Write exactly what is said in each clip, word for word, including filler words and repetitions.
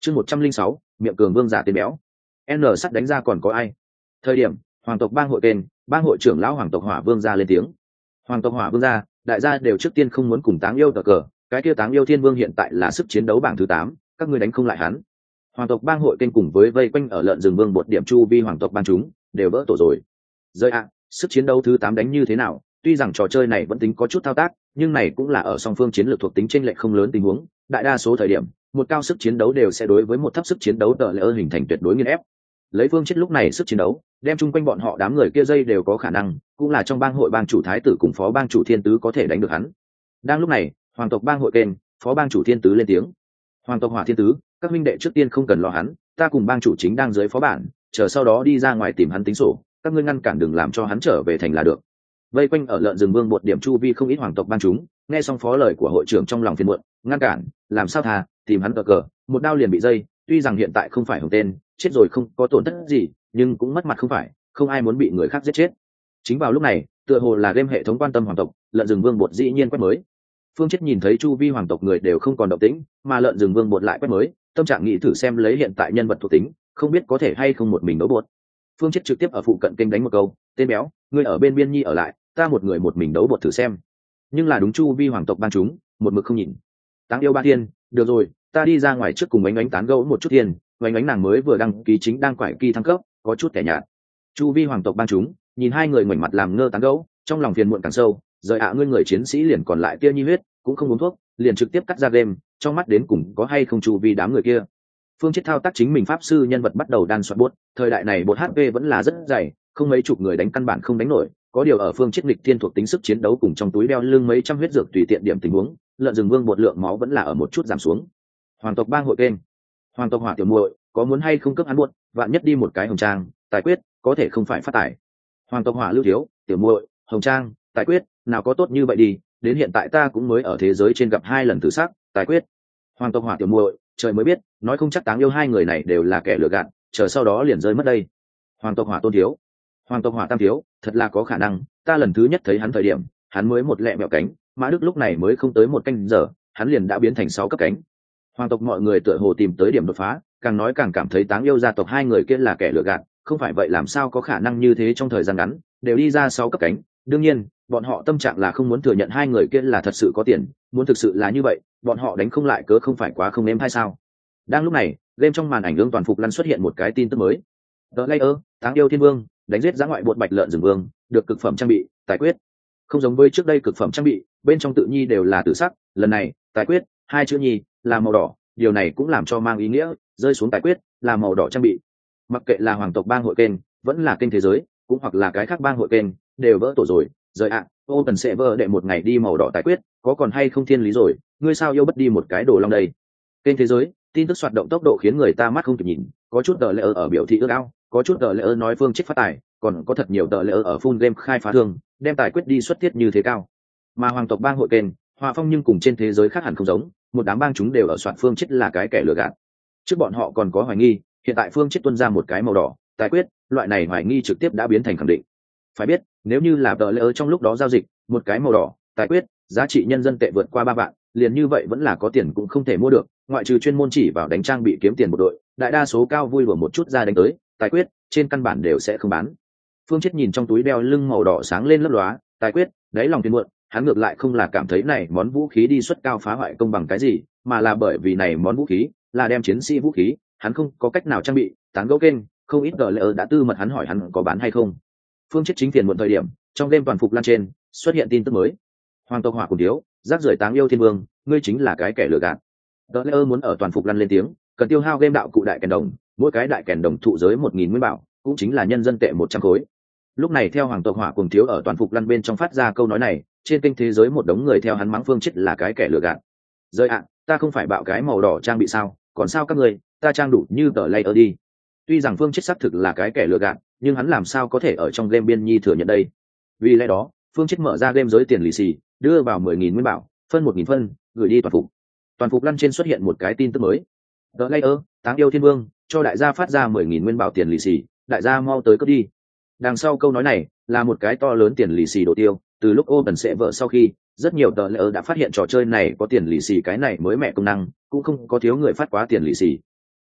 chương một trăm linh sáu miệng cường vương giả tên béo. N sắt đánh ra còn có ai? Thời điểm hoàng tộc bang hội kênh, bang hội trưởng lão hoàng tộc hỏa vương gia lên tiếng. Hoàng tộc hỏa vương gia, đại gia đều trước tiên không muốn cùng Táng Yêu cờ cờ, cái kia Táng Yêu Thiên Vương hiện tại là sức chiến đấu bảng thứ tám, các ngươi đánh không lại hắn. Hoàng tộc bang hội kênh cùng với vây quanh ở lợn rừng vương bột điểm chu vi hoàng tộc bang chúng đều vỡ tổ rồi. Rơi ạ, sức chiến đấu thứ tám đánh như thế nào? Tuy rằng trò chơi này vẫn tính có chút thao tác, nhưng này cũng là ở song phương chiến lược thuộc tính chênh lệch không lớn tình huống, đại đa số thời điểm, một cao sức chiến đấu đều sẽ đối với một thấp sức chiến đấu tờ lỡ hình thành tuyệt đối nghiền ép. Lấy Phương Chết lúc này sức chiến đấu, đem chung quanh bọn họ đám người kia dây đều có khả năng, cũng là trong bang hội bang chủ thái tử cùng phó bang chủ thiên tứ có thể đánh được hắn. Đang lúc này, hoàng tộc bang hội kênh, phó bang chủ thiên tứ lên tiếng. Hoàng tộc hỏa thiên tứ, các huynh đệ trước tiên không cần lo hắn, ta cùng bang chủ chính đang dưới phó bản, chờ sau đó đi ra ngoài tìm hắn tính sổ, các ngươi ngăn cản đừng làm cho hắn trở về thành là được. Vây quanh ở lợn rừng vương một điểm chu vi không ít hoàng tộc bang chúng, nghe xong phó lời của hội trưởng trong lòng phiền muộn, ngăn cản, làm sao thà, tìm hắn cờ cờ, một đao liền bị dây, tuy rằng hiện tại không phải hồng tên, chết rồi không có tổn thất gì, nhưng cũng mất mặt không phải, không ai muốn bị người khác giết chết. Chính vào lúc này, tựa hồ là game hệ thống quan tâm hoàng tộc, lợn rừng vương bột dĩ nhiên quét mới. Phương Chết nhìn thấy chu vi hoàng tộc người đều không còn động tĩnh, mà lợn rừng vương bột lại quét mới, tâm trạng nghĩ thử xem lấy hiện tại nhân vật thuộc tính, không biết có thể hay không một mình đấu bột. Phương Chết trực tiếp ở phụ cận kênh đánh một câu, tên béo, ngươi ở bên biên nhi ở lại, ta một người một mình đấu bột thử xem. Nhưng là đúng chu vi hoàng tộc ban chúng, một mực không nhìn. Táng Yêu Ba Thiên, được rồi, ta đi ra ngoài trước cùng ánh ánh tán gẫu một chút tiền, ánh ánh nàng mới vừa đăng ký chính đang quải kỳ thăng cấp, có chút kẻ nhạt. Chu vi hoàng tộc ban chúng, nhìn hai người ngoảnh mặt làm ngơ tán gẫu, trong lòng phiền muộn càng sâu, rời ạ ngươi người chiến sĩ liền còn lại kia nhi huyết, cũng không uống thuốc, liền trực tiếp cắt ra game, trong mắt đến cùng có hay không chu vi đám người kia. Phương Chết thao tác chính mình pháp sư nhân vật bắt đầu đan soạn bot, thời đại này bot hát pê vẫn là rất dày, không mấy chục người đánh căn bản không đánh nổi, có điều ở Phương Chết nghịch thiên thuộc tính sức chiến đấu cùng trong túi đeo lưng mấy trăm huyết dược tùy tiện điểm tình huống, lợn rừng vương bột lượng máu vẫn là ở một chút giảm xuống. Hoàng tộc bang hội kênh, hoàng tộc hỏa tiểu muội, có muốn hay không cấp hắn buốt, vạn nhất đi một cái hồng trang, tài quyết, có thể không phải phát tài. Hoàng tộc hỏa lưu thiếu, tiểu muội, hồng trang, tài quyết, nào có tốt như vậy đi, đến hiện tại ta cũng mới ở thế giới trên gặp hai lần tử sắc, tài quyết. Hoàng tộc hỏa tiểu muội, trời mới biết, nói không chắc Táng Yêu hai người này đều là kẻ lừa gạt, chờ sau đó liền rơi mất đây. Hoàng tộc hỏa tôn thiếu, hoàng tộc hỏa tam thiếu, thật là có khả năng, ta lần thứ nhất thấy hắn thời điểm, hắn mới một lẹ mẹo cánh, Mã Đức lúc này mới không tới một canh giờ, hắn liền đã biến thành sáu cấp cánh. Hoàng tộc mọi người tựa hồ tìm tới điểm đột phá, càng nói càng cảm thấy Táng Yêu gia tộc hai người kia là kẻ lừa gạt, không phải vậy làm sao có khả năng như thế trong thời gian ngắn đều đi ra sáu cấp cánh. Đương nhiên, bọn họ tâm trạng là không muốn thừa nhận hai người kia là thật sự có tiền, muốn thực sự là như vậy, bọn họ đánh không lại cớ không phải quá không êm hay sao? Đang lúc này, game trong màn ảnh ương toàn phục lăn xuất hiện một cái tin tức mới. The Layer, Táng Yêu Thiên Vương, đánh giết dã ngoại bột bạch lợn rừng vương, được cực phẩm trang bị, tài quyết. Không giống với trước đây cực phẩm trang bị, bên trong tự nhi đều là tử sắc, lần này, tài quyết, hai chữ nhi là màu đỏ, điều này cũng làm cho mang ý nghĩa, rơi xuống tài quyết là màu đỏ trang bị. Mặc kệ là hoàng tộc bang hội kênh, vẫn là kênh thế giới, cũng hoặc là cái khác bang hội kênh, đều vỡ tổ rồi, rời ạ, ô cần sẽ vỡ đệ một ngày đi màu đỏ tài quyết, có còn hay không thiên lý rồi, ngươi sao yêu bất đi một cái đồ long đây. Kênh thế giới, tin tức hoạt động tốc độ khiến người ta mắt không kịp nhìn, có chút tờ lệ ở biểu thị ước ao, có chút tờ lệ nói Phương Chết phát tài, còn có thật nhiều tờ lệ ở full game khai phá thương, đem tài quyết đi xuất tiết như thế cao. Mà hoàng tộc bang hội kênh, Hòa Phong nhưng cùng trên thế giới khác hẳn không giống, một đám bang chúng đều ở soạn Phương Chết là cái kẻ lừa gạt. Trước bọn họ còn có hoài nghi, hiện tại Phương Chết tuân ra một cái màu đỏ, tài quyết, loại này hoài nghi trực tiếp đã biến thành khẳng định. Phải biết, nếu như là tờ lệ trong lúc đó giao dịch, một cái màu đỏ, tài quyết, giá trị nhân dân tệ vượt qua ba vạn, liền như vậy vẫn là có tiền cũng không thể mua được, ngoại trừ chuyên môn chỉ vào đánh trang bị kiếm tiền một đội, đại đa số cao vui đùa một chút ra đánh tới, tài quyết, trên căn bản đều sẽ không bán. Phương Chết nhìn trong túi đeo lưng màu đỏ sáng lên lấp lóa, tài quyết, đáy lòng phiền muộn, hắn ngược lại không là cảm thấy này món vũ khí đi xuất cao phá hoại công bằng cái gì, mà là bởi vì này món vũ khí là đem chiến sĩ vũ khí, hắn không có cách nào trang bị, tán gẫu kênh, không ít gờ lỡ đã tư mật hắn hỏi hắn có bán hay không. Phương Chết chính phiền muộn thời điểm, trong đêm toàn phục lan trên xuất hiện tin tức mới. Hoàng tộc hỏa cùng thiếu, rác rưởi Táng Yêu Thiên Vương, ngươi chính là cái kẻ lừa gạt. Gờ lỡ muốn ở toàn phục lăn lên tiếng, cần tiêu hao game đạo cụ đại kèn đồng, mỗi cái đại kèn đồng thụ giới một nghìn nguyên bảo, cũng chính là nhân dân tệ một trăm khối. Lúc này theo hoàng tộc hỏa cùng thiếu ở toàn phục lăn bên trong phát ra câu nói này, trên kênh thế giới một đống người theo hắn mắng Phương Chết là cái kẻ lừa gạt. Rơi ạ, ta không phải bạo cái màu đỏ trang bị sao, còn sao các người, ta trang đủ như tờ layer đi. Tuy rằng Phương Chết xác thực là cái kẻ lừa gạt, nhưng hắn làm sao có thể ở trong game biên nhi thừa nhận đây. Vì lẽ đó, Phương Chết mở ra game giới tiền lì xì, đưa vào mười nghìn nguyên bảo, phân một nghìn phân, gửi đi toàn phục. Toàn phục lăn trên xuất hiện một cái tin tức mới. The Layer, Táng Yêu Thiên Vương, cho đại gia phát ra mười nghìn nguyên bảo tiền lì xì, đại gia mau tới cướp đi. Đằng sau câu nói này là một cái to lớn tiền lì xì đổ tiêu, từ lúc Open sẽ vỡ sau khi, rất nhiều tờ lỡ đã phát hiện trò chơi này có tiền lì xì cái này mới mẹ công năng, cũng không có thiếu người phát quá tiền lì xì.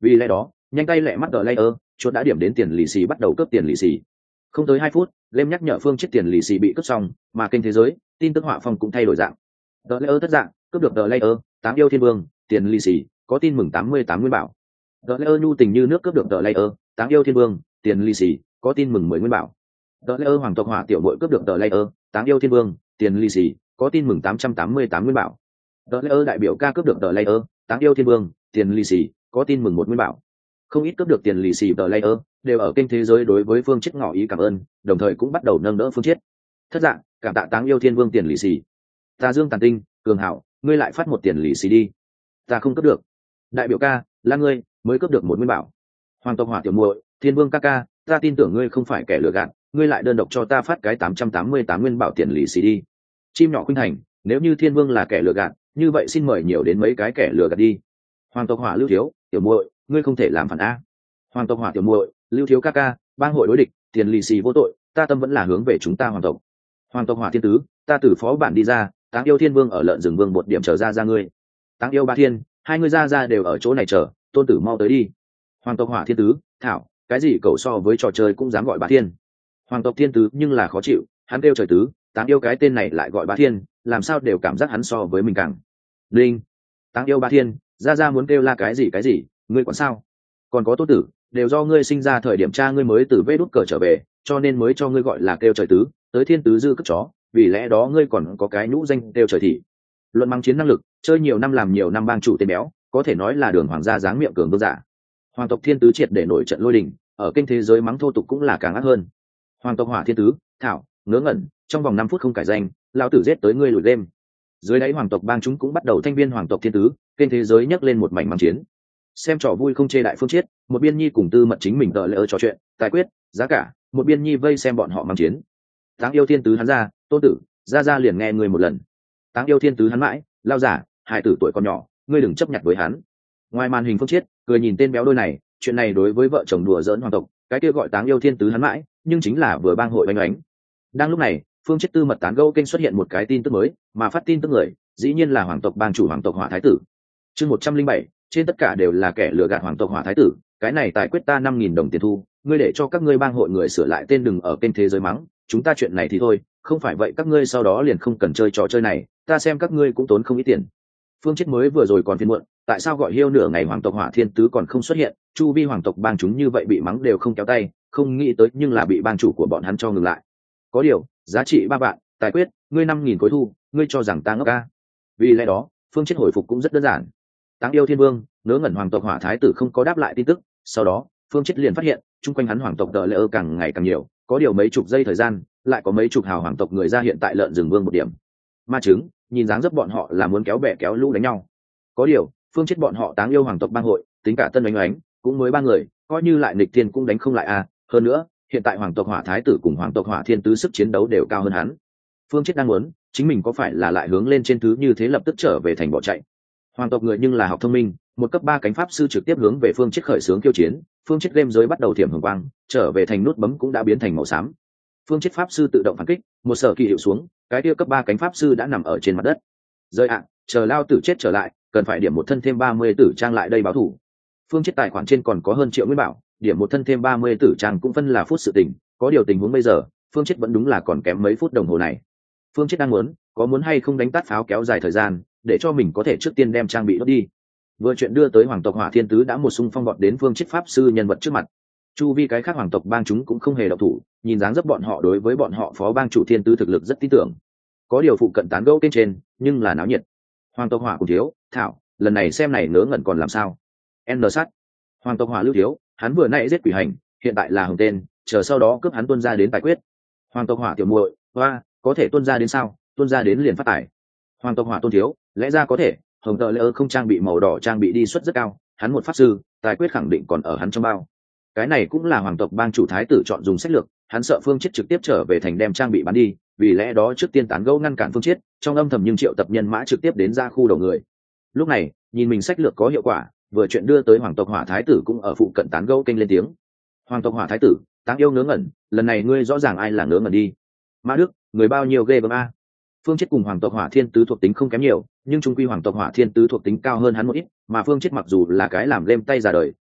Vì lẽ đó nhanh tay lẹ mắt đờ layer chuột đã điểm đến tiền lì xì bắt đầu cướp tiền lì xì. Không tới hai phút game nhắc nhở phương chết tiền lì xì bị cướp xong, mà kênh thế giới tin tức họa phong cũng thay đổi dạng. Đờ layer thất dạng cướp được đờ layer tám yêu thiên vương tiền lì xì có tin mừng tám mươi tám nguyên bảo. Đờ layer nhu tình như nước cướp được đờ layer tám yêu thiên vương tiền lì xì có tin mừng mười nguyên bảo. Đờ layer hoàng tộc hỏa tiểu bội cướp được đờ layer tám yêu thiên vương tiền lì xì có tin mừng tám trăm tám mươi tám nguyên bảo. Đờ layer đại biểu ca cướp được đờ layer tám yêu thiên vương tiền lì xì có tin mừng một nguyên bảo. Không ít cướp được tiền lì xì đờ layer đều ở kênh thế giới đối với phương chết ngỏ ý cảm ơn, đồng thời cũng bắt đầu nâng đỡ phương chết. Thất dạng cảm tạ táng yêu thiên vương tiền lì xì. Ta dương tàn tinh cường hảo, ngươi lại phát một tiền lì xì đi. Ta không cướp được. Đại biểu ca là ngươi mới cướp được một nguyên bảo. Hoàng tộc hỏa tiểu muội thiên vương ca ca, ta tin tưởng ngươi không phải kẻ lừa gạt, ngươi lại đơn độc cho ta phát cái tám trăm tám mươi tám nguyên bảo tiền lì xì đi. Chim nhỏ khuynh thành, nếu như thiên vương là kẻ lừa gạt, như vậy xin mời nhiều đến mấy cái kẻ lừa gạt đi. Hoàng tộc hỏa lưu thiếu tiểu muội, ngươi không thể làm phản a. Hoàng tộc hỏa tiểu muội lưu thiếu ca ca, bang hội đối địch, tiền lì xì vô tội, ta tâm vẫn là hướng về chúng ta hoàng tộc. Hoàng tộc hỏa thiên tứ, ta từ phó bản đi ra, táng yêu thiên vương ở lợn rừng vương một điểm chờ ra ra ngươi. Táng yêu ba thiên, hai ngươi ra ra đều ở chỗ này chờ, tôn tử mau tới đi. Hoàng tộc hỏa thiên tứ, thảo, cái gì cậu so với trò chơi cũng dám gọi bá thiên. Hoàng tộc thiên tứ nhưng là khó chịu, hắn kêu trời tứ, táng yêu cái tên này lại gọi bá thiên, làm sao đều cảm giác hắn so với mình càng linh. Táng yêu bá thiên, ra ra muốn kêu là cái gì cái gì, ngươi quản sao? Còn có tôn tử, đều do ngươi sinh ra thời điểm cha ngươi mới từ vê đút cờ trở về, cho nên mới cho ngươi gọi là kêu trời tứ, tới thiên tứ dư cất chó, vì lẽ đó ngươi còn có cái nhũ danh kêu trời thị. Luận mang chiến năng lực, chơi nhiều năm làm nhiều năm bang chủ tên béo, có thể nói là đường hoàng gia dáng miệng cường vương giả. Hoàng tộc thiên tứ triệt để nổi trận lôi đình, ở kênh thế giới mắng thô tục cũng là càng ác hơn. Hoàng tộc hỏa thiên tứ, thảo, ngớ ngẩn, trong vòng năm phút không cải danh, lão tử giết tới ngươi lùi đêm. Dưới đáy hoàng tộc bang chúng cũng bắt đầu thanh viên hoàng tộc thiên tứ, kênh thế giới nhấc lên một mảnh mắng chiến. Xem trò vui không chê đại phương chiết, một biên nhi cùng tư mật chính mình đợi lỡ trò chuyện, tài quyết, giá cả, một biên nhi vây xem bọn họ mắng chiến. Táng yêu thiên tứ hắn ra, tôn tử, ra ra liền nghe ngươi một lần. Táng yêu thiên tứ hắn mãi, lao giả, hai tử tuổi còn nhỏ, ngươi đừng chấp nhận với hắn. Ngoài màn hình phương chiết, cười nhìn tên béo đôi này, chuyện này đối với vợ chồng đùa giỡn hoàng tộc, cái kia gọi táng yêu thiên tứ hắn mãi, nhưng chính là vừa bang hội oanh oánh. Đang lúc này, phương chiết tư mật tán gẫu kênh xuất hiện một cái tin tức mới, mà phát tin tức người, dĩ nhiên là hoàng tộc bang chủ hoàng tộc hỏa thái tử. Chương một trăm linh bảy, trên tất cả đều là kẻ lừa gạt hoàng tộc hỏa thái tử, cái này tài quyết ta năm nghìn đồng tiền thu, ngươi để cho các ngươi bang hội người sửa lại tên đừng ở kênh thế giới mắng, chúng ta chuyện này thì thôi, không phải vậy các ngươi sau đó liền không cần chơi trò chơi này, ta xem các ngươi cũng tốn không ít tiền. Phương chết mới vừa rồi còn phiền muộn, tại sao gọi hiêu nửa ngày hoàng tộc hỏa thiên tứ còn không xuất hiện, chu vi hoàng tộc bang chúng như vậy bị mắng đều không kéo tay, không nghĩ tới nhưng là bị bang chủ của bọn hắn cho ngừng lại. Có điều, giá trị ba vạn, tài quyết, ngươi năm nghìn khối thu, ngươi cho rằng ta ngốc ca. Vì lẽ đó, phương chết hồi phục cũng rất đơn giản. Táng yêu thiên vương, ngớ ngẩn hoàng tộc hỏa thái tử không có đáp lại tin tức, sau đó, phương chết liền phát hiện, chung quanh hắn hoàng tộc đợi lệ ơ càng ngày càng nhiều, có điều mấy chục giây thời gian, lại có mấy chục hào hoàng tộc người ra hiện tại lợn rừng vương một điểm. Ma chứng, nhìn dáng dấp bọn họ là muốn kéo bè kéo lũ đánh nhau. Có điều, phương chết bọn họ táng yêu hoàng tộc bang hội, tính cả tân đánh oánh, cũng mới ba người, coi như lại nghịch thiên cũng đánh không lại à, hơn nữa, hiện tại hoàng tộc hỏa thái tử cùng hoàng tộc hỏa thiên tứ sức chiến đấu đều cao hơn hắn. Phương chết đang muốn, chính mình có phải là lại hướng lên trên thứ như thế lập tức trở về thành bỏ chạy. Hoàng tộc người nhưng là học thông minh, một cấp ba cánh pháp sư trực tiếp hướng về phương chết khởi xướng kiêu chiến, phương chết game giới bắt đầu thiểm hồng quang, trở về thành nút bấm cũng đã biến thành màu xám. Phương chết pháp sư tự động phản kích, một sở kỳ hiệu xuống, cái kia cấp ba cánh pháp sư đã nằm ở trên mặt đất. Rơi ạ, chờ lao tử chết trở lại, cần phải điểm một thân thêm ba mươi tử trang lại đây báo thủ. Phương chết tài khoản trên còn có hơn triệu nguyên bảo, điểm một thân thêm ba mươi tử trang cũng phân là phút sự tình, có điều tình huống bây giờ, phương chết vẫn đúng là còn kém mấy phút đồng hồ này. Phương chết đang muốn, có muốn hay không đánh tát pháo kéo dài thời gian, để cho mình có thể trước tiên đem trang bị đốt đi. Vừa chuyện đưa tới hoàng tộc hỏa thiên tứ đã một xung phong vọt đến phương chết pháp sư nhân vật trước mặt. Chu vi cái khác hoàng tộc bang chúng cũng không hề động thủ, nhìn dáng dấp bọn họ đối với bọn họ phó bang chủ thiên tứ thực lực rất tin tưởng. Có điều phụ cận tán gẫu bên trên, nhưng là náo nhiệt. Hoàng tộc hỏa cũng thiếu, thảo, lần này xem này ngớ ngẩn còn làm sao? N sắt. Hoàng tộc hỏa lưu thiếu, hắn vừa nãy giết quỷ hành, hiện tại là hồng tên, chờ sau đó cướp hắn tuân ra đến tài quyết. Hoàng tộc hỏa tiểu muội, hoa, có thể tuân ra đến sao? Tuân ra đến liền phát tài. Hoàng tộc hỏa tôn thiếu, lẽ ra có thể, hồng tờ lỡ không trang bị màu đỏ trang bị đi suất rất cao, hắn một pháp sư, tài quyết khẳng định còn ở hắn trong bao. Cái này cũng là hoàng tộc bang chủ thái tử chọn dùng sách lược, hắn sợ phương chết trực tiếp trở về thành đem trang bị bán đi, vì lẽ đó trước tiên tán gẫu ngăn cản phương chết, trong âm thầm nhưng triệu tập nhân mã trực tiếp đến ra khu đầu người. Lúc này, nhìn mình sách lược có hiệu quả, vừa chuyện đưa tới hoàng tộc hỏa thái tử cũng ở phụ cận tán gẫu kênh lên tiếng. Hoàng tộc hỏa thái tử, táng yêu ngớ ngẩn, lần này ngươi rõ ràng ai là ngớ ngẩn đi. Mã Đức, người bao nhiêu ghê gớm a. Phương chết cùng hoàng tộc hỏa thiên tứ thuộc tính không kém nhiều, nhưng trung quy hoàng tộc hỏa thiên tứ thuộc tính cao hơn hắn một ít, mà phương chết mặc dù là cái làm game tay già đời,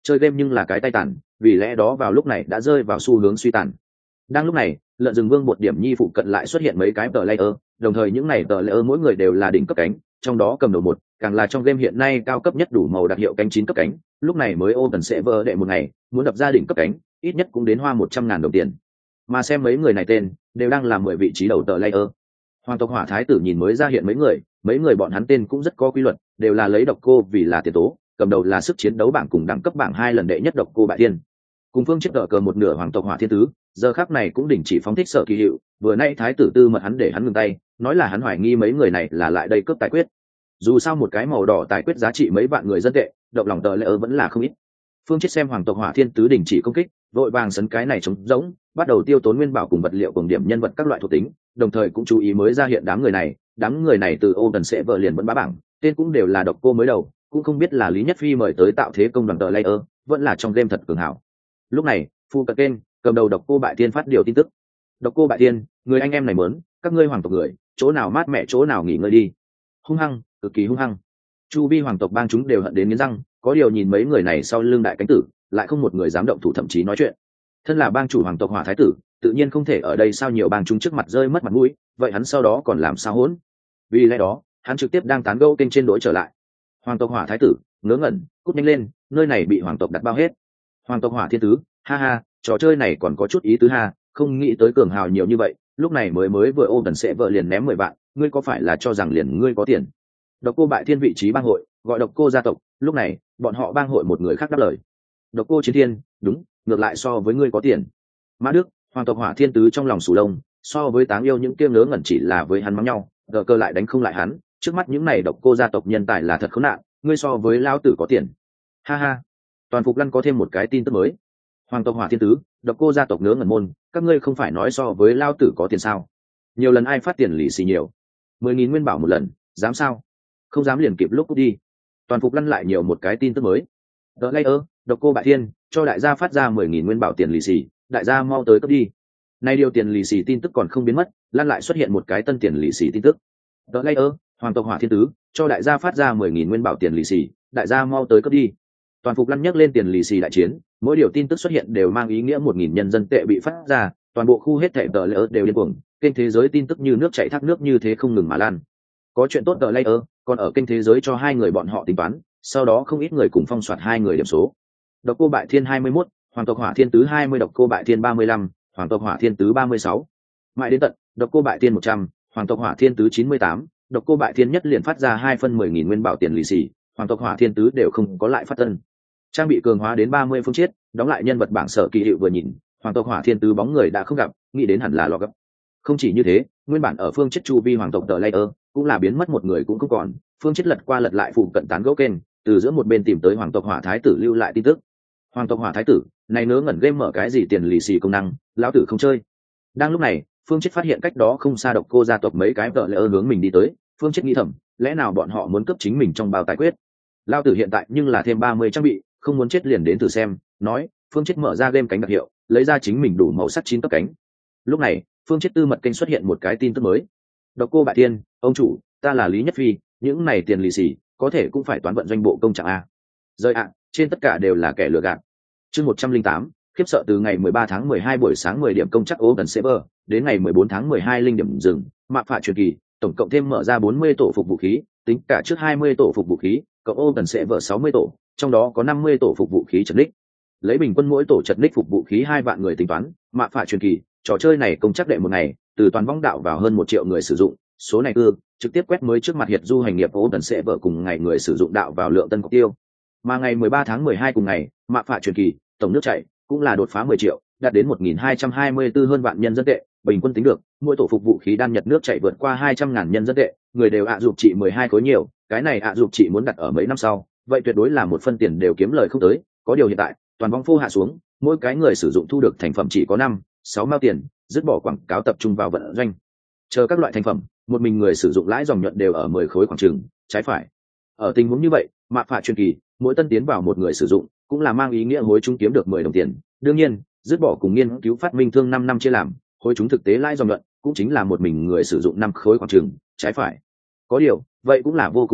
chơi game nhưng là cái tay tàn, vì lẽ đó vào lúc này đã rơi vào xu hướng suy tàn. Đang lúc này, lợn rừng vương một điểm nhi phụ cận lại xuất hiện mấy cái tờ layer, đồng thời những này tờ layer mỗi người đều là đỉnh cấp cánh, trong đó cầm đầu một, càng là trong game hiện nay cao cấp nhất đủ màu đặc hiệu cánh chín cấp cánh, lúc này mới open server đệ một ngày, muốn đập ra đỉnh cấp cánh, ít nhất cũng đến hoa một trăm ngàn đồng tiền. Mà xem mấy người này tên, đều đang làm mười vị trí đầu tờ layer. Hoàng tộc Hỏa Thái tử nhìn mới ra hiện mấy người, mấy người bọn hắn tên cũng rất có quy luật, đều là lấy độc cô vì là tiền tố, cầm đầu là sức chiến đấu bảng cùng đẳng cấp bảng hai lần đệ nhất độc cô bại tiên. Cùng phương chết đỡ cờ một nửa Hoàng tộc Hỏa Thiên Tứ, giờ khắc này cũng đình chỉ phóng thích Sở Kỳ Hiệu, vừa nay Thái tử tư mật hắn để hắn ngừng tay, nói là hắn hoài nghi mấy người này là lại đây cướp tài quyết. Dù sao một cái màu đỏ tài quyết giá trị mấy vạn người dân tệ, động lòng tờ layer vẫn là không ít. Phương chết xem Hoàng tộc Hỏa Thiên Tứ đình chỉ công kích, vội vàng sấn cái này trống rỗng, bắt đầu tiêu tốn nguyên bảo cùng vật liệu cùng điểm nhân vật các loại thuộc tính, đồng thời cũng chú ý mới ra hiện đám người này, đám người này từ Open Server liền vẫn bá bảng, tên cũng đều là độc cô mới đầu, cũng không biết là Lý Nhất Phi mời tới tạo thế công đoàn tờ layer, vẫn là trong game thật cường hảo. Lúc này, Phu Cận Kên cầm đầu độc cô bại tiên phát điều tin tức. Độc cô bại tiên, người anh em này muốn, các ngươi hoàng tộc người, chỗ nào mát mẹ chỗ nào nghỉ ngơi đi. Hung hăng, cực kỳ hung hăng. Chu vi hoàng tộc bang chúng đều hận đến nghiến răng, có điều nhìn mấy người này sau lưng đại cánh tử, lại không một người dám động thủ thậm chí nói chuyện. Thân là bang chủ hoàng tộc Hỏa Thái tử, tự nhiên không thể ở đây sao nhiều bang chúng trước mặt rơi mất mặt mũi, vậy hắn sau đó còn làm sao hỗn? Vì lẽ đó, hắn trực tiếp đang tán gẫu kênh trên đối trở lại. Hoàng tộc Hỏa Thái tử, ngớ ngẩn, cút nhanh lên, nơi này bị hoàng tộc đặt bao hết. Hoàng tộc Hỏa Thiên Tứ, ha ha, trò chơi này còn có chút ý tứ ha, không nghĩ tới cường hào nhiều như vậy, lúc này mới mới vừa ôm tần sẽ vợ liền ném mười vạn, ngươi có phải là cho rằng liền ngươi có tiền? Độc cô bại thiên vị trí bang hội, gọi độc cô gia tộc, lúc này, bọn họ bang hội một người khác đáp lời. Độc cô chiến thiên, đúng, ngược lại so với ngươi có tiền. Mã Đức, Hoàng tộc Hỏa Thiên Tứ trong lòng sù lông, so với Táng Yêu những kia ngớ ngẩn chỉ là với hắn mắng nhau, gờ cơ lại đánh không lại hắn, trước mắt những này độc cô gia tộc nhân tài là thật khốn nạn, ngươi so với lão tử có tiền. Ha ha. Toàn Phục Lăn có thêm một cái tin tức mới. Hoàng tộc Hỏa Thiên Tứ, độc cô gia tộc ngớ ngẩn môn, các ngươi không phải nói so với lão tử có tiền sao? Nhiều lần ai phát tiền lì xì nhiều? Mười nghìn nguyên bảo một lần, dám sao? Không dám liền kịp lúc cút đi. Toàn Phục Lăn lại nhiều một cái tin tức mới. The Layer, độc cô bại thiên, cho đại gia phát ra mười nghìn nguyên bảo tiền lì xì, đại gia mau tới cấp đi. Nay điều tiền lì xì tin tức còn không biến mất, Lan lại xuất hiện một cái tân tiền lì xì tin tức. The Layer, Hoàng tộc Hỏa Thiên Tứ, cho đại gia phát ra mười nghìn nguyên bảo tiền lì xì, đại gia mau tới cấp đi. Toàn Phục Lăn nhắc lên tiền lì xì đại chiến, mỗi điều tin tức xuất hiện đều mang ý nghĩa một nghìn nhân dân tệ bị phát ra, toàn bộ khu hết thảy The Layer đều điên cuồng, kênh thế giới tin tức như nước chảy thác nước như thế không ngừng mà lan. Có chuyện tốt The Layer, còn ở kênh thế giới cho hai người bọn họ tính toán, sau đó không ít người cùng phong soạt hai người điểm số. Độc cô bại thiên hai mươi mốt, Hoàng tộc Hỏa Thiên Tứ hai mươi, độc cô bại thiên ba mươi lăm, Hoàng tộc Hỏa Thiên Tứ ba mươi sáu. Mãi đến tận, độc cô bại thiên một trăm, Hoàng tộc Hỏa Thiên Tứ chín mươi tám, độc cô bại thiên nhất liền phát ra hai phân mười nghìn nguyên bảo tiền lì xì, Hoàng tộc Hỏa Thiên Tứ đều không có lại phát tân. Trang bị cường hóa đến ba mươi phương chiết, đóng lại nhân vật bảng Sở Kỳ Hiệu vừa nhìn, Hoàng tộc Hỏa Thiên Tứ bóng người đã không gặp, nghĩ đến hẳn là lọ gấp. Không chỉ như thế, nguyên bản ở phương chiết chu vi hoàng tộc The Layer cũng là biến mất một người cũng không còn, phương chiết lật qua lật lại phụ cận tán gẫu kênh, từ giữa một bên tìm tới hoàng tộc Hỏa Thái tử lưu lại tin tức. Hoàng tộc Hỏa Thái tử, này nớ ngẩn game mở cái gì tiền lì xì công năng, lão tử không chơi. Đang lúc này, phương chiết phát hiện cách đó không xa độc cô gia tộc mấy cái The Layer hướng mình đi tới, phương chiết nghĩ thầm, lẽ nào bọn họ muốn cướp chính mình trong bao tài quyết? Lão tử hiện tại nhưng là thêm ba mươi trang bị, không muốn chết liền đến thử xem, nói, phương chiết mở ra game cánh đặc hiệu, lấy ra chính mình đủ màu sắc chín cấp cánh. Lúc này, phương chiết tư mật kênh xuất hiện một cái tin tức mới. Độc cô bại tiên, ông chủ, ta là Lý Nhất Phi, những này tiền lì xì có thể cũng phải toán vận doanh bộ công trạng a. Rơi ạ, trên tất cả đều là kẻ lừa gạt. Chương một trăm linh tám, khiếp sợ từ ngày mười ba tháng mười hai buổi sáng mười điểm công chắc Open Server, đến ngày mười bốn tháng mười hai linh điểm dừng, mạ phạ truyền kỳ, tổng cộng thêm mở ra bốn mươi tổ phục vũ khí, tính cả trước hai mươi tổ phục vũ khí, cộng Open Server sáu mươi tổ, trong đó có năm mươi tổ phục vũ khí trật ních. Lấy bình quân mỗi tổ trật ních phục vũ khí hai vạn người tính toán, mạ phạ truyền kỳ, trò chơi này công chắc đệ một ngày, từ toàn vong đạo vào hơn một triệu người sử dụng, số này ư, trực tiếp quét mới trước mặt hiệt du hành nghiệp Open Server cùng ngày người sử dụng đạo vào lượng tân mục tiêu. Mà ngày mười ba tháng mười hai cùng ngày, mạ phạ truyền kỳ, tổng nước chảy cũng là đột phá mười triệu, đạt đến một nghìn hai trăm hai mươi tư hơn vạn nhân dân tệ, bình quân tính được, mỗi tổ phục vũ khí đan nhật nước chảy vượt qua hai trăm ngàn nhân dân tệ, người đều ạ dục trị mười hai khối nhiều, cái này ạ dục trị muốn đặt ở mấy năm sau, vậy tuyệt đối là một phân tiền đều kiếm lời không tới, có điều hiện tại, toàn vong phô hạ xuống, mỗi cái người sử dụng thu được thành phẩm chỉ có năm, sáu mao tiền, dứt bỏ quảng cáo tập trung vào vận doanh. Chờ các loại thành phẩm, một mình người sử dụng lãi dòng nhuận đều ở mười khối khoảng chừng, trái phải. Ở tình huống như vậy, mạ phạ truyền kỳ, mỗi tân tiến vào một người sử dụng, cũng là mang ý nghĩa hối chúng kiếm được mười đồng tiền. Đương nhiên, dứt bỏ cùng nghiên cứu phát minh thương năm năm chia làm, hối chúng thực tế lãi dòng nhuận, cũng chính là một mình người sử dụng năm khối khoảng chừng, trái phải. Có điều, vậy cũng là vô cùng tốt,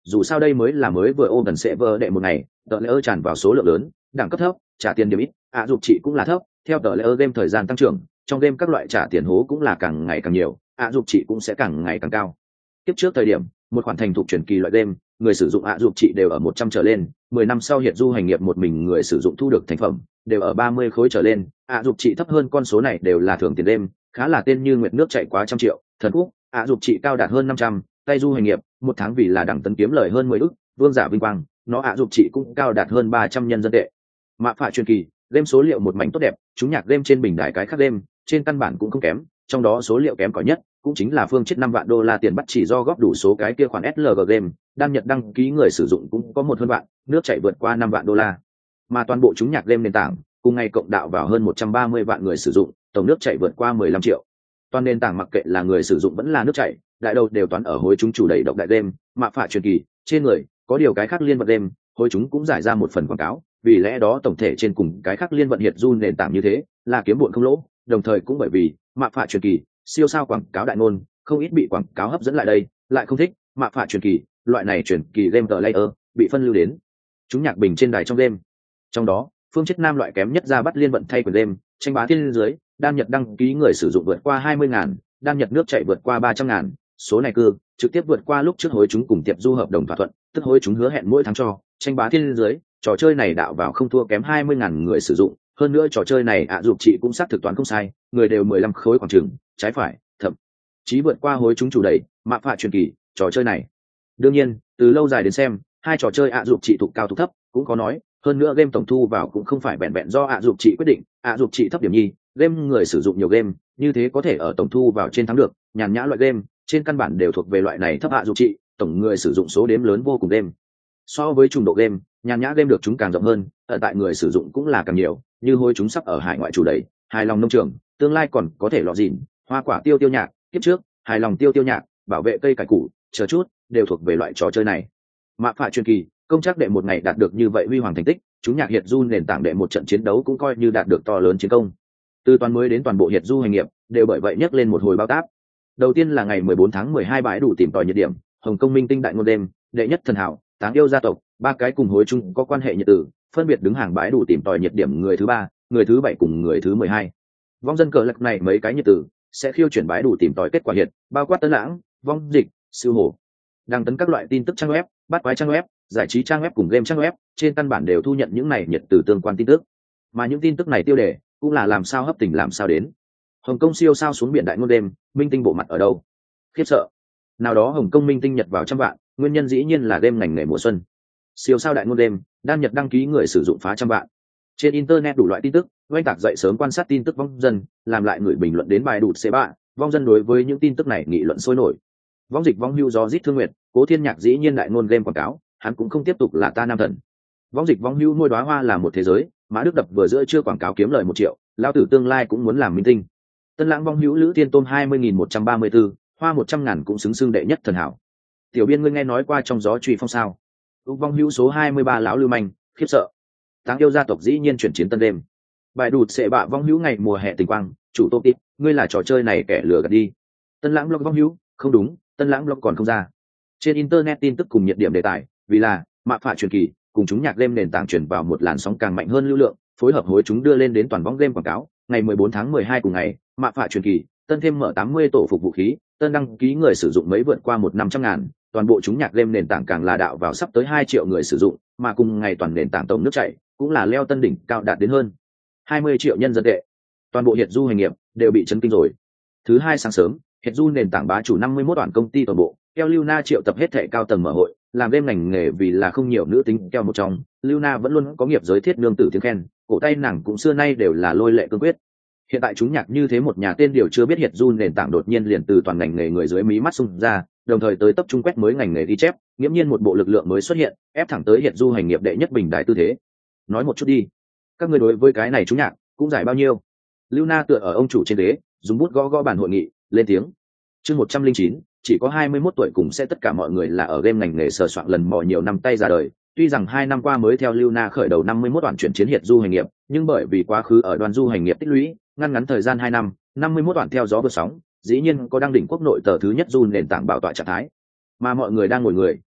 dù sao đây mới là mới vừa ôm gần sẽ vỡ đệ một ngày, tờ lễ ơ tràn vào số lượng lớn, đẳng cấp thấp, trả tiền điểm ít, ạ dục trị cũng là thấp. Theo tờ lễ ơ game thời gian tăng trưởng, trong game các loại trả tiền hố cũng là càng ngày càng nhiều, ạ dục trị cũng sẽ càng ngày càng cao. Tiếp trước thời điểm, một khoản thành thục truyền kỳ loại game, người sử dụng ạ dục trị đều ở một trăm trở lên, mười năm sau hiện du hành nghiệp một mình người sử dụng thu được thành phẩm đều ở ba mươi khối trở lên, ạ dục trị thấp hơn con số này đều là thưởng tiền đêm, khá là tên như nguyệt nước chạy quá trăm triệu, thần quốc, ạ dục trị cao đạt hơn năm trăm, tay du hành nghiệp, một tháng vì là đẳng tấn kiếm lời hơn mười ức, vương giả vinh quang, nó ạ dục trị cũng cao đạt hơn ba trăm nhân dân tệ. Mạ phạ truyền kỳ, game số liệu một mảnh tốt đẹp, chúng nhạc game trên bình đài cái khác game, trên căn bản cũng không kém, trong đó số liệu kém cỏi nhất cũng chính là phương chết năm vạn đô la tiền bắt chỉ do góp đủ số cái kia khoản ét lờ giê game, đan nhật đăng ký người sử dụng cũng có một hơn vạn, nước chảy vượt qua năm vạn đô la. Mà toàn bộ chúng nhạc game nền tảng, cùng ngày cộng đạo vào hơn một trăm ba mươi vạn người sử dụng, tổng nước chảy vượt qua mười lăm triệu. Toàn nền tảng mặc kệ là người sử dụng vẫn là nước chảy, đại đầu đều toán ở hối chúng chủ đẩy độc đại game, mạ phạ truyền kỳ, trên người, có điều cái khác liên vận game, hối chúng cũng giải ra một phần quảng cáo, vì lẽ đó tổng thể trên cùng cái khác liên vận hiệt du nền tảng như thế, là kiếm buồn không lỗ, đồng thời cũng bởi vì mạ phạ truyền kỳ, siêu sao quảng cáo đại ngôn, không ít bị quảng cáo hấp dẫn lại đây, lại không thích mạ phạ truyền kỳ, loại này truyền kỳ game tờ layer, bị phân lưu đến chúng nhạc bình trên đài trong game. Trong đó, phương chất nam loại kém nhất ra bắt liên vận thay quyền game, tranh bá thiên dưới, đan nhật đăng ký người sử dụng vượt qua hai mươi ngàn, đan nhật nước chạy vượt qua ba trăm ngàn, số này cư trực tiếp vượt qua lúc trước hối chúng cùng tiệp du hợp đồng thỏa thuận, tức hối chúng hứa hẹn mỗi tháng cho tranh bá thiên dưới, trò chơi này đạo vào không thua kém hai mươi ngàn người sử dụng, hơn nữa trò chơi này ạ dục chị cũng xác thực toán không sai, người đều mười lăm khối khoảng chừng, trái phải, thậm chí vượt qua hối chúng chủ đẩy, mạ phạ truyền kỳ, trò chơi này. Đương nhiên, từ lâu dài đến xem, hai trò chơi ạ dục chị tụ cao tụ thấp, cũng có nói, hơn nữa game tổng thu vào cũng không phải vẹn vẹn do ạ dục chị quyết định, ạ dục chị thấp điểm nhi, game người sử dụng nhiều game, như thế có thể ở tổng thu vào trên thắng được, nhàn nhã loại game, trên căn bản đều thuộc về loại này thấp ạ dục chị, tổng người sử dụng số đếm lớn vô cùng game. So với trùng độ game, nhàn nhã game được chúng càng rộng hơn, ở tại người sử dụng cũng là càng nhiều, như hối chúng sắp ở hải ngoại chủ đẩy, hài lòng nông trường, tương lai còn có thể lọ dìn, hoa quả tiêu tiêu nhạc, kiếp trước, hài lòng tiêu tiêu nhạc, bảo vệ cây cải củ, chờ chút, đều thuộc về loại trò chơi này. Mạ phạ truyền kỳ, công chắc đệ một ngày đạt được như vậy huy hoàng thành tích, chúng nhạc hiệt du nền tảng đệ một trận chiến đấu cũng coi như đạt được to lớn chiến công. Từ toàn mới đến toàn bộ hiệt du hành nghiệp, đều bởi vậy nhấc lên một hồi bao táp. Đầu tiên là ngày mười bốn tháng mười hai bãi đủ tìm tòi nhiệt điểm, Hồng Công Minh Tinh đại ngôn đêm, đệ nhất thần hảo, táng yêu gia tộc, ba cái cùng hối chung có quan hệ nhiệt tử, phân biệt đứng hàng bãi đủ tìm tòi nhiệt điểm người thứ ba, người thứ bảy cùng người thứ mười hai. Vong dân cờ lạc này mấy cái nhiệt tử sẽ khiêu chuyển bãi đủ tìm tòi kết quả hiệt, bao quát Tân Lãng, Vong Dịch, Siêu Hổ. Đăng tấn các loại tin tức trang web, bắt quái trang web, giải trí trang web cùng game trang web, trên căn bản đều thu nhận những này nhiệt tử tương quan tin tức. Mà những tin tức này tiêu đề cũng là làm sao hấp tình làm sao đến. Hồng Kông siêu sao xuống biển đại ngôn đêm, minh tinh bộ mặt ở đâu? Khiếp sợ. Nào đó Hồng Kông minh tinh nhật vào trăm vạn, nguyên nhân dĩ nhiên là game ngành nghề mùa xuân. Siêu sao đại ngôn đêm, đan nhật đăng ký người sử dụng phá trăm vạn. Trên internet đủ loại tin tức, oanh tạc dậy sớm quan sát tin tức vong dân, làm lại người bình luận đến bài đủ xế bạ, vong dân đối với những tin tức này nghị luận sôi nổi. Vong dịch vong hưu do rít thương nguyệt, Cố Thiên Nhạc dĩ nhiên đại ngôn game quảng cáo, hắn cũng không tiếp tục là ta nam thần. Vong dịch vong hưu nuôi đóa hoa là một thế giới, Mã Đức Đập vừa giữa chưa quảng cáo kiếm lời một triệu, lao tử tương lai cũng muốn làm minh tinh. Tân Lãng vong hữu Lữ Tiên Tôm hai mươi nghìn một trăm ba mươi tư, hoa một trăm ngàn cũng xứng xương đệ nhất thần hảo. Tiểu biên ngươi nghe nói qua trong gió truy phong sao? Úc vong hữu số hai mươi ba lão lưu manh, khiếp sợ. Táng yêu gia tộc dĩ nhiên chuyển chiến tân đêm. Bài đụt sẽ bạ vong hữu ngày mùa hè tình quang, chủ tô tít, ngươi là trò chơi này kẻ lừa gạt đi. Tân Lãng blog vong hữu, không đúng, Tân Lãng blog còn không ra. Trên internet tin tức cùng nhiệt điểm đề tài, vì là mạ phạ truyền kỳ, cùng chúng nhạc game nền tảng chuyển vào một làn sóng càng mạnh hơn lưu lượng, phối hợp hối chúng đưa lên đến toàn võng game quảng cáo. Ngày mười bốn tháng mười hai cùng ngày, mạ phạ truyền kỳ, tân thêm mở tám mươi tổ phục vũ khí, tân đăng ký người sử dụng mấy vượt qua một năm trăm ngàn, toàn bộ chúng nhạc game nền tảng càng là đạo vào sắp tới hai triệu người sử dụng, mà cùng ngày toàn nền tảng tổng nước chảy cũng là leo tân đỉnh cao đạt đến hơn hai mươi triệu nhân dân tệ. Toàn bộ hiệt du hành nghiệp đều bị chấn kinh rồi. Thứ hai sáng sớm, hiệt du nền tảng bá chủ năm mươi mốt toàn công ty toàn bộ, keo Luna triệu tập hết thệ cao tầng mở hội, làm game ngành nghề vì là không nhiều nữ tính keo một trong, Luna vẫn luôn có nghiệp giới thiết nương tử tiếng khen, cổ tay nàng cũng xưa nay đều là lôi lệ cương quyết. Hiện tại chúng nhạc như thế một nhà tên điều chưa biết hiệt du nền tảng đột nhiên liền từ toàn ngành nghề người dưới mí mắt xung ra, đồng thời tới tập trung quét mới ngành nghề ghi chép, nghiễm nhiên một bộ lực lượng mới xuất hiện, ép thẳng tới hiệt du hành nghiệp đệ nhất bình đại tư thế. Nói một chút đi, các ngươi đối với cái này chúng nhạc cũng giải bao nhiêu? Luna tựa ở ông chủ trên ghế, dùng bút gõ gõ bàn hội nghị, lên tiếng. Chương một trăm linh chín, chỉ có hai mươi mốt tuổi cùng sẽ tất cả mọi người là ở game ngành nghề sờ soạn lần mò nhiều năm tay ra đời. Tuy rằng hai năm qua mới theo Luna khởi đầu năm mươi mốt toàn chuyển chiến hiệt du hành nghiệp, nhưng bởi vì quá khứ ở đoàn du hành nghiệp tích lũy, ngăn ngắn thời gian hai năm, năm mươi mốt toàn theo gió vượt sóng, dĩ nhiên có đăng đỉnh quốc nội tờ thứ nhất du nền tảng bảo tọa trạng thái. Mà mọi người đang ngồi người,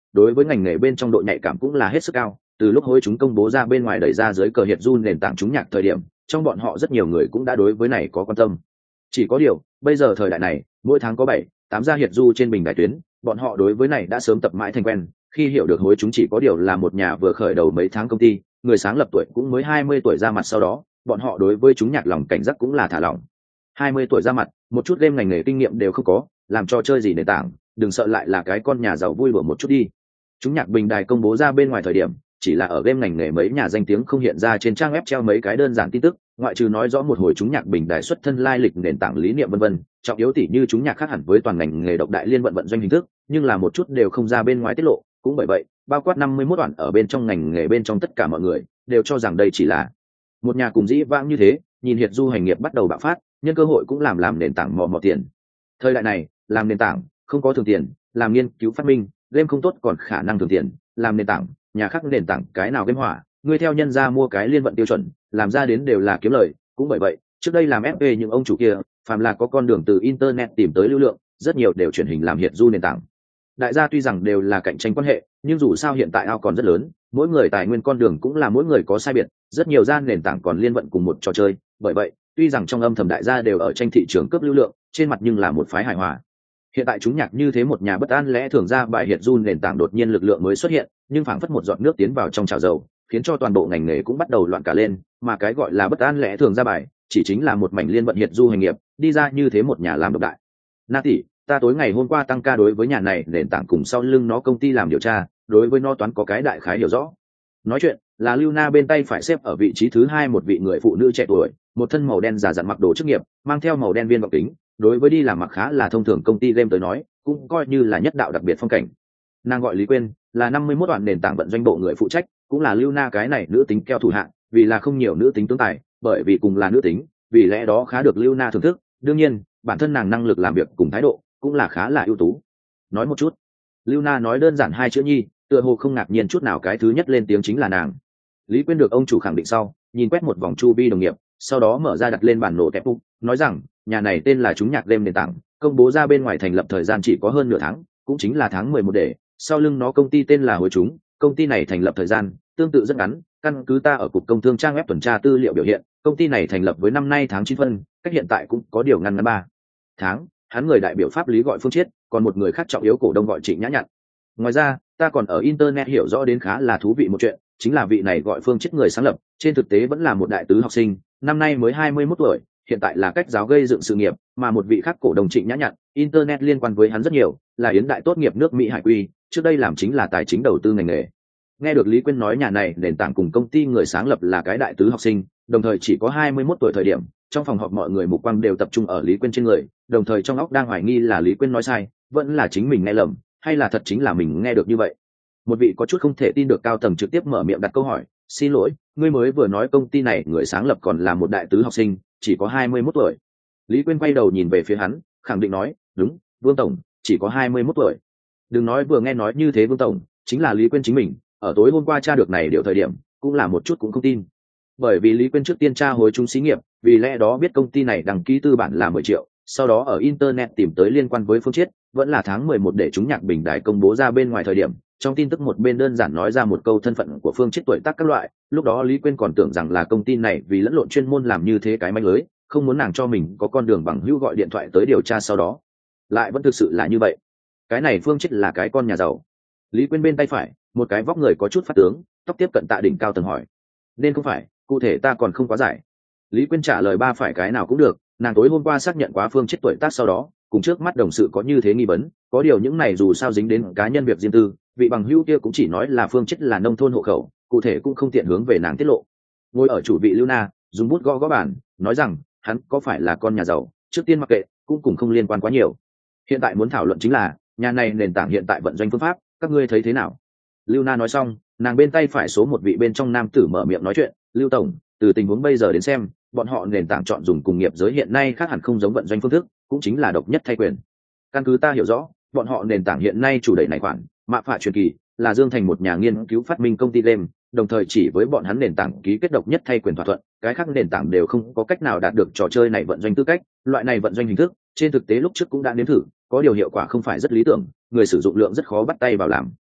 đối với ngành nghề bên trong độ nhạy cảm cũng là hết sức cao. Từ lúc hối chúng công bố ra bên ngoài đẩy ra dưới cờ hiệt du nền tảng chúng nhạc thời điểm, trong bọn họ rất nhiều người cũng đã đối với này có quan tâm. Chỉ có điều bây giờ thời đại này, mỗi tháng có bảy tám gia hiệt du trên bình đài tuyến, bọn họ đối với này đã sớm tập mãi thành quen. Khi hiểu được hối chúng chỉ có điều là một nhà vừa khởi đầu mấy tháng công ty, người sáng lập tuổi cũng mới hai mươi tuổi ra mặt, sau đó bọn họ đối với chúng nhạc lòng cảnh giác cũng là thả lỏng. hai mươi tuổi ra mặt, một chút game ngành nghề kinh nghiệm đều không có, làm trò chơi gì nền tảng, đừng sợ lại là cái con nhà giàu vui đùa một chút đi. Chúng nhạc bình đài công bố ra bên ngoài thời điểm, chỉ là ở game ngành nghề mấy nhà danh tiếng không hiện ra trên trang web treo mấy cái đơn giản tin tức, ngoại trừ nói rõ một hồi chúng nhạc bình đài xuất thân lai lịch nền tảng lý niệm vân vân, trọng yếu tỉ như chúng nhạc khác hẳn với toàn ngành nghề độc đại liên vận vận doanh hình thức, nhưng là một chút đều không ra bên ngoài tiết lộ. Cũng bởi vậy, bao quát năm mươi mốt đoạn ở bên trong ngành nghề bên trong tất cả mọi người đều cho rằng đây chỉ là một nhà cùng dĩ vãng như thế, nhìn hiệt du hành nghiệp bắt đầu bạo phát, nhân cơ hội cũng làm làm nền tảng mò mò tiền. Thời đại này, làm nền tảng không có thường tiền, làm nghiên cứu phát minh, game không tốt còn khả năng thường tiền, làm nền tảng, nhà khác nền tảng cái nào game hỏa, ngươi theo nhân ra mua cái liên vận tiêu chuẩn, làm ra đến đều là kiếm lời. Cũng bởi vậy, trước đây làm ép pê những ông chủ kia, phàm là có con đường từ internet tìm tới lưu lượng, rất nhiều đều chuyển hình làm hiệt du nền tảng. Đại gia tuy rằng đều là cạnh tranh quan hệ, nhưng dù sao hiện tại ao còn rất lớn, mỗi người tài nguyên con đường cũng là mỗi người có sai biệt, rất nhiều gian nền tảng còn liên vận cùng một trò chơi. Bởi vậy, tuy rằng trong âm thầm đại gia đều ở tranh thị trường cướp lưu lượng, trên mặt nhưng là một phái hài hòa. Hiện tại chúng nhạc như thế một nhà bất an lẽ thường ra bài hiệt du nền tảng đột nhiên lực lượng mới xuất hiện, nhưng phảng phất một giọt nước tiến vào trong chảo dầu, khiến cho toàn bộ ngành nghề cũng bắt đầu loạn cả lên. Mà cái gọi là bất an lẽ thường ra bài, chỉ chính là một mảnh liên vận hiệt du hành nghiệp đi ra như thế một nhà làm độc đại. Na tỷ, ta tối ngày hôm qua tăng ca đối với nhà này nền tảng cùng sau lưng nó công ty làm điều tra, đối với nó toán có cái đại khái hiểu rõ. Nói chuyện là Lưu Na bên tay phải xếp ở vị trí thứ hai một vị người phụ nữ trẻ tuổi, một thân màu đen giả dặn mặc đồ chức nghiệp, mang theo màu đen viên gọng kính, đối với đi làm mặc khá là thông thường công ty game tới nói, cũng coi như là nhất đạo đặc biệt phong cảnh. Nàng gọi Lý Quyên, là năm mươi mốt đoạn nền tảng vận doanh bộ người phụ trách, cũng là Lưu Na cái này nữ tính keo thủ hạng, vì là không nhiều nữ tính tướng tài, bởi vì cùng là nữ tính, vì lẽ đó khá được Lưu Na thưởng thức. Đương nhiên, bản thân nàng năng lực làm việc cùng thái độ cũng là khá là ưu tú. Nói một chút, Lưu Na nói đơn giản hai chữ nhi, tựa hồ không ngạc nhiên chút nào, cái thứ nhất lên tiếng chính là nàng. Lý Quyên được ông chủ khẳng định sau, nhìn quét một vòng chu vi đồng nghiệp, sau đó mở ra đặt lên bản nổ kẹp bục, nói rằng nhà này tên là chúng nhạc đêm nền tảng, công bố ra bên ngoài thành lập thời gian chỉ có hơn nửa tháng, cũng chính là tháng mười một để, sau lưng nó công ty tên là Hối Chúng, công ty này thành lập thời gian tương tự rất ngắn, căn cứ ta ở cục công thương trang web tuần tra tư liệu biểu hiện, công ty này thành lập với năm nay tháng chín phân, cách hiện tại cũng có điều ngăn ngắn ba tháng. Hắn người đại biểu pháp lý gọi Phương Chiết, còn một người khác trọng yếu cổ đông gọi Trịnh Nhã Nhặn. Ngoài ra, ta còn ở internet hiểu rõ đến khá là thú vị một chuyện, chính là vị này gọi Phương Chiết người sáng lập, trên thực tế vẫn là một đại tứ học sinh, năm nay mới hai mươi mốt tuổi, hiện tại là cách giáo gây dựng sự nghiệp, mà một vị khác cổ đông Trịnh Nhã Nhặn, internet liên quan với hắn rất nhiều, là yến đại tốt nghiệp nước Mỹ Hải Quy, trước đây làm chính là tài chính đầu tư ngành nghề. Nghe được Lý Quyên nói nhà này nền tảng cùng công ty người sáng lập là cái đại tứ học sinh, đồng thời chỉ có hai mươi mốt tuổi thời điểm, trong phòng họp mọi người mục quang đều tập trung ở Lý Quyên trên người, đồng thời trong óc đang hoài nghi là Lý Quyên nói sai, vẫn là chính mình nghe lầm, hay là thật chính là mình nghe được như vậy. Một vị có chút không thể tin được cao tầng trực tiếp mở miệng đặt câu hỏi, xin lỗi, ngươi mới vừa nói công ty này người sáng lập còn là một đại tứ học sinh, chỉ có hai mươi mốt tuổi. Lý Quyên quay đầu nhìn về phía hắn, khẳng định nói, đúng, Vương tổng, chỉ có hai mươi mốt tuổi. Đừng nói vừa nghe nói như thế Vương tổng, chính là Lý Quyên chính mình, ở tối hôm qua tra được này điều thời điểm, cũng là một chút cũng không tin. Bởi vì Lý Quyên trước tiên tra Hối Chúng xí nghiệp, vì lẽ đó biết công ty này đăng ký tư bản là mười triệu, sau đó ở internet tìm tới liên quan với Phương Chiết, vẫn là tháng mười một để chúng nhạc bình đài công bố ra bên ngoài thời điểm, trong tin tức một bên đơn giản nói ra một câu thân phận của Phương Chiết tuổi tác các loại, lúc đó Lý Quyên còn tưởng rằng là công ty này vì lẫn lộn chuyên môn làm như thế cái manh lưới, không muốn nàng cho mình có con đường bằng hữu gọi điện thoại tới điều tra, sau đó lại vẫn thực sự là như vậy. Cái này Phương Chiết là cái con nhà giàu. Lý Quyên bên tay phải, một cái vóc người có chút phát tướng, tóc tiếp cận tạ đỉnh cao tầng hỏi, nên không phải, cụ thể ta còn không quá giải. Lý Quyên trả lời ba phải cái nào cũng được, nàng tối hôm qua xác nhận quá Phương Chiết tuổi tác, sau đó cùng trước mắt đồng sự có như thế nghi vấn, có điều những này dù sao dính đến cá nhân việc riêng tư, vị bằng hữu kia cũng chỉ nói là Phương Chiết là nông thôn hộ khẩu, cụ thể cũng không tiện hướng về nàng tiết lộ. Ngồi ở chủ vị Lưu Na dùng bút gõ gõ bàn, nói rằng hắn có phải là con nhà giàu, trước tiên mặc kệ, cũng cùng không liên quan quá nhiều. Hiện tại muốn thảo luận chính là nhà này nền tảng hiện tại vận doanh phương pháp, các ngươi thấy thế nào? Lưu Na nói xong, nàng bên tay phải số một vị bên trong nam tử mở miệng nói chuyện, Lưu tổng, từ tình huống bây giờ đến xem, bọn họ nền tảng chọn dùng cùng nghiệp giới hiện nay khác hẳn không giống vận doanh phương thức, cũng chính là độc nhất thay quyền. Căn cứ ta hiểu rõ, bọn họ nền tảng hiện nay chủ đẩy này khoản mạ phạ truyền kỳ, là Dương Thành một nhà nghiên cứu phát minh công ty game, đồng thời chỉ với bọn hắn nền tảng ký kết độc nhất thay quyền thỏa thuận, cái khác nền tảng đều không có cách nào đạt được trò chơi này vận doanh tư cách. Loại này vận doanh hình thức, trên thực tế lúc trước cũng đã nếm thử, có điều hiệu quả không phải rất lý tưởng, người sử dụng lượng rất khó bắt tay vào làm.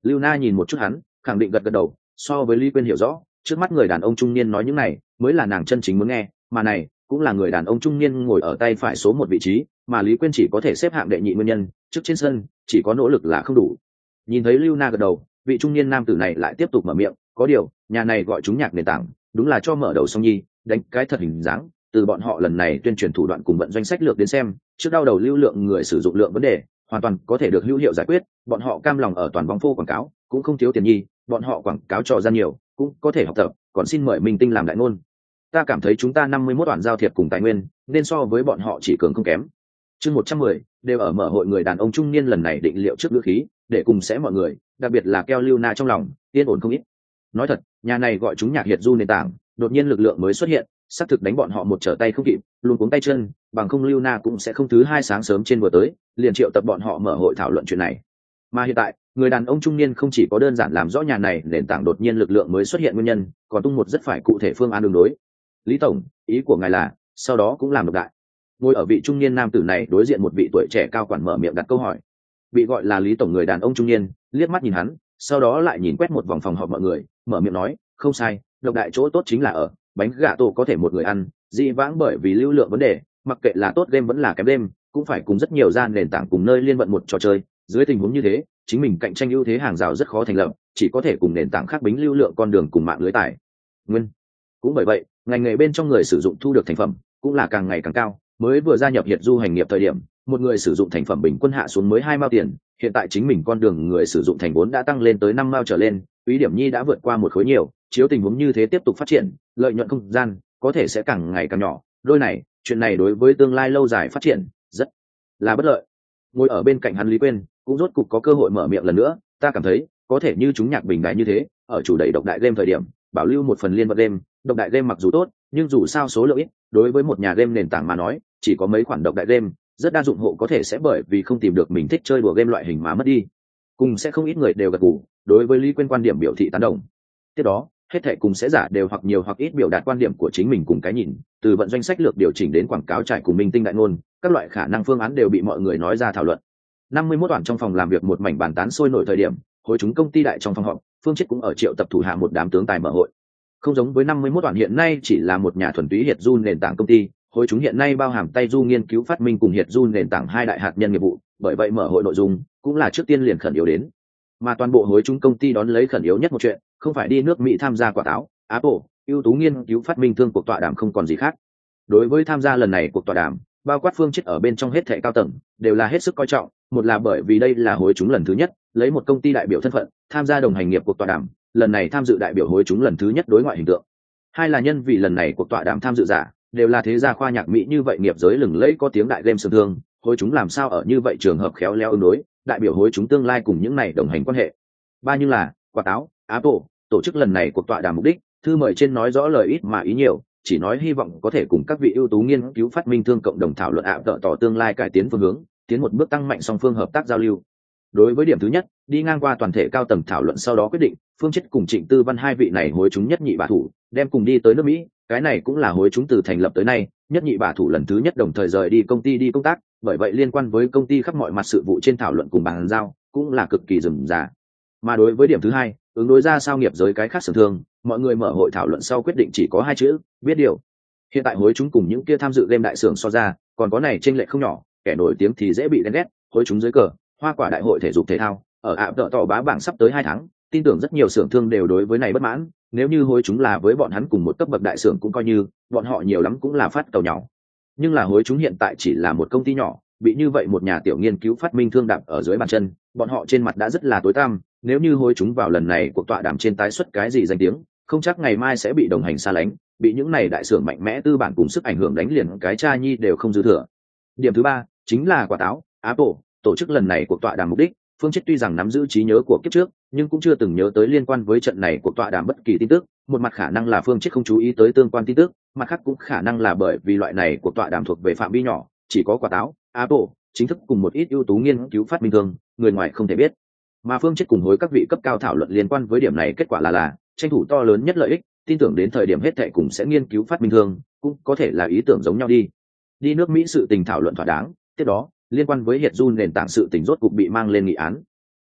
Lưu Na nhìn một chút hắn, khẳng định gật gật đầu. So với Lý Quyên hiểu rõ, trước mắt người đàn ông trung niên nói những này mới là nàng chân chính muốn nghe, mà này cũng là người đàn ông trung niên ngồi ở tay phải số một vị trí, mà Lý Quyên chỉ có thể xếp hạng đệ nhị nguyên nhân, trước trên sân chỉ có nỗ lực là không đủ. Nhìn thấy Lưu Na gật đầu, vị trung niên nam tử này lại tiếp tục mở miệng, có điều nhà này gọi chúng nhạc nền tảng đúng là cho mở đầu song nhi, đánh cái thật hình dáng. Từ bọn họ lần này tuyên truyền thủ đoạn cùng vận doanh sách lược đến xem, trước đau đầu lưu lượng người sử dụng lượng vấn đề hoàn toàn có thể được hữu hiệu giải quyết. Bọn họ cam lòng ở toàn vòng phô quảng cáo, cũng không thiếu tiền nhi, bọn họ quảng cáo trò gian nhiều, cũng có thể học tập, còn xin mời minh tinh làm đại ngôn. Ta cảm thấy chúng ta năm mươi mốt đoạn giao thiệp cùng tài nguyên, nên so với bọn họ chỉ cường không kém. Chương một trăm mười đều ở mở hội người đàn ông trung niên lần này định liệu trước ngữ khí, để cùng sẽ mọi người, đặc biệt là keo Lưu Na trong lòng yên ổn không ít. Nói thật, nhà này gọi chúng nhạc hiệt du nền tảng, đột nhiên lực lượng mới xuất hiện, xác thực đánh bọn họ một trở tay không kịp, luôn cuống tay chân, bằng không Lưu Na cũng sẽ không thứ hai sáng sớm trên vừa tới, liền triệu tập bọn họ mở hội thảo luận chuyện này. Mà hiện tại, người đàn ông trung niên không chỉ có đơn giản làm rõ nhà này nền tảng đột nhiên lực lượng mới xuất hiện nguyên nhân, còn tung một rất phải cụ thể phương án đường đối. Lý tổng, ý của ngài là, sau đó cũng làm độc đại. Ngồi ở vị trung niên nam tử này đối diện một vị tuổi trẻ cao quản mở miệng đặt câu hỏi. Bị gọi là Lý tổng người đàn ông trung niên liếc mắt nhìn hắn, sau đó lại nhìn quét một vòng phòng họp mọi người, mở miệng nói, không sai, độc đại chỗ tốt chính là ở bánh gà tổ có thể một người ăn, dị vãng bởi vì lưu lượng vấn đề, mặc kệ là tốt game vẫn là kém game, cũng phải cùng rất nhiều gian nền tảng cùng nơi liên vận một trò chơi. Dưới tình huống như thế, chính mình cạnh tranh ưu thế hàng rào rất khó thành lập, chỉ có thể cùng nền tảng khác bính lưu lượng con đường cùng mạng lưới tài nguyên. Cũng bởi vậy, ngành nghề bên trong người sử dụng thu được thành phẩm cũng là càng ngày càng cao. Mới vừa gia nhập hiệt du hành nghiệp thời điểm, một người sử dụng thành phẩm bình quân hạ xuống mới hai mao tiền, hiện tại chính mình con đường người sử dụng thành vốn đã tăng lên tới năm mao trở lên, quý điểm nhi đã vượt qua một khối nhiều. Chiếu tình huống như thế tiếp tục phát triển, lợi nhuận không gian có thể sẽ càng ngày càng nhỏ. Đôi này, chuyện này đối với tương lai lâu dài phát triển rất là bất lợi. Ngồi ở bên cạnh hắn Lý Quyên cũng rốt cục có cơ hội mở miệng lần nữa, ta cảm thấy có thể như chúng nhạc bình đại như thế, ở chủ đẩy độc đại game thời điểm, bảo lưu một phần liên vận game. Độc đại game mặc dù tốt, nhưng dù sao số lượng ít, đối với một nhà game nền tảng mà nói, chỉ có mấy khoản độc đại game, rất đa dụng hộ có thể sẽ bởi vì không tìm được mình thích chơi đùa game loại hình mà mất đi. Cùng sẽ không ít người đều gật gù, đối với Lý Quyên quan điểm biểu thị tán đồng. Tiếp đó, hết thảy cùng sẽ giả đều hoặc nhiều hoặc ít biểu đạt quan điểm của chính mình cùng cái nhìn, từ vận doanh sách lược điều chỉnh đến quảng cáo trải cùng minh tinh đại ngôn, các loại khả năng phương án đều bị mọi người nói ra thảo luận. năm mươi mốt đoạn trong phòng làm việc một mảnh bàn tán sôi nổi thời điểm, hội chúng công ty đại trong phòng họp, Phương Chiết cũng ở triệu tập thủ hạ một đám tướng tài mở hội. Không giống với năm mươi mốt đoạn hiện nay chỉ là một nhà thuần túy hiệt du nền tảng công ty, hội chúng hiện nay bao hàm tay du nghiên cứu phát minh cùng hiệt du nền tảng hai đại hạt nhân nghiệp vụ, bởi vậy mở hội nội dung cũng là trước tiên liền khẩn yếu đến. Mà toàn bộ hối chúng công ty đón lấy khẩn yếu nhất một chuyện, không phải đi nước Mỹ tham gia quả táo, Apple, ưu tú nghiên cứu phát minh thương cuộc tọa đàm không còn gì khác. Đối với tham gia lần này cuộc tọa đàm, bao quát Phương Chiết ở bên trong hết thảy cao tầng đều là hết sức coi trọng, một là bởi vì đây là hối chúng lần thứ nhất lấy một công ty đại biểu thân phận tham gia đồng hành nghiệp cuộc tọa đàm, lần này tham dự đại biểu hối chúng lần thứ nhất đối ngoại hình tượng. Hai là nhân vì lần này cuộc tọa đàm tham dự giả đều là thế gia khoa nhạc Mỹ như vậy nghiệp giới lừng lẫy có tiếng đại game sương thương, hối chúng làm sao ở như vậy trường hợp khéo léo ứng đối, đại biểu hối chúng tương lai cùng những này đồng hành quan hệ. Ba nhưng là quả táo, Apple tổ chức lần này cuộc tọa đàm mục đích, thư mời trên nói rõ lời ít mà ý nhiều, chỉ nói hy vọng có thể cùng các vị ưu tú nghiên cứu phát minh thương cộng đồng thảo luận ạ tợ tỏ tương lai cải tiến phương hướng, tiến một bước tăng mạnh song phương hợp tác giao lưu. Đối với điểm thứ nhất, đi ngang qua toàn thể cao tầng thảo luận sau đó quyết định, Phương Chiết cùng Trịnh Tư Văn hai vị này hối chúng nhất nhị bả thủ, đem cùng đi tới nước Mỹ, cái này cũng là hối chúng từ thành lập tới nay, nhất nhị bả thủ lần thứ nhất đồng thời rời đi công ty đi công tác, bởi vậy liên quan với công ty khắp mọi mặt sự vụ trên thảo luận cùng bàn giao, cũng là cực kỳ rườm rà. Mà đối với điểm thứ hai, ứng đối ra sao nghiệp giới cái khác sưởng thương, mọi người mở hội thảo luận sau quyết định chỉ có hai chữ, biết điều. Hiện tại hối chúng cùng những kia tham dự game đại sưởng so ra, còn có này chênh lệch không nhỏ, kẻ nổi tiếng thì dễ bị ghen ghét, hối chúng dưới cờ, hoa quả đại hội thể dục thể thao, ở ạ tợ tỏ bá bảng sắp tới hai tháng, tin tưởng rất nhiều xưởng thương đều đối với này bất mãn, nếu như hối chúng là với bọn hắn cùng một cấp bậc đại xưởng cũng coi như, bọn họ nhiều lắm cũng là phát tàu nhỏ. Nhưng là hối chúng hiện tại chỉ là một công ty nhỏ, bị như vậy một nhà tiểu nghiên cứu phát minh thương đạp ở dưới bàn chân, bọn họ trên mặt đã rất là tối tăm, nếu như hối chúng vào lần này cuộc tọa đàm trên tái xuất cái gì danh tiếng, không chắc ngày mai sẽ bị đồng hành xa lánh, bị những này đại xưởng mạnh mẽ tư bản cùng sức ảnh hưởng đánh liền cái cha nhi đều không dư thừa. Điểm thứ ba chính là quả táo, Apple tổ chức lần này cuộc tọa đàm mục đích, Phương Chiết tuy rằng nắm giữ trí nhớ của kiếp trước, nhưng cũng chưa từng nhớ tới liên quan với trận này cuộc tọa đàm bất kỳ tin tức, một mặt khả năng là Phương Chiết không chú ý tới tương quan tin tức, mặt khác cũng khả năng là bởi vì loại này cuộc tọa đàm thuộc về phạm vi nhỏ, chỉ có quả táo, Apple chính thức cùng một ít ưu tú nghiên cứu phát minh thương, người ngoài không thể biết. Mà Phương Chiết cùng hối các vị cấp cao thảo luận liên quan với điểm này, kết quả là là tranh thủ to lớn nhất lợi ích, tin tưởng đến thời điểm hết thảy cùng sẽ nghiên cứu phát minh thương, cũng có thể là ý tưởng giống nhau đi. Đi nước Mỹ sự tình thảo luận thỏa đáng, tiếp đó liên quan với hiệt du nền tảng sự tình rốt cục bị mang lên nghị án.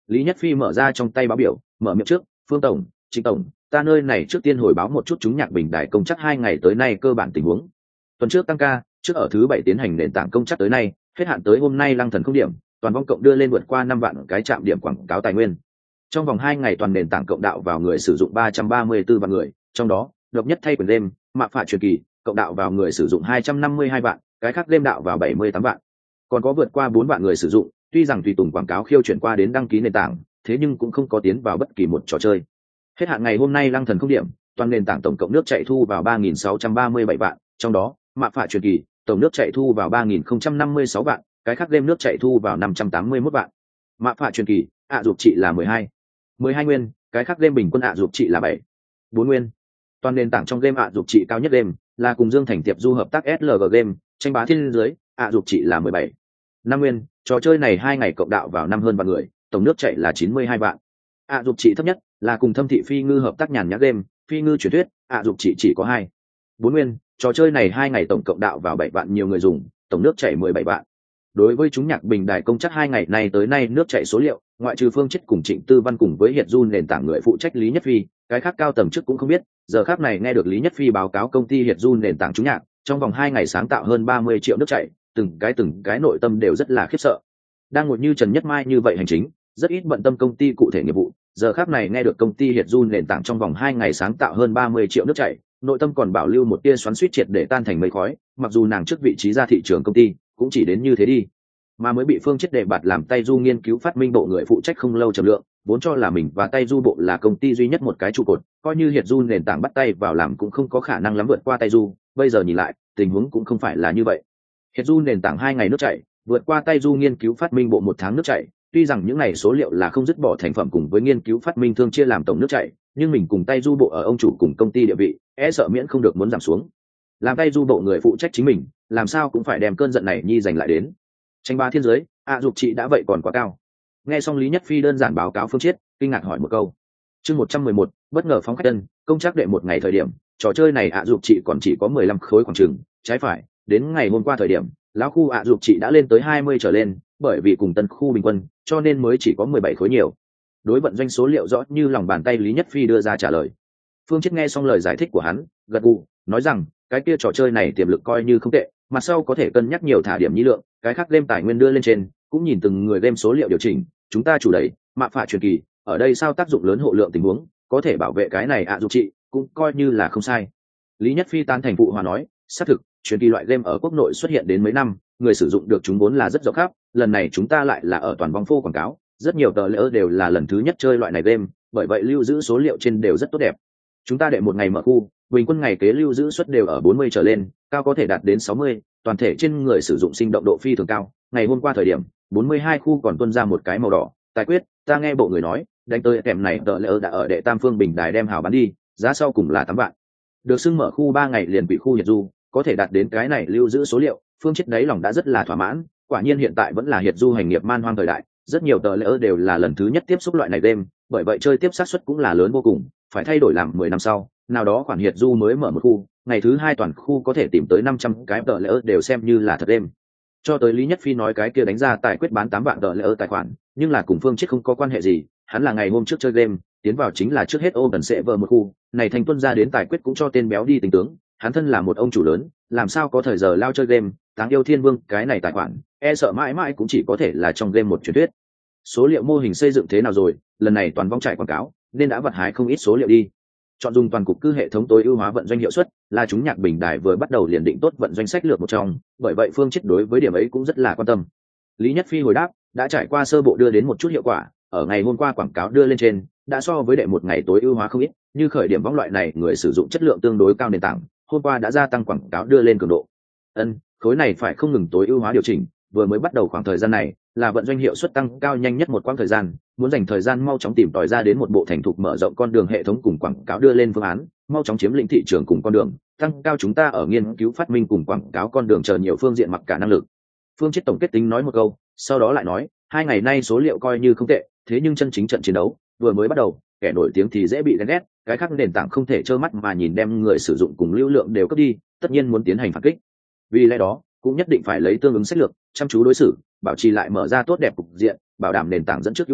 Lý Nhất Phi mở ra trong tay báo biểu, mở miệng trước, Phương tổng, Trịnh tổng, ta nơi này trước tiên hồi báo một chút chúng nhạc bình đài công chắc hai ngày tới nay cơ bản tình huống. Tuần trước tăng ca, trước ở thứ bảy tiến hành nền tảng công chắc tới nay, hết hạn tới hôm nay lăng thần không điểm, toàn vong cộng đưa lên vượt qua năm vạn cái trạm điểm quảng cáo tài nguyên. Trong vòng hai ngày toàn nền tảng cộng đạo vào người sử dụng ba trăm ba mươi tư vạn người, trong đó, độc nhất thay quyền đêm, mạ phạ truyền kỳ, cộng đạo vào người sử dụng hai trăm năm mươi hai vạn, cái khác đêm đạo vào bảy mươi tám vạn. Còn có vượt qua bốn vạn người sử dụng, tuy rằng tùy tùng quảng cáo khiêu chuyển qua đến đăng ký nền tảng, thế nhưng cũng không có tiến vào bất kỳ một trò chơi. Hết hạn ngày hôm nay lăng thần không điểm, toàn nền tảng tổng cộng nước chạy thu vào ba nghìn sáu trăm ba mươi bảy vạn, trong đó, mạ phạ truyền kỳ, tổng nước chạy thu vào ba nghìn không trăm năm mươi sáu vạn, cái khác game nước chạy thu vào năm trăm tám mươi mốt vạn. Mạ phạ truyền kỳ, ạ dục trị là mười hai, mười hai nguyên, cái khác game bình quân ạ dục trị là bảy, bốn nguyên. Toàn nền tảng trong game ạ dục trị cao nhất game là cùng Dương Thành Tiệp Du hợp tác ét lờ giê game, tranh bá thiên dưới, ạ dục trị là mười bảy, năm nguyên. Trò chơi này hai ngày cộng đạo vào năm hơn vạn người, tổng nước chạy là chín mươi hai vạn. ạ dục trị thấp nhất là cùng Thâm Thị Phi Ngư hợp tác nhàn nhã game, Phi Ngư truyền thuyết, ạ dục trị chỉ có hai, bốn nguyên. Trò chơi này hai ngày tổng cộng đạo vào bảy vạn nhiều người dùng, tổng nước chảy mười bảy vạn. Đối với chúng nhạc bình đài công chắc hai ngày này tới nay nước chảy số liệu, ngoại trừ Phương Chết cùng Trịnh Tư Văn cùng với Hiệt Du nền tảng người phụ trách Lý Nhất Phi, cái khác cao tầng trước cũng không biết. Giờ khác này nghe được Lý Nhất Phi báo cáo công ty Hiệt Du nền tảng chúng nhạc trong vòng hai ngày sáng tạo hơn ba mươi triệu nước chảy, từng cái từng cái nội tâm đều rất là khiếp sợ. Đang ngồi như Trần Nhất Mai như vậy hành chính, rất ít bận tâm công ty cụ thể nghiệp vụ. Giờ khác này nghe được công ty Hiệt Du nền tảng trong vòng hai ngày sáng tạo hơn ba mươi triệu nước chảy, nội tâm còn bảo lưu một tia xoắn xuýt triệt để tan thành mây khói. Mặc dù nàng trước vị trí ra thị trường công ty cũng chỉ đến như thế đi, mà mới bị Phương Chết đề bạt làm tay du nghiên cứu phát minh bộ người phụ trách không lâu trầm lượng, vốn cho là mình và tay du bộ là công ty duy nhất một cái trụ cột, coi như Hiệt Du nền tảng bắt tay vào làm cũng không có khả năng lắm vượt qua tay du. Bây giờ nhìn lại, tình huống cũng không phải là như vậy. Hiệt Du nền tảng hai ngày nước chảy vượt qua tay du nghiên cứu phát minh bộ một tháng nước chảy. Tuy rằng những này số liệu là không dứt bỏ thành phẩm cùng với nghiên cứu phát minh thương chia làm tổng nước chảy, nhưng mình cùng tay du bộ ở ông chủ cùng công ty địa vị, e sợ miễn không được muốn giảm xuống. Làm tay du bộ người phụ trách chính mình, làm sao cũng phải đem cơn giận này nhi giành lại đến. Tranh ba thiên giới, ạ dục trị đã vậy còn quá cao. Nghe xong Lý Nhất Phi đơn giản báo cáo Phương Chiết, kinh ngạc hỏi một câu. Chương một trăm mười một, bất ngờ phóng khách tân, công chắc đệ một ngày thời điểm, trò chơi này ạ dục trị còn chỉ có mười lăm khối khoảng chừng, trái phải, đến ngày hôm qua thời điểm, lão khu ạ dục trị đã lên tới hai mươi trở lên, bởi vì cùng tân khu bình quân, cho nên mới chỉ có mười bảy khối nhiều. Đối vận doanh số liệu rõ như lòng bàn tay Lý Nhất Phi đưa ra trả lời. Phương Chiết nghe xong lời giải thích của hắn, gật gù, nói rằng, cái kia trò chơi này tiềm lực coi như không tệ, mặt sau có thể cân nhắc nhiều thả điểm nhi lượng, cái khác game tài nguyên đưa lên trên, cũng nhìn từng người game số liệu điều chỉnh, chúng ta chủ đẩy, mạ phạ truyền kỳ, ở đây sao tác dụng lớn hộ lượng tình huống, có thể bảo vệ cái này ạ dục trị, cũng coi như là không sai. Lý Nhất Phi tán thành phụ hòa nói, xác thực, truyền kỳ loại game ở quốc nội xuất hiện đến mấy năm, người sử dụng được chúng vốn là rất rộng khắp, lần này chúng ta lại là ở toàn vòng phô quảng cáo, rất nhiều tờ lỡ đều là lần thứ nhất chơi loại này game, bởi vậy lưu giữ số liệu trên đều rất tốt đẹp. Chúng ta đệ một ngày mở khu, bình quân ngày kế lưu giữ suất đều ở bốn mươi trở lên, cao có thể đạt đến sáu mươi, toàn thể trên người sử dụng sinh động độ phi thường cao. Ngày hôm qua thời điểm, bốn mươi hai khu còn tuân ra một cái màu đỏ. Tài quyết, ta nghe bộ người nói, đánh tới kèm này tờ lỡ đã ở đệ tam phương bình đài đem hào bán đi, giá sau cùng là tám vạn. Được xưng mở khu ba ngày liền bị khu Nhật Du, có thể đạt đến cái này lưu giữ số liệu, Phương Chết đáy lòng đã rất là thỏa mãn. Quả nhiên hiện tại vẫn là Hiệt Du hành nghiệp man hoang thời đại, rất nhiều tờ lỡ đều là lần thứ nhất tiếp xúc loại này game, bởi vậy chơi tiếp xác suất cũng là lớn vô cùng, phải thay đổi làm mười năm sau, nào đó khoản Hiệt Du mới mở một khu, ngày thứ hai toàn khu có thể tìm tới năm trăm cái tờ lỡ đều xem như là thật game. Cho tới Lý Nhất Phi nói cái kia đánh ra tài quyết bán tám vạn tờ lỡ tài khoản, nhưng là cùng Phương Chết không có quan hệ gì, hắn là ngày hôm trước chơi game, tiến vào chính là trước hết Open Server một khu, này thành tuân ra đến tài quyết cũng cho tên béo đi tính tướng, hắn thân là một ông chủ lớn, làm sao có thời giờ lao chơi game, Táng Yêu Thiên Vương, cái này tài khoản, e sợ mãi mãi cũng chỉ có thể là trong game một truyền thuyết. Số liệu mô hình xây dựng thế nào rồi, lần này toàn vong trải quảng cáo, nên đã vật hái không ít số liệu đi. Chọn dùng toàn cục cư hệ thống tối ưu hóa vận doanh hiệu suất, là chúng nhạc bình đài vừa bắt đầu liền định tốt vận doanh sách lược một trong, bởi vậy Phương Chết đối với điểm ấy cũng rất là quan tâm. Lý Nhất Phi hồi đáp, đã trải qua sơ bộ đưa đến một chút hiệu quả, ở ngày hôm qua quảng cáo đưa lên trên, đã so với đệ một ngày tối ưu hóa không ít, như khởi điểm vong loại này người sử dụng chất lượng tương đối cao nền tảng, hôm qua đã gia tăng quảng cáo đưa lên cường độ. Ân, khối này phải không ngừng tối ưu hóa điều chỉnh, vừa mới bắt đầu khoảng thời gian này, là vận doanh hiệu suất tăng cao nhanh nhất một quãng thời gian, muốn dành thời gian mau chóng tìm tòi ra đến một bộ thành thục mở rộng con đường hệ thống cùng quảng cáo đưa lên phương án, mau chóng chiếm lĩnh thị trường cùng con đường, tăng cao chúng ta ở nghiên cứu phát minh cùng quảng cáo con đường chờ nhiều phương diện mặc cả năng lực. Phương Chết tổng kết tính nói một câu, sau đó lại nói, hai ngày nay số liệu coi như không tệ, thế nhưng chân chính trận chiến đấu vừa mới bắt đầu, kẻ nổi tiếng thì dễ bị ghen ghét, cái khác nền tảng không thể trơ mắt mà nhìn đem người sử dụng cùng lưu lượng đều cướp đi, tất nhiên muốn tiến hành phản kích. Vì lẽ đó, cũng nhất định phải lấy tương ứng sách lược, chăm chú đối xử, bảo trì lại mở ra tốt đẹp cục diện, bảo đảm nền tảng dẫn trước ưu thế,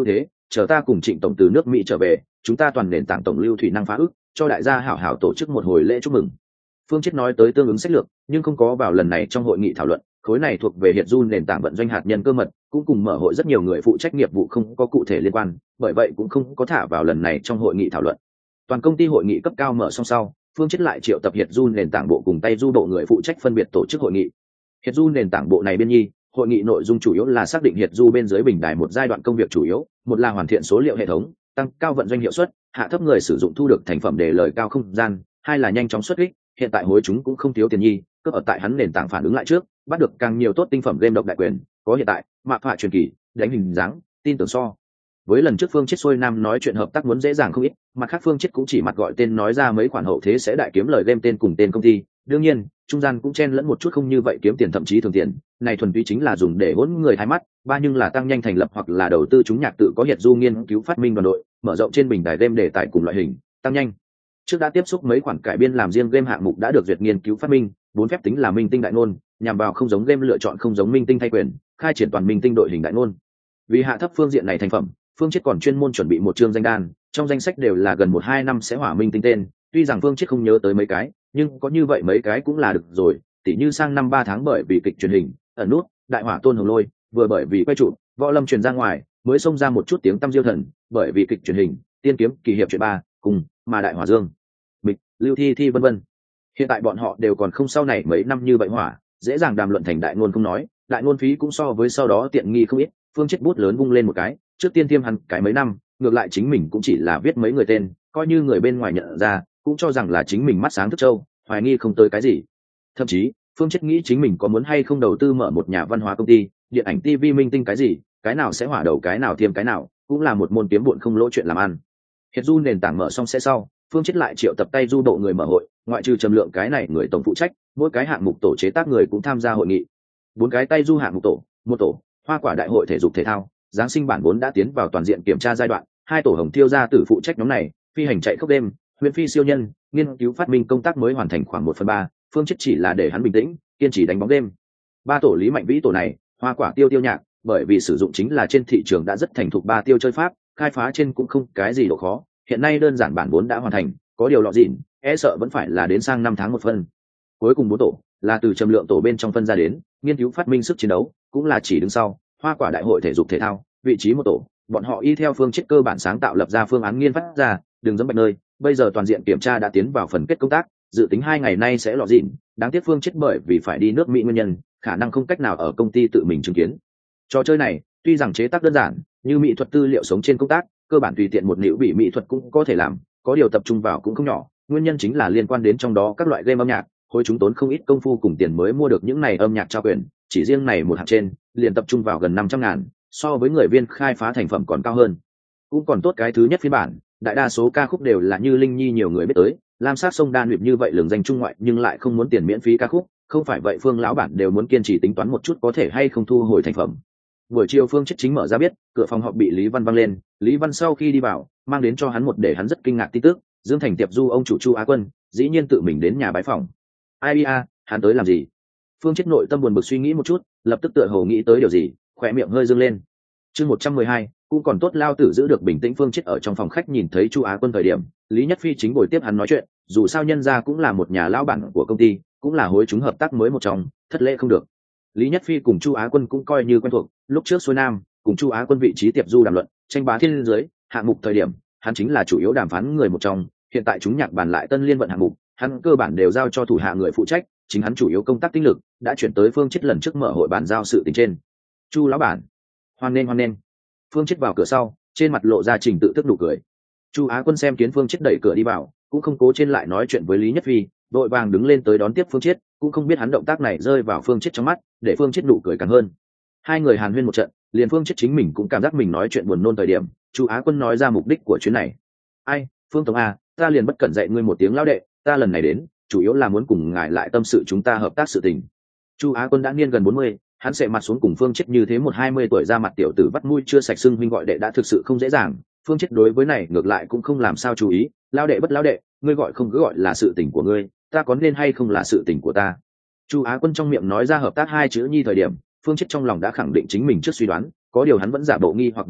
chờ ta cùng Trịnh tổng từ nước Mỹ trở về, chúng ta toàn nền tảng tổng lưu thủy năng phá ức, cho đại gia hảo hảo tổ chức một hồi lễ chúc mừng. Phương Chiết nói tới tương ứng sách lược, nhưng không có vào lần này trong hội nghị thảo luận, khối này thuộc về Hiệt Du nền tảng vận doanh hạt nhân cơ mật, cũng cùng mở hội rất nhiều người phụ trách nghiệp vụ không có cụ thể liên quan, bởi vậy cũng không có thả vào lần này trong hội nghị thảo luận. Toàn công ty hội nghị cấp cao mở xong sau, Phương Chiết lại triệu tập Hiệt Du nền tảng bộ cùng tay du bộ người phụ trách phân biệt tổ chức hội nghị. Hiệt Du nền tảng bộ này biên nhi, hội nghị nội dung chủ yếu là xác định Hiệt Du bên dưới bình đài một giai đoạn công việc chủ yếu, một là hoàn thiện số liệu hệ thống, tăng cao vận doanh hiệu suất, hạ thấp người sử dụng thu được thành phẩm để lời cao không gian, hai là nhanh chóng xuất kích, hiện tại hối chúng cũng không thiếu tiền nhi, cướp ở tại hắn nền tảng phản ứng lại trước, bắt được càng nhiều tốt tinh phẩm game độc đại quyền, có hiện tại, mạ phạ truyền kỳ, đánh hình dáng, tin tưởng so. Với lần trước Phương Chiết xuôi nam nói chuyện hợp tác muốn dễ dàng không ít, mặt khác Phương Chiết cũng chỉ mặt gọi tên nói ra mấy khoản hậu thế sẽ đại kiếm lời game tên cùng tên công ty, đương nhiên, trung gian cũng chen lẫn một chút không như vậy kiếm tiền thậm chí thường tiền, này thuần túy chính là dùng để hỗn người thái mắt, ba nhưng là tăng nhanh thành lập hoặc là đầu tư chúng nhạc tự có Hiệt Du nghiên cứu phát minh đoàn đội, mở rộng trên bình đài game đề tài cùng loại hình, tăng nhanh. Trước đã tiếp xúc mấy khoản cải biên làm riêng game hạng mục đã được duyệt nghiên cứu phát minh, bốn phép tính là minh tinh đại ngôn, nhằm vào không giống game lựa chọn không giống minh tinh thay quyền, khai triển toàn minh tinh đội hình đại ngôn. Vì hạ thấp phương diện này thành phẩm, Phương Chiết còn chuyên môn chuẩn bị một chương danh đan, trong danh sách đều là gần một hai năm sẽ hỏa minh tinh tên, tuy rằng Phương Chiết không nhớ tới mấy cái, nhưng có như vậy mấy cái cũng là được rồi, tỉ như sang năm ba tháng bởi vì kịch truyền hình, ẩn nút, đại hỏa tôn hồng lôi, vừa bởi vì quay trụ, võ lâm truyền ra ngoài, mới xông ra một chút tiếng tăm diêu thần, bởi vì kịch truyền hình, tiên kiếm kỳ hiệp chuyện ba, cùng mà đại hỏa dương, mịch, lưu thi thi vân vân. Hiện tại bọn họ đều còn không sau này mấy năm như vậy hỏa, dễ dàng đàm luận thành đại ngôn không nói, đại ngôn phí cũng so với sau đó tiện nghi không ít. Phương Chiết bút lớn vung lên một cái, trước tiên tiêm hắn cái mấy năm, ngược lại chính mình cũng chỉ là viết mấy người tên, coi như người bên ngoài nhận ra, cũng cho rằng là chính mình mắt sáng thức trâu, hoài nghi không tới cái gì. Thậm chí, Phương Chiết nghĩ chính mình có muốn hay không đầu tư mở một nhà văn hóa công ty, điện ảnh ti vi minh tinh cái gì, cái nào sẽ hỏa đầu cái nào tiêm cái nào, cũng là một môn kiếm bụn không lỗ chuyện làm ăn. Hiệt Du nền tảng mở xong sẽ sau, Phương Chiết lại triệu tập tay du độ người mở hội, ngoại trừ Trầm Lượng cái này người tổng phụ trách, mỗi cái hạng mục tổ chế tác người cũng tham gia hội nghị. Bốn cái tay du hạng mục tổ, một tổ hoa quả đại hội thể dục thể thao, giáng sinh bản vốn đã tiến vào toàn diện kiểm tra giai đoạn, hai tổ hồng thiêu gia tử phụ trách nhóm này, phi hành chạy khốc đêm, huyền phi siêu nhân, nghiên cứu phát minh công tác mới hoàn thành khoảng một phần ba, Phương Chiết chỉ là để hắn bình tĩnh, kiên trì đánh bóng đêm. Ba tổ Lý Mạnh Vĩ tổ này, hoa quả tiêu tiêu nhạc, bởi vì sử dụng chính là trên thị trường đã rất thành thục ba tiêu chơi pháp, khai phá trên cũng không cái gì độ khó, hiện nay đơn giản bản vốn đã hoàn thành, có điều lọ dịn, e sợ vẫn phải là đến sang năm tháng một phân. Cuối cùng bốn tổ là từ Trầm Lượng tổ bên trong phân ra đến, nghiên cứu phát minh sức chiến đấu, cũng là chỉ đứng sau, hoa quả đại hội thể dục thể thao, vị trí một tổ, bọn họ y theo Phương Chiết cơ bản sáng tạo lập ra phương án nghiên phát ra, đừng dẫm bạch nơi, bây giờ toàn diện kiểm tra đã tiến vào phần kết công tác, dự tính hai ngày nay sẽ lọ dịn, đáng tiếc Phương Chiết bởi vì phải đi nước Mỹ nguyên nhân, khả năng không cách nào ở công ty tự mình chứng kiến. Trò chơi này, tuy rằng chế tác đơn giản, như mỹ thuật tư liệu sống trên công tác, cơ bản tùy tiện một liễu bị mỹ thuật cũng có thể làm, có điều tập trung vào cũng không nhỏ, nguyên nhân chính là liên quan đến trong đó các loại game âm nhạc, hồi chúng tốn không ít công phu cùng tiền mới mua được những này âm nhạc trao quyền, chỉ riêng này một hạng trên, liền tập trung vào gần năm trăm ngàn, so với người viên khai phá thành phẩm còn cao hơn. Cũng còn tốt cái thứ nhất phiên bản, đại đa số ca khúc đều là như Linh Nhi nhiều người biết tới, Lam Sát sông Đan Nguyệt như vậy lường danh trung ngoại nhưng lại không muốn tiền miễn phí ca khúc, không phải vậy Phương lão bản đều muốn kiên trì tính toán một chút có thể hay không thu hồi thành phẩm. Buổi chiều Phương Chiết chính mở ra biết, cửa phòng họp bị Lý Văn văng lên, Lý Văn sau khi đi vào, mang đến cho hắn một để hắn rất kinh ngạc tin tức, Dương Thành Tiệp Du ông chủ Chu Á Quân, dĩ nhiên tự mình đến nhà bái phòng. Ai a, hắn tới làm gì? Phương Chiết nội tâm buồn bực suy nghĩ một chút, lập tức tựa hồ nghĩ tới điều gì, khóe miệng hơi dương lên. Chương một trăm mười hai, cũng còn tốt lao tử giữ được bình tĩnh. Phương Chiết ở trong phòng khách nhìn thấy Chu Á Quân thời điểm, Lý Nhất Phi chính ngồi tiếp hắn nói chuyện, dù sao nhân gia cũng là một nhà lão bản của công ty, cũng là hối chúng hợp tác mới một trong, thất lễ không được. Lý Nhất Phi cùng Chu Á Quân cũng coi như quen thuộc, lúc trước xuôi nam, cùng Chu Á Quân vị trí Tiệp Du đàm luận, tranh bá thiên dưới, hạng mục thời điểm, hắn chính là chủ yếu đàm phán người một trong, hiện tại chúng nhạc bàn lại tân liên vận hạng mục, hắn cơ bản đều giao cho thủ hạ người phụ trách, chính hắn chủ yếu công tác tinh lực đã chuyển tới Phương Chiết lần trước mở hội bàn giao sự tình trên. Chu lão bản, hoan nên hoan nên. Phương Chiết vào cửa sau, trên mặt lộ ra trình tự thức nụ cười. Chu Á Quân xem kiến Phương Chiết đẩy cửa đi vào, cũng không cố trên lại nói chuyện với Lý Nhất Phi, đội vàng đứng lên tới đón tiếp Phương Chiết, cũng không biết hắn động tác này rơi vào Phương Chiết trong mắt, để Phương Chiết nụ cười càng hơn. Hai người hàn huyên một trận, liền Phương Chiết chính mình cũng cảm giác mình nói chuyện buồn nôn thời điểm, Chu Á Quân nói ra mục đích của chuyến này. Ai, Phương tổng a, ta liền bất cẩn dạy ngươi một tiếng lão đệ, ta lần này đến, chủ yếu là muốn cùng ngài lại tâm sự chúng ta hợp tác sự tình. Chu Á Quân đã niên gần bốn mươi, hắn sệ mặt xuống cùng Phương Chiết như thế một hai mươi tuổi ra mặt tiểu tử bắt mũi chưa sạch xưng huynh gọi đệ đã thực sự không dễ dàng. Phương Chiết đối với này ngược lại cũng không làm sao chú ý, lão đệ bất lão đệ, ngươi gọi không cứ gọi là sự tình của ngươi, ta có nên hay không là sự tình của ta. Chu Á Quân trong miệng nói ra hợp tác hai chữ nhi thời điểm, Phương Chiết trong lòng đã khẳng định chính mình trước suy đoán, có điều hắn vẫn giả bộ nghi hoặc vấn đạo,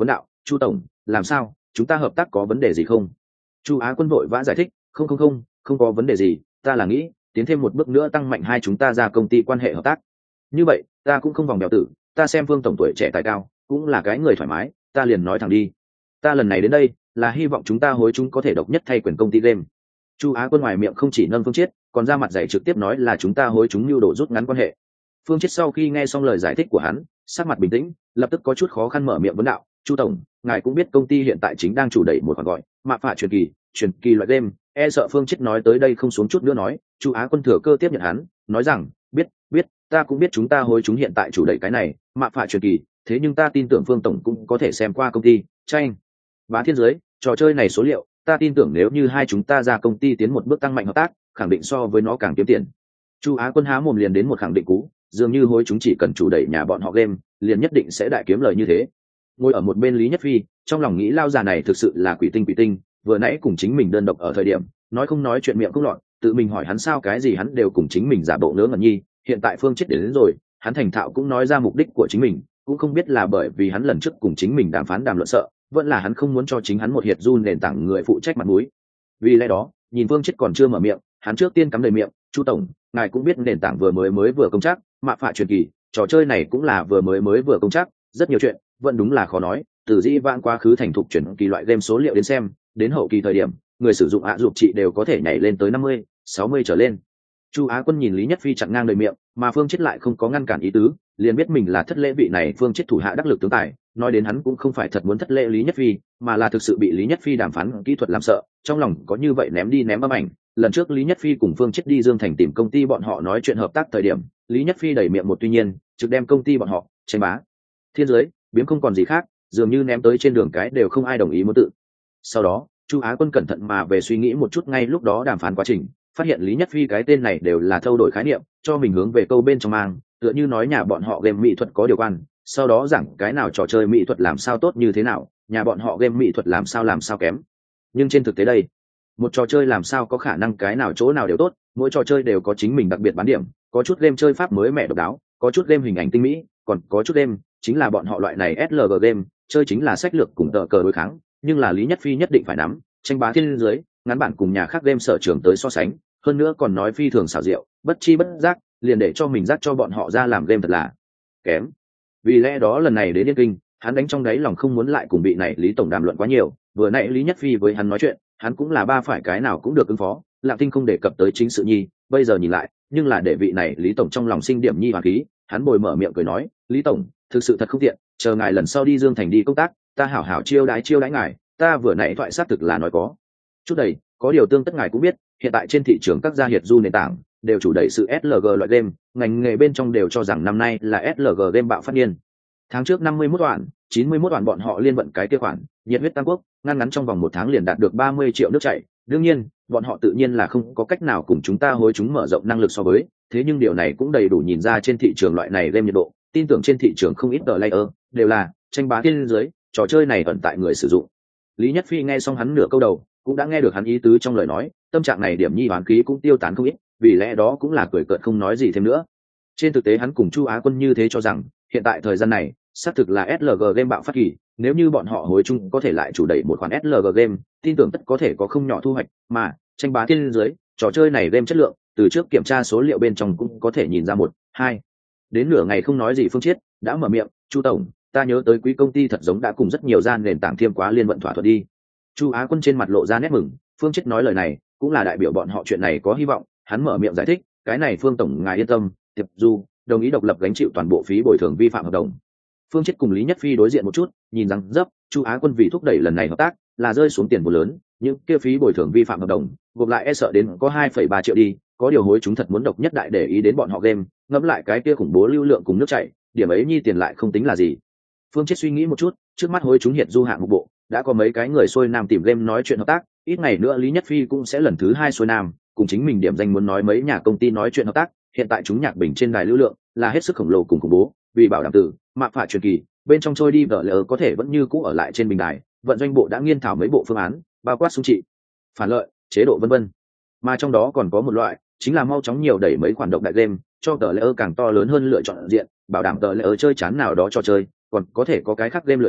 chu tổng, làm sao, chúng ta hợp tác có vấn đề gì không? Chu Á Quân vội vã giải thích, không không không không có vấn đề gì, ta là nghĩ tiến thêm một bước nữa tăng mạnh hai chúng ta ra công ty quan hệ hợp tác. Như vậy ta cũng không vòng bèo tử, ta xem Vương tổng tuổi trẻ tài cao, cũng là cái người thoải mái, ta liền nói thẳng đi. Ta lần này đến đây là hy vọng chúng ta hối chúng có thể độc nhất thay quyền công ty game. Chu Á Quân ngoài miệng không chỉ nâng Phương Chiết, còn ra mặt dạy trực tiếp nói là chúng ta hối chúng nhu đồ rút ngắn quan hệ. Phương Chiết sau khi nghe xong lời giải thích của hắn, sắc mặt bình tĩnh, lập tức có chút khó khăn mở miệng vấn đạo, chu tổng, ngài cũng biết công ty hiện tại chính đang chủ đẩy một khoản gọi mạ phạ truyền kỳ truyền kỳ loại game, e sợ Phương Chiết nói tới đây không xuống chút nữa nói. Chu Á Quân thừa cơ tiếp nhận hắn, nói rằng biết biết ta cũng biết chúng ta hối chúng hiện tại chủ đẩy cái này mạ phạ truyền kỳ, thế nhưng ta tin tưởng Phương tổng cũng có thể xem qua công ty tranh bá thiên giới trò chơi này số liệu, ta tin tưởng nếu như hai chúng ta ra công ty tiến một bước tăng mạnh hợp tác, khẳng định so với nó càng kiếm tiền. Chu Á Quân há mồm liền đến một khẳng định cú, dường như hối chúng chỉ cần chủ đẩy nhà bọn họ game liền nhất định sẽ đại kiếm lời như thế. Ngồi ở một bên Lý Nhất Phi trong lòng nghĩ lao già này thực sự là quỷ tinh quỷ tinh, vừa nãy cùng chính mình đơn độc ở thời điểm nói không nói chuyện miệng không lọt, tự mình hỏi hắn sao cái gì hắn đều cùng chính mình giả bộ ngớ ngẩn nhi, hiện tại Phương Chiết đến, đến rồi hắn thành thạo cũng nói ra mục đích của chính mình, cũng không biết là bởi vì hắn lần trước cùng chính mình đàm phán đàm luận sợ, vẫn là hắn không muốn cho chính hắn một hiệp du nền tảng người phụ trách mặt mũi. Vì lẽ đó nhìn Phương Chiết còn chưa mở miệng, hắn trước tiên cắm đầy miệng, chu tổng, ngài cũng biết nền tảng vừa mới mới vừa công chắc, mạ phạ truyền kỳ trò chơi này cũng là vừa mới mới vừa công chắc, rất nhiều chuyện vẫn đúng là khó nói, từ dĩ vãng quá khứ thành thục chuyển kỳ loại game số liệu đến xem, đến hậu kỳ thời điểm người sử dụng ạ dục trị đều có thể nhảy lên tới năm mươi sáu mươi trở lên. Chu Á Quân nhìn Lý Nhất Phi chặn ngang lời miệng, mà Phương Chiết lại không có ngăn cản ý tứ, liền biết mình là thất lễ vị này Phương Chiết thủ hạ đắc lực tướng tài, nói đến hắn cũng không phải thật muốn thất lễ Lý Nhất Phi, mà là thực sự bị Lý Nhất Phi đàm phán kỹ thuật làm sợ, trong lòng có như vậy ném đi ném âm ảnh. Lần trước Lý Nhất Phi cùng Phương Chiết đi Dương Thành tìm công ty bọn họ nói chuyện hợp tác thời điểm, Lý Nhất Phi đẩy miệng một tuy nhiên, trực đem công ty bọn họ tranh bá thiên giới biếm không còn gì khác, dường như ném tới trên đường cái đều không ai đồng ý muốn tự. Sau đó Chu Á Quân cẩn thận mà về suy nghĩ một chút ngay lúc đó đàm phán quá trình, phát hiện Lý Nhất Phi cái tên này đều là thâu đổi khái niệm, cho mình hướng về câu bên trong mang, tựa như nói nhà bọn họ game mỹ thuật có điều quan, sau đó giảng cái nào trò chơi mỹ thuật làm sao tốt như thế nào, nhà bọn họ game mỹ thuật làm sao làm sao kém. Nhưng trên thực tế đây, một trò chơi làm sao có khả năng cái nào chỗ nào đều tốt, mỗi trò chơi đều có chính mình đặc biệt bán điểm, có chút game chơi pháp mới mẻ độc đáo, có chút game hình ảnh tinh mỹ, còn có chút game chính là bọn họ loại này ét lờ giê game chơi chính là sách lược cùng tờ cờ đối kháng, nhưng là Lý Nhất Phi nhất định phải nắm tranh bá thiên giới ngắn bản cùng nhà khác game sở trường tới so sánh, hơn nữa còn nói phi thường xảo diệu, bất chi bất giác liền để cho mình dắt cho bọn họ ra làm game thật là kém. Vì lẽ đó lần này đến Yên Kinh, hắn đánh trong đáy lòng không muốn lại cùng vị này Lý tổng đàm luận quá nhiều, vừa nãy Lý Nhất Phi với hắn nói chuyện, hắn cũng là ba phải cái nào cũng được ứng phó, Lạng Tinh không đề cập tới chính sự nhi, bây giờ nhìn lại, nhưng là để vị này Lý tổng trong lòng sinh điểm nhi hòa khí, hắn bồi mở miệng cười nói, Lý tổng, thực sự thật không tiện, chờ ngài lần sau đi Dương Thành đi công tác, ta hảo hảo chiêu đãi chiêu đãi ngài, ta vừa nãy thoại xác thực là nói có chút đầy, có điều tương tất ngài cũng biết, hiện tại trên thị trường các gia hiệp du nền tảng đều chủ đẩy sự ét lờ giê loại game, ngành nghề bên trong đều cho rằng năm nay là ét lờ giê game bạo phát niên. Tháng trước năm mươi mốt đoạn, chín mươi mốt đoạn bọn họ liên vận cái kia khoản, nhiệt huyết tam quốc, ngăn ngắn trong vòng một tháng liền đạt được ba mươi triệu nước chảy, đương nhiên, bọn họ tự nhiên là không có cách nào cùng chúng ta hối chúng mở rộng năng lực so với, thế nhưng điều này cũng đầy đủ nhìn ra trên thị trường loại này game nhiệt độ, tin tưởng trên thị trường không ít tờ layer đều là tranh bá thiên giới, trò chơi này ẩn tại người sử dụng. Lý Nhất Phi nghe xong hắn nửa câu đầu, cũng đã nghe được hắn ý tứ trong lời nói, tâm trạng này điểm nhi hoán khí cũng tiêu tán không ít, vì lẽ đó cũng là cười cợt không nói gì thêm nữa. Trên thực tế hắn cùng Chu Á Quân như thế cho rằng, hiện tại thời gian này, xác thực là ét lờ giê game bạo phát kỳ, nếu như bọn họ hối chung có thể lại chủ đẩy một khoản ét lờ giê game, tin tưởng tất có thể có không nhỏ thu hoạch, mà tranh bá thiên giới, trò chơi này game chất lượng, từ trước kiểm tra số liệu bên trong cũng có thể nhìn ra một, hai. Đến nửa ngày không nói gì Phương Chiết đã mở miệng, Chu tổng, ta nhớ tới quý công ty thật giống đã cùng rất nhiều gian nền tảng thiêm quá liên vận thỏa thuận đi. Chu Á Quân trên mặt lộ ra nét mừng, Phương Chiết nói lời này cũng là đại biểu bọn họ chuyện này có hy vọng, hắn mở miệng giải thích, cái này Phương tổng ngài yên tâm, tiệp du đồng ý độc lập gánh chịu toàn bộ phí bồi thường vi phạm hợp đồng. Phương Chiết cùng Lý Nhất Phi đối diện một chút, nhìn rằng dấp, Chu Á Quân vì thúc đẩy lần này hợp tác là rơi xuống tiền bồi lớn, những kia phí bồi thường vi phạm hợp đồng gộp lại e sợ đến có hai phẩy ba triệu đi, có điều hối chúng thật muốn độc nhất đại để ý đến bọn họ game, ngẫm lại cái kia khủng bố lưu lượng cùng nước chảy, điểm ấy nhi tiền lại không tính là gì. Phương Chiết suy nghĩ một chút, trước mắt hối chúng hiện du hạng một bộ, đã có mấy cái người xuôi nam tìm game nói chuyện hợp tác, ít ngày nữa Lý Nhất Phi cũng sẽ lần thứ hai xuôi nam, cùng chính mình điểm danh muốn nói mấy nhà công ty nói chuyện hợp tác, hiện tại chúng nhạc bình trên đài lưu lượng là hết sức khổng lồ cùng khủng bố, vì bảo đảm từ mạ phạ truyền kỳ bên trong trôi đi vợ lỡ có thể vẫn như cũ ở lại trên bình đài, vận doanh bộ đã nghiên thảo mấy bộ phương án, bao quát xung trị, phản lợi, chế độ vân vân. Mà trong đó còn có một loại, chính là mau chóng nhiều đẩy mấy khoản độc đại game, cho tờ layer càng to lớn hơn lựa chọn diện, bảo đảm tờ layer chơi chán nào đó cho chơi, còn có thể có cái khác game lựa chọn,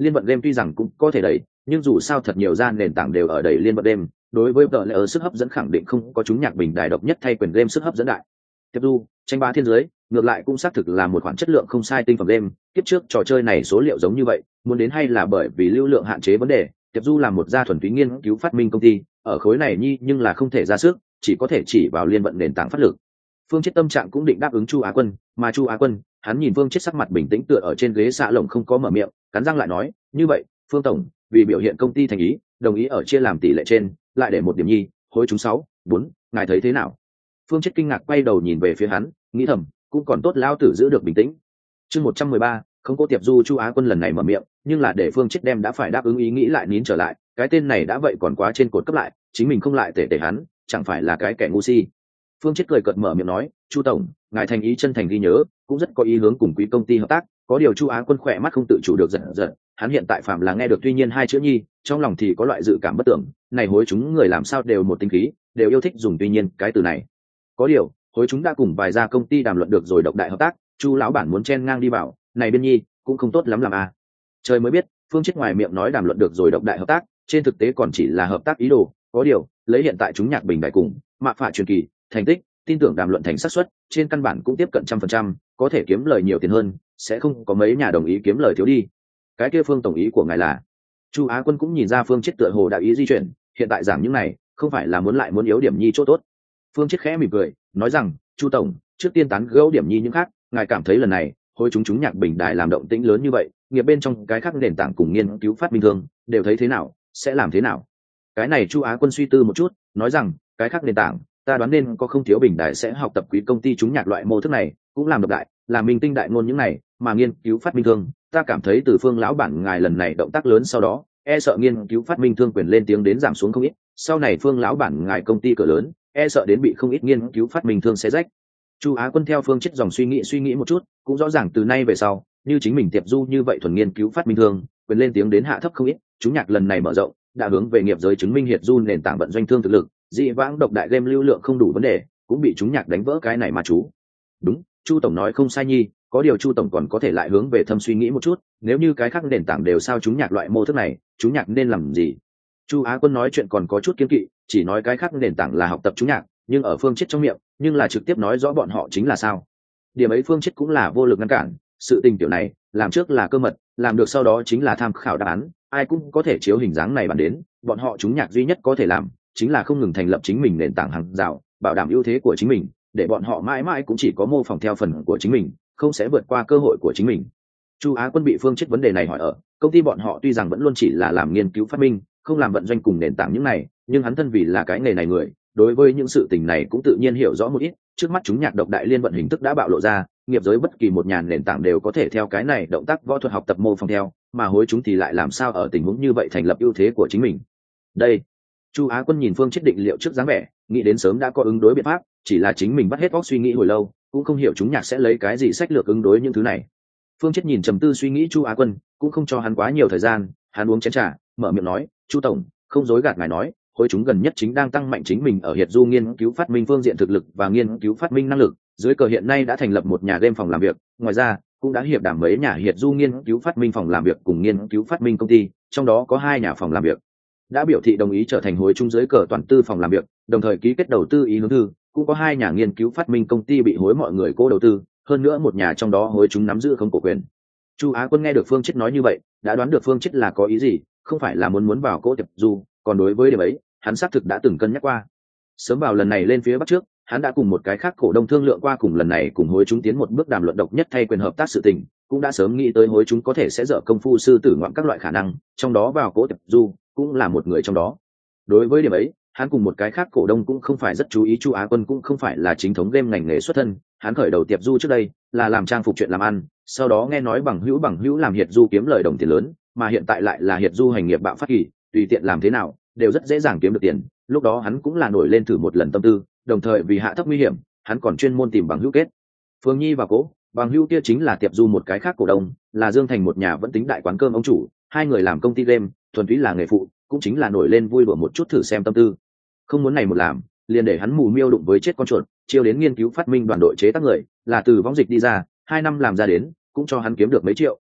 liên vận game tuy rằng cũng có thể đẩy, nhưng dù sao thật nhiều gian nền tảng đều ở đẩy liên vận game, đối với tờ lễ ở sức hấp dẫn khẳng định không có chúng nhạc bình đài độc nhất thay quyền game sức hấp dẫn đại. Tiếp du tranh bá thiên giới ngược lại cũng xác thực là một khoản chất lượng không sai tinh phẩm game. Tiếp trước trò chơi này số liệu giống như vậy, muốn đến hay là bởi vì lưu lượng hạn chế vấn đề. Tiếp du là một gia thuần túy nghiên cứu phát minh công ty, ở khối này nhi nhưng là không thể ra sức, chỉ có thể chỉ vào liên vận nền tảng phát lực. Phương Chết tâm trạng cũng định đáp ứng Chu Á Quân, mà Chu Á Quân, hắn nhìn Phương Chết sắc mặt bình tĩnh tựa ở trên ghế xạ lồng không có mở miệng, cắn răng lại nói, như vậy, Phương tổng, vì biểu hiện công ty thành ý, đồng ý ở chia làm tỷ lệ trên, lại để một điểm nhi, hối chúng sáu, bốn, ngài thấy thế nào? Phương Chết kinh ngạc quay đầu nhìn về phía hắn, nghĩ thầm, cũng còn tốt lão tử giữ được bình tĩnh. Chương một trăm mười ba, không có tiệp du Chu Á Quân lần này mở miệng, nhưng là để Phương Chết đem đã phải đáp ứng ý nghĩ lại nín trở lại, cái tên này đã vậy còn quá trên cột cấp lại, chính mình không lại tể tể hắn, chẳng phải là cái kẻ ngu si. Phương Chết cười cợt mở miệng nói, Chu tổng, ngài thành ý chân thành ghi nhớ, cũng rất có ý hướng cùng quý công ty hợp tác, có điều Chu Á Quân khỏe mắt không tự chủ được giật giật, hắn hiện tại phạm là nghe được tuy nhiên hai chữ nhi, trong lòng thì có loại dự cảm bất tưởng, này hối chúng người làm sao đều một tính khí, đều yêu thích dùng tuy nhiên cái từ này. Có điều, hối chúng đã cùng vài gia công ty đàm luận được rồi độc đại hợp tác, Chu lão bản muốn chen ngang đi bảo, này biên nhi, cũng không tốt lắm làm à. Trời mới biết, Phương Chết ngoài miệng nói đàm luận được rồi độc đại hợp tác, trên thực tế còn chỉ là hợp tác ý đồ, có điều, lấy hiện tại chúng nhạc bình đại cùng, mạ phạ truyền kỳ, thành tích, tin tưởng đàm luận thành xác suất, trên căn bản cũng tiếp cận trăm phần trăm, có thể kiếm lời nhiều tiền hơn, sẽ không có mấy nhà đồng ý kiếm lời thiếu đi. Cái kia Phương tổng ý của ngài là? Chu Á Quân cũng nhìn ra Phương Chết tựa hồ đã ý di chuyển, hiện tại giảng những này, không phải là muốn lại muốn yếu điểm nhi chỗ tốt. Phương Chết khẽ mỉm cười, nói rằng, Chu tổng, trước tiên tán gẫu điểm nhi những khác, ngài cảm thấy lần này, hồi chúng chúng nhạc bình đài làm động tĩnh lớn như vậy, nghiệp bên trong cái khác nền tảng cùng nghiên cứu phát minh thương, đều thấy thế nào, sẽ làm thế nào? Cái này Chu Á Quân suy tư một chút, nói rằng, cái khác nền tảng, ta đoán nên có không thiếu bình đại sẽ học tập quý công ty chúng nhạc loại mô thức này, cũng làm độc đại, làm minh tinh đại ngôn những này, mà nghiên cứu phát minh thương, ta cảm thấy từ Phương lão bản ngài lần này động tác lớn sau đó, e sợ nghiên cứu phát minh thương quyền lên tiếng đến giảm xuống không ít, sau này Phương lão bản ngài công ty cỡ lớn, e sợ đến bị không ít nghiên cứu phát minh thương xé rách. Chu Á Quân theo Phương Chết dòng suy nghĩ suy nghĩ một chút, cũng rõ ràng từ nay về sau, như chính mình tiệp du như vậy thuần nghiên cứu phát minh thương, quyền lên tiếng đến hạ thấp không ít, chúng nhạc lần này mở rộng, đã hướng về nghiệp giới chứng minh hiệt du nền tảng vận doanh thương thực lực, dị vãng độc đại game lưu lượng không đủ vấn đề, cũng bị chúng nhạc đánh vỡ cái này mà chú. Đúng, Chu tổng nói không sai nhi, có điều Chu tổng còn có thể lại hướng về thâm suy nghĩ một chút, nếu như cái khác nền tảng đều sao chúng nhạc loại mô thức này, chúng nhạc nên làm gì? Chu Á Quân nói chuyện còn có chút kiên kỵ, chỉ nói cái khác nền tảng là học tập chúng nhạc, nhưng ở Phương Chết trong miệng, nhưng là trực tiếp nói rõ bọn họ chính là sao. Điểm ấy Phương Chết cũng là vô lực ngăn cản, sự tình tiểu này, làm trước là cơ mật, làm được sau đó chính là tham khảo đáp án, ai cũng có thể chiếu hình dáng này bàn đến, bọn họ chúng nhạc duy nhất có thể làm, chính là không ngừng thành lập chính mình nền tảng hàng rào, bảo đảm ưu thế của chính mình, để bọn họ mãi mãi cũng chỉ có mô phỏng theo phần của chính mình, không sẽ vượt qua cơ hội của chính mình. Chu Á Quân bị Phương Chết vấn đề này hỏi ở, công ty bọn họ tuy rằng vẫn luôn chỉ là làm nghiên cứu phát minh, không làm vận doanh cùng nền tảng những này, nhưng hắn thân vì là cái nghề này người, đối với những sự tình này cũng tự nhiên hiểu rõ một ít. Trước mắt chúng nhạc độc đại liên vận hình thức đã bạo lộ ra, nghiệp giới bất kỳ một nhà nền tảng đều có thể theo cái này động tác võ thuật học tập mô phỏng theo, mà hối chúng thì lại làm sao ở tình huống như vậy thành lập ưu thế của chính mình. Đây, Chu Á Quân nhìn Phương Chết định liệu trước dáng vẻ, nghĩ đến sớm đã có ứng đối biện pháp, chỉ là chính mình bắt hết óc suy nghĩ hồi lâu, cũng không hiểu chúng nhạc sẽ lấy cái gì sách lược ứng đối những thứ này. Phương Chết nhìn trầm tư suy nghĩ Chu Á Quân, cũng không cho hắn quá nhiều thời gian, hắn uống chén trà, mở miệng nói, Chu tổng, không dối gạt ngài nói, hối chúng gần nhất chính đang tăng mạnh chính mình ở hiệt du nghiên cứu phát minh phương diện thực lực và nghiên cứu phát minh năng lực, dưới cờ hiện nay đã thành lập một nhà game phòng làm việc, ngoài ra cũng đã hiệp đảm mấy nhà hiệt du nghiên cứu phát minh phòng làm việc cùng nghiên cứu phát minh công ty, trong đó có hai nhà phòng làm việc đã biểu thị đồng ý trở thành hối chúng dưới cờ toàn tư phòng làm việc, đồng thời ký kết đầu tư ý hướng thư, cũng có hai nhà nghiên cứu phát minh công ty bị hối mọi người cố đầu tư, hơn nữa một nhà trong đó hối chúng nắm giữ không cổ quyền. Chu Á Quân nghe được Phương Chết nói như vậy, đã đoán được Phương Chết là có ý gì, không phải là muốn muốn vào cỗ tiệp du, còn đối với điểm ấy, hắn xác thực đã từng cân nhắc qua. Sớm vào lần này lên phía bắc trước, hắn đã cùng một cái khác cổ đông thương lượng qua, cùng lần này cùng hối chúng tiến một bước đàm luận độc nhất thay quyền hợp tác sự tình, cũng đã sớm nghĩ tới hối chúng có thể sẽ dở công phu sư tử ngoạm các loại khả năng, trong đó vào cỗ tiệp du cũng là một người trong đó. Đối với điểm ấy, hắn cùng một cái khác cổ đông cũng không phải rất chú ý. Chu Á Quân cũng không phải là chính thống game ngành nghề xuất thân, hắn khởi đầu tiệp du trước đây là làm trang phục chuyện làm ăn, sau đó nghe nói bằng hữu bằng hữu làm hiệt du kiếm lời đồng tiền lớn, mà hiện tại lại là hiệt du hành nghiệp bạo phát kỳ, tùy tiện làm thế nào đều rất dễ dàng kiếm được tiền. Lúc đó hắn cũng là nổi lên thử một lần tâm tư, đồng thời vì hạ thấp nguy hiểm, hắn còn chuyên môn tìm bằng hữu kết Phương Nhi và Cố. Bằng hữu kia chính là tiệp du một cái khác cổ đông, là Dương Thành một nhà vẫn tính đại quán cơm ông chủ, hai người làm công ty game, thuần túy là nghề phụ, cũng chính là nổi lên vui đùa một chút thử xem tâm tư. Không muốn này một làm, liền để hắn mù miêu đụng với chết con chuột, chiêu đến nghiên cứu phát minh đoàn đội chế tác người, là từ võng dịch đi ra, hai năm làm ra đến, cũng cho hắn kiếm được mấy triệu,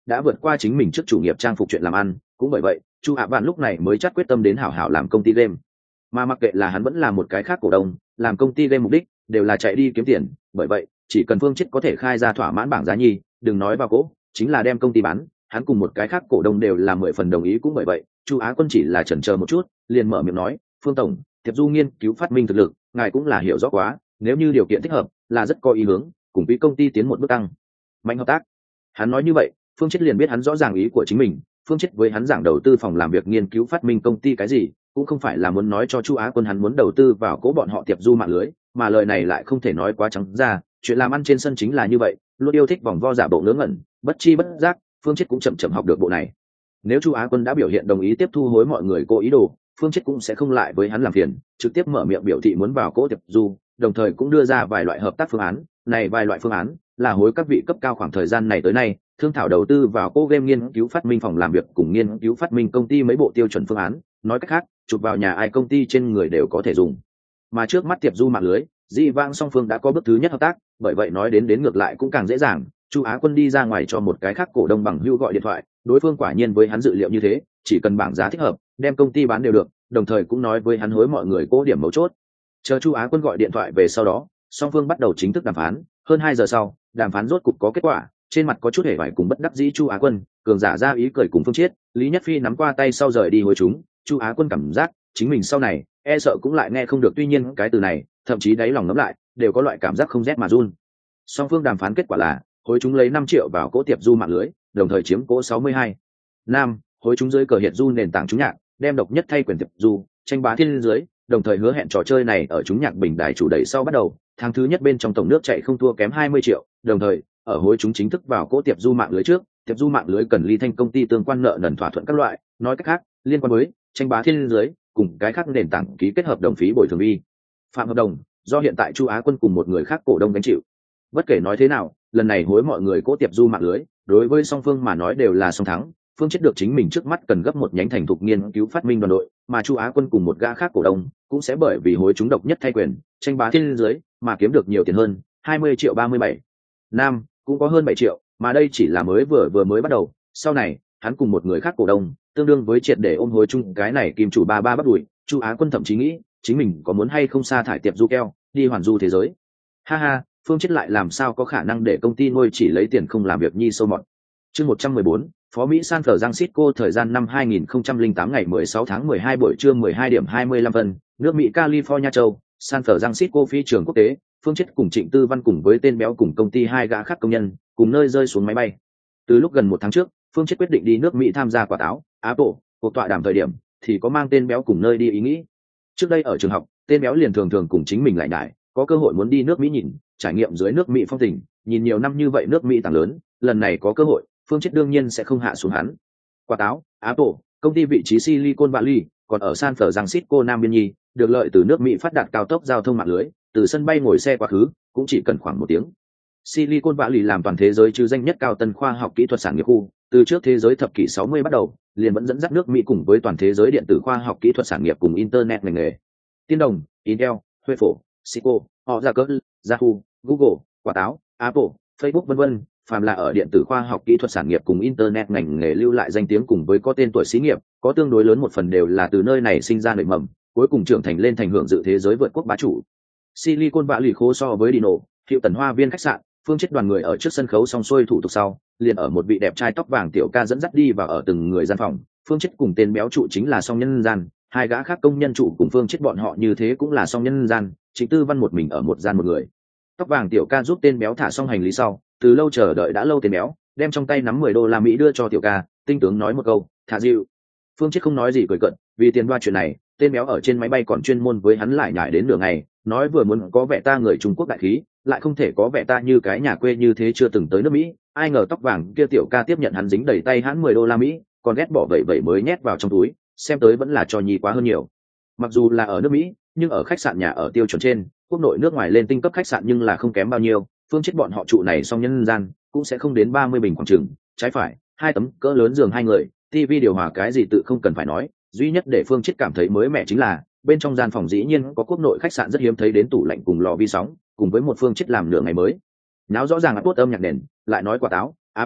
đã vượt qua chính mình trước chủ nghiệp trang phục chuyện làm ăn, cũng bởi vậy chu hạ vạn lúc này mới chắc quyết tâm đến hảo hảo làm công ty game. Mà mặc kệ là hắn vẫn là một cái khác cổ đông, làm công ty game mục đích đều là chạy đi kiếm tiền, bởi vậy chỉ cần Phương Chiết có thể khai ra thỏa mãn bảng giá nhi, đừng nói vào cỗ, chính là đem công ty bán, hắn cùng một cái khác cổ đông đều là mười phần đồng ý. Cũng bởi vậy chu Á Quân chỉ là chần chờ một chút liền mở miệng nói, Phương tổng, Tiệp Du nghiên cứu phát minh thực lực ngài cũng là hiểu rõ quá, nếu như điều kiện thích hợp là rất có ý hướng cùng với công ty tiến một bước tăng mạnh hợp tác. Hắn nói như vậy Phương Chiết liền biết hắn rõ ràng ý của chính mình. Phương Chiết với hắn giảng đầu tư phòng làm việc nghiên cứu phát minh công ty cái gì, cũng không phải là muốn nói cho chu Á Quân hắn muốn đầu tư vào cố bọn họ Tiệp Du mạng lưới, mà lời này lại không thể nói quá trắng ra. Chuyện làm ăn trên sân chính là như vậy, luôn yêu thích vòng vo giả bộ ngớ ngẩn, bất chi bất giác Phương Chiết cũng chậm chậm học được bộ này. Nếu chu Á Quân đã biểu hiện đồng ý tiếp thu hối mọi người cô ý đồ, Phương Chiết cũng sẽ không lại với hắn làm phiền, trực tiếp mở miệng biểu thị muốn vào cố Tiệp Du, đồng thời cũng đưa ra vài loại hợp tác phương án. Này vài loại phương án là hối các vị cấp cao khoảng thời gian này tới nay thương thảo đầu tư vào cố game nghiên cứu phát minh phòng làm việc cùng nghiên cứu phát minh công ty mấy bộ tiêu chuẩn phương án, nói cách khác chụp vào nhà ai công ty trên người đều có thể dùng. Mà trước mắt Tiệp Du mạng lưới dị vãng song phương đã có bước thứ nhất hợp tác, bởi vậy nói đến đến ngược lại cũng càng dễ dàng. chu Á Quân đi ra ngoài cho một cái khác cổ đông bằng hữu gọi điện thoại, đối phương quả nhiên với hắn dự liệu như thế, chỉ cần bảng giá thích hợp đem công ty bán đều được, đồng thời cũng nói với hắn hối mọi người cố điểm mấu chốt. Chờ chu Á Quân gọi điện thoại về sau đó song phương bắt đầu chính thức đàm phán. Hơn hai giờ sau đàm phán rốt cục có kết quả, trên mặt có chút hề vải cùng bất đắc dĩ chu Á Quân cường giả ra ý cười cùng Phương Chiết. Lý Nhất Phi nắm qua tay sau rời đi hối chúng. chu Á Quân cảm giác chính mình sau này e sợ cũng lại nghe không được, tuy nhiên cái từ này thậm chí đáy lòng ngấm lại đều có loại cảm giác không rét mà run. Song phương đàm phán kết quả là hối chúng lấy năm triệu vào cỗ Tiệp Du mạng lưới, đồng thời chiếm cỗ sáu mươi hai. Nam, hối chúng dưới cờ hiện du nền tảng chúng nhạc, đem độc nhất thay quyền Tiệp Du tranh bá thiên dưới, đồng thời hứa hẹn trò chơi này ở chúng nhạc bình đài chủ đẩy sau bắt đầu, tháng thứ nhất bên trong tổng nước chạy không thua kém hai mươi triệu, đồng thời ở hối chúng chính thức vào cỗ Tiệp Du mạng lưới trước, Tiệp Du mạng lưới cần ly thanh công ty tương quan nợ nần thỏa thuận các loại, nói cách khác liên quan với tranh bá thiên dưới cùng cái khác nền tảng ký kết hợp đồng phí bồi thường vi phạm hợp đồng do hiện tại chu Á Quân cùng một người khác cổ đông gánh chịu. Bất kể nói thế nào, lần này hối mọi người cỗ Tiệp Du mạng lưới đối với song phương mà nói đều là song thắng. Phương Chiết được chính mình trước mắt cần gấp một nhánh thành thục nghiên cứu phát minh đoàn đội, mà chu Á Quân cùng một gã khác cổ đông cũng sẽ bởi vì hối chúng độc nhất thay quyền tranh bá thiên dưới mà kiếm được nhiều tiền hơn, hai mươi triệu ba mươi bảy. Nam cũng có hơn bảy triệu, mà đây chỉ là mới vừa vừa mới bắt đầu. Sau này hắn cùng một người khác cổ đông tương đương với triệt để ôm hối chung cái này kim chủ ba ba bắt đuổi. chu Á Quân thậm chí nghĩ chính mình có muốn hay không sa thải Tiệp Du keo đi hoàn du thế giới. Ha ha, Phương Chiết lại làm sao có khả năng để công ty nuôi chỉ lấy tiền không làm việc nhi sâu mọt. Chương một trăm mười bốn, Phó Mỹ San Francisco, thời gian năm hai nghìn không trăm lẻ tám ngày mười sáu tháng mười hai buổi trưa mười hai điểm hai mươi lăm phân, nước Mỹ California châu, San Francisco phi trường quốc tế. Phương Chiết cùng Trịnh Tư Văn cùng với tên béo cùng công ty hai gã khác công nhân cùng nơi rơi xuống máy bay. Từ lúc gần một tháng trước Phương Chiết quyết định đi nước Mỹ tham gia quả táo Apple cuộc tọa đàm thời điểm thì có mang tên béo cùng nơi đi ý nghĩ. Trước đây ở trường học tên béo liền thường thường cùng chính mình lại nhải, có cơ hội muốn đi nước Mỹ nhìn trải nghiệm dưới nước Mỹ phong tình, nhìn nhiều năm như vậy nước Mỹ tảng lớn, lần này có cơ hội Phương Chiết đương nhiên sẽ không hạ xuống hắn. Quả táo Apple công ty vị trí Silicon Valley, còn ở San Francisco Nam Biên Nhi, được lợi từ nước Mỹ phát đạt cao tốc giao thông mạng lưới, từ sân bay ngồi xe quá khứ cũng chỉ cần khoảng một tiếng. Silicon Valley làm toàn thế giới chứ danh nhất cao tân khoa học kỹ thuật sản nghiệp khu, từ trước thế giới thập kỷ sáu mươi bắt đầu, liền vẫn dẫn dắt nước Mỹ cùng với toàn thế giới điện tử khoa học kỹ thuật sản nghiệp cùng internet ngành nghề. Tiên đồng, Intel, Huệ Phổ, Cisco, họ ra cỡ, Yahoo, Google, quả táo, Apple, Facebook vân vân, phàm là ở điện tử khoa học kỹ thuật sản nghiệp cùng internet ngành nghề lưu lại danh tiếng cùng với có tên tuổi xí nghiệp, có tương đối lớn một phần đều là từ nơi này sinh ra nảy mầm, cuối cùng trưởng thành lên thành hưởng dự thế giới vượt quốc bá chủ. Silicon Valley khố so với Dino, hiệu tần hoa viên khách sạn, Phương Chiết đoàn người ở trước sân khấu xong xuôi thủ tục sau, liền ở một vị đẹp trai tóc vàng tiểu ca dẫn dắt đi vào ở từng người gian phòng. Phương Chiết cùng tên béo trụ chính là song nhân gian, hai gã khác công nhân trụ cùng Phương Chiết bọn họ như thế cũng là song nhân gian, Trịnh Tư Văn một mình ở một gian một người. Tóc vàng tiểu ca giúp tên béo thả xong hành lý sau, từ lâu chờ đợi đã lâu tên béo đem trong tay nắm mười đô la Mỹ đưa cho tiểu ca, tinh tướng nói một câu thả dịu. Phương Chiết không nói gì cười cợt, vì tiền đoa chuyện này tên béo ở trên máy bay còn chuyên môn với hắn lại nhải đến nửa ngày, nói vừa muốn có vẻ ta người Trung Quốc đại khí, lại không thể có vẻ ta như cái nhà quê như thế chưa từng tới nước Mỹ. Ai ngờ tóc vàng kia tiểu ca tiếp nhận hắn dính đầy tay hắn mười đô la Mỹ, còn ghét bỏ vậy vậy mới nhét vào trong túi, xem tới vẫn là cho nhi quá hơn nhiều. Mặc dù là ở nước Mỹ, nhưng ở khách sạn nhà ở tiêu chuẩn trên, quốc nội nước ngoài lên tinh cấp khách sạn nhưng là không kém bao nhiêu. Phương Chiết bọn họ trụ này song nhân gian cũng sẽ không đến ba mươi bình khoảng chừng, trái phải hai tấm cỡ lớn giường hai người, tivi điều hòa cái gì tự không cần phải nói, duy nhất để Phương Chiết cảm thấy mới mẻ chính là bên trong gian phòng dĩ nhiên có quốc nội khách sạn rất hiếm thấy đến tủ lạnh cùng lò vi sóng, cùng với một Phương Chiết làm nửa ngày mới náo rõ ràng Apple âm nhạc nền, lại nói quả táo Apple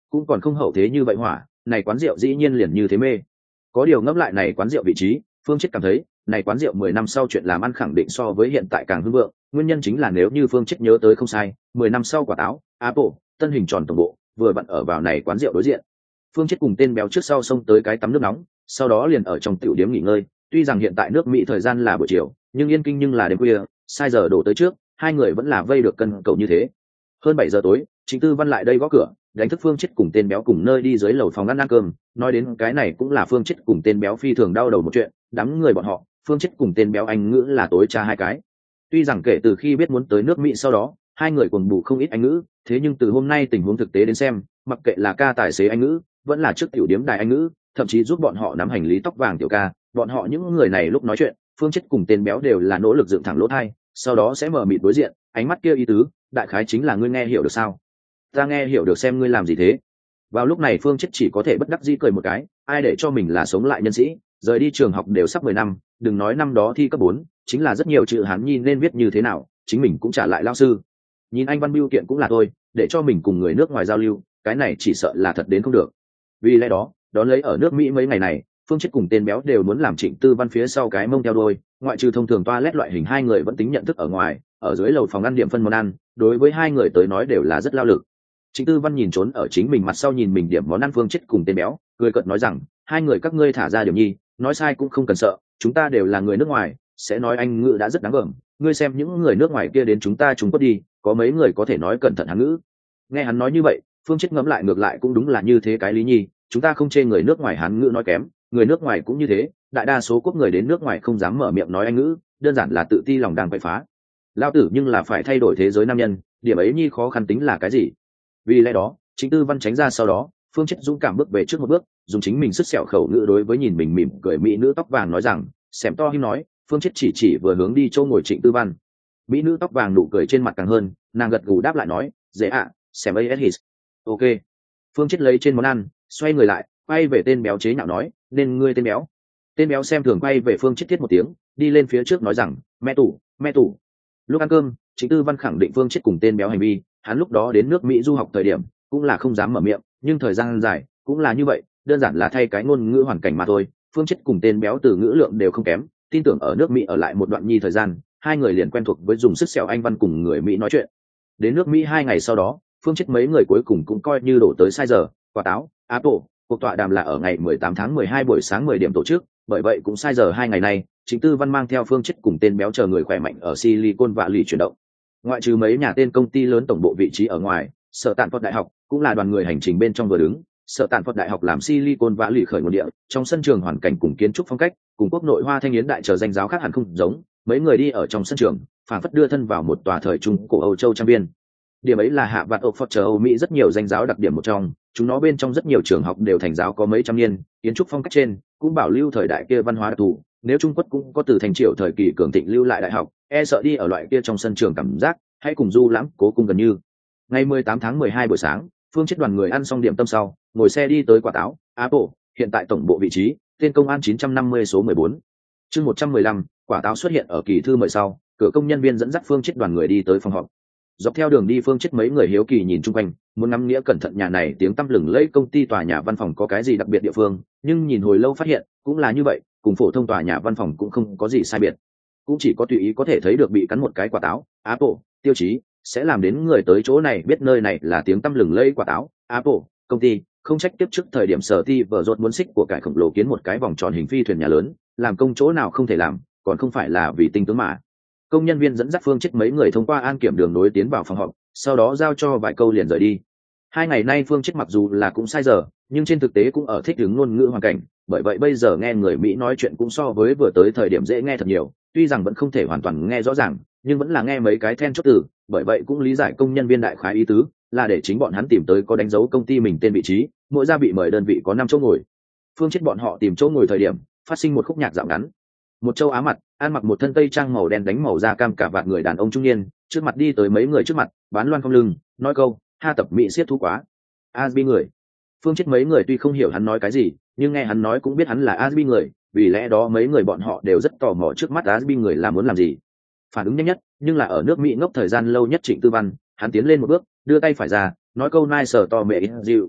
cũng còn không hậu thế như vậy hỏa, này quán rượu dĩ nhiên liền như thế mê. Có điều ngẫm lại này quán rượu vị trí, Phương Chết cảm thấy này quán rượu mười năm sau chuyện làm ăn khẳng định so với hiện tại càng hưng vượng, nguyên nhân chính là nếu như Phương Chết nhớ tới không sai, mười năm sau quả táo Apple tân hình tròn tổng bộ vừa vặn ở vào này quán rượu đối diện. Phương Chết cùng tên béo trước sau xông tới cái tắm nước nóng, sau đó liền ở trong tiểu điếm nghỉ ngơi. Tuy rằng hiện tại nước Mỹ thời gian là buổi chiều, nhưng Yên Kinh nhưng là đêm khuya, sai giờ đổ tới trước, hai người vẫn là vây được cân cầu như thế. Hơn bảy giờ tối, Trịnh Tư Văn lại đây gõ cửa, đánh thức Phương Chết cùng tên béo cùng nơi đi dưới lầu phòng ăn ăn cơm. Nói đến cái này cũng là Phương Chết cùng tên béo phi thường đau đầu một chuyện, đám người bọn họ, Phương Chết cùng tên béo Anh ngữ là tối cha hai cái. Tuy rằng kể từ khi biết muốn tới nước Mỹ sau đó, hai người cùng bù không ít Anh ngữ, thế nhưng từ hôm nay tình huống thực tế đến xem, mặc kệ là ca tài xế Anh ngữ, vẫn là trước tiểu điếm đài Anh ngữ, thậm chí giúp bọn họ nắm hành lý tóc vàng tiểu ca, bọn họ những người này lúc nói chuyện, Phương Chết cùng tên béo đều là nỗ lực dựng thẳng lỗ tai, sau đó sẽ mở mịt đối diện, ánh mắt kia ý tứ, đại khái chính là ngươi nghe hiểu được sao? Ta nghe hiểu được, xem ngươi làm gì thế. Vào lúc này Phương Chết chỉ có thể bất đắc dĩ cười một cái, ai để cho mình là sống lại nhân sĩ, rời đi trường học đều sắp mười năm, đừng nói năm đó thi cấp bốn, chính là rất nhiều chữ Hán nhi nên viết như thế nào, chính mình cũng trả lại lao sư. Nhìn anh văn biêu kiện cũng là thôi, để cho mình cùng người nước ngoài giao lưu, cái này chỉ sợ là thật đến không được. Vì lẽ đó, đón lấy ở nước Mỹ mấy ngày này, Phương Chết cùng tên béo đều muốn làm Trịnh Tư Văn phía sau cái mông theo đuôi, ngoại trừ thông thường toilet loại hình hai người vẫn tính nhận thức ở ngoài, ở dưới lầu phòng ăn điểm phân món ăn, đối với hai người tới nói đều là rất lao lực. Trịnh Tư Văn nhìn trốn ở chính mình mặt sau nhìn mình điểm món ăn Phương Chết cùng tên béo, cười cợt nói rằng, hai người các ngươi thả ra điểm nhi, nói sai cũng không cần sợ, chúng ta đều là người nước ngoài, sẽ nói Anh ngữ đã rất đáng gờm, ngươi xem những người nước ngoài kia đến chúng ta Trung Quốc đi, có mấy người có thể nói cẩn thận Hán ngữ. Nghe hắn nói như vậy, Phương Chết ngẫm lại ngược lại cũng đúng là như thế cái lý nhi, chúng ta không chê người nước ngoài Hán ngữ nói kém, người nước ngoài cũng như thế, đại đa số quốc người đến nước ngoài không dám mở miệng nói Anh ngữ, đơn giản là tự ti lòng đang quậy phá. Lao tử nhưng là phải thay đổi thế giới nam nhân, điểm ấy nhi khó khăn tính là cái gì? Vì lẽ đó, Trịnh Tư Văn tránh ra sau đó, Phương Chết dũng cảm bước về trước một bước, dùng chính mình sức sẹo khẩu ngữ đối với nhìn mình mỉm cười mỹ nữ tóc vàng nói rằng, xẻm to him nói, Phương Chết chỉ chỉ vừa hướng đi chỗ ngồi Trịnh Tư Văn. Mỹ nữ tóc vàng nụ cười trên mặt càng hơn, nàng gật gù đáp lại nói, dễ ạ, xẻm as his. Ok. Phương Chết lấy trên món ăn, xoay người lại, quay về tên béo chế nhạo nói, nên ngươi tên béo. Tên béo xem thường quay về Phương Chết thiết một tiếng, đi lên phía trước nói rằng, mẹ tủ, mẹ tủ. Lúc ăn cơm, Trịnh Tư Văn khẳng định Phương Chết cùng tên béo hành vi, hắn lúc đó đến nước Mỹ du học thời điểm, cũng là không dám mở miệng, nhưng thời gian dài cũng là như vậy, đơn giản là thay cái ngôn ngữ hoàn cảnh mà thôi. Phương Chết cùng tên béo từ ngữ lượng đều không kém, tin tưởng ở nước Mỹ ở lại một đoạn nhi thời gian, hai người liền quen thuộc với dùng sức sẹo anh văn cùng người Mỹ nói chuyện. Đến nước Mỹ hai ngày sau đó, Phương Chết mấy người cuối cùng cũng coi như đổ tới sai giờ, quả táo Apple cuộc tọa đàm là ở ngày mười tám tháng mười hai buổi sáng mười điểm tổ chức, bởi vậy cũng sai giờ hai ngày này, Trịnh Tư Văn mang theo Phương Chết cùng tên béo chờ người khỏe mạnh ở Silicon Valley chuyển động. Ngoại trừ mấy nhà tên công ty lớn tổng bộ vị trí ở ngoài, Sở Tạn Phật Đại học cũng là đoàn người hành trình bên trong vừa đứng. Sở Tạn Phật Đại học làm Silicon Valley khởi nguồn địa, trong sân trường hoàn cảnh cùng kiến trúc phong cách, cùng quốc nội Hoa Thanh Yến đại chờ danh giáo khác hẳn không giống. Mấy người đi ở trong sân trường, phảng phất đưa thân vào một tòa thời trung cổ Âu Châu trang biên. Điểm ấy là hạ vạn Oxford chờ Âu Mỹ rất nhiều danh giáo đặc điểm một trong, chúng nó bên trong rất nhiều trường học đều thành giáo có mấy trăm niên, kiến trúc phong cách trên cũng bảo lưu thời đại kia văn hóa đặc thù. Nếu Trung Quốc cũng có từ thành triều thời kỳ cường thịnh lưu lại đại học, e sợ đi ở loại kia trong sân trường cảm giác, hãy cùng du lãm cố cung gần như. Ngày mười tám tháng mười hai buổi sáng, Phương Chết đoàn người ăn xong điểm tâm sau, ngồi xe đi tới quả táo Apple, hiện tại tổng bộ vị trí, tên công an chín trăm năm mươi số mười bốn. Chương một trăm mười lăm, quả táo xuất hiện ở kỳ thư mời sau, cửa công nhân viên dẫn dắt Phương Chết đoàn người đi tới phòng họp. Dọc theo đường đi Phương Chết mấy người hiếu kỳ nhìn chung quanh, muốn ngắm nghĩa cẩn thận nhà này tiếng tăm lừng lẫy công ty tòa nhà văn phòng có cái gì đặc biệt địa phương, nhưng nhìn hồi lâu phát hiện, cũng là như vậy, cùng phổ thông tòa nhà văn phòng cũng không có gì sai biệt. Cũng chỉ có tùy ý có thể thấy được bị cắn một cái quả táo Apple tiêu chí, sẽ làm đến người tới chỗ này biết nơi này là tiếng tăm lừng lẫy quả táo Apple công ty. Không trách tiếp trước thời điểm Sở Ti vợ rốt muốn xích của cải khổng lồ kiến một cái vòng tròn hình phi thuyền nhà lớn, làm công chỗ nào không thể làm, còn không phải là vì tinh tướng mà. Công nhân viên dẫn dắt Phương Chết mấy người thông qua an kiểm đường nối tiến vào phòng họp, sau đó giao cho vài câu liền rời đi. Hai ngày nay Phương Chết mặc dù là cũng sai giờ, nhưng trên thực tế cũng ở thích ứng ngôn ngữ hoàn cảnh, bởi vậy bây giờ nghe người Mỹ nói chuyện cũng so với vừa tới thời điểm dễ nghe thật nhiều. Tuy rằng vẫn không thể hoàn toàn nghe rõ ràng, nhưng vẫn là nghe mấy cái then chốt từ, bởi vậy cũng lý giải công nhân viên đại khái ý tứ, là để chính bọn hắn tìm tới có đánh dấu công ty mình tên vị trí, mỗi gia bị mời đơn vị có năm chỗ ngồi. Phương Chết bọn họ tìm chỗ ngồi thời điểm, phát sinh một khúc nhạc dạo ngắn. Một châu Á mặt, ăn mặc một thân tây trang màu đen đánh màu da cam cả vạt người đàn ông trung niên, trước mặt đi tới mấy người trước mặt, bán loan không lưng, nói câu, ha tập mỹ siết thú quá. Asbi người. Phương Chết mấy người tuy không hiểu hắn nói cái gì, nhưng nghe hắn nói cũng biết hắn là Asbi người, vì lẽ đó mấy người bọn họ đều rất tò mò trước mắt Asbi người là muốn làm gì. Phản ứng nhanh nhất, nhưng là ở nước Mỹ ngốc thời gian lâu nhất Trịnh Tư Văn, hắn tiến lên một bước, đưa tay phải ra, nói câu nice to mẹ dịu.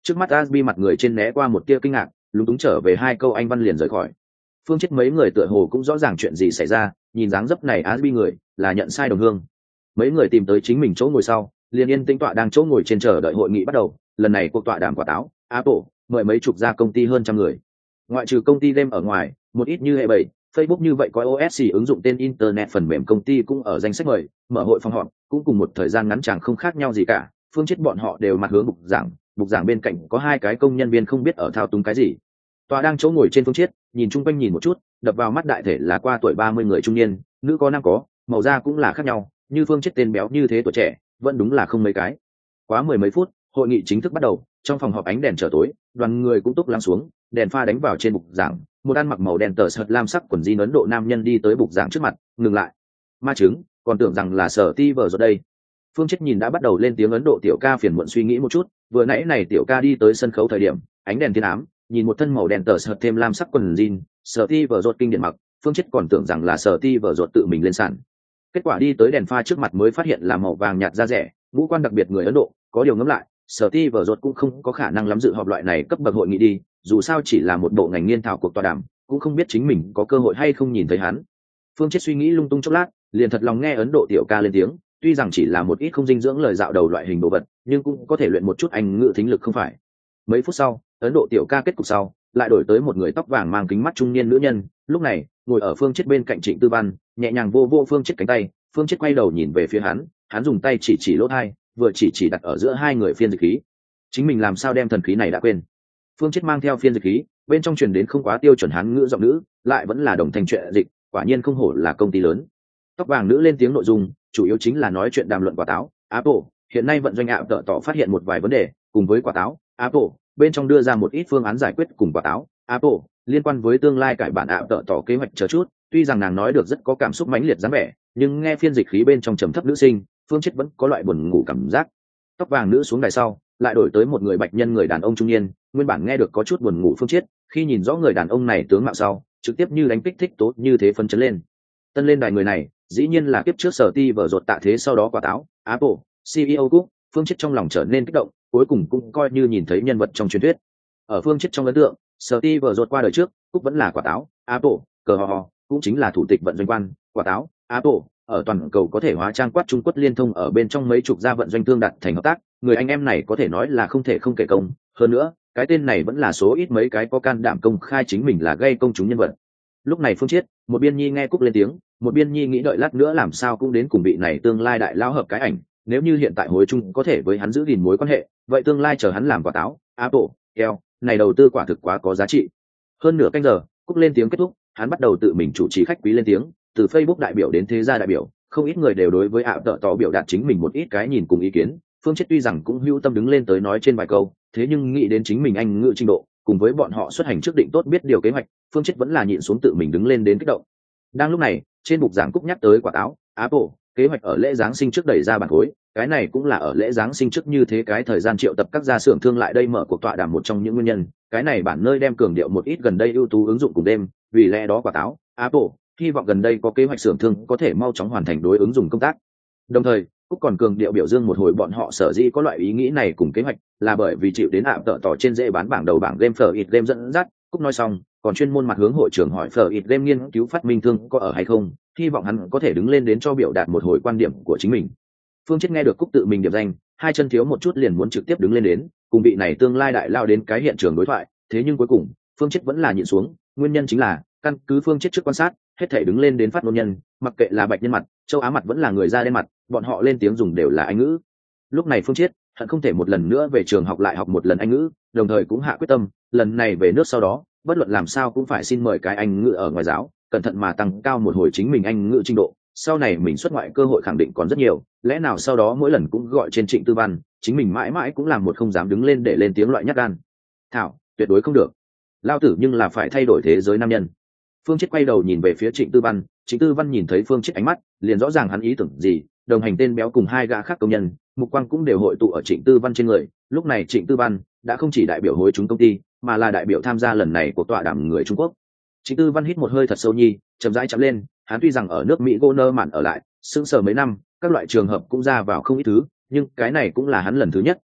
Trước mắt Asbi mặt người trên né qua một tia kinh ngạc, lúng túng trở về hai câu anh văn liền rời khỏi. Phương chết mấy người tựa hồ cũng rõ ràng chuyện gì xảy ra, nhìn dáng dấp này Asbi người là nhận sai đồng hương. Mấy người tìm tới chính mình chỗ ngồi sau, liền yên tĩnh tọa đang chỗ ngồi trên chờ đợi hội nghị bắt đầu. Lần này cuộc tọa đàm quả táo Apple mời mấy chục gia công ty hơn trăm người, ngoại trừ công ty game ở ngoài, một ít như hệ bảy Facebook như vậy có ô ét xê ứng dụng tên internet phần mềm công ty cũng ở danh sách mời. Mở hội phòng họp cũng cùng một thời gian ngắn chẳng không khác nhau gì cả. Phương chết bọn họ đều mặt hướng bục giảng, bục giảng bên cạnh có hai cái công nhân viên không biết ở thao túng cái gì. Tòa đang chỗ ngồi trên Phương Chiết, nhìn chung quanh nhìn một chút, đập vào mắt đại thể là qua tuổi ba mươi người trung niên, nữ có nam có, màu da cũng là khác nhau, như Phương Chiết tên béo như thế tuổi trẻ, vẫn đúng là không mấy cái. Quá mười mấy phút, hội nghị chính thức bắt đầu, trong phòng họp ánh đèn trở tối, đoàn người cũng túc lắng xuống, đèn pha đánh vào trên bục giảng, một ăn mặc màu đen tờ sợt lam sắc quần jean Ấn Độ nam nhân đi tới bục giảng trước mặt, ngừng lại. Ma chứng, còn tưởng rằng là Sở Ti vờ rồi đây. Phương Chiết nhìn đã bắt đầu lên tiếng Ấn Độ tiểu ca phiền muộn suy nghĩ một chút, vừa nãy này tiểu ca đi tới sân khấu thời điểm, ánh đèn thiên ám, nhìn một thân màu đen tờ sợt thêm lam sắc quần jean, Sở Ti vờ rột kinh điển mặc, Phương Chiết còn tưởng rằng là Sở Ti vờ rột tự mình lên sàn. Kết quả đi tới đèn pha trước mặt mới phát hiện là màu vàng nhạt da rẻ, ngũ quan đặc biệt người Ấn Độ, có điều ngẫm lại, Sở Ti vờ rột cũng không có khả năng lắm dự họp loại này cấp bậc hội nghị đi, dù sao chỉ là một bộ ngành nghiên thảo cuộc tọa đàm, cũng không biết chính mình có cơ hội hay không nhìn thấy hắn. Phương Chiết suy nghĩ lung tung chốc lát, liền thật lòng nghe Ấn Độ tiểu ca lên tiếng, tuy rằng chỉ là một ít không dinh dưỡng lời dạo đầu loại hình đồ vật, nhưng cũng có thể luyện một chút Anh ngữ thính lực không phải. Mấy phút sau, Ấn Độ tiểu ca kết cục sau, lại đổi tới một người tóc vàng mang kính mắt trung niên nữ nhân, lúc này ngồi ở Phương Chiết bên cạnh Trịnh Tư Văn, nhẹ nhàng vô vô Phương Chiết cánh tay. Phương Chiết quay đầu nhìn về phía hắn, hắn dùng tay chỉ chỉ lỗ tai, vừa chỉ chỉ đặt ở giữa hai người phiên dịch khí. Chính mình làm sao đem thần khí này đã quên. Phương Chiết mang theo phiên dịch khí, bên trong truyền đến không quá tiêu chuẩn hán ngữ giọng nữ, lại vẫn là đồng thành chuyện dịch, quả nhiên không hổ là công ty lớn. Tóc vàng nữ lên tiếng nội dung, chủ yếu chính là nói chuyện đàm luận quả táo Apple hiện nay vận doanh ạ tợ tỏ phát hiện một vài vấn đề, cùng với quả táo Apple bên trong đưa ra một ít phương án giải quyết cùng quả táo Apple liên quan với tương lai cải bản ạ tợ tỏ kế hoạch chờ chút. Tuy rằng nàng nói được rất có cảm xúc mãnh liệt dáng vẻ, nhưng nghe phiên dịch khí bên trong trầm thấp nữ sinh, Phương Chiết vẫn có loại buồn ngủ cảm giác. Tóc vàng nữ xuống đài sau, lại đổi tới một người bạch nhân người đàn ông trung niên, nguyên bản nghe được có chút buồn ngủ Phương Chiết, khi nhìn rõ người đàn ông này tướng mạo sau, trực tiếp như đánh kích thích tốt như thế phân chấn lên. Tân lên đài người này, dĩ nhiên là kiếp trước Sở Ti vờ rột tạ thế sau đó quả táo Apple xê e ô Cook. Phương Chiết trong lòng trở nên kích động, cuối cùng cũng coi như nhìn thấy nhân vật trong truyền thuyết. Ở Phương Chiết trong ấn tượng, Sở Ti vờ rột qua đời trước, Cook vẫn là quả táo Apple, cờ hò hò cũng chính là thủ tịch vận doanh quan. Quả táo Apple ở toàn cầu có thể hóa trang quát Trung Quốc liên thông ở bên trong mấy chục gia vận doanh thương đạt thành hợp tác, người anh em này có thể nói là không thể không kể công. Hơn nữa, cái tên này vẫn là số ít mấy cái có can đảm công khai chính mình là gây công chúng nhân vật. Lúc này Phương Chiết, một biên nhi nghe Cúc lên tiếng, một biên nhi nghĩ đợi lát nữa làm sao cũng đến cùng vị này tương lai đại lao hợp cái ảnh, nếu như hiện tại hối trung có thể với hắn giữ gìn mối quan hệ, vậy tương lai chờ hắn làm quả táo Apple keo này đầu tư quả thực quá có giá trị. Hơn nửa canh giờ, Cúc lên tiếng kết thúc, hắn bắt đầu tự mình chủ trì khách quý lên tiếng, từ Facebook đại biểu đến thế gia đại biểu, không ít người đều đối với ạ tợ tỏ biểu đạt chính mình một ít cái nhìn cùng ý kiến. Phương Chiết tuy rằng cũng hữu tâm đứng lên tới nói trên vài câu, thế nhưng nghĩ đến chính mình anh ngữ trình độ, cùng với bọn họ xuất hành trước định tốt biết điều kế hoạch, Phương Chiết vẫn là nhịn xuống tự mình đứng lên đến kích động. Đang lúc này, trên bục giảng Cúc nhắc tới quả táo Apple kế hoạch ở lễ giáng sinh trước đẩy ra bản khối, cái này cũng là ở lễ giáng sinh trước như thế cái thời gian triệu tập các gia xưởng thương lại đây mở cuộc tọa đàm một trong những nguyên nhân. Cái này bản nơi đem cường điệu một ít gần đây ưu tú ứng dụng cùng đêm, vì lẽ đó quả táo Apple hy vọng gần đây có kế hoạch xưởng thương có thể mau chóng hoàn thành đối ứng dụng công tác. Đồng thời, Cúc còn cường điệu biểu dương một hồi bọn họ sở dĩ có loại ý nghĩ này cùng kế hoạch, là bởi vì chịu đến ạ tợ tỏ trên dễ bán bảng đầu bảng game phở ít game dẫn dắt. Cúc nói xong, còn chuyên môn mặt hướng hội trưởng hỏi phở ít game nghiên cứu phát minh thương có ở hay không, hy vọng hắn có thể đứng lên đến cho biểu đạt một hồi quan điểm của chính mình. Phương Chiết nghe được Cúc tự mình điểm danh, hai chân thiếu một chút liền muốn trực tiếp đứng lên đến, cùng vị này tương lai đại lao đến cái hiện trường đối thoại, thế nhưng cuối cùng, Phương Chiết vẫn là nhịn xuống, nguyên nhân chính là, căn cứ Phương Chiết trước quan sát, hết thể đứng lên đến phát ngôn nhân, mặc kệ là bạch nhân mặt, châu Á mặt vẫn là người da đen mặt, bọn họ lên tiếng dùng đều là Anh ngữ. Lúc này Phương Chiết hận không thể một lần nữa về trường học lại học một lần Anh ngữ, đồng thời cũng hạ quyết tâm, lần này về nước sau đó, bất luận làm sao cũng phải xin mời cái Anh ngữ ở ngoài giáo, cẩn thận mà tăng cao một hồi chính mình Anh ngữ trình độ. Sau này mình xuất ngoại cơ hội khẳng định còn rất nhiều, lẽ nào sau đó mỗi lần cũng gọi trên Trịnh Tư Văn, chính mình mãi mãi cũng làm một không dám đứng lên để lên tiếng loại nhát gan. Thảo, tuyệt đối không được. Lao tử nhưng là phải thay đổi thế giới nam nhân. Phương Chiết quay đầu nhìn về phía Trịnh Tư Văn, Trịnh Tư Văn nhìn thấy Phương Chiết ánh mắt, liền rõ ràng hắn ý tưởng gì, đồng hành tên béo cùng hai gã khác công nhân, mục quang cũng đều hội tụ ở Trịnh Tư Văn trên người. Lúc này Trịnh Tư Văn đã không chỉ đại biểu hối chúng công ty, mà là đại biểu tham gia lần này của tọa đàm người Trung Quốc. Trịnh Tư Văn hít một hơi thật sâu nhi, chậm rãi chậm lên, hắn tuy rằng ở nước Mỹ gô nơ mạn ở lại, sững sờ mấy năm, các loại trường hợp cũng ra vào không ít thứ, nhưng cái này cũng là hắn lần thứ nhất,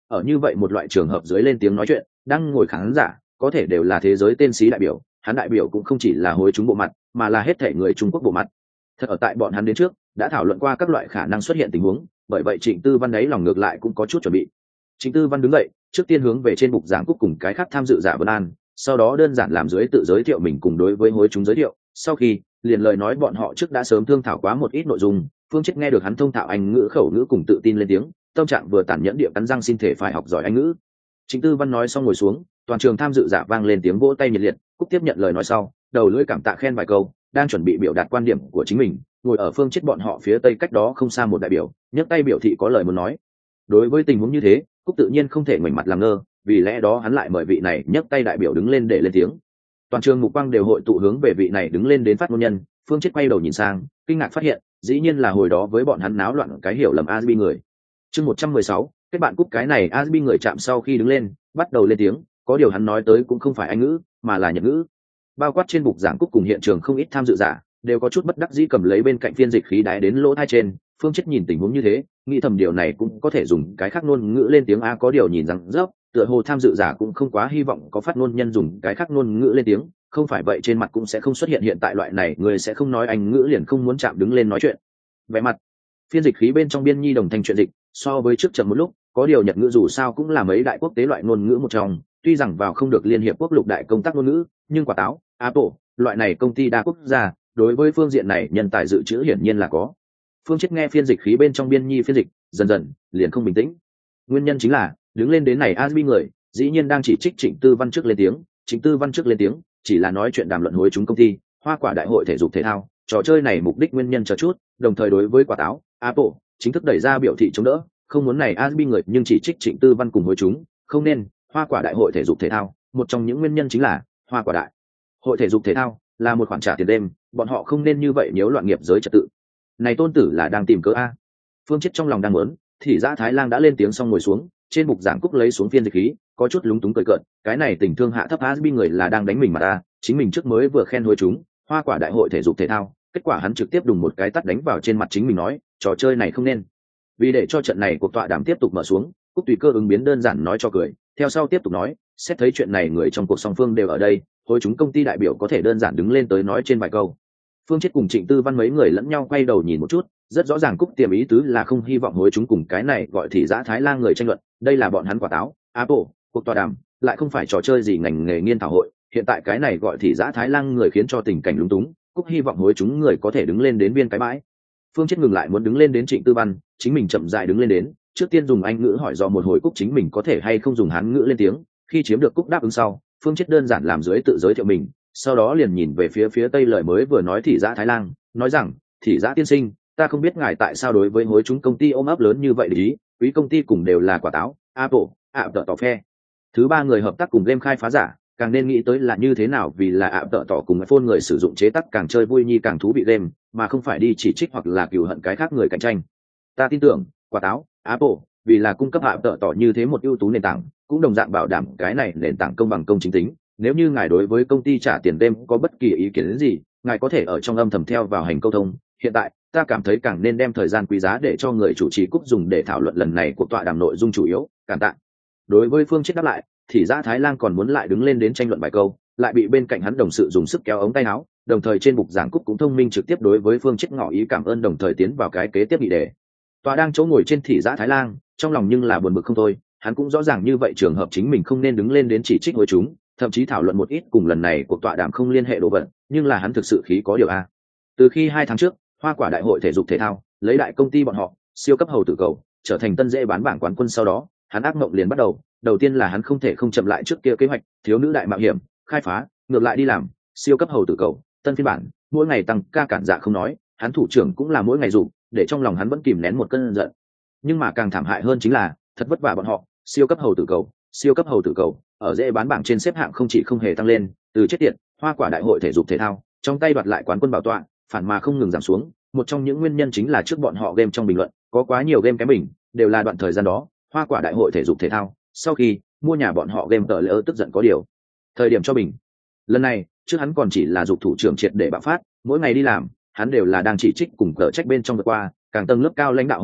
ở như vậy một loại trường hợp dưới lên tiếng nói chuyện, đang ngồi khán giả có thể đều là thế giới tên sĩ đại biểu, hắn đại biểu cũng không chỉ là hối chúng bộ mặt, mà là hết thể người Trung Quốc bộ mặt. Thật ở tại bọn hắn đến trước đã thảo luận qua các loại khả năng xuất hiện tình huống, bởi vậy Trịnh Tư Văn đấy lòng ngược lại cũng có chút chuẩn bị. Trịnh Tư Văn đứng dậy, trước tiên hướng về trên bục giảng cúc cùng cái khác tham dự giả vân an, sau đó đơn giản làm dưới tự giới thiệu mình cùng đối với hối chúng giới thiệu, sau khi liền lời nói bọn họ trước đã sớm thương thảo quá một ít nội dung. Phương Chết nghe được hắn thông thạo Anh ngữ khẩu ngữ cùng tự tin lên tiếng, tâm trạng vừa tản nhẫn địa cắn răng xin thể phải học giỏi Anh ngữ. Trịnh Tư Văn nói xong ngồi xuống, toàn trường tham dự giả vang lên tiếng vỗ tay nhiệt liệt. Cúc tiếp nhận lời nói sau, đầu lưỡi cảm tạ khen vài câu, đang chuẩn bị biểu đạt quan điểm của chính mình. Ngồi ở Phương Chết bọn họ phía tây cách đó không xa một đại biểu nhấc tay biểu thị có lời muốn nói. Đối với tình huống như thế, Cúc tự nhiên không thể ngoảnh mặt làm ngơ, vì lẽ đó hắn lại mời vị này nhấc tay đại biểu đứng lên để lên tiếng. Toàn trường mục quang đều hội tụ hướng về vị này đứng lên đến phát ngôn nhân. Phương Chết quay đầu nhìn sang, kinh ngạc phát hiện dĩ nhiên là hồi đó với bọn hắn náo loạn cái hiểu lầm a bê người. Chương một trăm mười sáu, kết bạn Cúc cái này a bê người chạm sau khi đứng lên bắt đầu lên tiếng, có điều hắn nói tới cũng không phải Anh ngữ mà là Nhật ngữ. Bao quát trên bục giảng Cúc cùng hiện trường không ít tham dự giả đều có chút bất đắc dĩ cầm lấy bên cạnh phiên dịch khí đái đến lỗ tai trên. Phương Chết nhìn tình huống như thế, nghĩ thầm điều này cũng có thể dùng cái khác ngôn ngữ lên tiếng a, có điều nhìn rằng dốc tựa hồ tham dự giả cũng không quá hy vọng có phát ngôn nhân dùng cái khác ngôn ngữ lên tiếng, không phải vậy trên mặt cũng sẽ không xuất hiện hiện tại loại này người sẽ không nói Anh ngữ liền không muốn chạm đứng lên nói chuyện. Vẻ mặt phiên dịch khí bên trong biên nhi đồng thành chuyện dịch so với trước chậm một lúc, có điều Nhật ngữ dù sao cũng là mấy đại quốc tế loại ngôn ngữ một trong, tuy rằng vào không được liên hiệp quốc lục đại công tác ngôn ngữ, nhưng quả táo, Apple, loại này công ty đa quốc gia, đối với phương diện này nhân tài dự trữ hiển nhiên là có. Phương Chết nghe phiên dịch khí bên trong biên nhi phiên dịch, dần dần liền không bình tĩnh. Nguyên nhân chính là đứng lên đến này a bê người, dĩ nhiên đang chỉ trích Trịnh Tư Văn trước lên tiếng, Trịnh Tư Văn trước lên tiếng, chỉ là nói chuyện đàm luận hối chúng công ty, hoa quả đại hội thể dục thể thao, trò chơi này mục đích nguyên nhân chờ chút, đồng thời đối với quả táo, Apple, chính thức đẩy ra biểu thị chống đỡ, không muốn này a bê người nhưng chỉ trích Trịnh Tư Văn cùng hối chúng, không nên, hoa quả đại hội thể dục thể thao, một trong những nguyên nhân chính là hoa quả đại hội thể dục thể thao là một khoản trả tiền đêm, bọn họ không nên như vậy nhiễu loạn nghiệp giới trật tự. Này tôn tử là đang tìm cớ a. Phương Chết trong lòng đang muốn, thì Dã Thái Lang đã lên tiếng xong ngồi xuống, trên bục giảng Cúc lấy xuống phiên dịch khí, có chút lúng túng cười cợt, cái này tình thương hạ thấp a bê người là đang đánh mình mà ta, chính mình trước mới vừa khen hối chúng, hoa quả đại hội thể dục thể thao, kết quả hắn trực tiếp đùng một cái tát đánh vào trên mặt chính mình nói, trò chơi này không nên. Vì để cho trận này cuộc tọa đàm tiếp tục mở xuống, Cúc tùy cơ ứng biến đơn giản nói cho cười, theo sau tiếp tục nói, xét thấy chuyện này người trong cuộc song phương đều ở đây, hối chúng công ty đại biểu có thể đơn giản đứng lên tới nói trên vài câu. Phương Chết cùng Trịnh Tư Văn mấy người lẫn nhau quay đầu nhìn một chút, rất rõ ràng Cúc tiềm ý tứ là không hy vọng hối chúng cùng cái này gọi thì Dã Thái Lang người tranh luận, đây là bọn hắn quả táo, Apple, cuộc tọa đàm, lại không phải trò chơi gì ngành nghề nghiên thảo hội, hiện tại cái này gọi thì Dã Thái Lang người khiến cho tình cảnh lúng túng, Cúc hy vọng hối chúng người có thể đứng lên đến biên cái bãi. Phương Chết ngừng lại muốn đứng lên đến Trịnh Tư Văn, chính mình chậm rãi đứng lên đến, trước tiên dùng Anh ngữ hỏi do một hồi Cúc chính mình có thể hay không dùng Hán ngữ lên tiếng, khi chiếm được Cúc đáp ứng sau, Phương Chết đơn giản làm dưới tự giới thiệu mình, sau đó liền nhìn về phía phía tây lời mới vừa nói thì Dã Thái Lang, nói rằng, thì Dã tiên sinh, ta không biết ngài tại sao đối với hối chúng công ty ôm ấp lớn như vậy để ý, quý công ty cùng đều là quả táo, Apple, ạ tợ tỏ phe. Thứ ba người hợp tác cùng game khai phá giả, càng nên nghĩ tới là như thế nào vì là ạ tợ tỏ cùng iPhone người sử dụng chế tác càng chơi vui nhi càng thú vị game, mà không phải đi chỉ trích hoặc là cừu hận cái khác người cạnh tranh. Ta tin tưởng, quả táo, Apple, vì là cung cấp ạ tợ tỏ như thế một ưu tú nền tảng, cũng đồng dạng bảo đảm cái này nền tảng công bằng công chính tính. Nếu như ngài đối với công ty trả tiền đêm có bất kỳ ý kiến gì, ngài có thể ở trong âm thầm theo vào hành câu thông. Hiện tại ta cảm thấy càng nên đem thời gian quý giá để cho người chủ trì Cúc dùng để thảo luận lần này của tọa đàm nội dung chủ yếu. Cảm tạ. Đối với Phương Chết đáp lại, thì Dã Thái Lang còn muốn lại đứng lên đến tranh luận vài câu, lại bị bên cạnh hắn đồng sự dùng sức kéo ống tay áo, đồng thời trên bục giảng Cúc cũng thông minh trực tiếp đối với Phương Chết ngỏ ý cảm ơn, đồng thời tiến vào cái kế tiếp nghị đề. Tọa đang chỗ ngồi trên thì Dã Thái Lang, trong lòng nhưng là buồn bực không thôi, hắn cũng rõ ràng như vậy trường hợp chính mình không nên đứng lên đến chỉ trích hối chúng, thậm chí thảo luận một ít cùng lần này cuộc tọa đàm không liên hệ đồ vật, nhưng là hắn thực sự khí có điều a. Từ khi hai tháng trước, hoa quả đại hội thể dục thể thao lấy đại công ty bọn họ siêu cấp hầu tử cầu trở thành tân dễ bán bảng quán quân sau đó, hắn ác mộng liền bắt đầu. Đầu tiên là hắn không thể không chậm lại trước kia kế hoạch thiếu nữ đại mạo hiểm khai phá, ngược lại đi làm siêu cấp hầu tử cầu tân phiên bản, mỗi ngày tăng ca cản dạ không nói, hắn thủ trưởng cũng là mỗi ngày dùng, để trong lòng hắn vẫn kìm nén một cơn giận. Nhưng mà càng thảm hại hơn chính là thật vất vả bọn họ siêu cấp hầu tử cầu siêu cấp hầu tử cầu ở dễ bán bảng trên xếp hạng không chỉ không hề tăng lên, từ chết tiệt hoa quả đại hội thể dục thể thao trong tay đoạt lại quán quân bảo tọa, phản mà không ngừng giảm xuống. Một trong những nguyên nhân chính là trước bọn họ game trong bình luận có quá nhiều game kém mình, đều là đoạn thời gian đó hoa quả đại hội thể dục thể thao sau khi mua nhà bọn họ game tờ lỡ tức giận có điều thời điểm cho bình. Lần này trước hắn còn chỉ là dục thủ trưởng triệt để bạo phát, mỗi ngày đi làm hắn đều là đang chỉ trích cùng cờ trách bên trong vượt qua càng tầng lớp cao lãnh đạo hội nghị,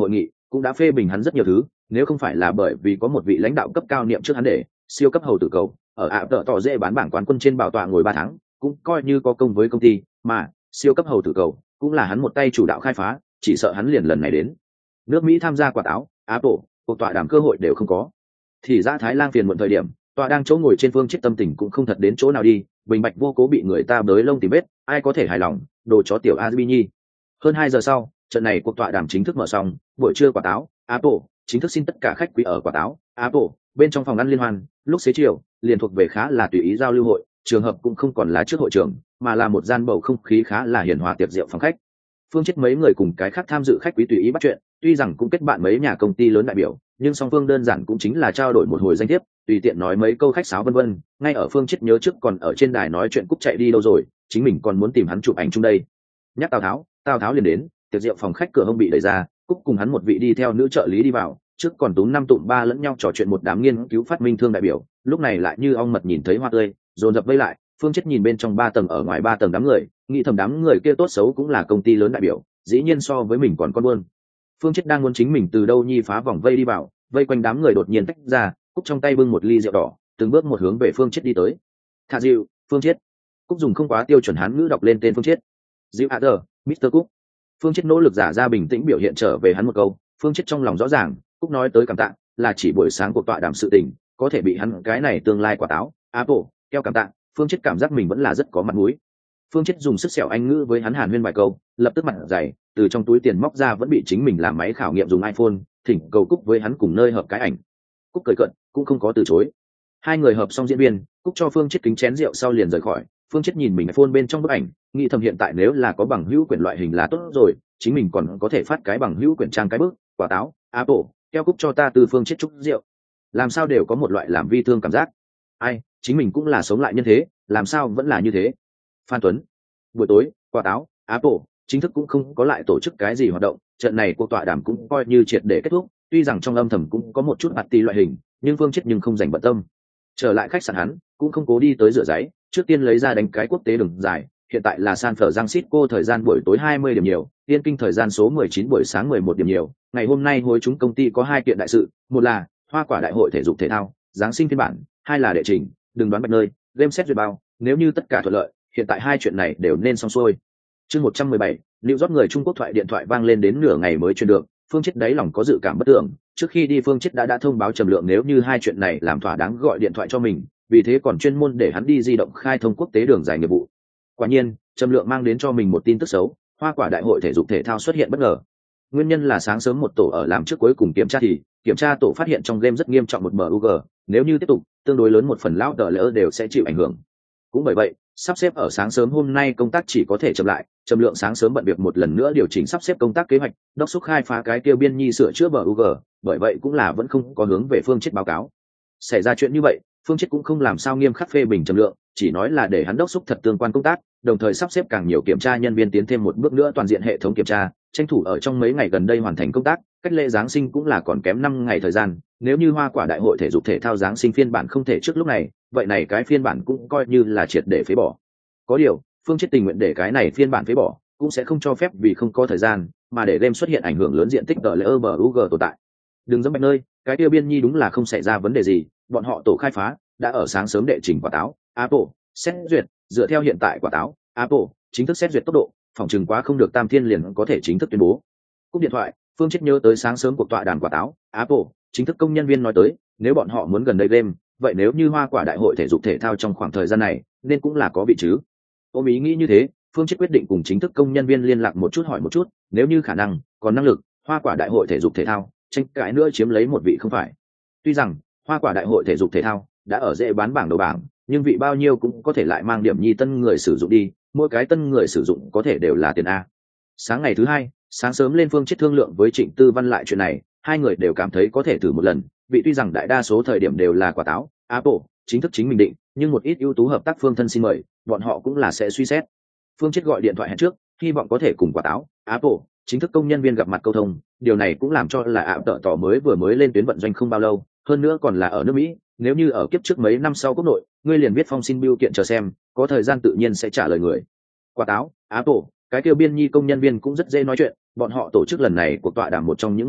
cũng đã phê bình hắn rất nhiều thứ, nếu không phải là bởi vì có một vị lãnh đạo cấp cao niệm trước hắn để siêu cấp hầu tử cầu ở ạ tợ tỏ dễ bán bảng quán quân trên bảo tọa ngồi ba tháng, cũng coi như có công với công ty, mà siêu cấp hầu tử cầu cũng là hắn một tay chủ đạo khai phá, chỉ sợ hắn liền lần này đến nước Mỹ tham gia quả táo Apple, cuộc tọa đàm cơ hội đều không có. Thì ra Thái Lan phiền muộn thời điểm, tọa đang chỗ ngồi trên phương chết tâm tình cũng không thật đến chỗ nào đi, bình bạch vô cố bị người ta bới lông tìm vết, ai có thể hài lòng, đồ chó tiểu Azbi Nhi. Hơn hai giờ sau, trận này cuộc tọa đàm chính thức mở xong, buổi trưa quả táo Apple chính thức xin tất cả khách quý ở quả táo Apple bên trong phòng ăn liên hoan, lúc xế chiều liền thuộc về khá là tùy ý giao lưu hội, trường hợp cũng không còn là trước hội trường, mà là một gian bầu không khí khá là hiền hòa tiệc rượu phòng khách. Phương chết mấy người cùng cái khác tham dự khách quý tùy ý bắt chuyện, tuy rằng cũng kết bạn mấy nhà công ty lớn đại biểu, nhưng song phương đơn giản cũng chính là trao đổi một hồi danh thiếp, tùy tiện nói mấy câu khách sáo vân vân. Ngay ở Phương chết nhớ trước còn ở trên đài nói chuyện Cúc chạy đi đâu rồi, chính mình còn muốn tìm hắn chụp ảnh chung đây. Nhắc Tào Tháo, Tào Tháo liền đến, tiệc rượu phòng khách cửa hông bị đẩy ra, Cúc cùng hắn một vị đi theo nữ trợ lý đi vào, trước còn túm năm tụm ba lẫn nhau trò chuyện một đám nghiên cứu phát minh thương đại biểu, lúc này lại như ong mật nhìn thấy hoa tươi, dồn dập vây lại. Phương chết nhìn bên trong ba tầng ở ngoài ba tầng đám người, nghĩ thầm đám người kia tốt xấu cũng là công ty lớn đại biểu, dĩ nhiên so với mình còn con buôn. Phương chết đang muốn chính mình từ đâu nhi phá vòng vây đi vào, vây quanh đám người đột nhiên tách ra, Cúc trong tay bưng một ly rượu đỏ, từng bước một hướng về Phương chết đi tới. Thả dịu, Phương chết. Cúc dùng không quá tiêu chuẩn hán ngữ đọc lên tên Phương chết. Dịu ạ giờ, mít tơ Cúc. Phương chết nỗ lực giả ra bình tĩnh biểu hiện trở về hắn một câu, Phương chết trong lòng rõ ràng, Cúc nói tới cảm tạ, là chỉ buổi sáng cuộc tọa đàm sự tình, có thể bị hắn cái này tương lai quả táo, Apple, keo cảm tạ, Phương chết cảm giác mình vẫn là rất có mặt mũi. Phương chết dùng sức sẹo anh ngữ với hắn hàn huyên vài câu, lập tức mặt dày, từ trong túi tiền móc ra vẫn bị chính mình làm máy khảo nghiệm dùng iPhone, thỉnh cầu Cúc với hắn cùng nơi hợp cái ảnh. Cúc cười cận, cũng không có từ chối. Hai người hợp xong diễn viên, Cúc cho Phương chết kính chén rượu sau liền rời khỏi. Phương chết nhìn mình iPhone bên trong bức ảnh, nghĩ thầm hiện tại nếu là có bằng hữu quyển loại hình là tốt rồi, chính mình còn có thể phát cái bằng hữu quyển trang cái bức, quả táo, Apple, keo Cúc cho ta từ Phương chết chúc rượu. Làm sao đều có một loại làm vi thương cảm giác. Ai, chính mình cũng là sống lại nhân thế, làm sao vẫn là như thế. Phan Tuấn. Buổi tối, quả táo Apple chính thức cũng không có lại tổ chức cái gì hoạt động, trận này cuộc tọa đàm cũng coi như triệt để kết thúc, tuy rằng trong âm thầm cũng có một chút party loại hình, nhưng Phương chết nhưng không dành bận tâm. Trở lại khách sạn hắn cũng không cố đi tới rửa giấy, trước tiên lấy ra đánh cái quốc tế đường dài, hiện tại là San Francisco thời gian buổi tối hai mươi điểm nhiều, Yên Kinh thời gian số mười chín buổi sáng mười một điểm nhiều. Ngày hôm nay hối chúng công ty có hai kiện đại sự, một là Hoa Quả đại hội thể dục thể thao Giáng sinh phiên bản, hai là đệ trình, đừng đoán bạch nơi, game set duyệt bao, nếu như tất cả thuận lợi, hiện tại hai chuyện này đều nên xong xuôi. Chương một trăm mười bảy, Lưu rót người Trung Quốc thoại điện thoại vang lên đến nửa ngày mới truyền được, Phương chết đáy lòng có dự cảm bất tưởng, trước khi đi Phương chết đã đã thông báo Trầm Lượng nếu như hai chuyện này làm thỏa đáng gọi điện thoại cho mình, vì thế còn chuyên môn để hắn đi di động khai thông quốc tế đường dài nghiệp vụ. Quả nhiên, Trầm Lượng mang đến cho mình một tin tức xấu, Hoa Quả đại hội thể dục thể thao xuất hiện bất ngờ. Nguyên nhân là sáng sớm một tổ ở làm trước cuối cùng kiểm tra thì, kiểm tra tổ phát hiện trong game rất nghiêm trọng một bug, nếu như tiếp tục, tương đối lớn một phần lão đỡ lỡ đều sẽ chịu ảnh hưởng. Cũng bởi vậy, sắp xếp ở sáng sớm hôm nay công tác chỉ có thể chậm lại. Trầm Lượng sáng sớm bận việc một lần nữa điều chỉnh sắp xếp công tác kế hoạch, đốc thúc khai phá cái tiêu biên nhi sửa chữa bug, bởi vậy cũng là vẫn không có hướng về Phương chết báo cáo. Xảy ra chuyện như vậy, Phương chết cũng không làm sao nghiêm khắc phê bình Trầm Lượng, chỉ nói là để hắn đốc thúc thật tương quan công tác, đồng thời sắp xếp càng nhiều kiểm tra nhân viên tiến thêm một bước nữa toàn diện hệ thống kiểm tra, tranh thủ ở trong mấy ngày gần đây hoàn thành công tác. Cách lễ Giáng sinh cũng là còn kém năm ngày thời gian, nếu như Hoa Quả đại hội thể dục thể thao Giáng sinh phiên bản không thể trước lúc này, vậy này cái phiên bản cũng coi như là triệt để phế bỏ. Có điều, Phương chết tình nguyện để cái này phiên bản phế bỏ, cũng sẽ không cho phép vì không có thời gian mà để game xuất hiện ảnh hưởng lớn diện tích tờ layer bug tồn tại. Đừng giống bạch nơi, cái tiêu biên nhi đúng là không xảy ra vấn đề gì, bọn họ tổ khai phá đã ở sáng sớm đệ trình quả táo Apple xét duyệt, dựa theo hiện tại quả táo Apple chính thức xét duyệt tốc độ, phòng chừng quá không được tam thiên liền có thể chính thức tuyên bố. Cúp điện thoại, Phương chết nhớ tới sáng sớm cuộc tọa đàm quả táo Apple chính thức công nhân viên nói tới, nếu bọn họ muốn gần đây game, vậy nếu như Hoa Quả đại hội thể dục thể thao trong khoảng thời gian này nên cũng là có vị chứ. Ôm ý nghĩ như thế, Phương chết quyết định cùng chính thức công nhân viên liên lạc một chút hỏi một chút, nếu như khả năng còn năng lực, Hoa Quả đại hội thể dục thể thao tranh cãi nữa chiếm lấy một vị không phải. Tuy rằng Hoa Quả đại hội thể dục thể thao đã ở dễ bán bảng đầu bảng, nhưng vị bao nhiêu cũng có thể lại mang điểm nhi tân người sử dụng đi, mỗi cái tân người sử dụng có thể đều là tiền a. Sáng ngày thứ hai, sáng sớm lên Phương chết thương lượng với Trịnh Tư Văn lại chuyện này, hai người đều cảm thấy có thể thử một lần, vị tuy rằng đại đa số thời điểm đều là quả táo Apple chính thức chính mình định, nhưng một ít ưu tú hợp tác phương thân xin mời, bọn họ cũng là sẽ suy xét. Phương chết gọi điện thoại hẹn trước, hy vọng có thể cùng quả táo Apple chính thức công nhân viên gặp mặt câu thông, điều này cũng làm cho là ảo tợ tỏ mới vừa mới lên tuyến vận doanh không bao lâu, hơn nữa còn là ở nước Mỹ, nếu như ở kiếp trước mấy năm sau quốc nội, ngươi liền viết phong xin bưu kiện chờ xem, có thời gian tự nhiên sẽ trả lời người. Quả táo Apple cái kêu biên nhi công nhân viên cũng rất dễ nói chuyện, bọn họ tổ chức lần này cuộc tọa đàm một trong những mục đích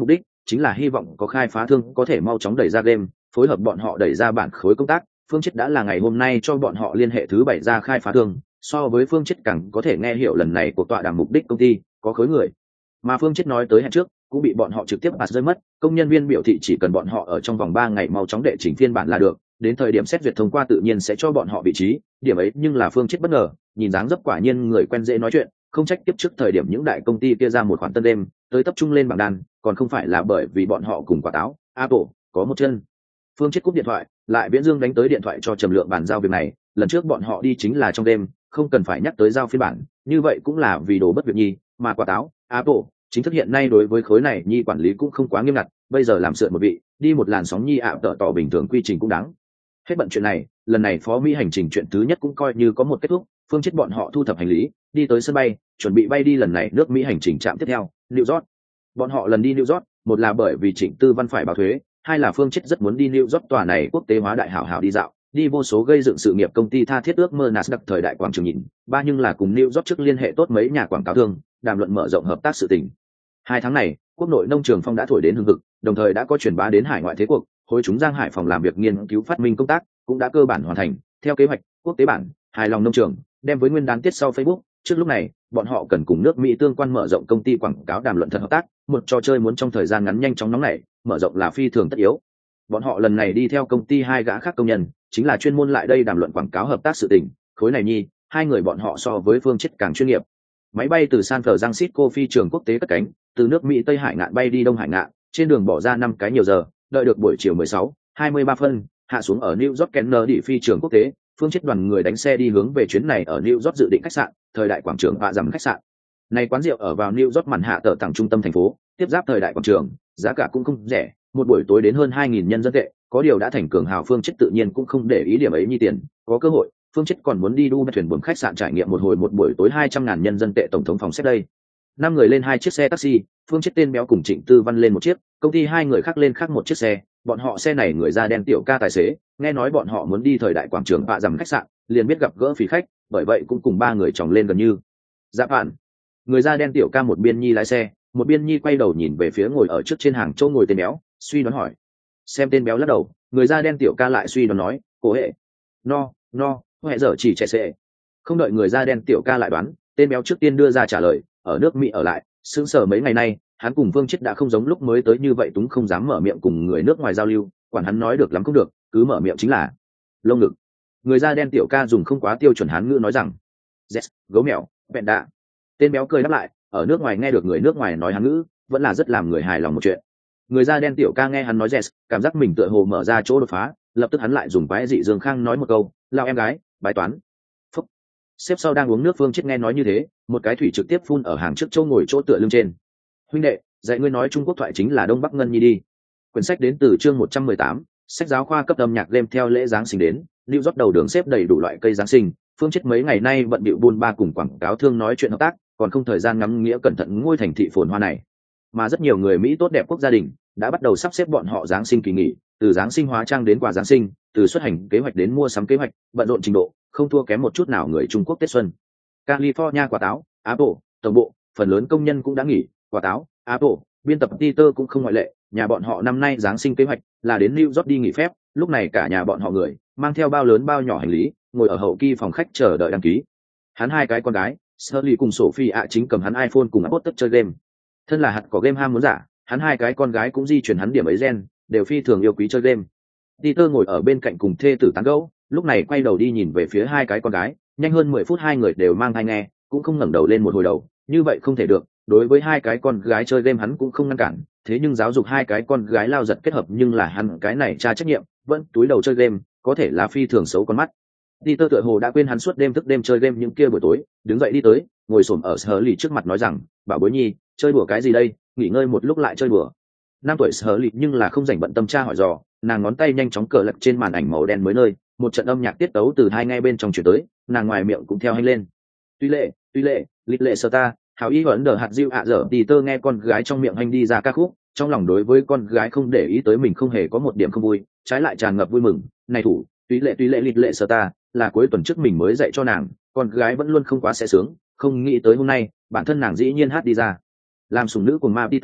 chính là hy vọng có khai phá thương có thể mau chóng đẩy ra game, phối hợp bọn họ đẩy ra bản khối công tác. Phương Chết đã là ngày hôm nay cho bọn họ liên hệ thứ bảy ra khai phá thương, so với Phương Chết càng có thể nghe hiểu lần này của tọa đàm mục đích công ty có khối người, mà Phương Chết nói tới hẹn trước cũng bị bọn họ trực tiếp bạt rơi mất. Công nhân viên biểu thị chỉ cần bọn họ ở trong vòng ba ngày mau chóng đệ chỉnh phiên bản là được, đến thời điểm xét duyệt thông qua tự nhiên sẽ cho bọn họ vị trí. Điểm ấy nhưng là Phương Chết bất ngờ, nhìn dáng dấp quả nhiên người quen dễ nói chuyện, không trách tiếp trước thời điểm những đại công ty kia ra một khoản tân đêm tới tập trung lên bảng đàn, còn không phải là bởi vì bọn họ cùng quả táo Apple có một chân. Phương Chết cúp điện thoại, lại Viễn Dương đánh tới điện thoại cho Trầm Lượng bàn giao việc này. Lần trước bọn họ đi chính là trong đêm, không cần phải nhắc tới giao phiên bản, như vậy cũng là vì đồ bất việc nhi, mà quả táo Apple chính thức hiện nay đối với khối này nhi quản lý cũng không quá nghiêm ngặt, bây giờ làm sượn một vị đi một làn sóng nhi ạ tợ tỏ bình thường quy trình cũng đáng. Hết bận chuyện này, lần này phó Mỹ hành trình chuyện thứ nhất cũng coi như có một kết thúc. Phương Chết bọn họ thu thập hành lý, đi tới sân bay, chuẩn bị bay đi lần này nước Mỹ hành trình trạm tiếp theo, New York. Bọn họ lần đi New York, một là bởi vì Trịnh Tư Văn phải báo thuế, hai là Phương Chết rất muốn đi New York tòa này quốc tế hóa đại hảo hảo đi dạo, đi vô số gây dựng sự nghiệp công ty tha thiết ước mơ Nasdaq thời đại quảng trường nhìn. Ba nhưng là cùng New York trước liên hệ tốt mấy nhà quảng cáo thương, đàm luận mở rộng hợp tác sự tình. Hai tháng này, quốc nội nông trường phong đã thổi đến hưng hực, đồng thời đã có truyền bá đến hải ngoại thế cuộc, hồi chúng Giang Hải phòng làm việc nghiên cứu phát minh công tác cũng đã cơ bản hoàn thành. Theo kế hoạch, quốc tế bản hài lòng nông trường đem với nguyên đán tiết sau Facebook. Trước lúc này, bọn họ cần cùng nước Mỹ tương quan mở rộng công ty quảng cáo đàm luận thật hợp tác, một trò chơi muốn trong thời gian ngắn nhanh chóng nóng nảy, mở rộng là phi thường tất yếu. Bọn họ lần này đi theo công ty hai gã khác công nhân, chính là chuyên môn lại đây đàm luận quảng cáo hợp tác sự tình. Khối này nhi, hai người bọn họ so với Phương Chết càng chuyên nghiệp. Máy bay từ San Francisco phi trường quốc tế cất cánh, từ nước Mỹ Tây Hải ngạn bay đi Đông Hải ngạn, trên đường bỏ ra năm cái nhiều giờ, đợi được buổi chiều mười sáu hai mươi ba phân, hạ xuống ở New York Kennedy phi trường quốc tế. Phương Chết đoàn người đánh xe đi hướng về chuyến này ở New York dự định khách sạn, thời đại quảng trường Vạ Dầm khách sạn. Này quán rượu ở vào New York màn hạ tờ tầng trung tâm thành phố, tiếp giáp thời đại quảng trường, giá cả cũng không rẻ, một buổi tối đến hơn hai nghìn nhân dân tệ, có điều đã thành cường hào. Phương Chết tự nhiên cũng không để ý điểm ấy như tiền, có cơ hội, Phương Chết còn muốn đi đu thuyền buồm khách sạn trải nghiệm một hồi một buổi tối hai trăm ngàn nhân dân tệ tổng thống phòng xếp đây. Năm người lên hai chiếc xe taxi, Phương Chết tên béo cùng Trịnh Tư Văn lên một chiếc, công ty hai người khác lên khác một chiếc xe. Bọn họ xe này người da đen tiểu ca tài xế, nghe nói bọn họ muốn đi thời đại quảng trường Vạ Dầm khách sạn, liền biết gặp gỡ phí khách, bởi vậy cũng cùng ba người chồng lên gần như. Dạ bạn. Người da đen tiểu ca một biên nhi lái xe, một biên nhi quay đầu nhìn về phía ngồi ở trước trên hàng chỗ ngồi tên béo, suy đoán hỏi. Xem tên béo lắc đầu, người da đen tiểu ca lại suy đoán nói, "Cố hệ." No, no, hệ giờ chỉ trẻ xe. Không đợi người da đen tiểu ca lại đoán, tên béo trước tiên đưa ra trả lời, ở nước Mỹ ở lại, sững sờ mấy ngày nay, hắn cùng Phương Chết đã không giống lúc mới tới như vậy túng không dám mở miệng cùng người nước ngoài giao lưu, quản hắn nói được lắm không được, cứ mở miệng chính là lông ngực. Người da đen tiểu ca dùng không quá tiêu chuẩn hán ngữ nói rằng, "Yes, gấu mèo, bẹn đạ." Tên béo cười đáp lại, ở nước ngoài nghe được người nước ngoài nói hán ngữ, vẫn là rất làm người hài lòng một chuyện. Người da đen tiểu ca nghe hắn nói yes, cảm giác mình tựa hồ mở ra chỗ đột phá, lập tức hắn lại dùng quái dị Dương Khang nói một câu, "Lao em gái, bài toán." Phúc. Xếp sau đang uống nước Phương Chết nghe nói như thế, một cái thủy trực tiếp phun ở hàng trước chỗ ngồi chỗ tựa lưng trên. "Huynh đệ, dạy ngươi nói Trung Quốc thoại chính là Đông Bắc Ngân Nhi đi." Quyển sách đến từ chương một trăm mười tám, sách giáo khoa cấp âm nhạc game theo lễ giáng sinh đến, New York đầu đường xếp đầy đủ loại cây giáng sinh. Phương Chết mấy ngày nay bận bịu buôn ba cùng quảng cáo thương nói chuyện hợp tác, còn không thời gian ngắm nghĩa cẩn thận ngôi thành thị phồn hoa này. Mà rất nhiều người Mỹ tốt đẹp quốc gia đình đã bắt đầu sắp xếp bọn họ giáng sinh kỳ nghỉ, từ giáng sinh hóa trang đến quà giáng sinh, từ xuất hành kế hoạch đến mua sắm kế hoạch, bận rộn trình độ không thua kém một chút nào người Trung Quốc Tết xuân. California quả táo Apple tổng bộ, phần lớn công nhân cũng đã nghỉ, quả táo Apple biên tập Peter cũng không ngoại lệ. Nhà bọn họ năm nay giáng sinh kế hoạch là đến New York đi nghỉ phép, lúc này cả nhà bọn họ người mang theo bao lớn bao nhỏ hành lý, ngồi ở hậu kỳ phòng khách chờ đợi đăng ký. Hắn hai cái con gái, Shirley cùng Sophie ạ chính cầm hắn iPhone cùng Apple chơi game. Thân là hạt có game ham muốn giả, hắn hai cái con gái cũng di chuyển hắn điểm ấy gen, đều phi thường yêu quý chơi game. Peter ngồi ở bên cạnh cùng thê tử tán gẫu, lúc này quay đầu đi nhìn về phía hai cái con gái, nhanh hơn mười phút hai người đều mang tai nghe, cũng không ngẩng đầu lên một hồi đầu, như vậy không thể được, đối với hai cái con gái chơi game hắn cũng không ngăn cản, thế nhưng giáo dục hai cái con gái lao giật kết hợp nhưng là hắn cái này cha trách nhiệm, vẫn túi đầu chơi game, có thể là phi thường xấu con mắt. Peter tựa hồ đã quên hắn suốt đêm thức đêm chơi game những kia buổi tối, đứng dậy đi tới, ngồi xổm ở Shirley trước mặt nói rằng, "Bảo bối nhi, chơi đùa cái gì đây, nghỉ ngơi một lúc lại chơi đùa." Năm tuổi Shirley nhưng là không rảnh bận tâm cha hỏi dò, nàng ngón tay nhanh chóng cờ lật trên màn ảnh màu đen mới nơi, một trận âm nhạc tiết tấu từ hai ngay bên trong chuyển tới, nàng ngoài miệng cũng theo hành lên. "Tuy lệ, tuy lệ, lịch lệ sơ ta." Hào ý vẫn đờ hạt diệu ạ dở. Peter nghe con gái trong miệng hành đi ra ca khúc, trong lòng đối với con gái không để ý tới mình không hề có một điểm không vui, trái lại tràn ngập vui mừng. "Này thủ, tuy lệ tuy lệ lịch lệ sơ ta, là cuối tuần trước mình mới dạy cho nàng, con gái vẫn luôn không quá sẽ sướng, không nghĩ tới hôm nay bản thân nàng dĩ nhiên hát đi ra." Làm sủng nữ của ma Peter,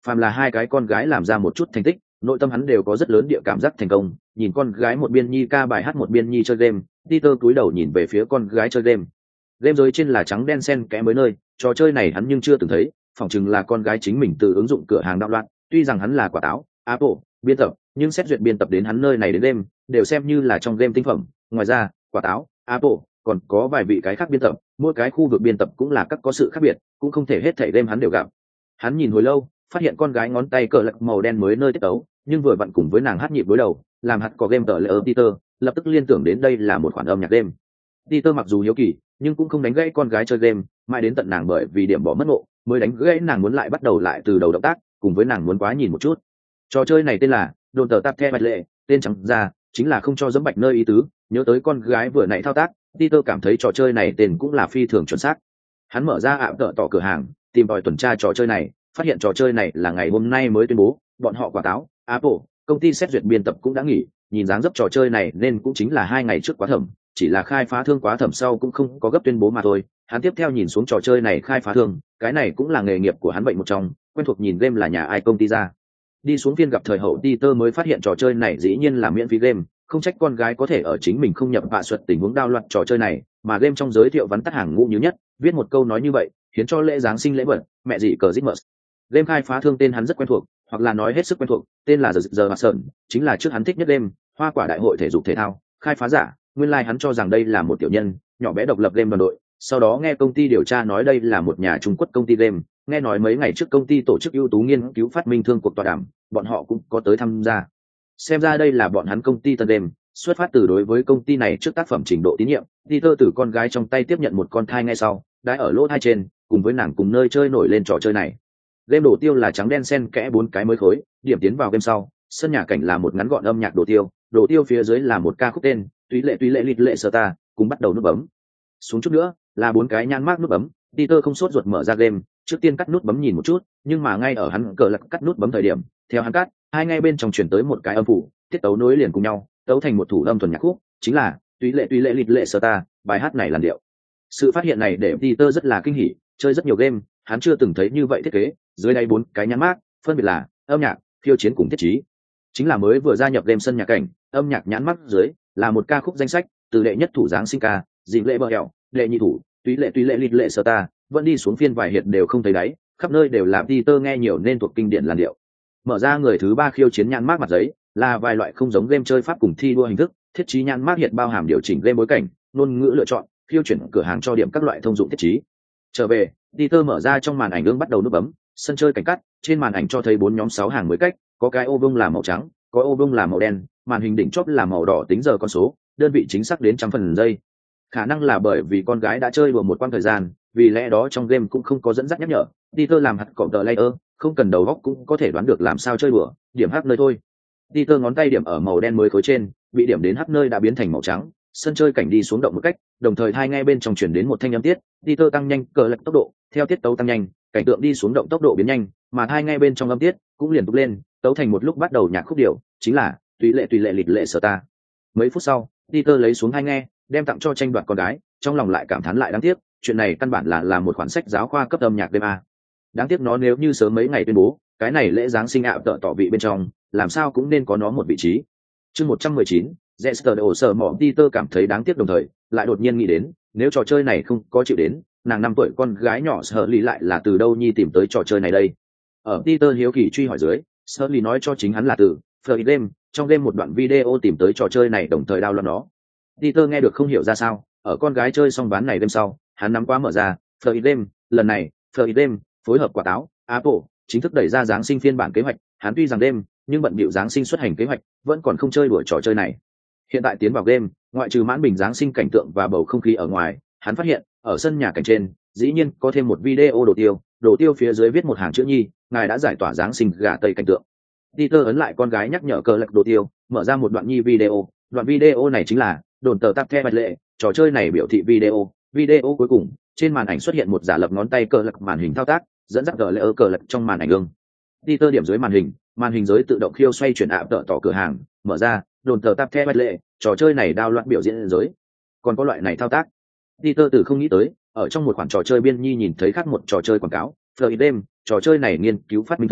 phàm là hai cái con gái làm ra một chút thành tích, nội tâm hắn đều có rất lớn địa cảm giác thành công. Nhìn con gái một biên nhi ca bài hát một biên nhi chơi game, Peter cúi đầu nhìn về phía con gái chơi game. Game giới trên là trắng đen xen kẽ mới nơi, trò chơi này hắn nhưng chưa từng thấy, phỏng chừng là con gái chính mình từ ứng dụng cửa hàng đạo loạn. Tuy rằng hắn là quả táo Apple biên tập, nhưng xét duyệt biên tập đến hắn nơi này đến game đều xem như là trong game tinh phẩm. Ngoài ra, quả táo Apple còn có vài vị cái khác biên tập, mỗi cái khu vực biên tập cũng là các có sự khác biệt, cũng không thể hết thảy game hắn đều gặp. Hắn nhìn hồi lâu, phát hiện con gái ngón tay cờ lật màu đen mới nơi tiết tấu, nhưng vừa vặn cùng với nàng hát nhịp đối đầu, làm hạt có game tờ lệ ở Peter, lập tức liên tưởng đến đây là một khoản âm nhạc game. Peter mặc dù hiếu kỳ, nhưng cũng không đánh gãy con gái chơi game, mãi đến tận nàng bởi vì điểm bỏ mất ngộ, mới đánh gãy nàng muốn lại bắt đầu lại từ đầu động tác, cùng với nàng muốn quá nhìn một chút. Trò chơi này tên là đồn tờ tạp the bạch lệ, tên trắng ra chính là không cho dẫm bạch nơi ý tứ. Nhớ tới con gái vừa nãy thao tác, Peter cảm thấy trò chơi này tên cũng là phi thường chuẩn xác. Hắn mở ra ảo tợ tỏ cửa hàng, tìm tòi tuần tra trò chơi này, phát hiện trò chơi này là ngày hôm nay mới tuyên bố, bọn họ quả táo Apple công ty xét duyệt biên tập cũng đã nghỉ, nhìn dáng dấp trò chơi này nên cũng chính là hai ngày trước quá thẩm, chỉ là khai phá thương quá thẩm sau cũng không có gấp tuyên bố mà thôi. Hắn tiếp theo nhìn xuống trò chơi này khai phá thương, cái này cũng là nghề nghiệp của hắn bệnh một trong, quen thuộc nhìn game là nhà ai công ty ra. Đi xuống phiên gặp thời hậu Peter mới phát hiện trò chơi này dĩ nhiên là miễn phí game, không trách con gái có thể ở chính mình không nhập vạ suất tình huống đao loạn trò chơi này, mà game trong giới thiệu vắn tắt hàng ngũ như nhất, viết một câu nói như vậy, khiến cho lễ giáng sinh lễ vật, mẹ gì cờ Christmas. Game khai phá thương tên hắn rất quen thuộc, hoặc là nói hết sức quen thuộc, tên là The The Hudson, chính là trước hắn thích nhất game, hoa quả đại hội thể dục thể thao, khai phá giả, nguyên lai like hắn cho rằng đây là một tiểu nhân, nhỏ bé độc lập game đoàn đội, sau đó nghe công ty điều tra nói đây là một nhà Trung Quốc công ty game, nghe nói mấy ngày trước công ty tổ chức ưu tú nghiên cứu phát minh thương cuộc tọa đàm, bọn họ cũng có tới tham gia. Xem ra đây là bọn hắn công ty tân game, xuất phát từ đối với công ty này trước tác phẩm trình độ tín nhiệm. Peter từ con gái trong tay tiếp nhận một con thai ngay sau, đã ở lỗ thai trên, cùng với nàng cùng nơi chơi nổi lên trò chơi này. Game đồ tiêu là trắng đen xen kẽ bốn cái mới khối, điểm tiến vào game sau, sân nhà cảnh là một ngắn gọn âm nhạc đồ tiêu, đồ tiêu phía dưới là một ca khúc tên, túy lệ túy lệ lịt lệ sơ ta, cùng bắt đầu nút bấm. Xuống chút nữa là bốn cái nhãn mác nút bấm. Peter không sốt ruột mở ra game, trước tiên cắt nút bấm nhìn một chút, nhưng mà ngay ở hắn cờ lật cắt nút bấm thời điểm, theo hắn cắt, hai ngay bên trong chuyển tới một cái âm phủ, tiết tấu nối liền cùng nhau, tấu thành một thủ âm thuần nhạc khúc, chính là túy lệ túy lệ lịt lệ sơ ta, bài hát này làn điệu. Sự phát hiện này để Peter rất là kinh hỉ, chơi rất nhiều game, hắn chưa từng thấy như vậy thiết kế, dưới đây bốn cái nhãn mác, phân biệt là âm nhạc, phiêu chiến cùng thiết trí. Chính là mới vừa gia nhập game sân nhạc cảnh, âm nhạc nhãn mác dưới là một ca khúc danh sách, từ đệ nhất thủ giáng sinh ca, dịp lệ bờ hẹo, đệ nhị thủ, túy lệ túy lệ lịt lệ sơ ta, vẫn đi xuống phiên vài hiệp đều không thấy đáy, khắp nơi đều là Peter nghe nhiều nên thuộc kinh điển làn điệu. Mở ra người thứ ba khiêu chiến nhãn mác mặt giấy, là vài loại không giống game chơi pháp cùng thi đua hình thức, thiết trí nhãn mác hiện bao hàm điều chỉnh game bối cảnh, ngôn ngữ lựa chọn, khiêu chuyển cửa hàng cho điểm các loại thông dụng thiết trí. Trở về, Peter mở ra trong màn ảnh ương bắt đầu nút bấm, sân chơi cảnh cắt, trên màn ảnh cho thấy bốn nhóm sáu hàng mới cách, có cái ô vuông là màu trắng, có ô vuông là màu đen, màn hình đỉnh chóp là màu đỏ tính giờ con số, đơn vị chính xác đến trăm phần giây. Khả năng là bởi vì con gái đã chơi đùa một quãng thời gian, vì lẽ đó trong game cũng không có dẫn dắt nhắc nhở. Peter làm hạt cọp tờ layer, không cần đầu óc cũng có thể đoán được làm sao chơi đùa, điểm hắc nơi thôi. Peter ngón tay điểm ở màu đen mới khối trên, bị điểm đến hắc nơi đã biến thành màu trắng, sân chơi cảnh đi xuống động một cách, đồng thời hai ngay bên trong chuyển đến một thanh âm tiết, Peter tăng nhanh cờ lật tốc độ, theo tiết tấu tăng nhanh, cảnh tượng đi xuống động tốc độ biến nhanh, mà hai ngay bên trong âm tiết cũng liền túc lên, tấu thành một lúc bắt đầu nhạc khúc điệu, chính là tùy lệ tùy lệ lịt lệ sở ta. Mấy phút sau, Peter lấy xuống hai nghe, đem tặng cho tranh đoạt con gái, trong lòng lại cảm thán lại đáng tiếc, chuyện này căn bản là là một khoản sách giáo khoa cấp âm nhạc đêm a. Đáng tiếc nó nếu như sớm mấy ngày tuyên bố, cái này lễ giáng sinh ạ tợ tỏ vị bên trong, làm sao cũng nên có nó một vị trí. Chương một trăm mười chín, Jester ổ sở mỏ Peter cảm thấy đáng tiếc đồng thời, lại đột nhiên nghĩ đến, nếu trò chơi này không có chịu đến, nàng năm tuổi con gái nhỏ Shirley lại là từ đâu nhi tìm tới trò chơi này đây. Ở Peter hiếu kỳ truy hỏi dưới, Shirley nói cho chính hắn là từ Free Game, trong game một đoạn video tìm tới trò chơi này đồng thời download nó. Peter nghe được không hiểu ra sao, ở con gái chơi xong ván này đêm sau, hắn nắm quá mở ra, Free Game, lần này, Free Game phối hợp quả táo, Apple, chính thức đẩy ra giáng sinh phiên bản kế hoạch, hắn tuy rằng đêm, nhưng bận bịu giáng sinh xuất hành kế hoạch, vẫn còn không chơi đuổi trò chơi này. Hiện tại tiến vào game, ngoại trừ mãn bình giáng sinh cảnh tượng và bầu không khí ở ngoài, hắn phát hiện, ở sân nhà cảnh trên, dĩ nhiên có thêm một video đồ tiêu, đồ tiêu phía dưới viết một hàng chữ nhi, ngài đã giải tỏa giáng sinh gà tây cảnh tượng. Peter ấn lại con gái nhắc nhở cờ lật đồ tiêu, mở ra một đoạn nhi video, đoạn video này chính là đồn tờ tap the bạch lệ, trò chơi này biểu thị video, video cuối cùng, trên màn ảnh xuất hiện một giả lập ngón tay cờ lật màn hình thao tác, dẫn dắt cờ lệ ở cờ lật trong màn ảnh gương. Peter điểm dưới màn hình, màn hình giới tự động khiêu xoay chuyển ạp tợ tỏ cửa hàng, mở ra, đồn tờ tap the bạch lệ, trò chơi này đao loạn biểu diễn giới. Còn có loại này thao tác. Peter từ không nghĩ tới, ở trong một khoản trò chơi biên nhi nhìn thấy khác một trò chơi quảng cáo, Free Game, trò chơi này nghiên cứu phát minh thương,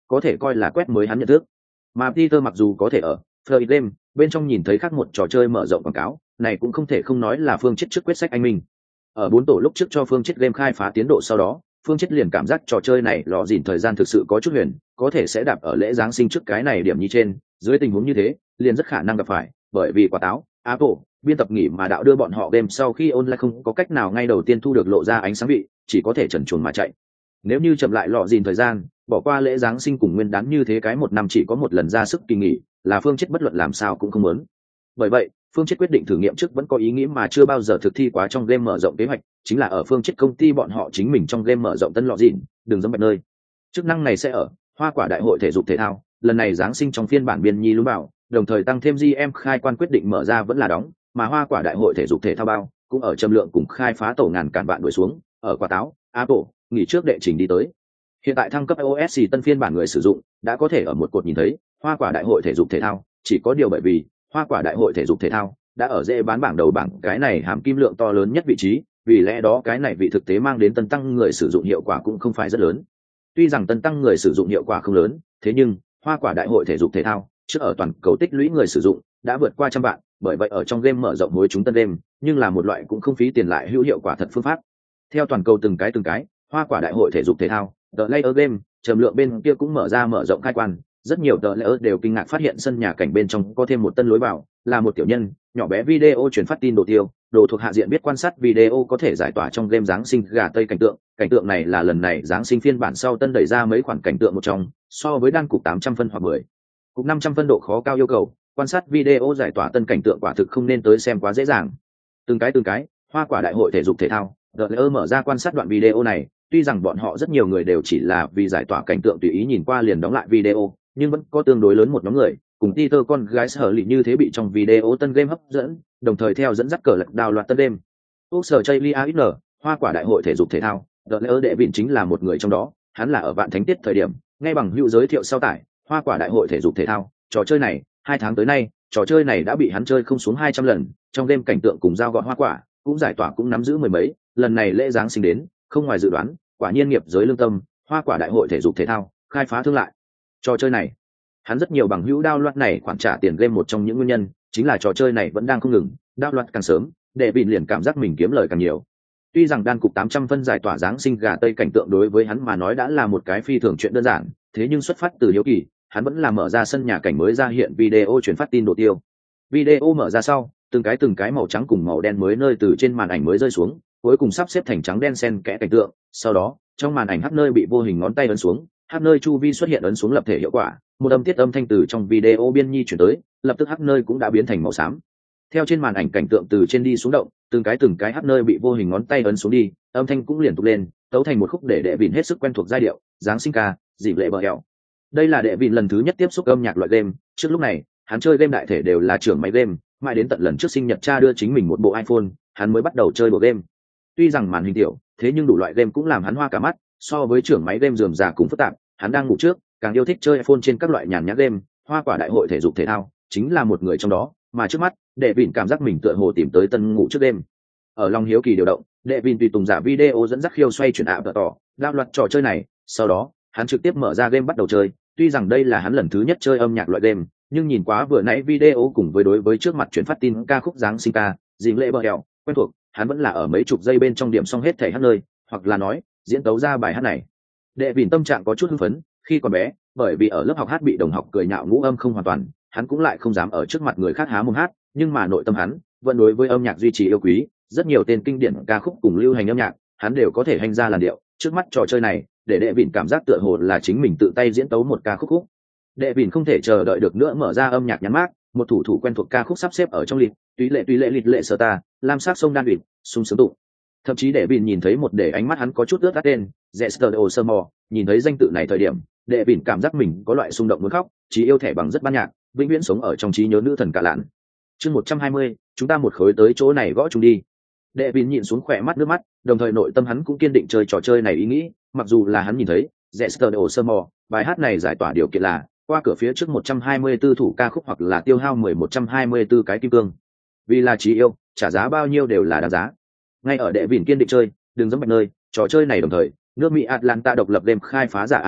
có thể coi là quét mới hắn nhận thức. Mà Peter mặc dù có thể ở Flight Game bên trong nhìn thấy khác một trò chơi mở rộng quảng cáo, này cũng không thể không nói là Phương Chết trước quyết sách anh minh. Ở bốn tổ lúc trước cho Phương Chết Game khai phá tiến độ sau đó, Phương Chết liền cảm giác trò chơi này lọ dỉn thời gian thực sự có chút huyền, có thể sẽ đạp ở lễ giáng sinh trước cái này điểm như trên, dưới tình huống như thế, liền rất khả năng gặp phải, bởi vì quả táo, Apple, biên tập nghỉ mà đạo đưa bọn họ game sau khi online không có cách nào ngay đầu tiên thu được lộ ra ánh sáng vị, chỉ có thể chần chuồn mà chạy. Nếu như chậm lại lọ dỉn thời gian, bỏ qua lễ giáng sinh cùng nguyên đán như thế cái một năm chỉ có một lần ra sức kỳ nghỉ, là Phương Chết bất luận làm sao cũng không muốn. Bởi vậy, Phương Chết quyết định thử nghiệm trước vẫn có ý nghĩ mà chưa bao giờ thực thi quá trong game mở rộng kế hoạch, chính là ở Phương Chết công ty bọn họ chính mình trong game mở rộng tân lọ dỉn, đừng giống bạch nơi. Chức năng này sẽ ở Hoa Quả Đại hội thể dục thể thao, lần này giáng sinh trong phiên bản biên nhi lũ bảo, đồng thời tăng thêm giê em khai quan quyết định mở ra vẫn là đóng, mà Hoa Quả Đại hội thể dục thể thao bao cũng ở trầm lượng cùng khai phá tổ ngàn cản bạn đuổi xuống, ở quả táo, Apple, nghỉ trước đệ trình đi tới. Hiện tại thăng cấp iOS tân phiên bản người sử dụng đã có thể ở một cột nhìn thấy Hoa Quả Đại hội thể dục thể thao, chỉ có điều bởi vì Hoa Quả Đại hội thể dục thể thao đã ở dễ bán bảng đầu bảng cái này hàm kim lượng to lớn nhất vị trí, vì lẽ đó cái này vị thực tế mang đến tân tăng người sử dụng hiệu quả cũng không phải rất lớn. Tuy rằng tân tăng người sử dụng hiệu quả không lớn, thế nhưng Hoa Quả Đại hội thể dục thể thao trước ở toàn cầu tích lũy người sử dụng đã vượt qua trăm vạn, bởi vậy ở trong game mở rộng hối chúng tân game, nhưng là một loại cũng không phí tiền lại hữu hiệu quả thật phương pháp. Theo toàn cầu từng cái từng cái, Hoa Quả Đại hội thể dục thể thao, The Layer Game, trầm lượng bên kia cũng mở ra mở rộng khai quan, rất nhiều The Layer đều kinh ngạc phát hiện sân nhà cảnh bên trong có thêm một tân lối vào, là một tiểu nhân, nhỏ bé video truyền phát tin đồ tiêu, đồ thuộc hạ diện biết quan sát video có thể giải tỏa trong game giáng sinh gà tây cảnh tượng, cảnh tượng này là lần này giáng sinh phiên bản sau tân đẩy ra mấy khoản cảnh tượng một trong, so với đan cục tám trăm phân hoặc mười, cục năm trăm phân độ khó cao yêu cầu, quan sát video giải tỏa tân cảnh tượng quả thực không nên tới xem quá dễ dàng. Từng cái từng cái, Hoa Quả Đại hội thể dục thể thao, The Layer mở ra quan sát đoạn video này, tuy rằng bọn họ rất nhiều người đều chỉ là vì giải tỏa cảnh tượng tùy ý nhìn qua liền đóng lại video, nhưng vẫn có tương đối lớn một nhóm người cùng Peter con gái sở lì như thế bị trong video tân game hấp dẫn, đồng thời theo dẫn dắt cờ lật đào loạt tân game. Úc sở Chaylia ít nở, Hoa Quả Đại hội thể dục thể thao, The Layer đệ vịn chính là một người trong đó, hắn là ở vạn thánh tiết thời điểm, ngay bằng hữu giới thiệu sau tải, Hoa Quả Đại hội thể dục thể thao, trò chơi này, hai tháng tới nay, trò chơi này đã bị hắn chơi không xuống hai trăm lần, trong game cảnh tượng cùng dao gọt hoa quả, cũng giải tỏa cũng nắm giữ mười mấy, lần này lễ giáng sinh đến, không ngoài dự đoán, quả nhiên nghiệp giới lương tâm, Hoa Quả Đại hội thể dục thể thao, khai phá thương lại. Trò chơi này, hắn rất nhiều bằng hữu đao loạt này khoản trả tiền game một trong những nguyên nhân, chính là trò chơi này vẫn đang không ngừng, đao loạt càng sớm, đệ vịn liền cảm giác mình kiếm lời càng nhiều. Tuy rằng đan cục tám trăm phân giải tỏa giáng sinh gà tây cảnh tượng đối với hắn mà nói đã là một cái phi thường chuyện đơn giản, thế nhưng xuất phát từ hiếu kỳ, hắn vẫn là mở ra sân nhà cảnh mới ra hiện video truyền phát tin đồ tiêu. Video mở ra sau, từng cái từng cái màu trắng cùng màu đen mới nơi từ trên màn ảnh mới rơi xuống, cuối cùng sắp xếp thành trắng đen xen kẽ cảnh tượng, sau đó, trong màn ảnh hắc nơi bị vô hình ngón tay ấn xuống, hắc nơi chu vi xuất hiện ấn xuống lập thể hiệu quả, một âm tiết âm thanh từ trong video biên nhi chuyển tới, lập tức hắc nơi cũng đã biến thành màu xám. Theo trên màn ảnh cảnh tượng từ trên đi xuống động, từng cái từng cái hắc nơi bị vô hình ngón tay ấn xuống đi, âm thanh cũng liền tục lên, tấu thành một khúc để đệ vịn hết sức quen thuộc giai điệu, giáng sinh ca, dịp lệ bờ hẹo. Đây là đệ vịn lần thứ nhất tiếp xúc âm nhạc loại game, trước lúc này, hắn chơi game đại thể đều là trưởng máy game, mãi đến tận lần trước sinh nhật cha đưa chính mình một bộ iPhone, hắn mới bắt đầu chơi bộ game. Tuy rằng màn hình tiểu, thế nhưng đủ loại game cũng làm hắn hoa cả mắt, so với trưởng máy game rườm rà cũng phức tạp, hắn đang ngủ trước, càng yêu thích chơi iPhone trên các loại nhàn nhã game, Hoa Quả Đại hội thể dục thể thao, chính là một người trong đó, mà trước mắt, đệ vịn cảm giác mình tựa hồ tìm tới tân ngủ trước game. Ở lòng hiếu kỳ điều động, đệ vịn tùy tùng giả video dẫn dắt khiêu xoay chuyển ảo tỏ, đạo loạt trò chơi này, sau đó, hắn trực tiếp mở ra game bắt đầu chơi, tuy rằng đây là hắn lần thứ nhất chơi âm nhạc loại game, nhưng nhìn quá vừa nãy video cùng với đối với trước mặt chuyển phát tin ca khúc giáng sinh ca, dìm lệ bờ hẹo, quen thuộc, hắn vẫn là ở mấy chục giây bên trong điểm xong hết thể hát nơi, hoặc là nói, diễn tấu ra bài hát này. Đệ vịn tâm trạng có chút hưng phấn, khi còn bé, bởi vì ở lớp học hát bị đồng học cười nhạo ngũ âm không hoàn toàn, hắn cũng lại không dám ở trước mặt người khác há mồm hát, nhưng mà nội tâm hắn vẫn đối với âm nhạc duy trì yêu quý, rất nhiều tên kinh điển ca khúc cùng lưu hành âm nhạc, hắn đều có thể hành ra làn điệu, trước mắt trò chơi này, để đệ vịn cảm giác tựa hồ là chính mình tự tay diễn tấu một ca khúc khúc. Đệ vịn không thể chờ đợi được nữa mở ra âm nhạc nhắn mát, một thủ thủ quen thuộc ca khúc sắp xếp ở trong lịch, túy lệ túy lệ lịch lệ sơ ta, lam sắc sông đan ủy, sung sướng tụng. Thậm chí đệ vịn nhìn thấy một để ánh mắt hắn có chút ướt át tên, Zester Osmo, nhìn thấy danh tự này thời điểm, đệ vịn cảm giác mình có loại xung động muốn khóc, chỉ yêu thẻ bằng rất ban nhạc, vĩnh viễn sống ở trong trí nhớ nữ thần cả lạn. Chương một trăm hai mươi, chúng ta một khối tới chỗ này gõ chung đi. Đệ vịn nhìn xuống khỏe mắt nước mắt, đồng thời nội tâm hắn cũng kiên định chơi trò chơi này ý nghĩ, mặc dù là hắn nhìn thấy Zester Osmo, bài hát này giải tỏa điều kiện là qua cửa phía trước một trăm hai mươi tư thủ ca khúc hoặc là tiêu hao mười một trăm hai mươi tư cái kim cương. Vì là trí yêu, trả giá bao nhiêu đều là đáng giá. Ngay ở đệ vịn kiên định chơi, đừng giống bạch nơi, trò chơi này đồng thời, nước Mỹ Atlanta độc lập game khai phá giả Alex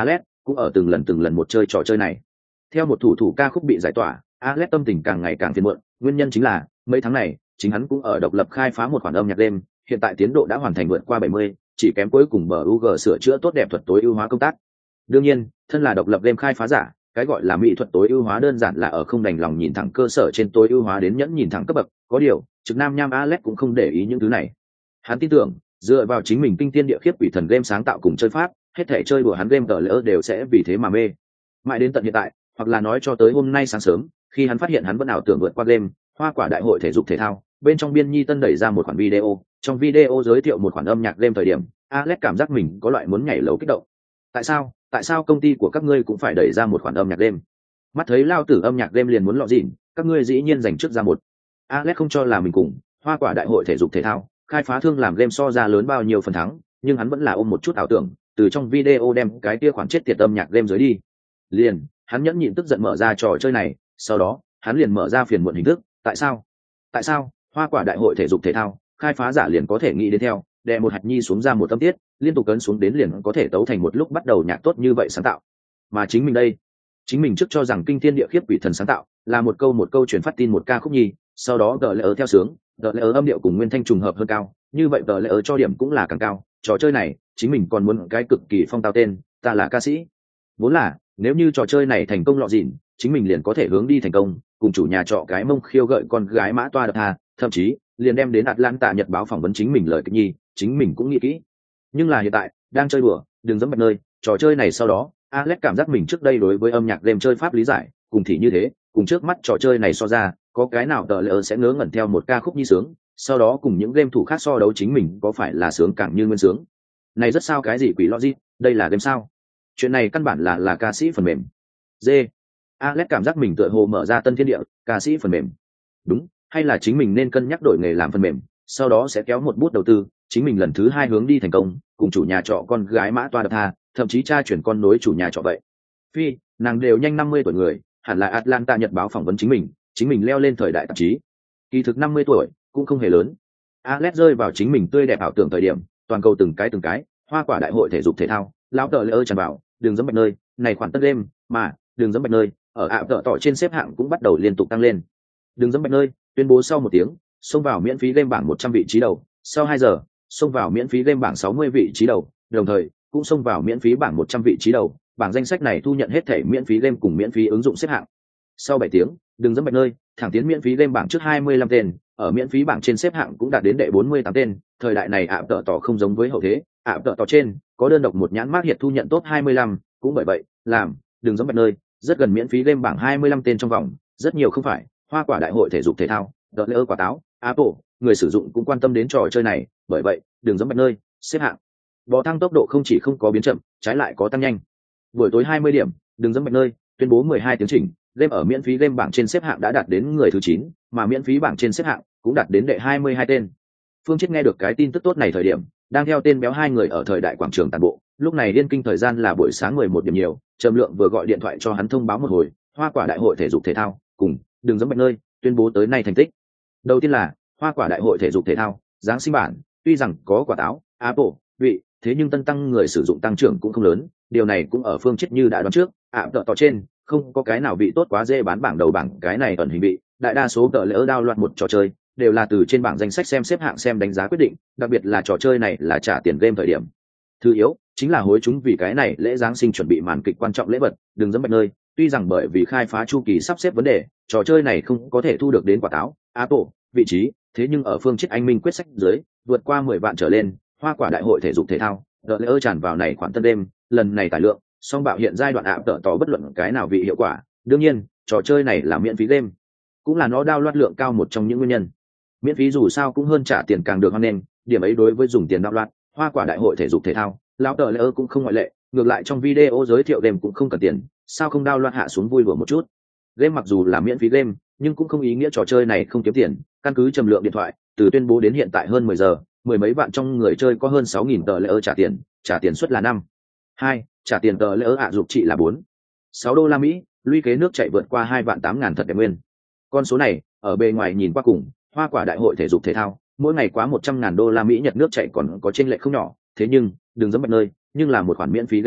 cũng ở từng lần từng lần một chơi trò chơi này. Theo một thủ thủ ca khúc bị giải tỏa, Alex tâm tình càng ngày càng phiền muộn, nguyên nhân chính là mấy tháng này chính hắn cũng ở độc lập khai phá một khoản âm nhạc đêm, hiện tại tiến độ đã hoàn thành vượt qua bảy mươi, chỉ kém cuối cùng bờ u giê sửa chữa tốt đẹp thuật tối ưu hóa công tác. Đương nhiên, thân là độc lập game khai phá giả, cái gọi là mỹ thuật tối ưu hóa đơn giản là ở không đành lòng nhìn thẳng cơ sở trên tối ưu hóa đến nhẫn nhìn thẳng cấp bậc, có điều, trực nam nham Alex cũng không để ý những thứ này. Hắn tin tưởng, dựa vào chính mình kinh thiên địa khiếp quỷ thần game sáng tạo cùng chơi pháp, hết thể chơi đùa hắn game tờ lỡ đều sẽ vì thế mà mê. Mãi đến tận hiện tại, hoặc là nói cho tới hôm nay sáng sớm, khi hắn phát hiện hắn vẫn ảo tưởng vượt qua game, hoa quả đại hội thể dục thể thao, bên trong biên nhi tân đẩy ra một khoản video, trong video giới thiệu một khoản âm nhạc game thời điểm, Alex cảm giác mình có loại muốn nhảy lầu kích động. Tại sao? Tại sao công ty của các ngươi cũng phải đẩy ra một khoản âm nhạc game? Mắt thấy lao tử âm nhạc game liền muốn lọ dịn, các ngươi dĩ nhiên dành trước ra một. Alex không cho là mình cùng hoa quả đại hội thể dục thể thao, khai phá thương làm game so ra lớn bao nhiêu phần thắng, nhưng hắn vẫn là ôm một chút ảo tưởng, từ trong video đem cái kia khoản chết tiệt âm nhạc game dưới đi. Liền, hắn nhẫn nhịn tức giận mở ra trò chơi này, sau đó, hắn liền mở ra phiền muộn hình thức, tại sao? Tại sao? Hoa quả đại hội thể dục thể thao, khai phá giả liền có thể nghĩ đến theo, đè một hạt nhi xuống ra một âm tiết, liên tục cấn xuống đến liền có thể tấu thành một lúc bắt đầu nhạc tốt như vậy sáng tạo. Mà chính mình đây, chính mình trước cho rằng kinh thiên địa khiếp quỷ thần sáng tạo là một câu một câu truyền phát tin một ca khúc nhi, sau đó gờ lẽ ở theo sướng, gờ lẽ ở âm điệu cùng nguyên thanh trùng hợp hơn cao, như vậy gờ lẽ ở cho điểm cũng là càng cao. Trò chơi này, chính mình còn muốn cái cực kỳ phong tao tên, ta là ca sĩ. Vốn là, nếu như trò chơi này thành công lọ dịn, chính mình liền có thể hướng đi thành công, cùng chủ nhà trọ cái mông khiêu gợi con gái mã toa đập tha, thậm chí liền đem đến Atlanta Nhật báo phỏng vấn chính mình lời kịch nhi, chính mình cũng nghĩ kỹ. Nhưng là hiện tại, đang chơi đùa, đừng dẫm bạch nơi, trò chơi này sau đó, Alex cảm giác mình trước đây đối với âm nhạc game chơi pháp lý giải, cùng thì như thế, cùng trước mắt trò chơi này so ra, có cái nào tờ lỡ sẽ ngớ ngẩn theo một ca khúc nhi sướng, sau đó cùng những game thủ khác so đấu chính mình có phải là sướng càng như nguyên sướng. Này rất sao cái gì quỷ logic, đây là game sao? Chuyện này căn bản là là ca sĩ phần mềm. D. Alex cảm giác mình tựa hồ mở ra tân thiên địa, ca sĩ phần mềm. Đúng, hay là chính mình nên cân nhắc đổi nghề làm phần mềm, sau đó sẽ kéo một bút đầu tư, chính mình lần thứ hai hướng đi thành công, cùng chủ nhà trọ con gái mã toa đập tha, thậm chí tra chuyển con nối chủ nhà trọ vậy. Phi, nàng đều nhanh năm mươi tuổi người, hẳn là Atlanta Nhật báo phỏng vấn chính mình, chính mình leo lên thời đại tạp chí. Kỳ thực năm mươi tuổi, cũng không hề lớn. Alex rơi vào chính mình tươi đẹp ảo tưởng thời điểm, toàn cầu từng cái từng cái, hoa quả đại hội thể dục thể thao, lão tờ lệ ơi tràn vào, đường dẫm bạch nơi, này khoản tất game, mà đường dẫm bạch nơi, ở ạ tợ tỏ trên xếp hạng cũng bắt đầu liên tục tăng lên. Đường dẫm bạch nơi, tuyên bố sau một tiếng, xông vào miễn phí game bảng một trăm vị trí đầu, sau hai giờ, xông vào miễn phí game bảng sáu mươi vị trí đầu, đồng thời cũng xông vào miễn phí bảng một trăm vị trí đầu, bảng danh sách này thu nhận hết thể miễn phí game cùng miễn phí ứng dụng xếp hạng. Sau bảy tiếng, đường dẫm bạch nơi, thẳng tiến miễn phí game bảng trước hai mươi lăm tên, ở miễn phí bảng trên xếp hạng cũng đạt đến đệ bốn mươi tám tên, thời đại này ạ tợ tỏ không giống với hậu thế, ạ tợ tỏ trên có đơn độc một nhãn mác hiện thu nhận top hai mươi lăm, cũng bởi vậy, làm đường dẫm bạch nơi, rất gần miễn phí game bảng hai mươi lăm tên trong vòng, rất nhiều không phải, hoa quả đại hội thể dục thể thao, đợt lễ quả táo, Apple, người sử dụng cũng quan tâm đến trò chơi này, bởi vậy, đường dẫm bạch nơi, xếp hạng. Bò thăng tốc độ không chỉ không có biến chậm, trái lại có tăng nhanh. Buổi tối hai mươi điểm, đường dẫm bạch nơi, tuyên bố mười hai tiến trình, game ở miễn phí game bảng trên xếp hạng đã đạt đến người thứ chín, mà miễn phí bảng trên xếp hạng cũng đạt đến đệ hai mươi hai tên. Phương Chiết nghe được cái tin tức tốt này thời điểm, đang theo tên béo hai người ở thời đại quảng trường tàn bộ, lúc này điên kinh thời gian là buổi sáng mười một điểm nhiều, Trầm Lượng vừa gọi điện thoại cho hắn thông báo một hồi, hoa quả đại hội thể dục thể thao, cùng đường dẫm bạch nơi, tuyên bố tới nay thành tích. Đầu tiên là hoa quả đại hội thể dục thể thao, giáng sinh bản, tuy rằng có quả táo, Apple, vị, thế nhưng tân tăng người sử dụng tăng trưởng cũng không lớn, điều này cũng ở Phương Chiết như đã đoán trước, ạ tợ tỏ trên, không có cái nào bị tốt quá dễ bán bảng đầu bảng, cái này ẩn hình bị, đại đa số tợ lỡ đao loạt một trò chơi, đều là từ trên bảng danh sách xem xếp hạng xem đánh giá quyết định, đặc biệt là trò chơi này là trả tiền game thời điểm. Thứ yếu, chính là hối chúng vì cái này lễ giáng sinh chuẩn bị màn kịch quan trọng lễ vật, đừng dẫm bạch nơi, tuy rằng bởi vì khai phá chu kỳ sắp xếp vấn đề, trò chơi này không có thể thu được đến quả táo, Apple, vị trí, thế nhưng ở Phương Chiết anh minh quyết sách dưới, vượt qua mười vạn trở lên, hoa quả đại hội thể dục thể thao, đợt lễ tràn vào này khoản tân đêm, lần này tài lượng, song bạo hiện giai đoạn ạ tợ tỏ bất luận cái nào vị hiệu quả, đương nhiên, trò chơi này là miễn phí game, cũng là nó đao loạt lượng cao một trong những nguyên nhân. Miễn phí dù sao cũng hơn trả tiền càng được hoan nghênh, điểm ấy đối với dùng tiền đao loạt, hoa quả đại hội thể dục thể thao, lão tờ lễ cũng không ngoại lệ, ngược lại trong video giới thiệu game cũng không cần tiền, sao không đao loạt hạ xuống vui đùa một chút. Game mặc dù là miễn phí game, nhưng cũng không ý nghĩa trò chơi này không kiếm tiền, căn cứ Trầm Lượng điện thoại, từ tuyên bố đến hiện tại hơn mười giờ, mười mấy vạn trong người chơi có hơn sáu nghìn tờ lễ trả tiền, trả tiền suất là năm. hai, trả tiền tờ lễ ạ dục trị là bốn. sáu đô la Mỹ, lũy kế nước chạy vượt qua hai vạn tám ngàn thật đẹp nguyên. Con số này, ở bề ngoài nhìn qua cùng, hoa quả đại hội thể dục thể thao, mỗi ngày quá một trăm ngàn đô la Mỹ Nhật nước chạy còn có chênh lệch không nhỏ, thế nhưng, đừng dẫm bạch nơi, nhưng là một khoản miễn phí game a,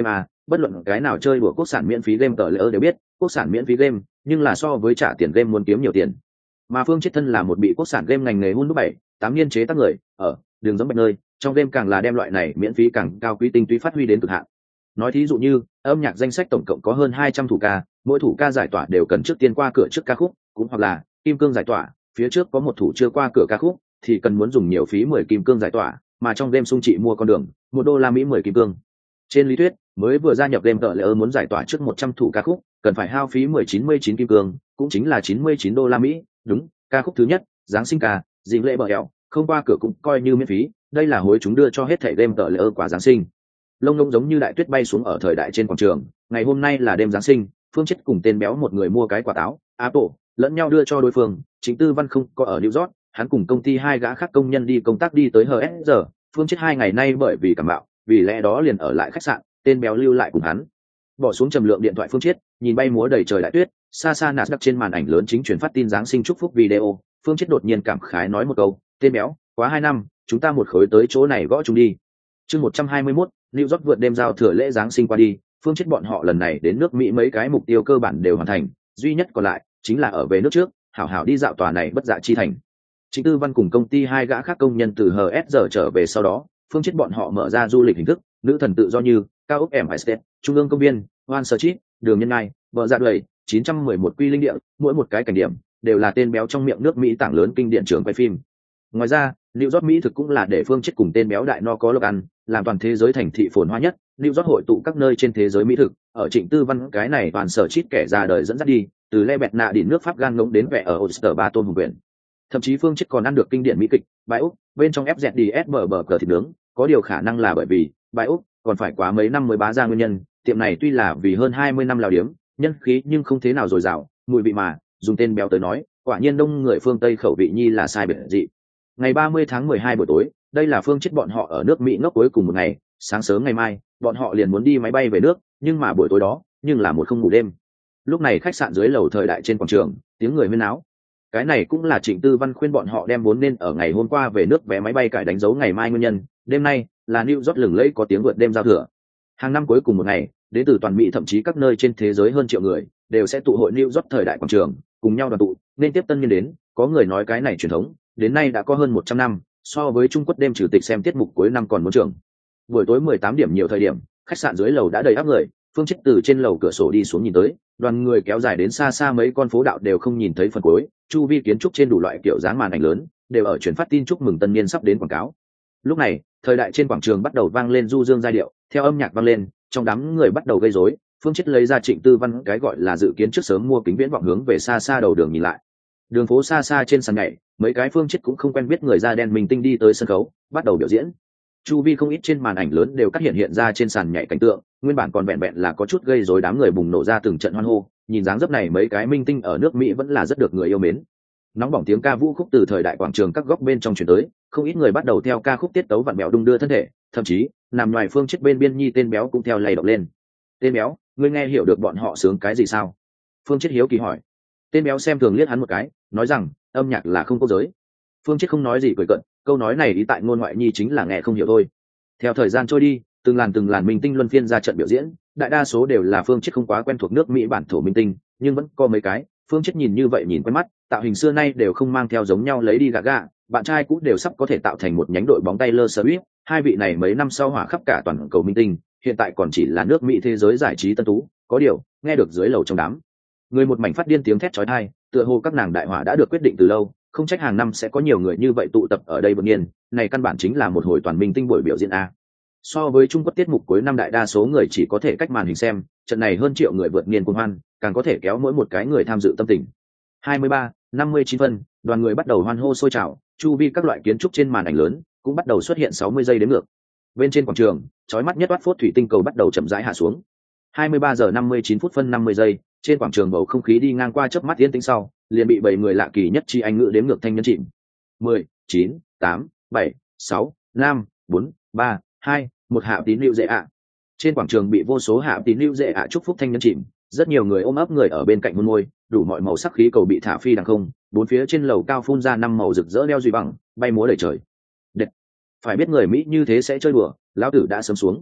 bất luận cái nào chơi đùa quốc sản miễn phí game tờ lỡ đều biết quốc sản miễn phí game nhưng là so với trả tiền game muốn kiếm nhiều tiền. Mà Phương Chiết thân là một bị quốc sản game ngành nghề hun đúc bảy tám niên chế tác người ở đường giống bạch nơi trong game càng là đem loại này miễn phí càng cao quý tinh túy phát huy đến cực hạn. Nói thí dụ như âm nhạc danh sách tổng cộng có hơn hai trăm thủ ca, mỗi thủ ca giải tỏa đều cần trước tiên qua cửa trước ca khúc, cũng hoặc là kim cương giải tỏa, phía trước có một thủ chưa qua cửa ca khúc thì cần muốn dùng nhiều phí mười kim cương giải tỏa, mà trong game sung trị mua con đường một đô la Mỹ mười kim cương. Trên lý thuyết mới vừa gia nhập game tờ lỡ muốn giải tỏa trước một trăm thủ ca khúc cần phải hao phí mười chín mươi chín kim cương, cũng chính là chín mươi chín đô la Mỹ. Đúng, ca khúc thứ nhất giáng sinh ca dịp lễ bờ hẹo không qua cửa cũng coi như miễn phí, đây là hối chúng đưa cho hết thảy game tờ lỡ quả giáng sinh. Lông ngông giống như đại tuyết bay xuống ở thời đại trên quảng trường, ngày hôm nay là đêm giáng sinh, Phương Chiết cùng tên béo một người mua cái quả táo Apple lẫn nhau đưa cho đối phương. Chính Tư Văn không có ở New York, hắn cùng công ty hai gã khác công nhân đi công tác đi tới hờ ét giờ. Phương Chiết hai ngày nay bởi vì cảm mạo, vì lẽ đó liền ở lại khách sạn, tên béo lưu lại cùng hắn. Bỏ xuống trầm lượng điện thoại Phương Chiết, nhìn bay múa đầy trời đại tuyết, xa xa nạt đặc trên màn ảnh lớn chính truyền phát tin giáng sinh chúc phúc video. Phương Chiết đột nhiên cảm khái nói một câu, tên béo, quá hai năm, chúng ta một khối tới chỗ này gõ chúng đi. Chương một trăm hai mươi mốt, New York vượt đêm giao thừa lễ giáng sinh qua đi, Phương Chiết bọn họ lần này đến nước Mỹ mấy cái mục tiêu cơ bản đều hoàn thành, duy nhất còn lại chính là ở về nước trước, hảo hảo đi dạo tòa này bất dạ chi thành. Trịnh Tư Văn cùng công ty hai gã khác công nhân từ hờ ét giờ trở về sau đó, Phương Chiết bọn họ mở ra du lịch hình thức, nữ thần tự do như cao ốc Empire State, trung ương công viên, One Street, đường nhân nai, bờ dạ đuổi, chín trăm mười một quy linh địa, mỗi một cái cảnh điểm đều là tên béo trong miệng nước Mỹ tảng lớn kinh điển trường quay phim. Ngoài ra, New York Mỹ thực cũng là để Phương Chiết cùng tên béo đại no có lộc ăn, làm toàn thế giới thành thị phồn hoa nhất. New York hội tụ các nơi trên thế giới mỹ thực, ở Trịnh Tư Văn cái này toàn sở chít kẻ ra đời dẫn dắt đi, từ Le Bẹt nạ đỉnh nước Pháp gan ngỗng đến vẽ ở Oyster ba tôn hùng quyển. Thậm chí Phương Chiết còn ăn được kinh điển mỹ kịch Bài Úc, bên trong ép dẹt đê ét bờ bờ cờ thịt nướng, có điều khả năng là bởi vì Bài Úc còn phải quá mấy năm mới bá ra nguyên nhân, tiệm này tuy là vì hơn hai mươi năm lào điếm, nhân khí nhưng không thế nào dồi dào, mùi vị mà, dùng tên béo tới nói, quả nhiên đông người phương Tây khẩu vị nhi là sai biệt dị. Ngày ba mươi tháng mười hai buổi tối, đây là Phương Chiết bọn họ ở nước Mỹ ngốc cuối cùng một ngày, sáng sớm ngày mai, bọn họ liền muốn đi máy bay về nước, nhưng mà buổi tối đó, nhưng là một không ngủ đêm. Lúc này khách sạn dưới lầu thời đại trên quảng trường, tiếng người huyên náo. Cái này cũng là Trịnh Tư Văn khuyên bọn họ đem vốn nên ở ngày hôm qua về nước vé máy bay cải đánh dấu ngày mai nguyên nhân. Đêm nay là New York lừng lẫy có tiếng vượt đêm giao thừa. Hàng năm cuối cùng một ngày, đến từ toàn Mỹ thậm chí các nơi trên thế giới hơn triệu người đều sẽ tụ hội New York thời đại quảng trường, cùng nhau đoàn tụ, nên tiếp tân niên đến. Có người nói cái này truyền thống, đến nay đã có hơn một trăm năm, so với Trung Quốc đêm trừ tịch xem tiết mục cuối năm còn muốn trưởng. Buổi tối mười tám điểm nhiều thời điểm, khách sạn dưới lầu đã đầy ắp người. Phương Chiết từ trên lầu cửa sổ đi xuống nhìn tới, đoàn người kéo dài đến xa xa mấy con phố đạo đều không nhìn thấy phần cuối, chu vi kiến trúc trên đủ loại kiểu dáng màn ảnh lớn đều ở truyền phát tin chúc mừng tân niên sắp đến quảng cáo. Lúc này, thời đại trên quảng trường bắt đầu vang lên du dương giai điệu, theo âm nhạc vang lên, trong đám người bắt đầu gây rối. Phương Chiết lấy ra Trịnh Tư Văn cái gọi là dự kiến trước sớm mua kính viễn vọng hướng về xa xa đầu đường nhìn lại. Đường phố xa xa trên sàn nhảy, mấy cái Phương Chiết cũng không quen biết người da đen mình tinh đi tới sân khấu, bắt đầu biểu diễn. Chu vi không ít trên màn ảnh lớn đều cắt hiện hiện ra trên sàn nhảy cảnh tượng, nguyên bản còn vẹn vẹn là có chút gây rối, đám người bùng nổ ra từng trận hoan hô, nhìn dáng dấp này mấy cái minh tinh ở nước Mỹ vẫn là rất được người yêu mến. Nóng bỏng tiếng ca vũ khúc từ thời đại quảng trường các góc bên trong truyền tới, không ít người bắt đầu theo ca khúc tiết tấu vặn béo đung đưa thân thể, thậm chí nằm ngoài Phương Chiết bên biên nhi tên béo cũng theo lay động lên. Tên béo, ngươi nghe hiểu được bọn họ sướng cái gì sao? Phương Chiết hiếu kỳ hỏi. Tên béo xem thường liếc hắn một cái, nói rằng âm nhạc là không có giới. Phương Chiết không nói gì cười cận, câu nói này ý tại ngôn ngoại nhi chính là nghe không hiểu thôi. Theo thời gian trôi đi, từng làn từng làn minh tinh luân phiên ra trận biểu diễn, đại đa số đều là Phương Chiết không quá quen thuộc nước Mỹ bản thổ minh tinh, nhưng vẫn có mấy cái Phương Chiết nhìn như vậy nhìn quen mắt, tạo hình xưa nay đều không mang theo giống nhau lấy đi gạ gạ, bạn trai cũng đều sắp có thể tạo thành một nhánh đội bóng Taylor Swift. Hai vị này mấy năm sau hỏa khắp cả toàn cầu minh tinh, hiện tại còn chỉ là nước Mỹ thế giới giải trí tân tú, có điều nghe được dưới lầu trong đám người một mảnh phát điên tiếng thét chói tai, tựa hồ các nàng đại hỏa đã được quyết định từ lâu, không trách hàng năm sẽ có nhiều người như vậy tụ tập ở đây. Bất nhiên này căn bản chính là một hồi toàn minh tinh buổi biểu diễn a. So với Trung Quốc tiết mục cuối năm đại đa số người chỉ có thể cách màn hình xem, trận này hơn triệu người vượt niên cuồng hoan, càng có thể kéo mỗi một cái người tham dự tâm tình. hai mươi ba, năm mươi chín phân, đoàn người bắt đầu hoan hô sôi trào, chu vi các loại kiến trúc trên màn ảnh lớn cũng bắt đầu xuất hiện sáu mươi giây đến ngược. Bên trên quảng trường, chói mắt nhất toát phốt thủy tinh cầu bắt đầu chậm rãi hạ xuống. hai mươi ba giờ năm mươi chín phút phân năm mươi giây, trên quảng trường bầu không khí đi ngang qua chớp mắt yên tĩnh sau, liền bị bảy người lạ kỳ nhất chi anh ngữ đếm ngược thanh nhân chìm. mười, chín, tám, bảy, sáu, năm, bốn, ba, hai, một hạ tín lưu dễ ạ. Trên quảng trường bị vô số hạ tín lưu dễ ạ chúc phúc thanh nhân chìm, rất nhiều người ôm ấp người ở bên cạnh hôn môi, đủ mọi màu sắc khí cầu bị thả phi đằng không, bốn phía trên lầu cao phun ra năm màu rực rỡ đeo duy bằng, bay múa đầy trời. Đệt, phải biết người Mỹ như thế sẽ chơi đùa, lão tử đã sớm xuống.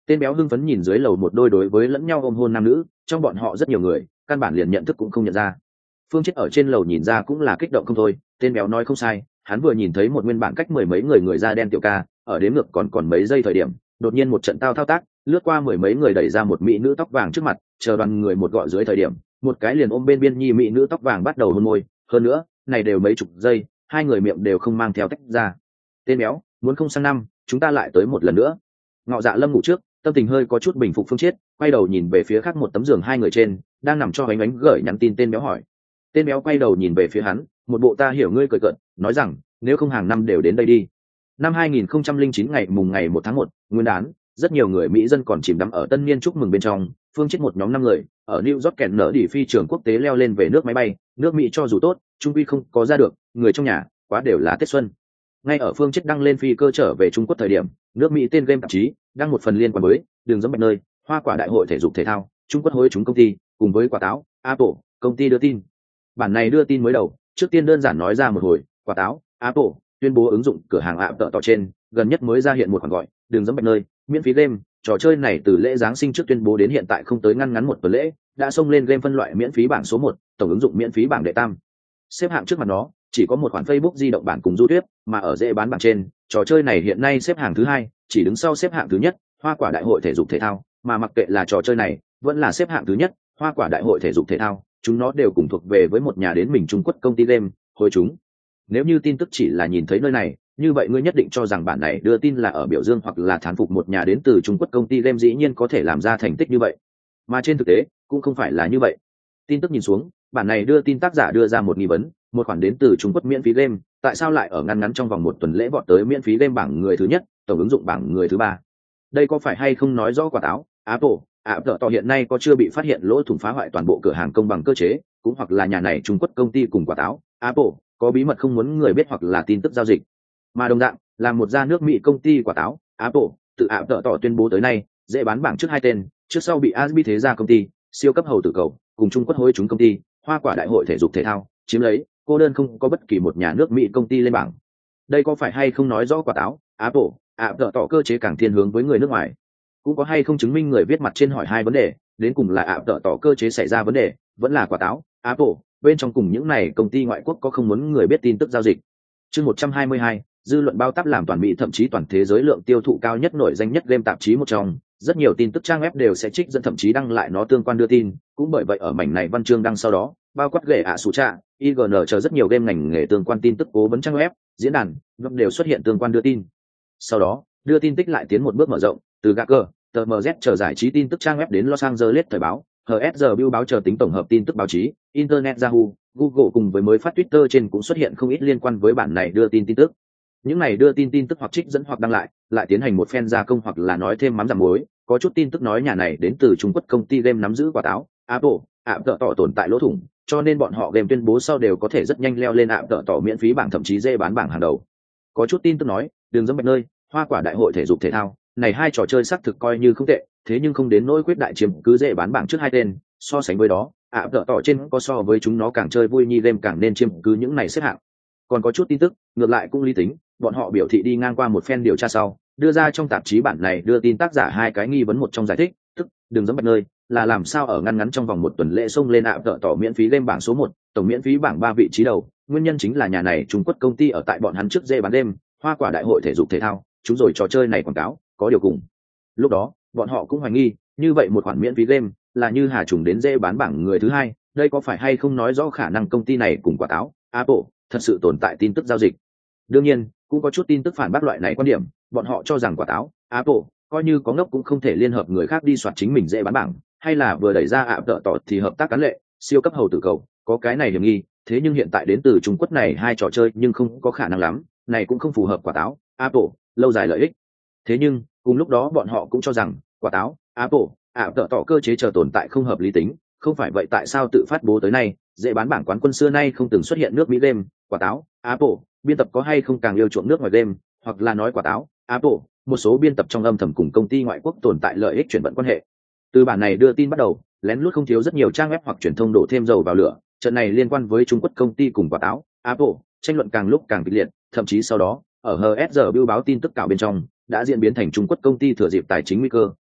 Tên béo hưng phấn nhìn dưới lầu một đôi đối với lẫn nhau ôm hôn nam nữ, trong bọn họ rất nhiều người căn bản liền nhận thức cũng không nhận ra. Phương Chết ở trên lầu nhìn ra cũng là kích động không thôi, tên béo nói không sai, hắn vừa nhìn thấy một nguyên bản cách mười mấy người người da đen tiểu ca, ở đếm ngược còn còn mấy giây thời điểm, đột nhiên một trận tao thao tác, lướt qua mười mấy người đẩy ra một mỹ nữ tóc vàng trước mặt, chờ đoàn người một gọi dưới thời điểm, một cái liền ôm bên biên nhi mỹ nữ tóc vàng bắt đầu hôn môi, hơn nữa, này đều mấy chục giây, hai người miệng đều không mang theo tách ra. Tên béo, muốn không sang năm, chúng ta lại tới một lần nữa. Ngọ Dạ Lâm ngủ trước, tâm tình hơi có chút bình phục Phương Chết, quay đầu nhìn về phía khác một tấm giường hai người trên, đang nằm cho ánh ánh gửi nhắn tin tên béo hỏi. Tên béo quay đầu nhìn về phía hắn, một bộ ta hiểu ngươi cười cợt, nói rằng, nếu không hàng năm đều đến đây đi. Năm hai nghìn không trăm lẻ chín ngày mùng ngày một tháng một, nguyên đán, rất nhiều người Mỹ dân còn chìm đắm ở tân niên chúc mừng bên trong, Phương Chết một nhóm năm người, ở New York kẹn nở đi phi trường quốc tế leo lên về nước máy bay, nước Mỹ cho dù tốt, trung quy không có ra được, người trong nhà, quá đều là Tết xuân. Ngay ở Phương Chết đăng lên phi cơ trở về Trung Quốc thời điểm, nước Mỹ tên game tạp chí đăng một phần liên quan với đường giống bạch nơi, hoa quả đại hội thể dục thể thao, Trung Quốc hối chúng công ty, cùng với quả táo, Apple, công ty đưa tin. Bản này đưa tin mới đầu, trước tiên đơn giản nói ra một hồi, quả táo, Apple tuyên bố ứng dụng cửa hàng app tợ tỏ trên, gần nhất mới ra hiện một khoản gọi, đường giống bạch nơi, miễn phí game, trò chơi này từ lễ giáng sinh trước tuyên bố đến hiện tại không tới ngăn ngắn một tuần lễ, đã xông lên game phân loại miễn phí bảng số một, tổng ứng dụng miễn phí bảng đệ tam. Xếp hạng trước mặt nó, chỉ có một khoản Facebook di động bản cùng du thuyết, mà ở dễ bán bảng trên, trò chơi này hiện nay xếp hạng thứ hai, chỉ đứng sau xếp hạng thứ nhất, hoa quả đại hội thể dục thể thao, mà mặc kệ là trò chơi này, vẫn là xếp hạng thứ nhất, hoa quả đại hội thể dục thể thao, chúng nó đều cùng thuộc về với một nhà đến mình Trung Quốc công ty game, hồi chúng. Nếu như tin tức chỉ là nhìn thấy nơi này, như vậy ngươi nhất định cho rằng bản này đưa tin là ở biểu dương hoặc là thán phục một nhà đến từ Trung Quốc công ty game dĩ nhiên có thể làm ra thành tích như vậy. Mà trên thực tế, cũng không phải là như vậy. Tin tức nhìn xuống, bản này đưa tin tác giả đưa ra một nghi vấn, một khoản đến từ Trung Quốc miễn phí game, tại sao lại ở ngăn ngắn trong vòng một tuần lễ vọt tới miễn phí game bảng người thứ nhất, tổng ứng dụng bảng người thứ ba. Đây có phải hay không nói rõ quả táo, Apple, Apple tỏ hiện nay có chưa bị phát hiện lỗ thủng phá hoại toàn bộ cửa hàng công bằng cơ chế, cũng hoặc là nhà này Trung Quốc công ty cùng quả táo, Apple có bí mật không muốn người biết hoặc là tin tức giao dịch. Mà đồng dạng, là một gia nước Mỹ công ty quả táo, Apple, tự Apple tỏ tuyên bố tới nay, dễ bán bảng trước hai tên, trước sau bị a ét bê thế gia công ty, siêu cấp hầu tử cầu, cùng Trung Quốc hối chúng công ty, hoa quả đại hội thể dục thể thao, chiếm lấy, cô đơn không có bất kỳ một nhà nước Mỹ công ty lên bảng. Đây có phải hay không nói rõ quả táo, Apple, Apple tỏ cơ chế càng thiên hướng với người nước ngoài? Cũng có hay không chứng minh người viết mặt trên hỏi hai vấn đề, đến cùng là Apple tỏ cơ chế xảy ra vấn đề, vẫn là quả táo, Apple, bên trong cùng những này công ty ngoại quốc có không muốn người biết tin tức giao dịch. Chương một trăm hai mươi hai, dư luận bao táp làm toàn Mỹ thậm chí toàn thế giới lượng tiêu thụ cao nhất nổi danh nhất game tạp chí một trong, rất nhiều tin tức trang web đều sẽ trích dẫn thậm chí đăng lại nó tương quan đưa tin, cũng bởi vậy ở mảnh này văn chương đăng sau đó, bao quát ghệ ạ sủ trạ, i giê en chờ rất nhiều game ngành nghề tương quan tin tức cố vấn trang web, diễn đàn, blog đều xuất hiện tương quan đưa tin. Sau đó, đưa tin tích lại tiến một bước mở rộng, từ Gawker, tờ em dét chờ giải trí tin tức trang web đến Los Angeles thời báo, hát ét giê Bill báo chờ tính tổng hợp tin tức báo chí, Internet Yahoo, Google cùng với mới phát Twitter trên cũng xuất hiện không ít liên quan với bản này đưa tin tin tức. Những này đưa tin tin tức hoặc trích dẫn hoặc đăng lại, lại tiến hành một phen gia công hoặc là nói thêm mắm giảm muối, có chút tin tức nói nhà này đến từ Trung Quốc công ty game nắm giữ quả táo, Apple, Apple tỏ tồn tại lỗ thủng, cho nên bọn họ game tuyên bố sau đều có thể rất nhanh leo lên Apple tỏ miễn phí bảng thậm chí dễ bán bảng hàng đầu. Có chút tin tức nói, đường giống bạch nơi, hoa quả đại hội thể dục thể thao, này hai trò chơi xác thực coi như không tệ, thế nhưng không đến nỗi quyết đại chiếm cứ dễ bán bảng trước hai tên, so sánh với đó, Apple tỏ trên có so với chúng nó càng chơi vui nhi game càng nên chiếm cứ những này xếp hạng. Còn có chút tin tức, ngược lại cũng lý tính, bọn họ biểu thị đi ngang qua một phen điều tra sau, đưa ra trong tạp chí bản này đưa tin tác giả hai cái nghi vấn một trong giải thích, tức đường giống bạch nơi là làm sao ở ngăn ngắn trong vòng một tuần lễ xông lên ạ tợ tỏ miễn phí game bảng số một, tổng miễn phí bảng ba vị trí đầu, nguyên nhân chính là nhà này Trung Quốc công ty ở tại bọn hắn trước dễ bán đêm, hoa quả đại hội thể dục thể thao, chúng rồi trò chơi này quảng cáo, có điều cùng. Lúc đó, bọn họ cũng hoài nghi, như vậy một khoản miễn phí game là như hà trùng đến dễ bán bảng người thứ hai, đây có phải hay không nói rõ khả năng công ty này cùng quả táo, Apple thật sự tồn tại tin tức giao dịch. Đương nhiên, cũng có chút tin tức phản bác loại này quan điểm, bọn họ cho rằng quả táo, Apple coi như có ngốc cũng không thể liên hợp người khác đi soạt chính mình dễ bán bảng, hay là vừa đẩy ra ạ tợ tỏ thì hợp tác cán lệ, siêu cấp hầu tử cầu, có cái này hiểm nghi, thế nhưng hiện tại đến từ Trung Quốc này hai trò chơi nhưng không có khả năng lắm, này cũng không phù hợp quả táo, Apple, lâu dài lợi ích. Thế nhưng, cùng lúc đó bọn họ cũng cho rằng, quả táo, Apple, ạ tợ tỏ cơ chế chờ tồn tại không hợp lý tính, không phải vậy tại sao tự phát bố tới nay, dễ bán bảng quán quân xưa nay không từng xuất hiện nước Mỹ game, quả táo, Apple, biên tập có hay không càng yêu chuộng nước ngoài game, hoặc là nói quả táo, Apple, một số biên tập trong âm thầm cùng công ty ngoại quốc tồn tại lợi ích chuyển vận quan hệ. Từ bản này đưa tin bắt đầu, lén lút không thiếu rất nhiều trang web hoặc truyền thông đổ thêm dầu vào lửa, trận này liên quan với Trung Quốc công ty cùng quả táo, Apple, tranh luận càng lúc càng kịch liệt, thậm chí sau đó, ở hát ét giê Bill báo tin tức cạo bên trong, đã diễn biến thành Trung Quốc công ty thừa dịp tài chính nguy cơ,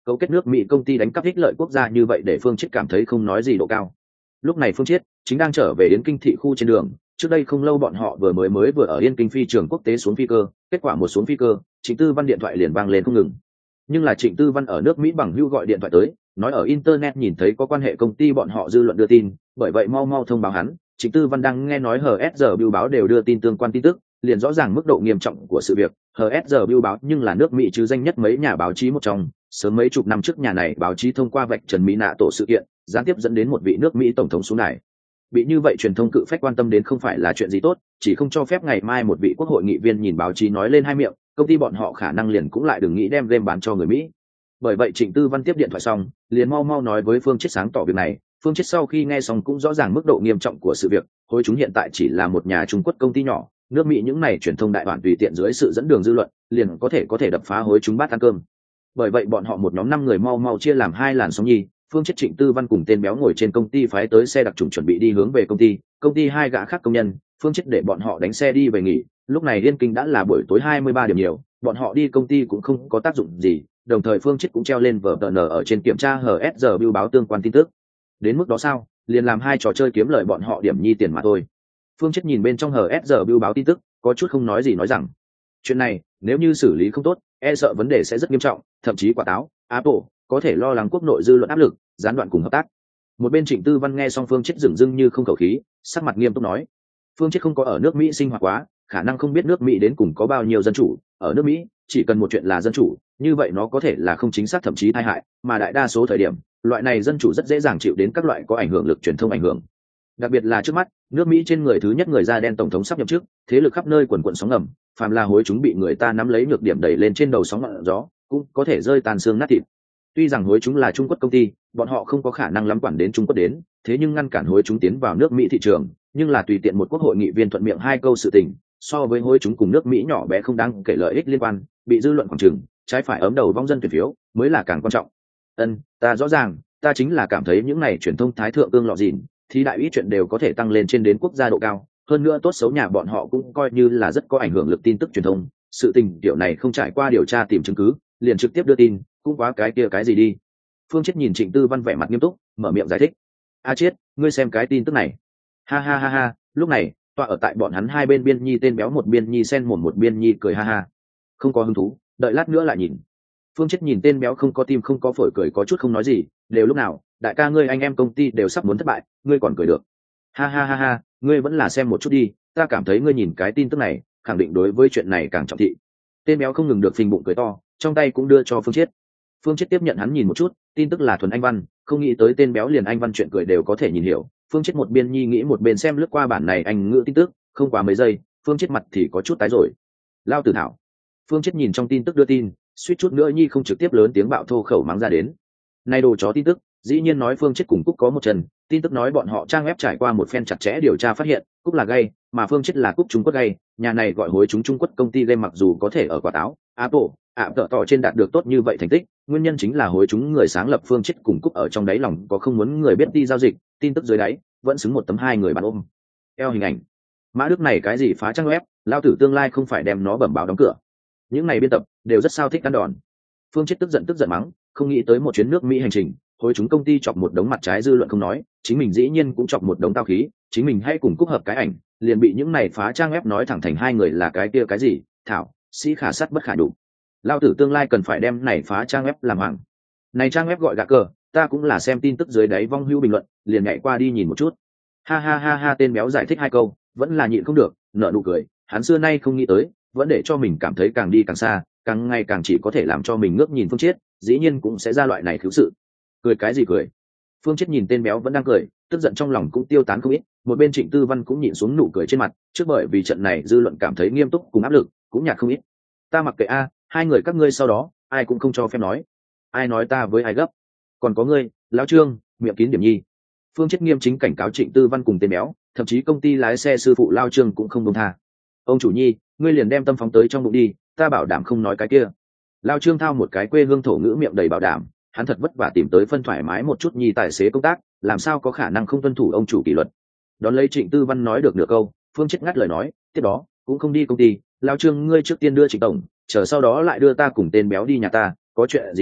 cấu kết nước Mỹ công ty đánh cắp ích lợi quốc gia như vậy để Phương Chiết cảm thấy không nói gì độ cao. Lúc này Phương Chiết chính đang trở về Yên Kinh thị khu trên đường, trước đây không lâu bọn họ vừa mới mới vừa ở Yên Kinh phi trường quốc tế xuống phi cơ, kết quả một xuống phi cơ, Trịnh Tư Văn điện thoại liền vang lên không ngừng. Nhưng là Trịnh Tư Văn ở nước Mỹ bằng hữu gọi điện thoại tới, nói ở internet nhìn thấy có quan hệ công ty bọn họ dư luận đưa tin, bởi vậy mau mau thông báo hắn. Trịnh Tư Văn đang nghe nói hờ ét giê bưu báo đều đưa tin tương quan tin tức, liền rõ ràng mức độ nghiêm trọng của sự việc. hờ ét giê bưu báo nhưng là nước Mỹ chứ danh nhất mấy nhà báo chí một trong, sớm mấy chục năm trước nhà này báo chí thông qua vạch trần Mỹ nạ tổ sự kiện, gián tiếp dẫn đến một vị nước Mỹ tổng thống xuống đài. Bị như vậy truyền thông cự phách quan tâm đến không phải là chuyện gì tốt, chỉ không cho phép ngày mai một vị quốc hội nghị viên nhìn báo chí nói lên hai miệng, công ty bọn họ khả năng liền cũng lại đừng nghĩ đem game bán cho người Mỹ. Bởi vậy Trịnh Tư Văn tiếp điện thoại xong, liền mau mau nói với Phương Chiết sáng tỏ việc này. Phương Chiết sau khi nghe xong cũng rõ ràng mức độ nghiêm trọng của sự việc, hối chúng hiện tại chỉ là một nhà Trung Quốc công ty nhỏ, nước Mỹ những này truyền thông đại bản tùy tiện dưới sự dẫn đường dư luận, liền có thể có thể đập phá hối chúng bát ăn cơm. Bởi vậy bọn họ một nhóm năm người mau mau chia làm hai làn sóng nhi, Phương Chiết Trịnh Tư Văn cùng tên béo ngồi trên công ty phái tới xe đặc trùng chuẩn bị đi hướng về công ty, công ty hai gã khác công nhân, Phương Chiết để bọn họ đánh xe đi về nghỉ. Lúc này Yên Kinh đã là buổi tối hai mươi ba điểm nhiều, bọn họ đi công ty cũng không có tác dụng gì, đồng thời Phương Chiết cũng treo lên vở tờ nở ở trên kiểm tra hờ ét giê bưu báo tương quan tin tức. Đến mức đó sao, liền làm hai trò chơi kiếm lời bọn họ điểm nhi tiền mà thôi. Phương Chiết nhìn bên trong hờ ét giê bưu báo tin tức, có chút không nói gì nói rằng, chuyện này nếu như xử lý không tốt, e sợ vấn đề sẽ rất nghiêm trọng, thậm chí quả táo, Apple có thể lo lắng quốc nội dư luận áp lực, gián đoạn cùng hợp tác. Một bên Trịnh Tư Văn nghe xong Phương Chiết dửng dưng như không khẩu khí, sắc mặt nghiêm túc nói, Phương Chiết không có ở nước Mỹ sinh hoạt quá, khả năng không biết nước Mỹ đến cùng có bao nhiêu dân chủ. Ở nước Mỹ chỉ cần một chuyện là dân chủ, như vậy nó có thể là không chính xác thậm chí tai hại, mà đại đa số thời điểm loại này dân chủ rất dễ dàng chịu đến các loại có ảnh hưởng lực truyền thông ảnh hưởng. Đặc biệt là trước mắt nước Mỹ trên người thứ nhất người da đen tổng thống sắp nhậm chức, thế lực khắp nơi quần quần sóng ngầm, phàm là hối chúng bị người ta nắm lấy nhược điểm đẩy lên trên đầu sóng ngọn gió, cũng có thể rơi tàn xương nát thịt. Tuy rằng hối chúng là Trung Quốc công ty, bọn họ không có khả năng lắm quản đến Trung Quốc đến, thế nhưng ngăn cản hối chúng tiến vào nước Mỹ thị trường, nhưng là tùy tiện một quốc hội nghị viên thuận miệng hai câu sự tình, so với hối chúng cùng nước Mỹ nhỏ bé không đáng kể lợi ích liên quan, bị dư luận khoảng trừng, trái phải ấm đầu vong dân tuyển phiếu, mới là càng quan trọng. Ân, ta rõ ràng, ta chính là cảm thấy những này truyền thông thái thượng cương lọ dìn, thì đại ý chuyện đều có thể tăng lên trên đến quốc gia độ cao, hơn nữa tốt xấu nhà bọn họ cũng coi như là rất có ảnh hưởng lực tin tức truyền thông, sự tình kiểu này không trải qua điều tra tìm chứng cứ, liền trực tiếp đưa tin, cũng quá cái kia cái gì đi. Phương Chiết nhìn Trịnh Tư Văn vẻ mặt nghiêm túc, mở miệng giải thích, a Chiết, ngươi xem cái tin tức này. Ha ha ha ha, lúc này tọa ở tại bọn hắn hai bên biên nhi tên béo một biên nhi sen mồm một biên nhi cười ha ha, không có hứng thú, đợi lát nữa lại nhìn. Phương Chiết nhìn tên béo không có tim không có phổi cười có chút không nói gì, đều lúc nào đại ca ngươi anh em công ty đều sắp muốn thất bại, ngươi còn cười được. Ha ha ha ha, ngươi vẫn là xem một chút đi, ta cảm thấy ngươi nhìn cái tin tức này khẳng định đối với chuyện này càng trọng thị. Tên béo không ngừng được phình bụng cười to, trong tay cũng đưa cho Phương Chiết. Phương Chiết tiếp nhận hắn nhìn một chút, tin tức là thuần anh văn, không nghĩ tới tên béo liền anh văn chuyện cười đều có thể nhìn hiểu. Phương Chiết một bên nhi nghĩ một bên xem lướt qua bản này anh ngữ tin tức, không quá mấy giây, Phương Chiết mặt thì có chút tái rồi. Lao tử thảo. Phương Chiết nhìn trong tin tức đưa tin, suýt chút nữa nhi không trực tiếp lớn tiếng bạo thô khẩu mắng ra đến. Này đồ chó tin tức, dĩ nhiên nói Phương Chiết cùng Cúc có một chân, tin tức nói bọn họ trang web trải qua một phen chặt chẽ điều tra phát hiện, Cúc là gay, mà Phương Chiết là Cúc Trung Quốc gay, nhà này gọi hối chúng Trung Quốc công ty game mặc dù có thể ở quả táo, Apple, ạ tợ tỏ trên đạt được tốt như vậy thành tích, nguyên nhân chính là hối chúng người sáng lập Phương Chiết cùng Cúc ở trong đáy lòng có không muốn người biết đi giao dịch, tin tức dưới đáy vẫn xứng một tấm hai người bàn ôm. Eo hình ảnh. Mã Đức này cái gì phá trang web, lao tử tương lai không phải đem nó bẩm báo đóng cửa. Những này biên tập đều rất sao thích ăn đòn. Phương Chiết tức giận tức giận mắng, không nghĩ tới một chuyến nước Mỹ hành trình, hối chúng công ty chọc một đống mặt trái dư luận không nói, chính mình dĩ nhiên cũng chọc một đống tao khí, chính mình hay cùng Cúc hợp cái ảnh, liền bị những này phá trang web nói thẳng thành hai người là cái kia cái gì, thảo, sĩ khả sắt bất khả đủ. Lao tử tương lai cần phải đem này phá trang web làm hoàng. Này trang web gọi gạ cờ, ta cũng là xem tin tức dưới đáy vong hưu bình luận, liền nhảy qua đi nhìn một chút. Ha ha ha ha, tên béo giải thích hai câu, vẫn là nhịn không được, nở nụ cười, hắn xưa nay không nghĩ tới, vẫn để cho mình cảm thấy càng đi càng xa, càng ngày càng chỉ có thể làm cho mình ngước nhìn Phương Chiết, dĩ nhiên cũng sẽ ra loại này thiếu sự. Cười cái gì cười? Phương Chiết nhìn tên béo vẫn đang cười, tức giận trong lòng cũng tiêu tán không ít, một bên Trịnh Tư Văn cũng nhịn xuống nụ cười trên mặt, trước bởi vì trận này dư luận cảm thấy nghiêm túc cùng áp lực, cũng nhạt không ít. Ta mặc kệ a, hai người các ngươi sau đó, ai cũng không cho phép nói. Ai nói ta với ai gấp? Còn có ngươi, lão Trương, miệng kín điểm nhi. Phương Chiết nghiêm chính cảnh cáo Trịnh Tư Văn cùng tên béo, thậm chí công ty lái xe sư phụ Lao Trương cũng không buông tha. Ông chủ nhi, ngươi liền đem tâm phóng tới trong bụng đi, ta bảo đảm không nói cái kia. Lao Trương thao một cái quê hương thổ ngữ miệng đầy bảo đảm, hắn thật vất vả tìm tới phân thoải mái một chút nhi tài xế công tác, làm sao có khả năng không tuân thủ ông chủ kỷ luật. Đón lấy Trịnh Tư Văn nói được nửa câu, Phương Chiết ngắt lời nói, tiếp đó cũng không đi công ty, Lao Trương ngươi trước tiên đưa Trịnh tổng, chờ sau đó lại đưa ta cùng tên béo đi nhà ta, có chuyện gì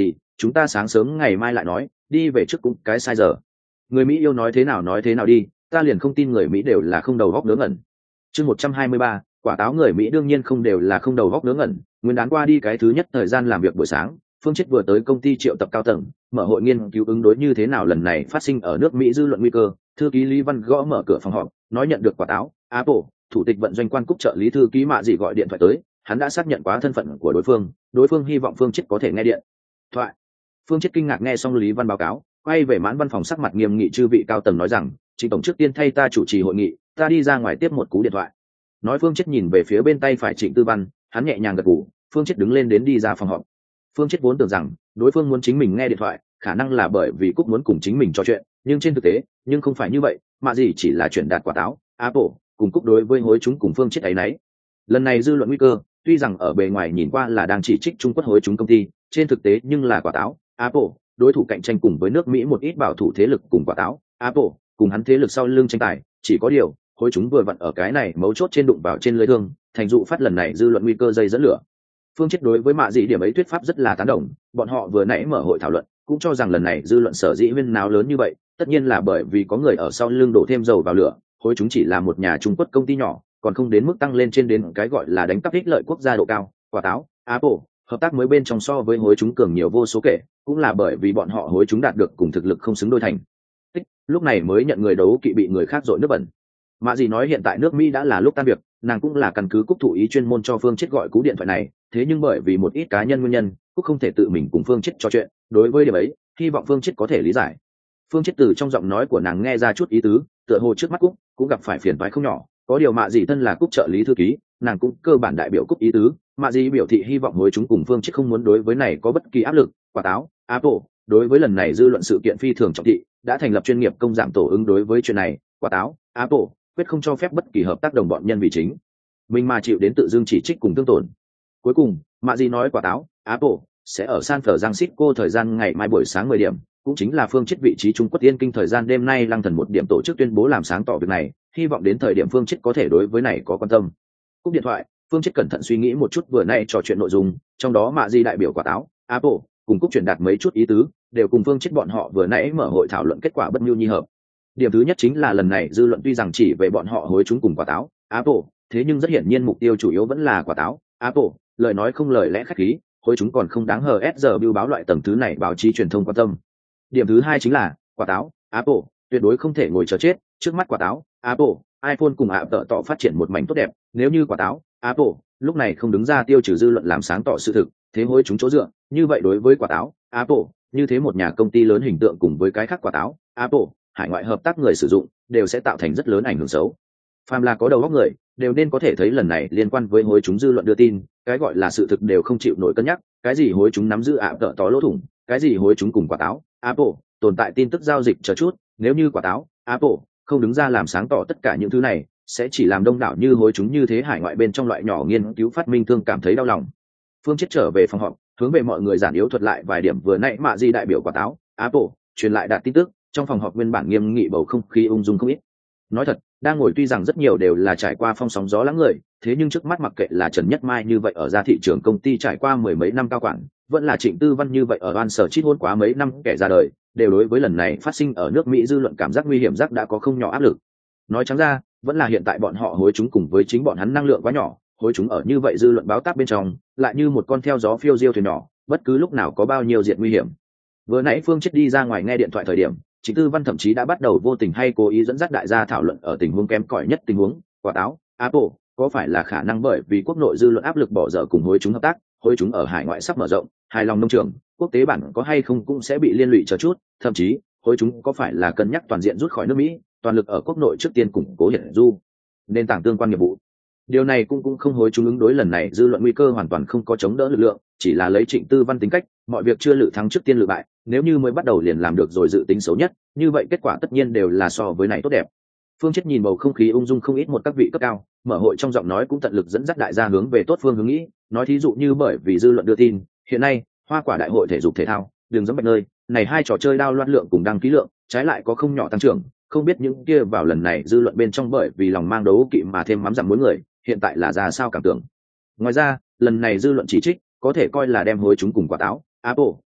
chúng ta sáng sớm ngày mai lại nói, đi về trước cũng cái sai giờ. Người Mỹ yêu nói thế nào nói thế nào đi, ta liền không tin người Mỹ đều là không đầu góc ngớ ngẩn. Chương một trăm hai mươi ba, quả táo người Mỹ đương nhiên không đều là không đầu góc ngớ ngẩn. Nguyên đán qua đi cái thứ nhất thời gian làm việc buổi sáng, Phương Chết vừa tới công ty triệu tập cao tầng, mở hội nghiên cứu ứng đối như thế nào lần này phát sinh ở nước Mỹ dư luận nguy cơ. Thư ký Lý Văn gõ mở cửa phòng họp, nói nhận được quả táo, Apple, thủ tịch vận doanh quan cúc trợ lý thư ký Mạ Dị gọi điện thoại tới, hắn đã xác nhận quá thân phận của đối phương, đối phương hy vọng Phương Chết có thể nghe điện thoại. Phương Chết kinh ngạc nghe xong Lý Văn báo cáo, quay về mãn văn phòng sắc mặt nghiêm nghị chư vị cao tầng nói rằng, Trịnh tổng trước tiên thay ta chủ trì hội nghị, ta đi ra ngoài tiếp một cú điện thoại. Nói Phương Chết nhìn về phía bên tay phải Trịnh Tư Văn, hắn nhẹ nhàng gật gù, Phương Chết đứng lên đến đi ra phòng họp. Phương Chết vốn tưởng rằng đối phương muốn chính mình nghe điện thoại, khả năng là bởi vì Cúc muốn cùng chính mình trò chuyện, nhưng trên thực tế, nhưng không phải như vậy, mà gì chỉ là chuyển đạt quả táo, Apple, cùng Cúc đối với hối chúng cùng Phương Chết ấy nấy. Lần này dư luận nguy cơ, tuy rằng ở bề ngoài nhìn qua là đang chỉ trích Trung Quốc hối chúng công ty, trên thực tế nhưng là quả táo, Apple, đối thủ cạnh tranh cùng với nước Mỹ một ít bảo thủ thế lực cùng quả táo, Apple, cùng hắn thế lực sau lưng tranh tài, chỉ có điều, hối chúng vừa vặn ở cái này mấu chốt trên đụng vào trên lưới thương, thành dụ phát lần này dư luận nguy cơ dây dẫn lửa. Phương Chết đối với Mạ Dị điểm ấy thuyết pháp rất là tán đồng, bọn họ vừa nãy mở hội thảo luận, cũng cho rằng lần này dư luận sở dĩ huyên náo lớn như vậy, tất nhiên là bởi vì có người ở sau lưng đổ thêm dầu vào lửa, hối chúng chỉ là một nhà Trung Quốc công ty nhỏ, còn không đến mức tăng lên trên đến cái gọi là đánh cắp ích lợi quốc gia độ cao. Quả táo, Apple, hợp tác mới bên trong so với hối chúng cường nhiều vô số kể, cũng là bởi vì bọn họ hối chúng đạt được cùng thực lực không xứng đôi thành. Tích, lúc này mới nhận người đấu kỵ bị người khác dội nước bẩn. Mạ Dị nói hiện tại nước Mỹ đã là lúc tan việc, nàng cũng là căn cứ Cúc thụ ý chuyên môn cho Phương Chết gọi cú điện thoại này, thế nhưng bởi vì một ít cá nhân nguyên nhân, Cúc không thể tự mình cùng Phương Chết trò chuyện, đối với điểm ấy, hy vọng Phương Chết có thể lý giải. Phương Chết từ trong giọng nói của nàng nghe ra chút ý tứ, tựa hồ trước mắt Cúc cũng gặp phải phiền toái không nhỏ, có điều Mạ Dị thân là Cúc trợ lý thư ký, nàng cũng cơ bản đại biểu Cúc ý tứ, Mạ Dị biểu thị hy vọng hối chúng cùng Phương Chết không muốn đối với này có bất kỳ áp lực. Quả táo, Apple, đối với lần này dư luận sự kiện phi thường trọng thị, đã thành lập chuyên nghiệp công giảm tổ ứng đối với chuyện này. Quả táo, Apple, quyết không cho phép bất kỳ hợp tác đồng bọn nhân vì chính mình mà chịu đến tự dưng chỉ trích cùng tương tổn. Cuối cùng, Mạ Dị nói quả táo, Apple sẽ ở San Francisco thời gian ngày mai buổi sáng mười điểm, cũng chính là Phương Chết vị trí Trung Quốc Yên Kinh thời gian đêm nay lăng thần một điểm tổ chức tuyên bố làm sáng tỏ việc này, hy vọng đến thời điểm Phương Chết có thể đối với này có quan tâm. Cúp điện thoại, Phương Chết cẩn thận suy nghĩ một chút vừa nay trò chuyện nội dung, trong đó Mạ Dị đại biểu quả táo, Apple cùng Cúc truyền đạt mấy chút ý tứ, đều cùng Phương Chết bọn họ vừa nãy mở hội thảo luận kết quả bất nhu nhi hợp. Điểm thứ nhất chính là lần này dư luận tuy rằng chỉ về bọn họ hối chúng cùng quả táo, Apple, thế nhưng rất hiển nhiên mục tiêu chủ yếu vẫn là quả táo, Apple, lời nói không lời lẽ khách khí, hối chúng còn không đáng hờ ét giờ bưu báo loại tầng thứ này báo chí truyền thông quan tâm. Điểm thứ hai chính là quả táo, Apple, tuyệt đối không thể ngồi chờ chết, trước mắt quả táo, Apple, iPhone cùng Apple tỏ phát triển một mảnh tốt đẹp, nếu như quả táo, Apple, lúc này không đứng ra tiêu trừ dư luận làm sáng tỏ sự thực, thế hối chúng chỗ dựa, như vậy đối với quả táo, Apple, như thế một nhà công ty lớn hình tượng cùng với cái khác quả táo, Apple, hải ngoại hợp tác người sử dụng đều sẽ tạo thành rất lớn ảnh hưởng xấu. Phàm là có đầu óc người đều nên có thể thấy lần này liên quan với hối chúng dư luận đưa tin, cái gọi là sự thực đều không chịu nổi cân nhắc, cái gì hối chúng nắm giữ ạ tợ tó lỗ thủng, cái gì hối chúng cùng quả táo, Apple tồn tại tin tức giao dịch chờ chút, nếu như quả táo, Apple không đứng ra làm sáng tỏ tất cả những thứ này, sẽ chỉ làm đông đảo như hối chúng như thế hải ngoại bên trong loại nhỏ nghiên cứu phát minh thương cảm thấy đau lòng. Phương Chết trở về phòng họp, hướng về mọi người giản yếu thuật lại vài điểm vừa nãy Mạ Dị đại biểu quả táo, Apple truyền lại đạt tin tức. Trong phòng họp nguyên bản nghiêm nghị bầu không khí ung dung không ít. Nói thật, đang ngồi tuy rằng rất nhiều đều là trải qua phong sóng gió lắng người, thế nhưng trước mắt mặc kệ là Trần Nhất Mai như vậy ở ra thị trường công ty trải qua mười mấy năm cao quản, vẫn là Trịnh Tư Văn như vậy ở ban sở chít hôn quá mấy năm kẻ ra đời, đều đối với lần này phát sinh ở nước Mỹ dư luận cảm giác nguy hiểm giác đã có không nhỏ áp lực. Nói trắng ra, vẫn là hiện tại bọn họ hối chúng cùng với chính bọn hắn năng lượng quá nhỏ, hối chúng ở như vậy dư luận báo táp bên trong, lại như một con theo gió phiêu diêu thuyền nhỏ, bất cứ lúc nào có bao nhiêu diện nguy hiểm. Vừa nãy Phương Chết đi ra ngoài nghe điện thoại thời điểm, Trịnh Tư Văn thậm chí đã bắt đầu vô tình hay cố ý dẫn dắt đại gia thảo luận ở tình huống kém cỏi nhất tình huống, quả táo, Apple, có phải là khả năng bởi vì quốc nội dư luận áp lực bỏ dở cùng hối chúng hợp tác, hối chúng ở hải ngoại sắp mở rộng, hài lòng nông trường, quốc tế bản có hay không cũng sẽ bị liên lụy chờ chút, thậm chí, hối chúng có phải là cân nhắc toàn diện rút khỏi nước Mỹ, toàn lực ở quốc nội trước tiên củng cố hiện du, nền tảng tương quan nghiệp vụ. Điều này cũng cũng không hối chúng ứng đối lần này dư luận nguy cơ hoàn toàn không có chống đỡ lực lượng, chỉ là lấy Trịnh Tư Văn tính cách, mọi việc chưa lự thắng trước tiên lự bại, nếu như mới bắt đầu liền làm được rồi dự tính xấu nhất, như vậy kết quả tất nhiên đều là so với này tốt đẹp. Phương Chết nhìn bầu không khí ung dung không ít một các vị cấp cao, mở hội trong giọng nói cũng tận lực dẫn dắt đại gia hướng về tốt phương hướng nghĩ, nói thí dụ như bởi vì dư luận đưa tin, hiện nay, hoa quả đại hội thể dục thể thao, đường giống bạch nơi, này hai trò chơi đao loạt lượng cùng đăng ký lượng, trái lại có không nhỏ tăng trưởng, không biết những kia vào lần này dư luận bên trong bởi vì lòng mang đấu kỵ mà thêm mắm dặm muối người, hiện tại là ra sao cảm tưởng. Ngoài ra, lần này dư luận chỉ trích, có thể coi là đem hối chúng cùng quả táo, Apple,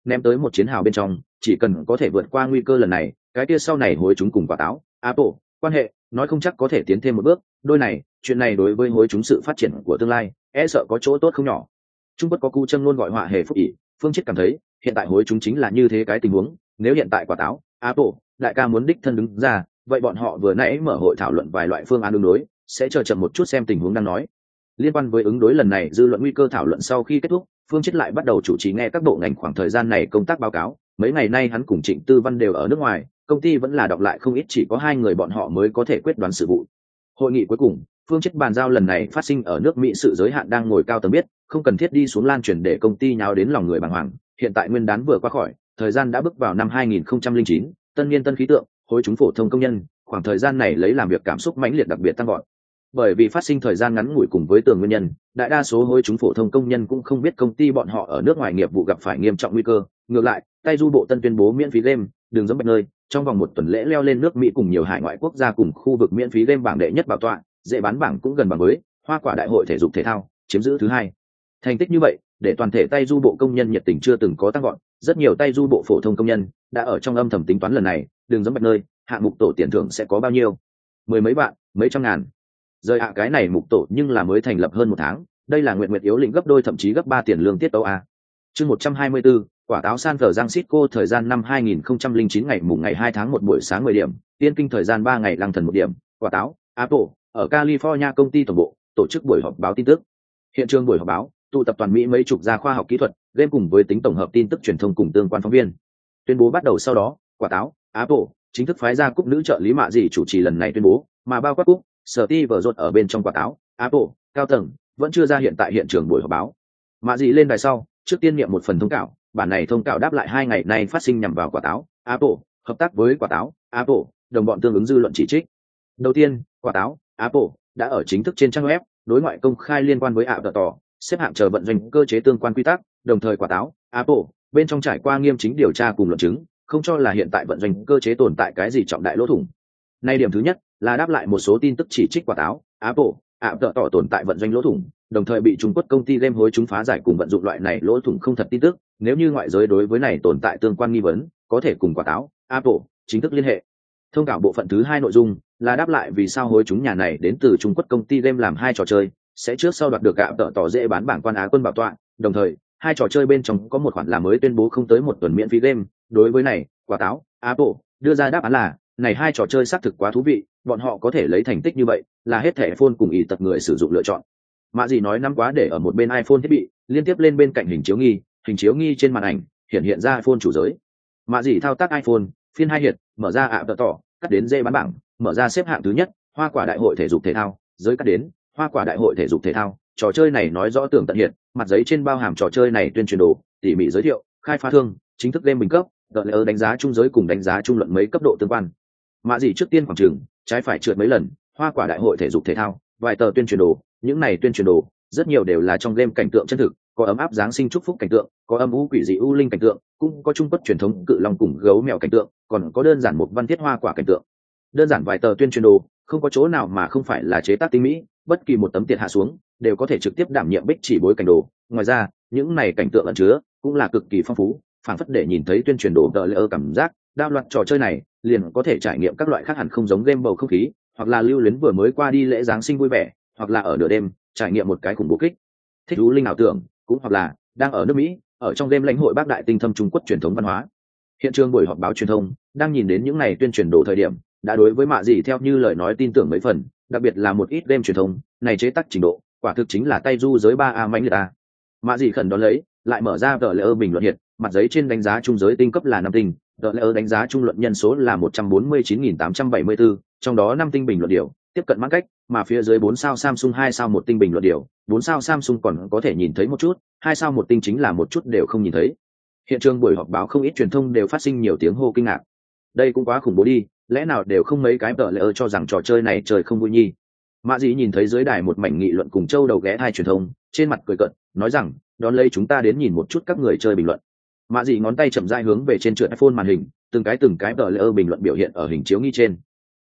ném tới một chiến hào bên trong, chỉ cần có thể vượt qua nguy cơ lần này, cái kia sau này hối chúng cùng quả táo Apple quan hệ nói không chắc có thể tiến thêm một bước. Đôi này chuyện này đối với hối chúng sự phát triển của tương lai e sợ có chỗ tốt không nhỏ. Trung Quốc có cu châm luôn gọi họa hề phúc ỷ, Phương Chiết cảm thấy hiện tại hối chúng chính là như thế cái tình huống. Nếu hiện tại quả táo Apple đại ca muốn đích thân đứng ra, vậy bọn họ vừa nãy mở hội thảo luận vài loại phương án ứng đối, sẽ chờ chậm một chút xem tình huống đang nói. Liên quan với ứng đối lần này dư luận nguy cơ thảo luận sau khi kết thúc, Phương Chiết lại bắt đầu chủ trì nghe các bộ ngành khoảng thời gian này công tác báo cáo. Mấy ngày nay hắn cùng Trịnh Tư Văn đều ở nước ngoài, công ty vẫn là đọc lại không ít, chỉ có hai người bọn họ mới có thể quyết đoán sự vụ. Hội nghị cuối cùng, Phương Chiết bàn giao lần này phát sinh ở nước Mỹ sự giới hạn đang ngồi cao tầng biết, không cần thiết đi xuống lan truyền để công ty nháo đến lòng người bàng hoàng. Hiện tại nguyên đán vừa qua khỏi, thời gian đã bước vào năm hai nghìn không trăm lẻ chín, tân niên tân khí tượng, hối chúng phổ thông công nhân, khoảng thời gian này lấy làm việc cảm xúc mãnh liệt đặc biệt tăng vọt. Bởi vì phát sinh thời gian ngắn ngủi cùng với tường nguyên nhân, đại đa số hối chúng phổ thông công nhân cũng không biết công ty bọn họ ở nước ngoài nghiệp vụ gặp phải nghiêm trọng nguy cơ. Ngược lại, tay du bộ tân tuyên bố miễn phí game, đường giống bạch nơi, trong vòng một tuần lễ leo lên nước Mỹ cùng nhiều hải ngoại quốc gia cùng khu vực miễn phí game bảng đệ nhất bảo tọa, dễ bán bảng cũng gần bằng với hoa quả đại hội thể dục thể thao, chiếm giữ thứ hai. Thành tích như vậy, để toàn thể tay du bộ công nhân nhiệt tình chưa từng có tăng gọn, rất nhiều tay du bộ phổ thông công nhân đã ở trong âm thầm tính toán lần này, đường giống bạch nơi, hạng mục tổ tiền thưởng sẽ có bao nhiêu? Mười mấy vạn, mấy trăm ngàn. Rời ạ cái này mục tổ nhưng là mới thành lập hơn một tháng, đây là nguyện nguyện yếu lĩnh gấp đôi thậm chí gấp ba tiền lương tiết tấu a. Chương một trăm hai mươi tư, quả táo San Francisco thời gian năm hai nghìn không trăm lẻ chín ngày mùng ngày hai tháng một buổi sáng mười điểm, tiên kinh thời gian ba ngày lăng thần một điểm, quả táo Apple ở California công ty tổng bộ tổ chức buổi họp báo tin tức. Hiện trường buổi họp báo, tụ tập toàn Mỹ mấy chục gia khoa học kỹ thuật, game cùng với tính tổng hợp tin tức truyền thông cùng tương quan phóng viên. Tuyên bố bắt đầu sau đó, quả táo Apple chính thức phái ra cúp nữ trợ lý Mạ Dĩ chủ trì lần này tuyên bố, mà bao quát cúp Steve Jobs ở bên trong quả táo Apple cao tầng vẫn chưa ra hiện tại hiện trường buổi họp báo. Mạ Dĩ lên đài sau, trước tiên niệm một phần thông cáo, bản này thông cáo đáp lại hai ngày nay phát sinh nhằm vào quả táo Apple, hợp tác với quả táo Apple, đồng bọn tương ứng dư luận chỉ trích. Đầu tiên, quả táo Apple đã ở chính thức trên trang web đối ngoại công khai liên quan với Apple tỏ xếp hạng chờ vận doanh cơ chế tương quan quy tắc, đồng thời quả táo Apple bên trong trải qua nghiêm chính điều tra cùng luận chứng, không cho là hiện tại vận doanh cơ chế tồn tại cái gì trọng đại lỗ thủng. Nay điểm thứ nhất là đáp lại một số tin tức chỉ trích quả táo Apple Apple tỏ tồn tại vận doanh lỗ thủng, đồng thời bị Trung Quốc công ty game hối chúng phá giải cùng vận dụng loại này lỗ thủng không thật tin tức. Nếu như ngoại giới đối với này tồn tại tương quan nghi vấn, có thể cùng quả táo Apple chính thức liên hệ. Thông cáo bộ phận thứ hai nội dung là đáp lại vì sao hối chúng nhà này đến từ Trung Quốc công ty game làm hai trò chơi, sẽ trước sau đoạt được gạo tợ tỏ dễ bán bảng quan á quân bảo tọa, đồng thời hai trò chơi bên trong có một khoản là mới tuyên bố không tới một tuần miễn phí game. Đối với này, quả táo Apple đưa ra đáp án là này hai trò chơi xác thực quá thú vị, bọn họ có thể lấy thành tích như vậy là hết thẻ iPhone cùng ý tập người sử dụng lựa chọn. Mạ Dĩ nói năm quá để ở một bên iPhone thiết bị liên tiếp lên bên cạnh hình chiếu nghi, hình chiếu nghi trên màn ảnh hiện hiện ra iPhone chủ giới. Mạ Dĩ thao tác iPhone phiên hai hiện, mở ra ạ tợ tỏ, cắt đến dễ bán bảng, mở ra xếp hạng thứ nhất, hoa quả đại hội thể dục thể thao, giới cắt đến hoa quả đại hội thể dục thể thao. Trò chơi này nói rõ tường tận hiện, mặt giấy trên bao hàm trò chơi này tuyên truyền đồ, tỉ mỉ giới thiệu, khai phá thương, chính thức game bình cấp, đợt lỡ đánh giá trung giới cùng đánh giá trung luận mấy cấp độ tương quan. Mạ Dĩ trước tiên khoảng trường trái phải trượt mấy lần, hoa quả đại hội thể dục thể thao, vài tờ tuyên truyền đồ, những này tuyên truyền đồ rất nhiều đều là trong game cảnh tượng chân thực, có ấm áp giáng sinh chúc phúc cảnh tượng, có âm u quỷ dị u linh cảnh tượng, cũng có trung quốc truyền thống cự long cùng gấu mèo cảnh tượng, còn có đơn giản một văn thiết hoa quả cảnh tượng. Đơn giản vài tờ tuyên truyền đồ, không có chỗ nào mà không phải là chế tác tinh mỹ, bất kỳ một tấm tiền hạ xuống đều có thể trực tiếp đảm nhiệm bích chỉ bối cảnh đồ. Ngoài ra, những này cảnh tượng ẩn chứa cũng là cực kỳ phong phú, phảng phất để nhìn thấy tuyên truyền đồ tờ lỡ cảm giác, đa loạt trò chơi này liền có thể trải nghiệm các loại khác hẳn không giống game bầu không khí, hoặc là lưu luyến vừa mới qua đi lễ giáng sinh vui vẻ, hoặc là ở nửa đêm trải nghiệm một cái khủng bố kích thích thú linh ảo tưởng, cũng hoặc là đang ở nước Mỹ ở trong game lãnh hội bác đại tinh thâm Trung Quốc truyền thống văn hóa. Hiện trường buổi họp báo truyền thông đang nhìn đến những này tuyên truyền đồ thời điểm, đã đối với Mạ Dĩ theo như lời nói tin tưởng mấy phần, đặc biệt là một ít game truyền thông này chế tác trình độ quả thực chính là tay du giới ba a mãnh liệt a. Mạ Dĩ khẩn đón lấy lại mở ra tờ lỡ bình luận hiện, mặt giấy trên đánh giá trung giới tinh cấp là năm tinh, tờ lỡ đánh giá trung luận nhân số là một trăm bốn mươi chín nghìn tám trăm bảy mươi tư, trong đó năm tinh bình luận điều tiếp cận mãn cách, mà phía dưới bốn sao Samsung hai sao một tinh bình luận điều, bốn sao Samsung còn có thể nhìn thấy một chút, hai sao một tinh chính là một chút đều không nhìn thấy. Hiện trường buổi họp báo không ít truyền thông đều phát sinh nhiều tiếng hô kinh ngạc. Đây cũng quá khủng bố đi, lẽ nào đều không mấy cái tờ lỡ cho rằng trò chơi này trời không vui nhi. Mạ Dĩ nhìn thấy dưới đài một mảnh nghị luận cùng châu đầu ghé thai truyền thông, trên mặt cười cợt, nói rằng, đón lấy chúng ta đến nhìn một chút các người chơi bình luận. Mạ Dĩ ngón tay chậm rãi hướng về trên trượt iPhone màn hình, từng cái từng cái tờ lỡ bình luận biểu hiện ở hình chiếu nghi trên.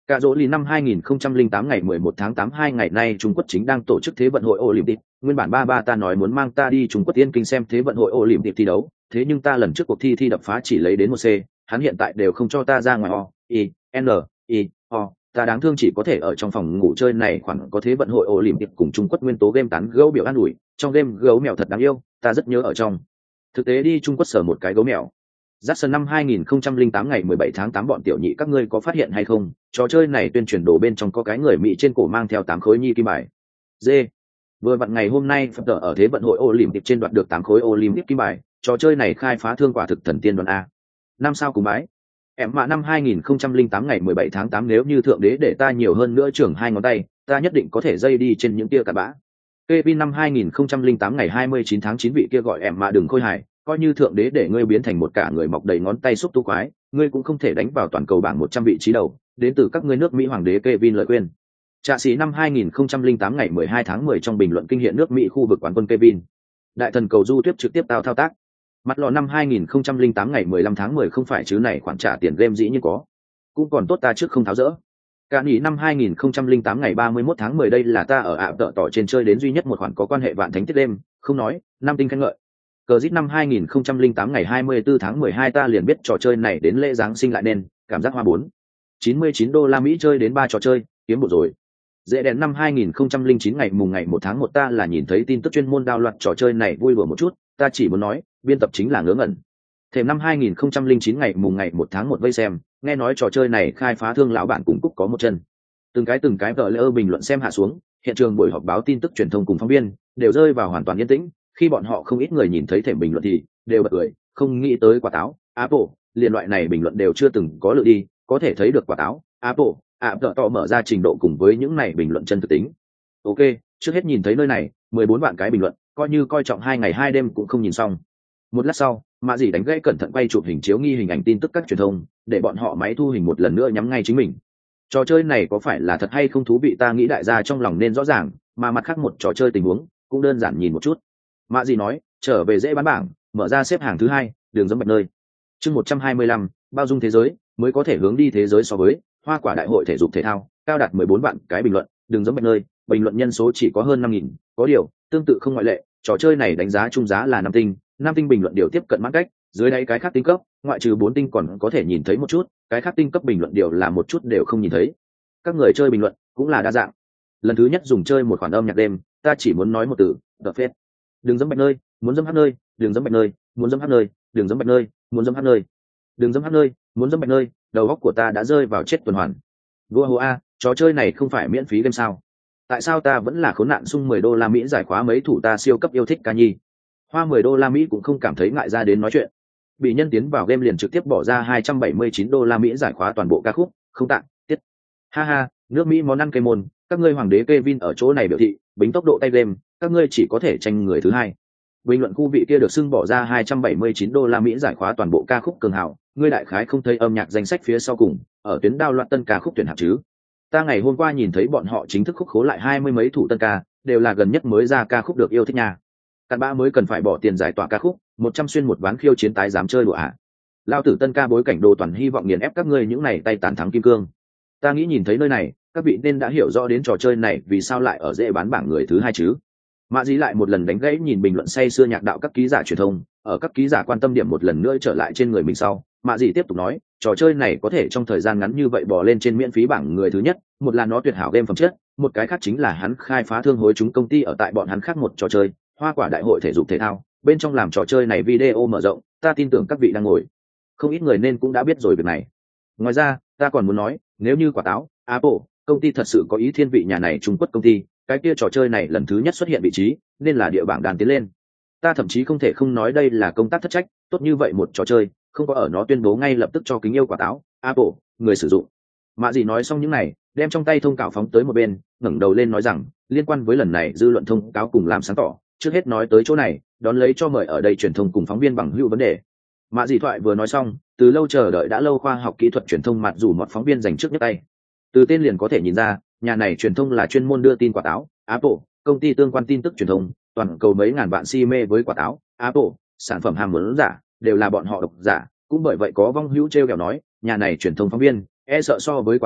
Cả dỗ lì năm hai nghìn không trăm lẻ tám ngày mười một tháng tám hai ngày nay Trung Quốc chính đang tổ chức Thế vận hội Olympic, nguyên bản ba ba ta nói muốn mang ta đi Trung Quốc Tiên Kinh xem Thế vận hội Olympic thi đấu, thế nhưng ta lần trước cuộc thi thi đập phá chỉ lấy đến một C, hắn hiện tại đều không cho ta ra ngoài O, I, N, I, O, ta đáng thương chỉ có thể ở trong phòng ngủ chơi này khoảng có Thế vận hội Olympic cùng Trung Quốc nguyên tố game tán gấu biểu an ủi, trong game gấu mèo thật đáng yêu, ta rất nhớ ở trong. Thực tế đi Trung Quốc sở một cái gấu mèo. Jackson năm hai nghìn không trăm lẻ tám ngày mười bảy tháng tám bọn tiểu nhị các ngươi có phát hiện hay không, trò chơi này tuyên truyền đồ bên trong có cái người Mỹ trên cổ mang theo tám khối nhi kim bài. D. Vừa vặn ngày hôm nay Phật ở Thế vận hội Olympic trên đoạt được tám khối Olympic kim bài, trò chơi này khai phá thương quả thực thần tiên đoàn A. Năm sao cùng bái. Em mạ năm hai nghìn không trăm lẻ tám ngày mười bảy tháng tám nếu như thượng đế để ta nhiều hơn nữa trưởng hai ngón tay, ta nhất định có thể dây đi trên những tia cặn bã. Kevin năm hai nghìn không trăm lẻ tám ngày hai mươi chín tháng chín vị kia gọi em mạ đừng khôi hài, coi như thượng đế để ngươi biến thành một cả người mọc đầy ngón tay xúc tu quái, ngươi cũng không thể đánh vào toàn cầu bảng một trăm vị trí đầu, đến từ các ngươi nước Mỹ hoàng đế Kevin lời khuyên. Trạ sĩ năm hai nghìn không trăm lẻ tám ngày mười hai tháng mười trong bình luận kinh hiện nước Mỹ khu vực quán quân Kevin. Đại thần cầu du tiếp trực tiếp tao thao tác. Mặt lò năm hai nghìn không trăm lẻ tám ngày mười lăm tháng mười không phải chứ này khoản trả tiền game dĩ nhiên có. Cũng còn tốt ta trước không tháo dỡ. Cả nghỉ năm hai nghìn không trăm lẻ tám ngày ba mươi mốt tháng mười đây là ta ở ạ tợ tỏ trên chơi đến duy nhất một khoản có quan hệ vạn thánh tiết đêm, không nói, năm tinh khen ngợi. Cờ dít năm hai nghìn không trăm lẻ tám ngày hai mươi tư tháng mười hai ta liền biết trò chơi này đến lễ Giáng sinh lại nên, cảm giác hoa bốn. chín mươi chín đô la Mỹ chơi đến ba trò chơi, kiếm bộ rồi. Dễ đèn năm hai nghìn không trăm lẻ chín ngày mùng ngày một tháng một ta là nhìn thấy tin tức chuyên môn đào loạt trò chơi này vui đùa một chút, ta chỉ muốn nói, biên tập chính là ngớ ngẩn. Thềm năm hai nghìn không trăm lẻ chín ngày mùng ngày một tháng một vây xem, nghe nói trò chơi này khai phá thương lão bản cùng cúc có một chân. Từng cái từng cái vợ lỡ bình luận xem hạ xuống, hiện trường buổi họp báo tin tức truyền thông cùng phóng viên đều rơi vào hoàn toàn yên tĩnh, khi bọn họ không ít người nhìn thấy thềm bình luận thì đều bật cười, không nghĩ tới quả táo, Apple, liên loại này bình luận đều chưa từng có lựa đi, có thể thấy được quả táo, Apple, Apple tỏ mở ra trình độ cùng với những này bình luận chân thực tính. Ok, trước hết nhìn thấy nơi này, mười bốn vạn cái bình luận, coi như coi trọng hai ngày hai đêm cũng không nhìn xong. Một lát sau, Mạ Dĩ đánh gãy cẩn thận quay chụp hình chiếu nghi hình ảnh tin tức các truyền thông, để bọn họ máy thu hình một lần nữa nhắm ngay chính mình. Trò chơi này có phải là thật hay không thú vị ta nghĩ đại gia trong lòng nên rõ ràng, mà mặt khác một trò chơi tình huống cũng đơn giản nhìn một chút. Mạ Dĩ nói, trở về dễ bán bảng, mở ra xếp hàng thứ hai, đường giống bạch nơi. Chương một trăm hai mươi lăm, bao dung thế giới, mới có thể hướng đi thế giới so với hoa quả đại hội thể dục thể thao, cao đạt mười bốn vạn cái bình luận, đường giống bạch nơi, bình luận nhân số chỉ có hơn năm nghìn, có điều, tương tự không ngoại lệ, trò chơi này đánh giá trung giá là năm tinh, năm tinh bình luận điều tiếp cận mãn cách, dưới đáy cái khác tinh cấp, ngoại trừ bốn tinh còn có thể nhìn thấy một chút, cái khác tinh cấp bình luận điều là một chút đều không nhìn thấy. Các người chơi bình luận cũng là đa dạng. Lần thứ nhất dùng chơi một khoản âm nhạc đêm, ta chỉ muốn nói một từ, the phết. Đừng dẫm bạch nơi, muốn dẫm hát nơi, đừng dẫm bạch nơi, muốn dẫm hát nơi, đừng dẫm bạch nơi, muốn dẫm hát nơi. Đừng dẫm hát nơi, muốn dẫm bạch nơi, đầu óc của ta đã rơi vào chết tuần hoàn. Vua hồ a, trò chơi này không phải miễn phí game sao? Tại sao ta vẫn là khốn nạn sung mười đô la Mỹ giải khóa mấy thủ ta siêu cấp yêu thích ca nhi? Hoa mười đô la Mỹ cũng không cảm thấy ngại ra đến nói chuyện. Bị nhân tiến vào game liền trực tiếp bỏ ra hai trăm bảy mươi chín đô la Mỹ giải khóa toàn bộ ca khúc, không tặng, tiết. Ha ha, nước Mỹ món ăn cây môn, các ngươi hoàng đế Kevin ở chỗ này biểu thị, bính tốc độ tay game, các ngươi chỉ có thể tranh người thứ hai. Bình luận khu vị kia được xưng bỏ ra hai trăm bảy mươi chín đô la Mỹ giải khóa toàn bộ ca khúc cường hào, ngươi đại khái không thấy âm nhạc danh sách phía sau cùng, ở tuyến đao loạn tân ca khúc tuyển hạng chứ. Ta ngày hôm qua nhìn thấy bọn họ chính thức khúc khố lại hai mươi mấy thủ tân ca, đều là gần nhất mới ra ca khúc được yêu thích nha. Cặn bã mới cần phải bỏ tiền giải tỏa ca khúc, một trăm xuyên một ván khiêu chiến tái dám chơi đùa ạ. À. Lao tử tân ca bối cảnh đồ toàn hy vọng nghiền ép các ngươi những này tay tàn thắng kim cương. Ta nghĩ nhìn thấy nơi này, các vị nên đã hiểu rõ đến trò chơi này vì sao lại ở dễ bán bảng người thứ hai chứ. Mạ Dĩ lại một lần đánh gãy nhìn bình luận say sưa nhạc đạo các ký giả truyền thông, ở các ký giả quan tâm điểm một lần nữa trở lại trên người mình sau, Mạ Dĩ tiếp tục nói, trò chơi này có thể trong thời gian ngắn như vậy bò lên trên miễn phí bảng người thứ nhất, một là nó tuyệt hảo game phẩm chất, một cái khác chính là hắn khai phá thương hối chúng công ty ở tại bọn hắn khác một trò chơi, hoa quả đại hội thể dục thể thao, bên trong làm trò chơi này video mở rộng, ta tin tưởng các vị đang ngồi, không ít người nên cũng đã biết rồi việc này. Ngoài ra, ta còn muốn nói, nếu như quả táo, Apple, công ty thật sự có ý thiên vị nhà này Trung Quốc công ty, cái kia trò chơi này lần thứ nhất xuất hiện vị trí, nên là địa bảng đàn tiến lên. Ta thậm chí không thể không nói đây là công tác thất trách, tốt như vậy một trò chơi, không có ở nó tuyên bố ngay lập tức cho kính yêu quả táo, Apple, người sử dụng. Mạ Dĩ nói xong những này, đem trong tay thông cáo phóng tới một bên, ngẩng đầu lên nói rằng, liên quan với lần này dư luận thông cáo cùng làm sáng tỏ, trước hết nói tới chỗ này, đón lấy cho mời ở đây truyền thông cùng phóng viên bằng hữu vấn đề. Mạ Dĩ thoại vừa nói xong, từ lâu chờ đợi đã lâu khoa học kỹ thuật truyền thông mặt dù một phóng viên dành trước nhấc tay. Từ tên liền có thể nhìn ra, nhà này truyền thông là chuyên môn đưa tin quả táo, Apple, công ty tương quan tin tức truyền thông, toàn cầu mấy ngàn bạn si mê với quả táo, Apple, sản phẩm ham muốn giả, đều là bọn họ độc giả, cũng bởi vậy có vong hữu treo kẹo nói, nhà này truyền thông phóng viên, e sợ so với quả táo,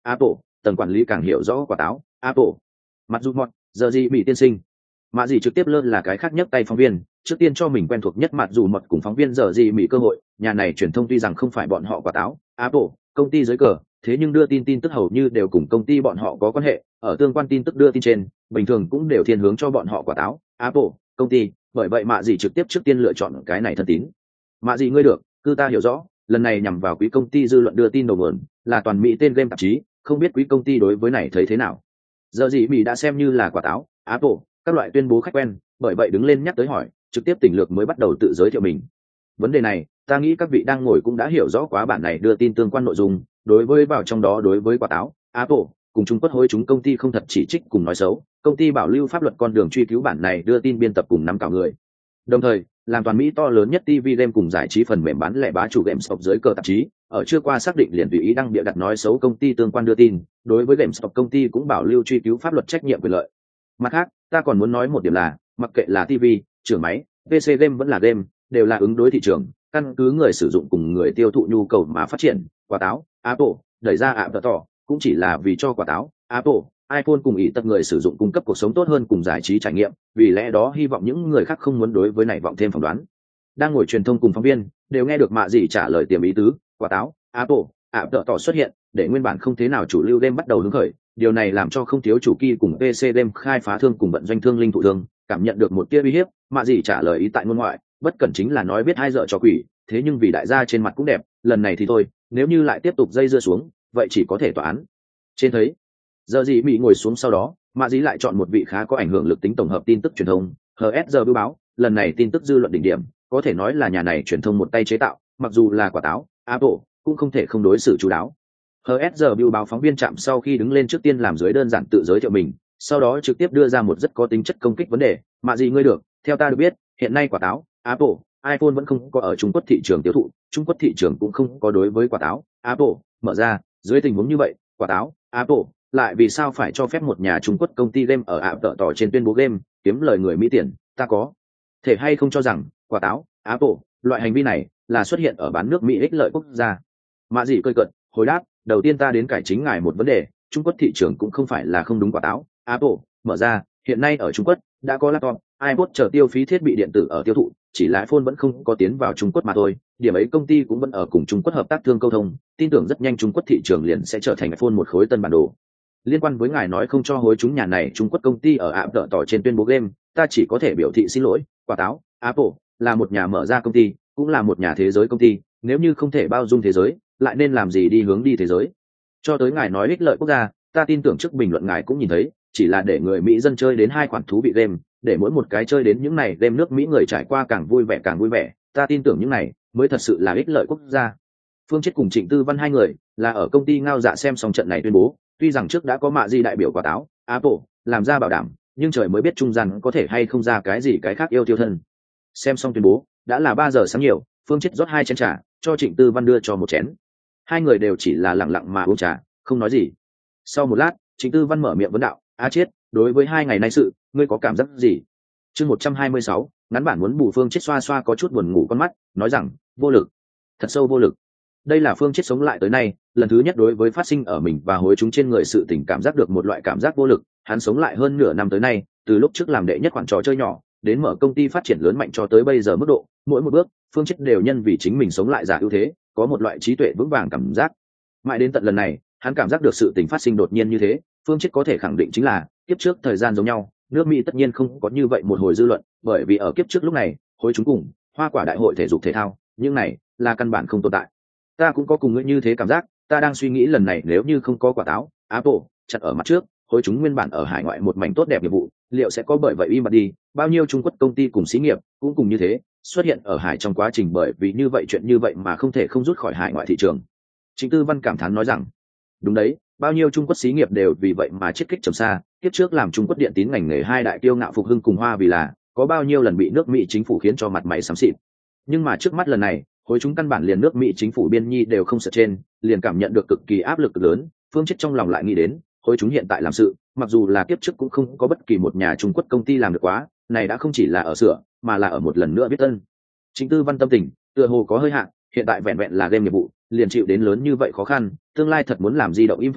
Apple, tầng quản lý càng hiểu rõ quả táo. Apple, mặc dù mọt, giờ gì bị tiên sinh. Mạ gì trực tiếp lơn là cái khác nhất tay phóng viên, trước tiên cho mình quen thuộc nhất mặc dù mọt cùng phóng viên giờ gì bị cơ hội. Nhà này truyền thông tuy rằng không phải bọn họ quả táo, Apple, công ty dưới cờ, thế nhưng đưa tin tin tức hầu như đều cùng công ty bọn họ có quan hệ, ở tương quan tin tức đưa tin trên, bình thường cũng đều thiên hướng cho bọn họ quả táo, Apple, công ty, bởi vậy mạ gì trực tiếp trước tiên lựa chọn cái này thân tín. Mạ gì ngươi được, cứ ta hiểu rõ, lần này nhằm vào quý công ty dư luận đưa tin đầu nguồn, là toàn mỹ tên game tạp chí, không biết quý công ty đối với này thấy thế nào. Giờ gì mỹ đã xem như là quả táo, Apple, các loại tuyên bố khách quen, bởi vậy đứng lên nhắc tới hỏi, trực tiếp tỉnh lược mới bắt đầu tự giới thiệu mình. Vấn đề này, ta nghĩ các vị đang ngồi cũng đã hiểu rõ quá bản này đưa tin tương quan nội dung, đối với vào trong đó đối với quả táo, Apple, cùng Trung Quốc hối chúng công ty không thật chỉ trích cùng nói xấu, công ty bảo lưu pháp luật con đường truy cứu bản này đưa tin biên tập cùng nắm cả người. Đồng thời, làm toàn Mỹ to lớn nhất ti vi game cùng giải trí phần mềm bán lẻ bá chủ GameStop dưới cờ tạp chí, ở chưa qua xác định liền tùy ý đăng bịa đặt nói xấu công ty tương quan đưa tin, đối với GameStop công ty cũng bảo lưu truy cứu pháp luật trách nhiệm quyền lợi. Mặt khác, ta còn muốn nói một điểm là, mặc kệ là ti vi, trưởng máy, pê xê game vẫn là game, đều là ứng đối thị trường, căn cứ người sử dụng cùng người tiêu thụ nhu cầu mà phát triển. Quả táo, Apple, đẩy ra App Store, cũng chỉ là vì cho quả táo, Apple, iPhone cùng ý tập người sử dụng cung cấp cuộc sống tốt hơn cùng giải trí trải nghiệm, vì lẽ đó hy vọng những người khác không muốn đối với này vọng thêm phỏng đoán. Đang ngồi truyền thông cùng phóng viên đều nghe được mạ gì trả lời tiềm ý tứ, quả táo, Apple, App Store xuất hiện, để nguyên bản không thế nào chủ lưu game bắt đầu hứng khởi, điều này làm cho không thiếu chủ kỳ cùng pê xê game khai phá thương cùng vận doanh thương linh thụ thương, cảm nhận được một tia uy hiếp, mạ gì trả lời ý tại ngôn ngoại, bất cẩn chính là nói biết hai dợ cho quỷ, thế nhưng vì đại gia trên mặt cũng đẹp, lần này thì thôi, nếu như lại tiếp tục dây dưa xuống, vậy chỉ có thể tòa án. Trên thấy, giờ gì mỹ ngồi xuống sau đó, mạ dĩ lại chọn một vị khá có ảnh hưởng lực tính tổng hợp tin tức truyền thông, hờ ét giê bưu báo, lần này tin tức dư luận đỉnh điểm, có thể nói là nhà này truyền thông một tay chế tạo, mặc dù là quả táo, Apple, cũng không thể không đối xử chú đáo. hờ ét giê bưu báo phóng viên chạm sau khi đứng lên trước tiên làm dưới đơn giản tự giới thiệu mình, sau đó trực tiếp đưa ra một rất có tính chất công kích vấn đề, mạ dĩ ngươi được, theo ta được biết, hiện nay quả táo, Apple, iPhone vẫn không có ở Trung Quốc thị trường tiêu thụ, Trung Quốc thị trường cũng không có đối với quả táo, Apple, mở ra, dưới tình huống như vậy, quả táo, Apple, lại vì sao phải cho phép một nhà Trung Quốc công ty game ở ảo tợ tỏ trên tuyên bố game kiếm lời người Mỹ tiền, ta có thể hay không cho rằng quả táo, Apple, loại hành vi này là xuất hiện ở bán nước Mỹ ích lợi quốc gia. Mạ dị cơi cận, hồi đáp, đầu tiên ta đến cải chính ngài một vấn đề, Trung Quốc thị trường cũng không phải là không đúng quả táo, Apple, mở ra, hiện nay ở Trung Quốc đã có laptop, iPod chờ tiêu phí thiết bị điện tử ở tiêu thụ, chỉ là iPhone vẫn không có tiến vào Trung Quốc mà thôi, điểm ấy công ty cũng vẫn ở cùng Trung Quốc hợp tác thương câu thông, tin tưởng rất nhanh Trung Quốc thị trường liền sẽ trở thành iPhone một khối tân bản đồ. Liên quan với ngài nói không cho hối chúng nhà này Trung Quốc công ty ở ạp đỡ tỏ trên tuyên bố game, ta chỉ có thể biểu thị xin lỗi, quả táo, Apple, là một nhà mở ra công ty, cũng là một nhà thế giới công ty, nếu như không thể bao dung thế giới, lại nên làm gì đi hướng đi thế giới. Cho tới ngài nói ích lợi quốc gia, ta tin tưởng trước bình luận ngài cũng nhìn thấy, chỉ là để người Mỹ dân chơi đến hai khoản thú vị game, để mỗi một cái chơi đến những này game nước Mỹ người trải qua càng vui vẻ càng vui vẻ, ta tin tưởng những này mới thật sự là ích lợi quốc gia. Phương Chết cùng Trịnh Tư Văn hai người là ở công ty Ngao Dạ xem xong trận này tuyên bố, tuy rằng trước đã có mạ di đại biểu quả táo, Apple làm ra bảo đảm, nhưng trời mới biết trung gian có thể hay không ra cái gì cái khác yêu tiêu thân. Xem xong tuyên bố, đã là ba giờ sáng nhiều, Phương Chết rót hai chén trà, cho Trịnh Tư Văn đưa cho một chén. Hai người đều chỉ là lặng lặng mà uống trà, không nói gì. Sau một lát, Trịnh Tư Văn mở miệng vấn đạo, "A Chết, đối với hai ngày nay sự, ngươi có cảm giác gì?" Chương một trăm hai mươi sáu, ngắn bản muốn bù. Phương Chết xoa xoa có chút buồn ngủ con mắt, nói rằng, vô lực, thật sâu vô lực. Đây là Phương Chết sống lại tới nay, lần thứ nhất đối với phát sinh ở mình và hối chúng trên người sự tình cảm giác được một loại cảm giác vô lực. Hắn sống lại hơn nửa năm tới nay, từ lúc trước làm đệ nhất khoản trò chơi nhỏ, đến mở công ty phát triển lớn mạnh cho tới bây giờ mức độ, mỗi một bước, Phương Chết đều nhân vì chính mình sống lại giả ưu thế, có một loại trí tuệ vững vàng cảm giác. Mãi đến tận lần này, hắn cảm giác được sự tình phát sinh đột nhiên như thế, Phương Chết có thể khẳng định chính là, kiếp trước thời gian giống nhau, nước Mỹ tất nhiên không có như vậy một hồi dư luận, bởi vì ở kiếp trước lúc này, hối chúng cùng hoa quả đại hội thể dục thể thao, những này là căn bản không tồn tại. Ta cũng có cùng ngươi như thế cảm giác, ta đang suy nghĩ lần này nếu như không có quả táo, Apple chặt ở mặt trước, hối chúng nguyên bản ở hải ngoại một mảnh tốt đẹp nghiệp vụ, liệu sẽ có bởi vậy im bặt đi, bao nhiêu Trung Quốc công ty cùng xí nghiệp cũng cùng như thế, xuất hiện ở hải trong quá trình bởi vì như vậy chuyện như vậy mà không thể không rút khỏi hải ngoại thị trường. Trịnh Tư Văn cảm thán nói rằng, đúng đấy, bao nhiêu Trung Quốc xí nghiệp đều vì vậy mà chết kích trầm xa, kiếp trước làm Trung Quốc điện tín ngành nghề hai đại tiêu ngạo phục hưng cùng hoa vì là, có bao nhiêu lần bị nước Mỹ chính phủ khiến cho mặt mày xám xịt. Nhưng mà trước mắt lần này, hối chúng căn bản liền nước Mỹ chính phủ biên nhi đều không sợ trên, liền cảm nhận được cực kỳ áp lực cực lớn, Phương Chết trong lòng lại nghĩ đến, hối chúng hiện tại làm sự, mặc dù là kiếp trước cũng không có bất kỳ một nhà Trung Quốc công ty làm được quá, này đã không chỉ là ở sửa, mà là ở một lần nữa biết tân. Trịnh Tư Văn tâm tình, tựa hồ có hơi hạn, hiện tại vẹn vẹn là game nghiệp vụ, liền chịu đến lớn như vậy khó khăn, tương lai thật muốn làm di động im phần mềm,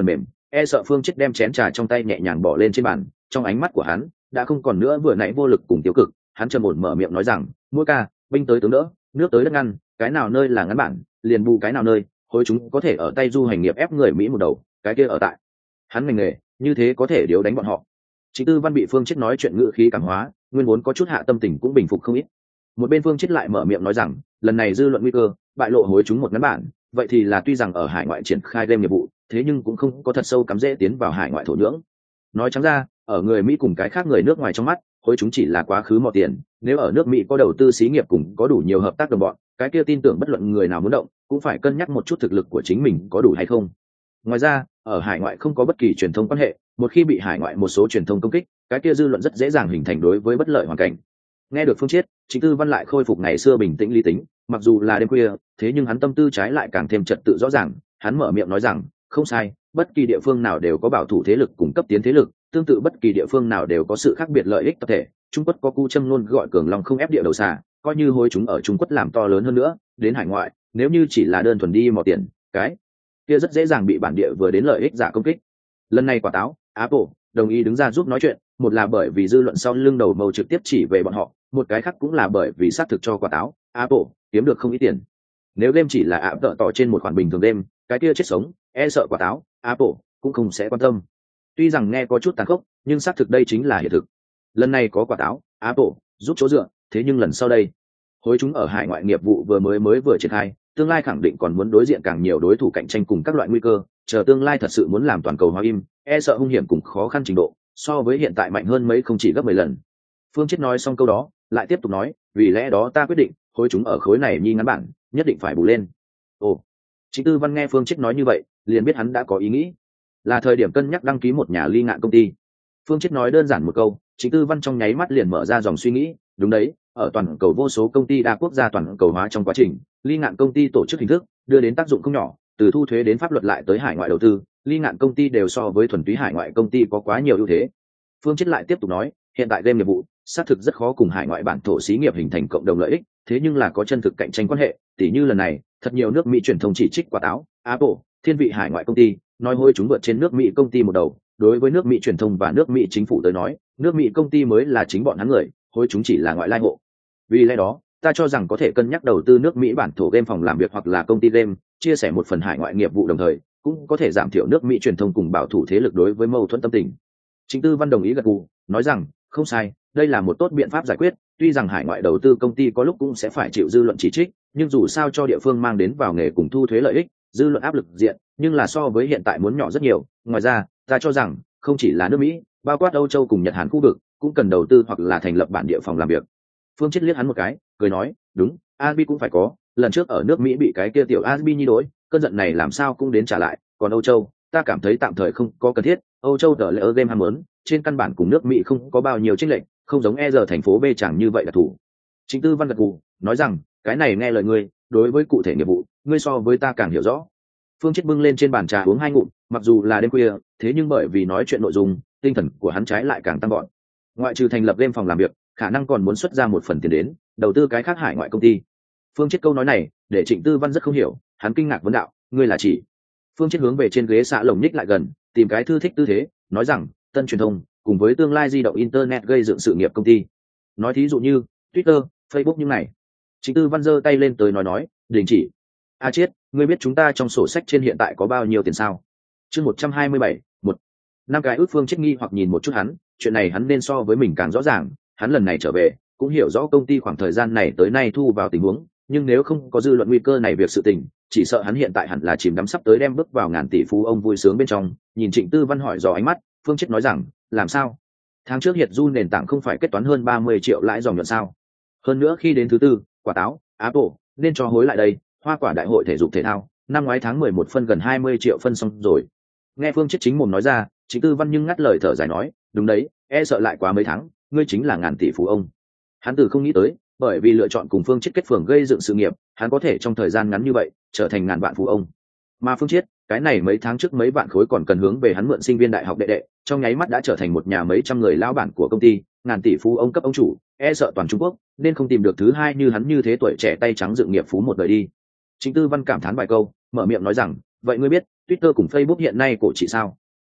e sợ Phương Chết đem chén trà trong tay nhẹ nhàng bỏ lên trên bàn, trong ánh mắt của hắn đã không còn nữa vừa nãy vô lực cùng tiêu cực, hắn trầm ổn mở miệng nói rằng, mỗi ca, binh tới tướng đỡ, nước tới đất ngăn, cái nào nơi là ngắn bản, liền bù cái nào nơi, hối chúng có thể ở tay du hành nghiệp ép người Mỹ một đầu, cái kia ở tại hắn ngành nghề, như thế có thể điếu đánh bọn họ. Trịnh Tư Văn bị Phương Chết nói chuyện ngữ khí cảm hóa, nguyên vốn có chút hạ tâm tình cũng bình phục không ít. Một bên Phương Chết lại mở miệng nói rằng, lần này dư luận nguy cơ, bại lộ hối chúng một ngắn bản, vậy thì là tuy rằng ở hải ngoại triển khai game nghiệp vụ, thế nhưng cũng không có thật sâu cắm rễ tiến vào hải ngoại thổ nhưỡng. Nói trắng ra, ở người Mỹ cùng cái khác người nước ngoài trong mắt, hối chúng chỉ là quá khứ mò tiền, nếu ở nước Mỹ có đầu tư xí nghiệp cùng có đủ nhiều hợp tác đồng bọn, cái kia tin tưởng bất luận người nào muốn động, cũng phải cân nhắc một chút thực lực của chính mình có đủ hay không. Ngoài ra, ở hải ngoại không có bất kỳ truyền thông quan hệ, một khi bị hải ngoại một số truyền thông công kích, cái kia dư luận rất dễ dàng hình thành đối với bất lợi hoàn cảnh. Nghe được Phương Chiết, Trịnh Tư Văn lại khôi phục ngày xưa bình tĩnh lý tính, mặc dù là đêm khuya, thế nhưng hắn tâm tư trái lại càng thêm trật tự rõ ràng, hắn mở miệng nói rằng, không sai, bất kỳ địa phương nào đều có bảo thủ thế lực cùng cấp tiến thế lực, tương tự bất kỳ địa phương nào đều có sự khác biệt lợi ích tập thể. Trung Quốc có cu châm luôn gọi cường long không ép địa đầu xà, coi như hối chúng ở Trung Quốc làm to lớn hơn nữa, đến hải ngoại, nếu như chỉ là đơn thuần đi mò tiền, cái kia rất dễ dàng bị bản địa vừa đến lợi ích giả công kích. Lần này quả táo, Apple đồng ý đứng ra giúp nói chuyện, một là bởi vì dư luận sau lưng đầu mâu trực tiếp chỉ về bọn họ, một cái khác cũng là bởi vì xác thực cho quả táo, Apple kiếm được không ít tiền. Nếu game chỉ là áp tợ tỏ trên một khoản bình thường game, cái kia chết sống, e sợ quả táo, Apple cũng không sẽ quan tâm. Tuy rằng nghe có chút tàn khốc, nhưng xác thực đây chính là hiện thực. Lần này có quả táo, Apple giúp chỗ dựa, thế nhưng lần sau đây, hối chúng ở hải ngoại nghiệp vụ vừa mới mới vừa triển khai, tương lai khẳng định còn muốn đối diện càng nhiều đối thủ cạnh tranh cùng các loại nguy cơ, chờ tương lai thật sự muốn làm toàn cầu hóa im, e sợ hung hiểm cùng khó khăn trình độ, so với hiện tại mạnh hơn mấy không chỉ gấp mười lần. Phương Chiết nói xong câu đó, lại tiếp tục nói, vì lẽ đó ta quyết định, hối chúng ở khối này nhi ngắn bản, nhất định phải bù lên. Ồ, Trịnh Tư Văn nghe Phương Chiết nói như vậy, liền biết hắn đã có ý nghĩ, là thời điểm cân nhắc đăng ký một nhà ly ngạn công ty. Phương Chiết nói đơn giản một câu, Trịnh Tư Văn trong nháy mắt liền mở ra dòng suy nghĩ, đúng đấy, ở toàn cầu vô số công ty đa quốc gia toàn cầu hóa trong quá trình, ly ngạn công ty tổ chức hình thức đưa đến tác dụng không nhỏ, từ thu thuế đến pháp luật lại tới hải ngoại đầu tư, ly ngạn công ty đều so với thuần túy hải ngoại công ty có quá nhiều ưu thế. Phương Chiết lại tiếp tục nói, hiện tại game nghiệp vụ xác thực rất khó cùng hải ngoại bản thổ xí nghiệp hình thành cộng đồng lợi ích, thế nhưng là có chân thực cạnh tranh quan hệ, tỉ như lần này, thật nhiều nước Mỹ truyền thông chỉ trích quả táo, Apple, thiên vị hải ngoại công ty, nói hối chúng vượt trên nước Mỹ công ty một đầu, đối với nước Mỹ truyền thông và nước Mỹ chính phủ tới nói, nước Mỹ công ty mới là chính bọn hắn người, hối chúng chỉ là ngoại lai hộ. Vì lẽ đó, ta cho rằng có thể cân nhắc đầu tư nước Mỹ bản thổ game phòng làm việc hoặc là công ty game, chia sẻ một phần hải ngoại nghiệp vụ đồng thời, cũng có thể giảm thiểu nước Mỹ truyền thông cùng bảo thủ thế lực đối với mâu thuẫn tâm tình. Trịnh Tư Văn đồng ý gật gù, nói rằng, không sai, đây là một tốt biện pháp giải quyết, tuy rằng hải ngoại đầu tư công ty có lúc cũng sẽ phải chịu dư luận chỉ trích, nhưng dù sao cho địa phương mang đến vào nghề cùng thu thuế lợi ích, dư luận áp lực diện, nhưng là so với hiện tại muốn nhỏ rất nhiều. Ngoài ra, ta cho rằng, không chỉ là nước Mỹ, bao quát Âu Châu cùng Nhật Hàn khu vực, cũng cần đầu tư hoặc là thành lập bản địa phòng làm việc. Phương Chiết liếc hắn một cái, cười nói, đúng, Albi cũng phải có, lần trước ở nước Mỹ bị cái kia tiểu Albi nhi đối, cơn giận này làm sao cũng đến trả lại, còn Âu Châu, ta cảm thấy tạm thời không có cần thiết, Âu Châu tờ lệ ở game ham muốn, trên căn bản cùng nước Mỹ không có bao nhiêu chênh lệch, không giống e giờ thành phố B chẳng như vậy là thủ. Trịnh Tư Văn gật gù, nói rằng, cái này nghe lời ngươi, đối với cụ thể nghiệp vụ, ngươi so với ta càng hiểu rõ. Phương Chiết bưng lên trên bàn trà uống hai ngụm, mặc dù là đêm khuya, thế nhưng bởi vì nói chuyện nội dung, tinh thần của hắn trái lại càng tăng gọn. Ngoại trừ thành lập game phòng làm việc, khả năng còn muốn xuất ra một phần tiền đến đầu tư cái khác hải ngoại công ty. Phương Chiết câu nói này để Trịnh Tư Văn rất không hiểu, hắn kinh ngạc vấn đạo, ngươi là chỉ? Phương Chiết hướng về trên ghế xạ lồng nhích lại gần, tìm cái thư thích tư thế, nói rằng, tân truyền thông cùng với tương lai di động internet gây dựng sự nghiệp công ty. Nói thí dụ như Twitter, Facebook như này. Trịnh Tư Văn giơ tay lên tới nói nói, đình chỉ. A Chiết, ngươi biết chúng ta trong sổ sách trên hiện tại có bao nhiêu tiền sao? Chương một trăm hai mươi bảy, một. Năm cái ước. Phương Chiết nghi hoặc nhìn một chút hắn, chuyện này hắn nên so với mình càng rõ ràng, hắn lần này trở về cũng hiểu rõ công ty khoảng thời gian này tới nay thu vào tình huống, nhưng nếu không có dư luận nguy cơ này việc sự tình, chỉ sợ hắn hiện tại hẳn là chìm đắm sắp tới đem bước vào ngàn tỷ phú ông vui sướng bên trong. Nhìn Trịnh Tư Văn hỏi dò ánh mắt, Phương Chiết nói rằng, làm sao? Tháng trước Hiệt Du nền tảng không phải kết toán hơn ba mươi triệu lãi dòng nhuận sao? Hơn nữa khi đến thứ tư, quả táo, Apple nên cho hối lại đây, hoa quả đại hội thể dục thể thao, năm ngoái tháng mười một phân gần hai mươi triệu phân xong rồi. Nghe Phương Chiết chính mồm nói ra, Trịnh Tư Văn nhưng ngắt lời thở dài nói, đúng đấy, e sợ lại quá mấy tháng, ngươi chính là ngàn tỷ phú ông. Hắn từ không nghĩ tới, bởi vì lựa chọn cùng Phương Chiết kết phường gây dựng sự nghiệp, hắn có thể trong thời gian ngắn như vậy trở thành ngàn vạn phú ông. Mà Phương Chiết, cái này mấy tháng trước mấy vạn khối còn cần hướng về hắn mượn sinh viên đại học đệ đệ, trong nháy mắt đã trở thành một nhà mấy trăm người lão bản của công ty, ngàn tỷ phú ông cấp ông chủ, e sợ toàn Trung Quốc nên không tìm được thứ hai như hắn như thế tuổi trẻ tay trắng dựng nghiệp phú một đời đi. Trịnh Tư Văn cảm thán vài câu, mở miệng nói rằng, vậy ngươi biết Twitter cùng Facebook hiện nay cổ trị sao?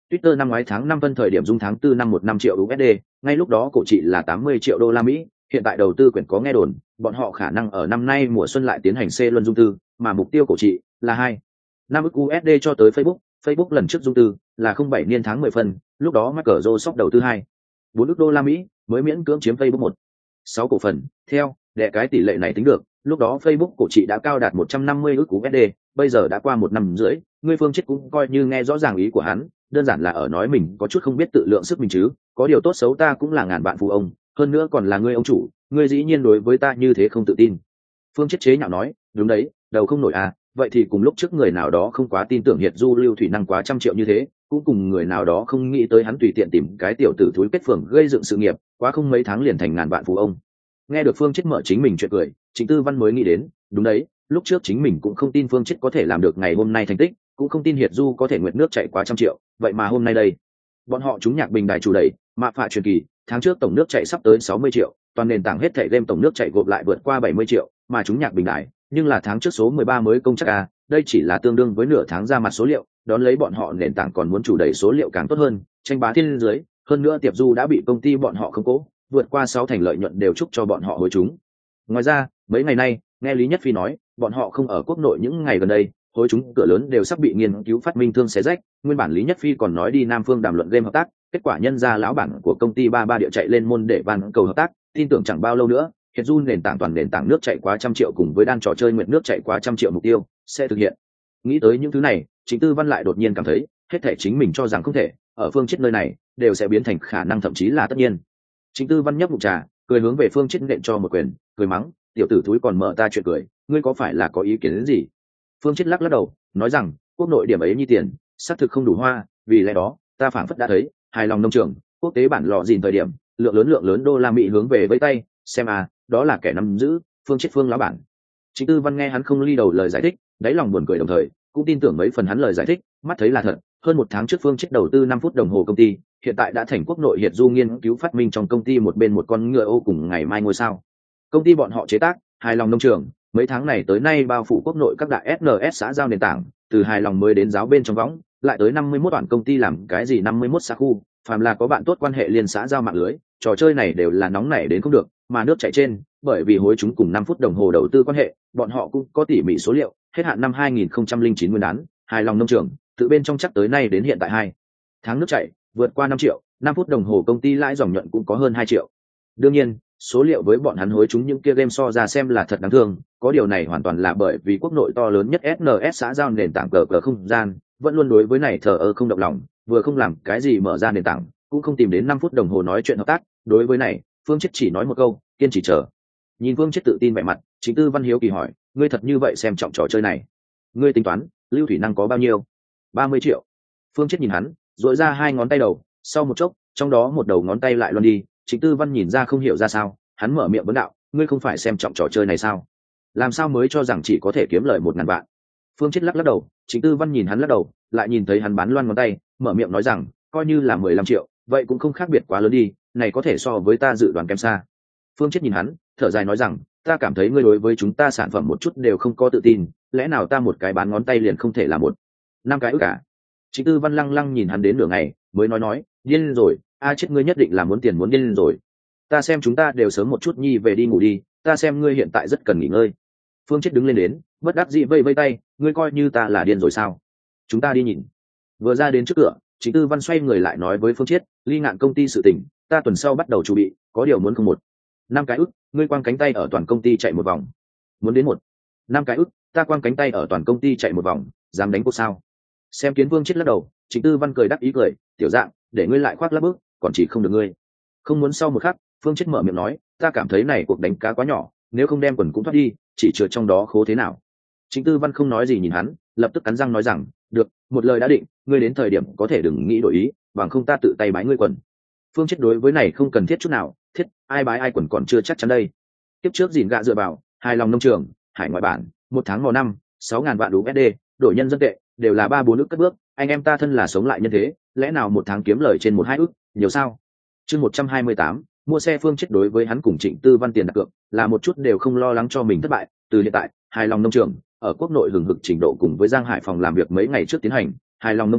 Twitter năm ngoái tháng năm phân thời điểm dung tháng tư năm một năm triệu u ét đê, ngay lúc đó cổ trị là tám mươi triệu đô la Mỹ, hiện tại đầu tư quyển có nghe đồn, bọn họ khả năng ở năm nay mùa xuân lại tiến hành C luân dung tư, mà mục tiêu cổ trị là hai năm ức u ét đê cho tới Facebook, Facebook lần trước dung tư là không bảy niên tháng mười phân, lúc đó Microsoft đầu tư hai bốn ức đô la Mỹ mới miễn cưỡng chiếm Facebook một sáu cổ phần, theo để cái tỷ lệ này tính được, lúc đó Facebook cổ trị đã cao đạt một trăm năm mươi ức u ét đê, bây giờ đã qua một năm rưỡi, ngươi Phương Chết cũng coi như nghe rõ ràng ý của hắn, đơn giản là ở nói mình có chút không biết tự lượng sức mình chứ, có điều tốt xấu ta cũng là ngàn vạn phụ ông, hơn nữa còn là ngươi ông chủ, ngươi dĩ nhiên đối với ta như thế không tự tin. Phương Chết chế nhạo nói, đúng đấy, đầu không nổi à, vậy thì cùng lúc trước người nào đó không quá tin tưởng Hiệt Du Lưu Thủy năng quá trăm triệu như thế, cũng cùng người nào đó không nghĩ tới hắn tùy tiện tìm cái tiểu tử thúi kết phường gây dựng sự nghiệp, quá không mấy tháng liền thành ngàn vạn phụ ông. Nghe được Phương Chết mở chính mình chuyện cười, Trịnh Tư Văn mới nghĩ đến, đúng đấy, lúc trước chính mình cũng không tin Phương Chết có thể làm được ngày hôm nay thành tích, cũng không tin Hiệt Du có thể nguyệt nước chạy quá trăm triệu, vậy mà hôm nay đây, bọn họ trúng nhạc bình đài chủ đẩy, mạ phạ truyền kỳ, tháng trước tổng nước chạy sắp tới sáu mươi triệu, toàn nền tảng hết thảy game tổng nước chạy gộp lại vượt qua bảy mươi triệu, mà trúng nhạc bình đài, nhưng là tháng trước số mười ba mới công chắc a, đây chỉ là tương đương với nửa tháng ra mặt số liệu, đón lấy bọn họ nền tảng còn muốn chủ đẩy số liệu càng tốt hơn, tranh bá thiên dưới, hơn nữa Tiệp Du đã bị công ty bọn họ không cố, vượt qua sáu thành lợi nhuận đều chúc cho bọn họ hối chúng. Ngoài ra, mấy ngày nay, nghe Lý Nhất Phi nói, bọn họ không ở quốc nội những ngày gần đây, hối chúng cửa lớn đều sắp bị nghiên cứu phát minh thương xé rách, nguyên bản Lý Nhất Phi còn nói đi Nam Phương đàm luận game hợp tác, kết quả nhân ra lão bản của công ty ba ba địa chạy lên môn để van cầu hợp tác, tin tưởng chẳng bao lâu nữa, Hiệt Du nền tảng toàn nền tảng nước chạy quá trăm triệu cùng với đan trò chơi nguyệt nước chạy quá trăm triệu mục tiêu sẽ thực hiện. Nghĩ tới những thứ này, Trịnh Tư Văn lại đột nhiên cảm thấy, hết thể chính mình cho rằng không thể, ở Phương Chết nơi này đều sẽ biến thành khả năng thậm chí là tất nhiên. Trịnh Tư Văn nhấp ngụm trà, cười hướng về Phương Chết nện cho một quyền, cười mắng, tiểu tử thúi còn mở ta chuyện cười, ngươi có phải là có ý kiến đến gì? Phương Chết lắc lắc đầu, nói rằng, quốc nội điểm ấy như tiền, xác thực không đủ hoa, vì lẽ đó, ta phảng phất đã thấy, hài lòng nông trường, quốc tế bản lọ gìn thời điểm, lượng lớn lượng lớn đô la Mỹ hướng về với tay, xem à, đó là kẻ nắm giữ, Phương Chết Phương lão bản. Trịnh Tư Văn nghe hắn không ly đầu lời giải thích, đáy lòng buồn cười đồng thời, cũng tin tưởng mấy phần hắn lời giải thích, mắt thấy là thật, hơn một tháng trước Phương Chết đầu tư năm phút đồng hồ công ty, hiện tại đã thành quốc nội Hiệt Du nghiên cứu phát minh trong công ty một bên một con ngựa ô cùng ngày mai ngôi sao. Công ty bọn họ chế tác, hài lòng nông trường, mấy tháng này tới nay bao phủ quốc nội các đại ét en ét xã giao nền tảng, từ hài lòng mới đến giáo bên trong võng, lại tới năm mươi mốt đoạn công ty làm cái gì năm mươi mốt xã khu, phàm là có bạn tốt quan hệ liên xã giao mạng lưới, trò chơi này đều là nóng nảy đến không được, mà nước chạy trên, bởi vì hối chúng cùng năm phút đồng hồ đầu tư quan hệ, bọn họ cũng có tỉ mỉ số liệu, hết hạn năm hai nghìn không trăm lẻ chín nguyên đán, hài lòng nông trường, tự bên trong chắc tới nay đến hiện tại hai tháng nước chạy, vượt qua năm triệu, năm phút đồng hồ công ty lãi dòng nhuận cũng có hơn hai triệu. Đương nhiên, số liệu với bọn hắn hối chúng những kia game so ra xem là thật đáng thương, có điều này hoàn toàn là bởi vì quốc nội to lớn nhất ét en ét xã giao nền tảng cờ cờ không gian, vẫn luôn đối với này thờ ơ không động lòng, vừa không làm cái gì mở ra nền tảng, cũng không tìm đến năm phút đồng hồ nói chuyện hợp tác, đối với này, Phương Chết chỉ nói một câu, kiên trì chờ. Nhìn Phương Chết tự tin vẻ mặt, Trịnh Tư Văn hiếu kỳ hỏi, ngươi thật như vậy xem trọng trò chơi này? Ngươi tính toán, lưu thủy năng có bao nhiêu? ba mươi triệu. Phương Chết nhìn hắn, duỗi ra hai ngón tay đầu, sau một chốc, trong đó một đầu ngón tay lại loan đi, Trịnh Tư Văn nhìn ra không hiểu ra sao, hắn mở miệng vấn đạo, ngươi không phải xem trọng trò chơi này sao? Làm sao mới cho rằng chỉ có thể kiếm lời một ngàn vạn? Phương Chết lắc lắc đầu, Trịnh Tư Văn nhìn hắn lắc đầu, lại nhìn thấy hắn bán loan ngón tay, mở miệng nói rằng, coi như là mười lăm triệu, vậy cũng không khác biệt quá lớn đi, này có thể so với ta dự đoán kém xa. Phương Chết nhìn hắn, thở dài nói rằng, ta cảm thấy ngươi đối với chúng ta sản phẩm một chút đều không có tự tin, lẽ nào ta một cái bán ngón tay liền không thể là một năm cái ức cả? Trịnh Tư Văn lăng lăng nhìn hắn đến nửa ngày, mới nói nói, điên rồi, a chết ngươi nhất định là muốn tiền muốn điên rồi. Ta xem chúng ta đều sớm một chút nhi về đi ngủ đi, ta xem ngươi hiện tại rất cần nghỉ ngơi. Phương Chết đứng lên đến, bất đắc dĩ vây vây tay, ngươi coi như ta là điên rồi sao? Chúng ta đi nhìn. Vừa ra đến trước cửa, Trịnh Tư Văn xoay người lại nói với Phương Chết, ly ngạn công ty sự tình, ta tuần sau bắt đầu chuẩn bị, có điều muốn không một năm cái ức, ngươi quăng cánh tay ở toàn công ty chạy một vòng. Muốn đến một năm cái ức, ta quăng cánh tay ở toàn công ty chạy một vòng, dám đánh cô sao? Xem Kiến Vương Chết lắc đầu, Trịnh Tư Văn cười đắc ý cười, tiểu dạng, để ngươi lại khoác lác bước, còn chỉ không được ngươi. Không muốn sau một khắc, Phương Chết mở miệng nói, ta cảm thấy này cuộc đánh cá quá nhỏ, nếu không đem quần cũng thoát đi, chỉ chừa trong đó khố thế nào? Trịnh Tư Văn không nói gì nhìn hắn, lập tức cắn răng nói rằng, được, một lời đã định, ngươi đến thời điểm có thể đừng nghĩ đổi ý, bằng không ta tự tay bái ngươi quần. Phương Chết đối với này không cần thiết chút nào, thiết, ai bái ai quần còn chưa chắc chắn đây. Tiếp trước dìn gạ dựa vào, hài lòng nông trường, hải ngoại bản, một tháng mò năm, sáu ngàn vạn u ét đê, đổi nhân dân tệ, đều là ba bốn ức cất bước, anh em ta thân là sống lại nhân thế, lẽ nào một tháng kiếm lời trên một hai ức, nhiều sao? Chương một trăm hai mươi tám, mua xe. Phương Chết đối với hắn cùng Trịnh Tư Văn tiền đặt cược, là một chút đều không lo lắng cho mình thất bại, từ hiện tại, hài lòng nông trường, ở quốc nội hừng hực trình độ cùng với Giang Hải phòng làm việc mấy ngày trước tiến hành, hài lòng nông trường,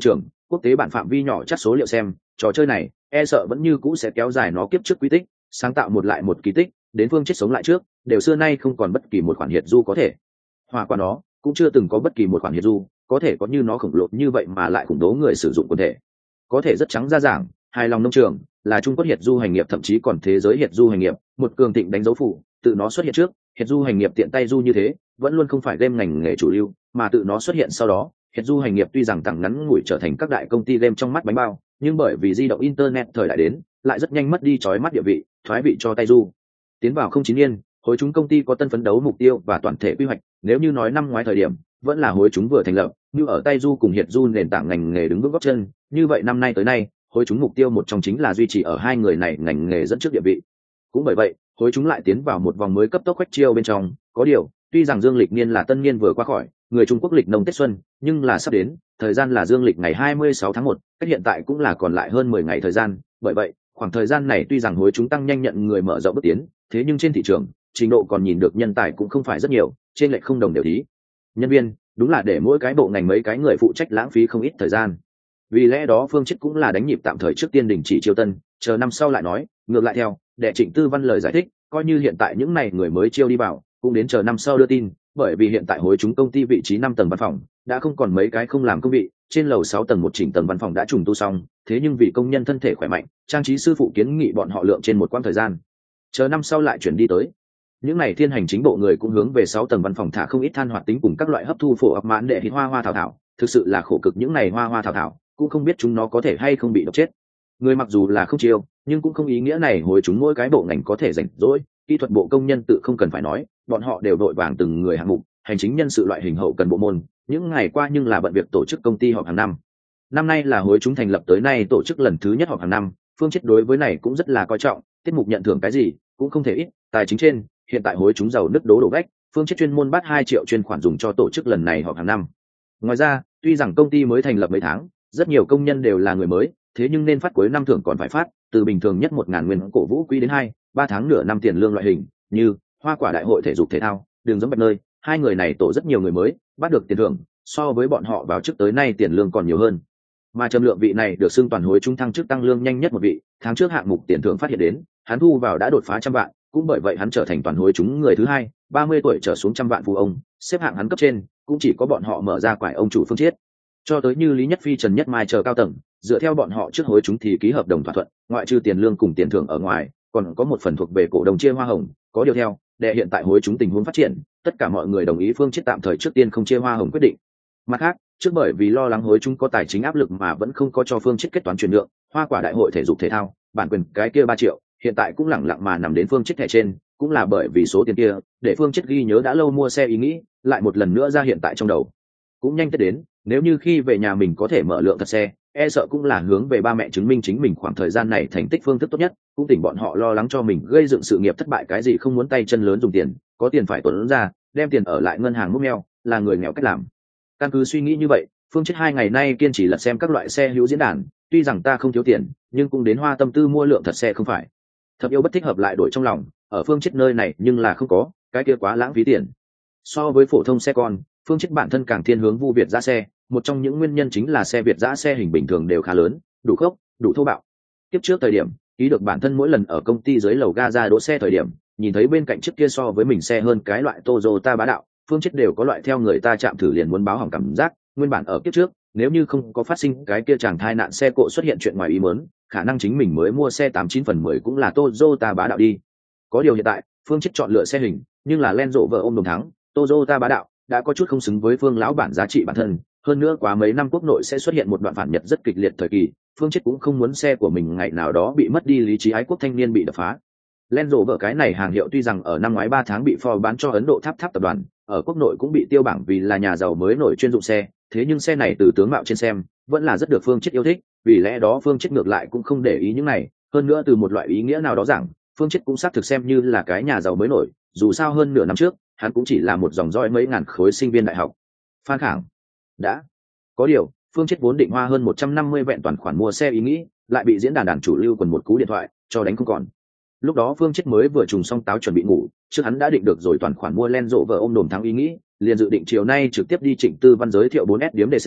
quốc tế bản phạm vi nhỏ chắc số liệu xem, trò chơi này e sợ vẫn như cũ sẽ kéo dài nó kiếp trước quy tích, sáng tạo một lại một kỳ tích, đến phương chết sống lại trước đều xưa nay không còn bất kỳ một khoản hiệt du có thể hòa qua nó, cũng chưa từng có bất kỳ một khoản hiệt du có thể có như nó khổng lồ như vậy mà lại khủng bố người sử dụng quần thể. Có thể rất trắng ra giảng, hài lòng nông trường là Trung Quốc hiệt du hành nghiệp, thậm chí còn thế giới hiệt du hành nghiệp một cường thịnh đánh dấu phụ. Tự nó xuất hiện trước, hiệt du hành nghiệp tiện tay du như thế vẫn luôn không phải game ngành nghề chủ lưu, mà tự nó xuất hiện sau đó, hiệt du hành nghiệp tuy rằng tặng ngắn ngủi trở thành các đại công ty game trong mắt bánh bao, nhưng bởi vì di động internet thời đại đến, lại rất nhanh mất đi chói mắt địa vị, thoái vị cho tay du. Tiến vào không chín niên, hối chúng công ty có tân phấn đấu mục tiêu và toàn thể quy hoạch. Nếu như nói năm ngoái thời điểm vẫn là hối chúng vừa thành lập, như ở tay du cùng hiệt du nền tảng ngành nghề đứng bước gót chân, như vậy năm nay tới nay, hối chúng mục tiêu một trong chính là duy trì ở hai người này ngành nghề dẫn trước địa vị. Cũng bởi vậy, hối chúng lại tiến vào một vòng mới cấp tốc khuếch chiêu bên trong. Có điều, tuy rằng dương lịch niên là tân niên vừa qua khỏi, người Trung Quốc lịch nông Tết xuân, nhưng là sắp đến, thời gian là dương lịch ngày hai mươi sáu tháng một, cách hiện tại cũng là còn lại hơn mười ngày thời gian. Bởi vậy, khoảng thời gian này tuy rằng hối chúng tăng nhanh nhận người mở rộng bước tiến, thế nhưng trên thị trường, trình độ còn nhìn được nhân tài cũng không phải rất nhiều, trên lệch không đồng đều thí. Nhân viên, đúng là để mỗi cái bộ ngành mấy cái người phụ trách lãng phí không ít thời gian. Vì lẽ đó Phương Chết cũng là đánh nhịp tạm thời trước tiên đình chỉ chiêu tân, chờ năm sau lại nói. Ngược lại theo đệ Trịnh Tư Văn lời giải thích, coi như hiện tại những này người mới chiêu đi vào, cũng đến chờ năm sau đưa tin, bởi vì hiện tại hối chúng công ty vị trí năm tầng văn phòng đã không còn mấy cái không làm công vị, trên lầu sáu tầng một chỉnh tầng văn phòng đã trùng tu xong, thế nhưng vì công nhân thân thể khỏe mạnh, trang trí sư phụ kiến nghị bọn họ lượng trên một quãng thời gian, chờ năm sau lại chuyển đi tới. Những này thiên hành chính bộ người cũng hướng về sáu tầng văn phòng thả không ít than hoạt tính cùng các loại hấp thu phổ ập mãn đệ hít hoa hoa thảo thảo, thực sự là khổ cực những này hoa hoa thảo thảo, cũng không biết chúng nó có thể hay không bị độc chết. Người mặc dù là không chiêu, nhưng cũng không ý nghĩa này hồi chúng mỗi cái bộ ngành có thể rảnh rỗi. Kỹ thuật bộ công nhân tự không cần phải nói, bọn họ đều đội vàng từng người hạng mục, hành chính nhân sự loại hình hậu cần bộ môn, những ngày qua nhưng là bận việc tổ chức công ty họp hàng năm. Năm nay là hối chúng thành lập tới nay tổ chức lần thứ nhất họp hàng năm, Phương Chết đối với này cũng rất là coi trọng, tiết mục nhận thưởng cái gì cũng không thể ít. Tài chính trên, hiện tại hối chúng giàu nứt đố đổ vách, Phương Chết chuyên môn bắt hai triệu chuyên khoản dùng cho tổ chức lần này họp hàng năm. Ngoài ra, tuy rằng công ty mới thành lập mấy tháng, rất nhiều công nhân đều là người mới, thế nhưng nên phát cuối năm thưởng còn phải phát, từ bình thường nhất một ngàn nguyên cổ vũ quỹ đến hai ba tháng nửa năm tiền lương loại hình, như hoa quả đại hội thể dục thể thao, đường giống bạch nơi, hai người này tổ rất nhiều người mới bắt được tiền thưởng, so với bọn họ vào trước tới nay tiền lương còn nhiều hơn. Mà Trầm Lượng vị này được xưng toàn hối trung thăng chức tăng lương nhanh nhất một vị, tháng trước hạng mục tiền thưởng phát hiện đến, hắn thu vào đã đột phá trăm vạn, cũng bởi vậy hắn trở thành toàn hối chúng người thứ hai, ba mươi tuổi trở xuống trăm vạn phú ông, xếp hạng hắn cấp trên, cũng chỉ có bọn họ mở ra quải ông chủ Phương Chiết. Cho tới như Lý Nhất Phi, Trần Nhất Mai chờ cao tầng, dựa theo bọn họ trước hối chúng thì ký hợp đồng thỏa thuận, ngoại trừ tiền lương cùng tiền thưởng ở ngoài, còn có một phần thuộc về cổ đồng chia hoa hồng. Có điều theo đệ hiện tại hối chúng tình huống phát triển, tất cả mọi người đồng ý Phương Chiết tạm thời trước tiên không chia hoa hồng quyết định. Mặt khác, trước bởi vì lo lắng hối chúng có tài chính áp lực mà vẫn không có cho Phương Chiết kết toán chuyển nhượng hoa quả đại hội thể dục thể thao bản quyền cái kia ba triệu, hiện tại cũng lẳng lặng mà nằm đến Phương Chiết thẻ trên, cũng là bởi vì số tiền kia để Phương Chiết ghi nhớ đã lâu mua xe ý nghĩ lại một lần nữa ra hiện tại trong đầu. Cũng nhanh tới đến, nếu như khi về nhà mình có thể mở lượng thật xe, e sợ cũng là hướng về ba mẹ chứng minh chính mình khoảng thời gian này thành tích phương thức tốt nhất, cũng tỉnh bọn họ lo lắng cho mình gây dựng sự nghiệp thất bại cái gì không muốn tay chân lớn dùng tiền, có tiền phải tuấn ra, đem tiền ở lại ngân hàng múc meo, là người nghèo cách làm. Căn cứ suy nghĩ như vậy, Phương Chiết hai ngày nay kiên trì lật xem các loại xe hữu diễn đàn, tuy rằng ta không thiếu tiền, nhưng cũng đến hoa tâm tư mua lượng thật xe không phải. Thật yêu bất thích hợp lại đổi trong lòng, ở Phương Chiết nơi này nhưng là không có, cái kia quá lãng phí tiền. So với phổ thông xe con, Phương Chiết bản thân càng thiên hướng vu Việt giã xe, một trong những nguyên nhân chính là xe Việt giã xe hình bình thường đều khá lớn, đủ khốc, đủ thô bạo. Tiếp trước thời điểm, ký được bản thân mỗi lần ở công ty dưới lầu ga ra đỗ xe thời điểm, nhìn thấy bên cạnh chiếc kia so với mình xe hơn cái loại Toyota bá đạo, Phương Chiết đều có loại theo người ta chạm thử liền muốn báo hỏng cảm giác. Nguyên bản ở kiếp trước, nếu như không có phát sinh cái kia chàng thai nạn xe cộ xuất hiện chuyện ngoài ý muốn, khả năng chính mình mới mua xe tám chín phần mười cũng là Toyota bá đạo đi. Có điều hiện tại, Phương Chiết chọn lựa xe hình, nhưng là Land Rover ôm đồng thắng, Toyota bá đạo đã có chút không xứng với Phương lão bản giá trị bản thân. Hơn nữa quá mấy năm quốc nội sẽ xuất hiện một đoạn phản Nhật rất kịch liệt thời kỳ, Phương Chiết cũng không muốn xe của mình ngày nào đó bị mất đi lý trí ái quốc thanh niên bị đập phá. Land Rover cái này hàng hiệu tuy rằng ở năm ngoái ba tháng bị Ford bán cho Ấn Độ Tháp Tháp tập đoàn, ở quốc nội cũng bị tiêu bảng vì là nhà giàu mới nổi chuyên dụng xe, thế nhưng xe này từ tướng mạo trên xem vẫn là rất được Phương Chiết yêu thích, vì lẽ đó Phương Chiết ngược lại cũng không để ý những này. Hơn nữa từ một loại ý nghĩa nào đó rằng, Phương Chiết cũng xác thực xem như là cái nhà giàu mới nổi, dù sao hơn nửa năm trước hắn cũng chỉ là một dòng dõi mấy ngàn khối sinh viên đại học. Phan Khảng đã có điều, Phương Chiết vốn định hoa hơn một trăm năm mươi vẹn toàn khoản mua xe ý nghĩ, lại bị diễn đàn đàn chủ lưu quần một cú điện thoại cho đánh không còn. Lúc đó Phương Chiết mới vừa trùng xong táo chuẩn bị ngủ, trước hắn đã định được rồi toàn khoản mua Land Rover ôm đồm thắng ý nghĩ, liền dự định chiều nay trực tiếp đi Trịnh Tư Văn giới thiệu bốn S điếm đề xe,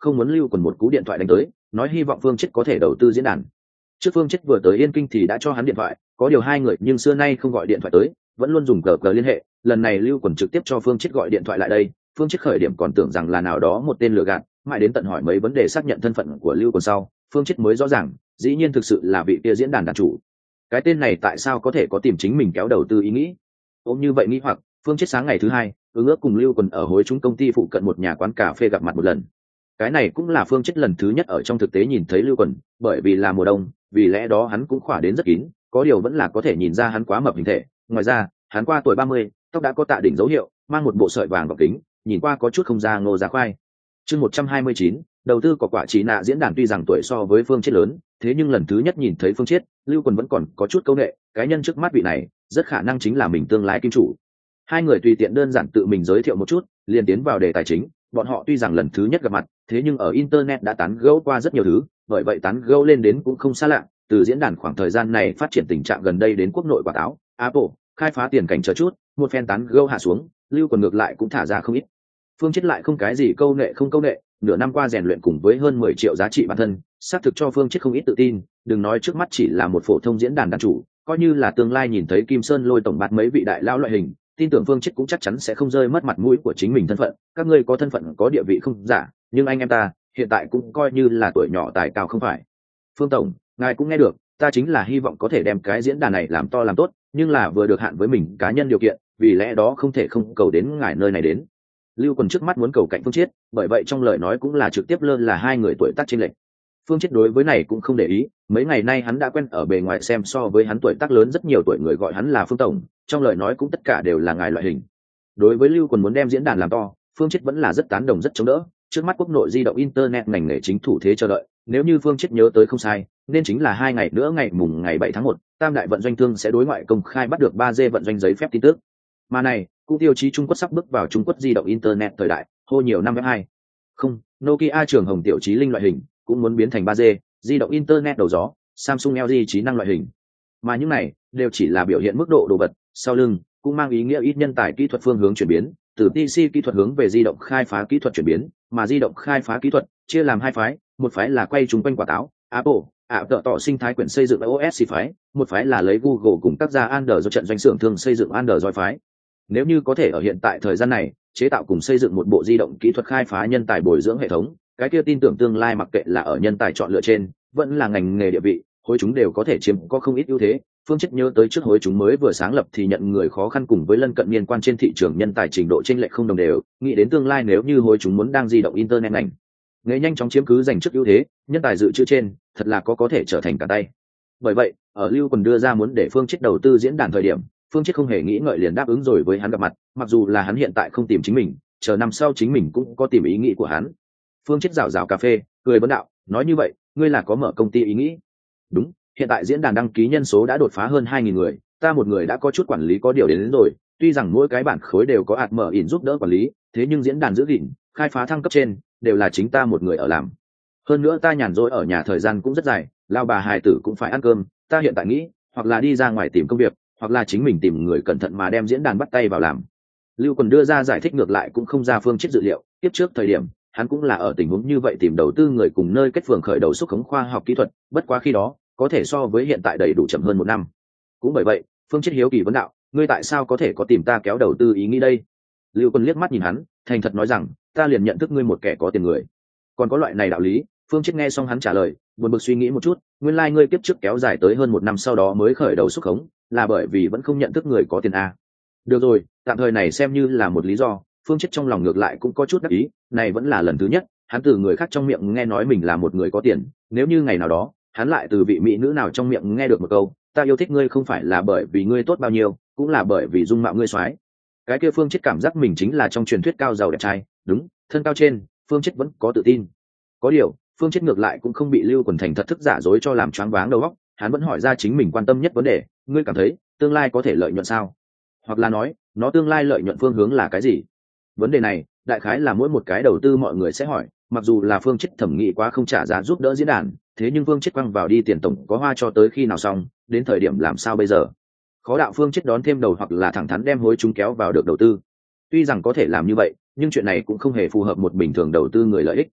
không muốn lưu quần một cú điện thoại đánh tới nói hy vọng Phương Chết có thể đầu tư diễn đàn. Trước Phương Chết vừa tới Yên Kinh thì đã cho hắn điện thoại, có điều hai người nhưng xưa nay không gọi điện thoại tới, vẫn luôn dùng cờ cờ liên hệ. Lần này lưu quần trực tiếp cho Phương Chết gọi điện thoại lại đây, Phương Chết khởi điểm còn tưởng rằng là nào đó một tên lừa gạt, mãi đến tận hỏi mấy vấn đề xác nhận thân phận của lưu quần sau, Phương Chết mới rõ ràng dĩ nhiên thực sự là vị kia diễn đàn đàn chủ. Cái tên này tại sao có thể có tìm chính mình kéo đầu tư ý nghĩ? Ôm như vậy nghĩ hoặc, Phương Chết sáng ngày thứ hai ứng ước cùng lưu quần ở hối chúng công ty phụ cận một nhà quán cà phê gặp mặt một lần. Cái này cũng là Phương Chết lần thứ nhất ở trong thực tế nhìn thấy lưu quần, bởi vì là mùa đông, vì lẽ đó hắn cũng khỏa đến rất kín, có điều vẫn là có thể nhìn ra hắn quá mập hình thể. Ngoài ra hắn qua tuổi ba mươi, tóc đã có tạ đỉnh dấu hiệu, mang một bộ sợi vàng gọng kính, nhìn qua có chút không ra ngô giá khoai. Chương một trăm hai mươi chín, đầu tư có quả trí nạ diễn đàn. Tuy rằng tuổi so với Phương Chết lớn, thế nhưng lần thứ nhất nhìn thấy Phương Chết, lưu quần vẫn còn có chút câu nệ, cái nhân trước mắt vị này rất khả năng chính là mình tương lai kim chủ. Hai người tùy tiện đơn giản tự mình giới thiệu một chút, liền tiến vào đề tài chính. Bọn họ tuy rằng lần thứ nhất gặp mặt, thế nhưng ở internet đã tán gẫu qua rất nhiều thứ, bởi vậy tán gẫu lên đến cũng không xa lạ. Từ diễn đàn khoảng thời gian này phát triển tình trạng gần đây đến quốc nội quả táo, Apple khai phá tiền cảnh chờ chút, một phen tán gẫu hạ xuống, lưu quần ngược lại cũng thả ra không ít. Phương Chết lại không cái gì câu nệ không câu nệ, nửa năm qua rèn luyện cùng với hơn mười triệu giá trị bản thân, xác thực cho Phương Chết không ít tự tin. Đừng nói trước mắt chỉ là một phổ thông diễn đàn đàn chủ, coi như là tương lai nhìn thấy Kim Sơn lôi tổng bạt mấy vị đại lao loại hình, tin tưởng Phương Chết cũng chắc chắn sẽ không rơi mất mặt mũi của chính mình thân phận. Các ngươi có thân phận có địa vị không giả, nhưng anh em ta hiện tại cũng coi như là tuổi nhỏ tài cao không phải. Phương tổng, ngài cũng nghe được, ta chính là hy vọng có thể đem cái diễn đàn này làm to làm tốt, nhưng là vừa được hạn với mình cá nhân điều kiện, vì lẽ đó không thể không cầu đến ngài nơi này đến. Lưu Quần trước mắt muốn cầu cạnh Phương Chết, bởi vậy trong lời nói cũng là trực tiếp lơ là hai người tuổi tác chênh lệch. Phương Chết đối với này cũng không để ý, mấy ngày nay hắn đã quen ở bề ngoài xem so với hắn tuổi tác lớn rất nhiều tuổi người gọi hắn là Phương tổng, trong lời nói cũng tất cả đều là ngài loại hình. Đối với Lưu Quần muốn đem diễn đàn làm to, Phương Chết vẫn là rất tán đồng rất chống đỡ. Trước mắt quốc nội di động internet ngành nghề chính thủ thế chờ đợi, nếu như Phương Chết nhớ tới không sai, nên chính là hai ngày nữa ngày mùng ngày bảy tháng một, Tam đại vận doanh thương sẽ đối ngoại công khai bắt được ba G vận doanh giấy phép tin tức. Mà này, cũng tiêu chí Trung Quốc sắp bước vào Trung Quốc di động internet thời đại, hô nhiều năm web hai. Không, Nokia trường hồng tiểu trí linh loại hình cũng muốn biến thành ba G, di động internet đầu gió, Samsung lờ giê trí năng loại hình. Mà những này đều chỉ là biểu hiện mức độ đồ vật, sau lưng cũng mang ý nghĩa ít nhân tài kỹ thuật phương hướng chuyển biến, từ pê xê kỹ thuật hướng về di động khai phá kỹ thuật chuyển biến, mà di động khai phá kỹ thuật chia làm hai phái, một phái là quay chúng quanh quả táo, Apple, ạ tợ tỏ sinh thái quyển xây dựng ô ét phái, một phái là lấy Google cùng các gia Android do trận doanh xưởng thường xây dựng Android phái. Nếu như có thể ở hiện tại thời gian này chế tạo cùng xây dựng một bộ di động kỹ thuật khai phá nhân tài bồi dưỡng hệ thống, cái kia tin tưởng tương lai mặc kệ là ở nhân tài chọn lựa trên, vẫn là ngành nghề địa vị, hối chúng đều có thể chiếm có không ít ưu thế. Phương Chết nhớ tới trước hối chúng mới vừa sáng lập thì nhận người khó khăn cùng với lân cận liên quan trên thị trường nhân tài trình độ chênh lệch không đồng đều, nghĩ đến tương lai nếu như hối chúng muốn đang di động internet ngành nghề nhanh chóng chiếm cứ giành trước ưu thế, nhân tài dự trữ trên, thật là có có thể trở thành cả tay. Bởi vậy, ở Lưu Quần đưa ra muốn để Phương Chết đầu tư diễn đàn thời điểm, Phương Chết không hề nghĩ ngợi liền đáp ứng rồi với hắn gặp mặt, mặc dù là hắn hiện tại không tìm chính mình, chờ năm sau chính mình cũng có tìm ý nghĩ của hắn. Phương Chết rảo rảo cà phê, cười vấn đạo, nói như vậy, ngươi là có mở công ty ý nghĩ? Đúng, hiện tại diễn đàn đăng ký nhân số đã đột phá hơn hai nghìn người, ta một người đã có chút quản lý có điều đến, đến rồi, tuy rằng mỗi cái bản khối đều có ạt mở ỉn giúp đỡ quản lý, thế nhưng diễn đàn giữ gìn, khai phá thăng cấp trên, đều là chính ta một người ở làm. Hơn nữa ta nhàn rỗi ở nhà thời gian cũng rất dài, lao bà hài tử cũng phải ăn cơm, ta hiện tại nghĩ, hoặc là đi ra ngoài tìm công việc, hoặc là chính mình tìm người cẩn thận mà đem diễn đàn bắt tay vào làm. Lưu Quần đưa ra giải thích ngược lại cũng không ra Phương Chết dự liệu, tiếp trước thời điểm hắn cũng là ở tình huống như vậy tìm đầu tư người cùng nơi kết phường khởi đầu xúc khống khoa học kỹ thuật, bất quá khi đó có thể so với hiện tại đầy đủ chậm hơn một năm. Cũng bởi vậy, Phương Chết hiếu kỳ vấn đạo, ngươi tại sao có thể có tìm ta kéo đầu tư ý nghĩ đây? Lưu Quần liếc mắt nhìn hắn, thành thật nói rằng, ta liền nhận thức ngươi một kẻ có tiền người. Còn có loại này đạo lý? Phương Chết nghe xong hắn trả lời, buồn bực suy nghĩ một chút, nguyên lai like ngươi kiếp trước kéo dài tới hơn một năm sau đó mới khởi đầu xúc khống, là bởi vì vẫn không nhận thức người có tiền a. Được rồi, tạm thời này xem như là một lý do. Phương Chết trong lòng ngược lại cũng có chút đắc ý, này vẫn là lần thứ nhất hắn từ người khác trong miệng nghe nói mình là một người có tiền, nếu như ngày nào đó hắn lại từ vị mỹ nữ nào trong miệng nghe được một câu, ta yêu thích ngươi không phải là bởi vì ngươi tốt bao nhiêu, cũng là bởi vì dung mạo ngươi soái, cái kia Phương Chết cảm giác mình chính là trong truyền thuyết cao giàu đẹp trai. Đúng, thân cao trên, Phương Chết vẫn có tự tin. Có điều, Phương Chết ngược lại cũng không bị Lưu Quần thành thật thức giả dối cho làm choáng váng đầu óc, hắn vẫn hỏi ra chính mình quan tâm nhất vấn đề, ngươi cảm thấy tương lai có thể lợi nhuận sao? Hoặc là nói, nó tương lai lợi nhuận phương hướng là cái gì? Vấn đề này, đại khái là mỗi một cái đầu tư mọi người sẽ hỏi, mặc dù là Phương Chết thẩm nghĩ quá không trả giá giúp đỡ diễn đàn, thế nhưng Phương Chết quăng vào đi tiền tổng có hoa cho tới khi nào xong, đến thời điểm làm sao bây giờ? Khó đạo Phương Chết đón thêm đầu hoặc là thẳng thắn đem hối chúng kéo vào được đầu tư. Tuy rằng có thể làm như vậy, nhưng chuyện này cũng không hề phù hợp một bình thường đầu tư người lợi ích.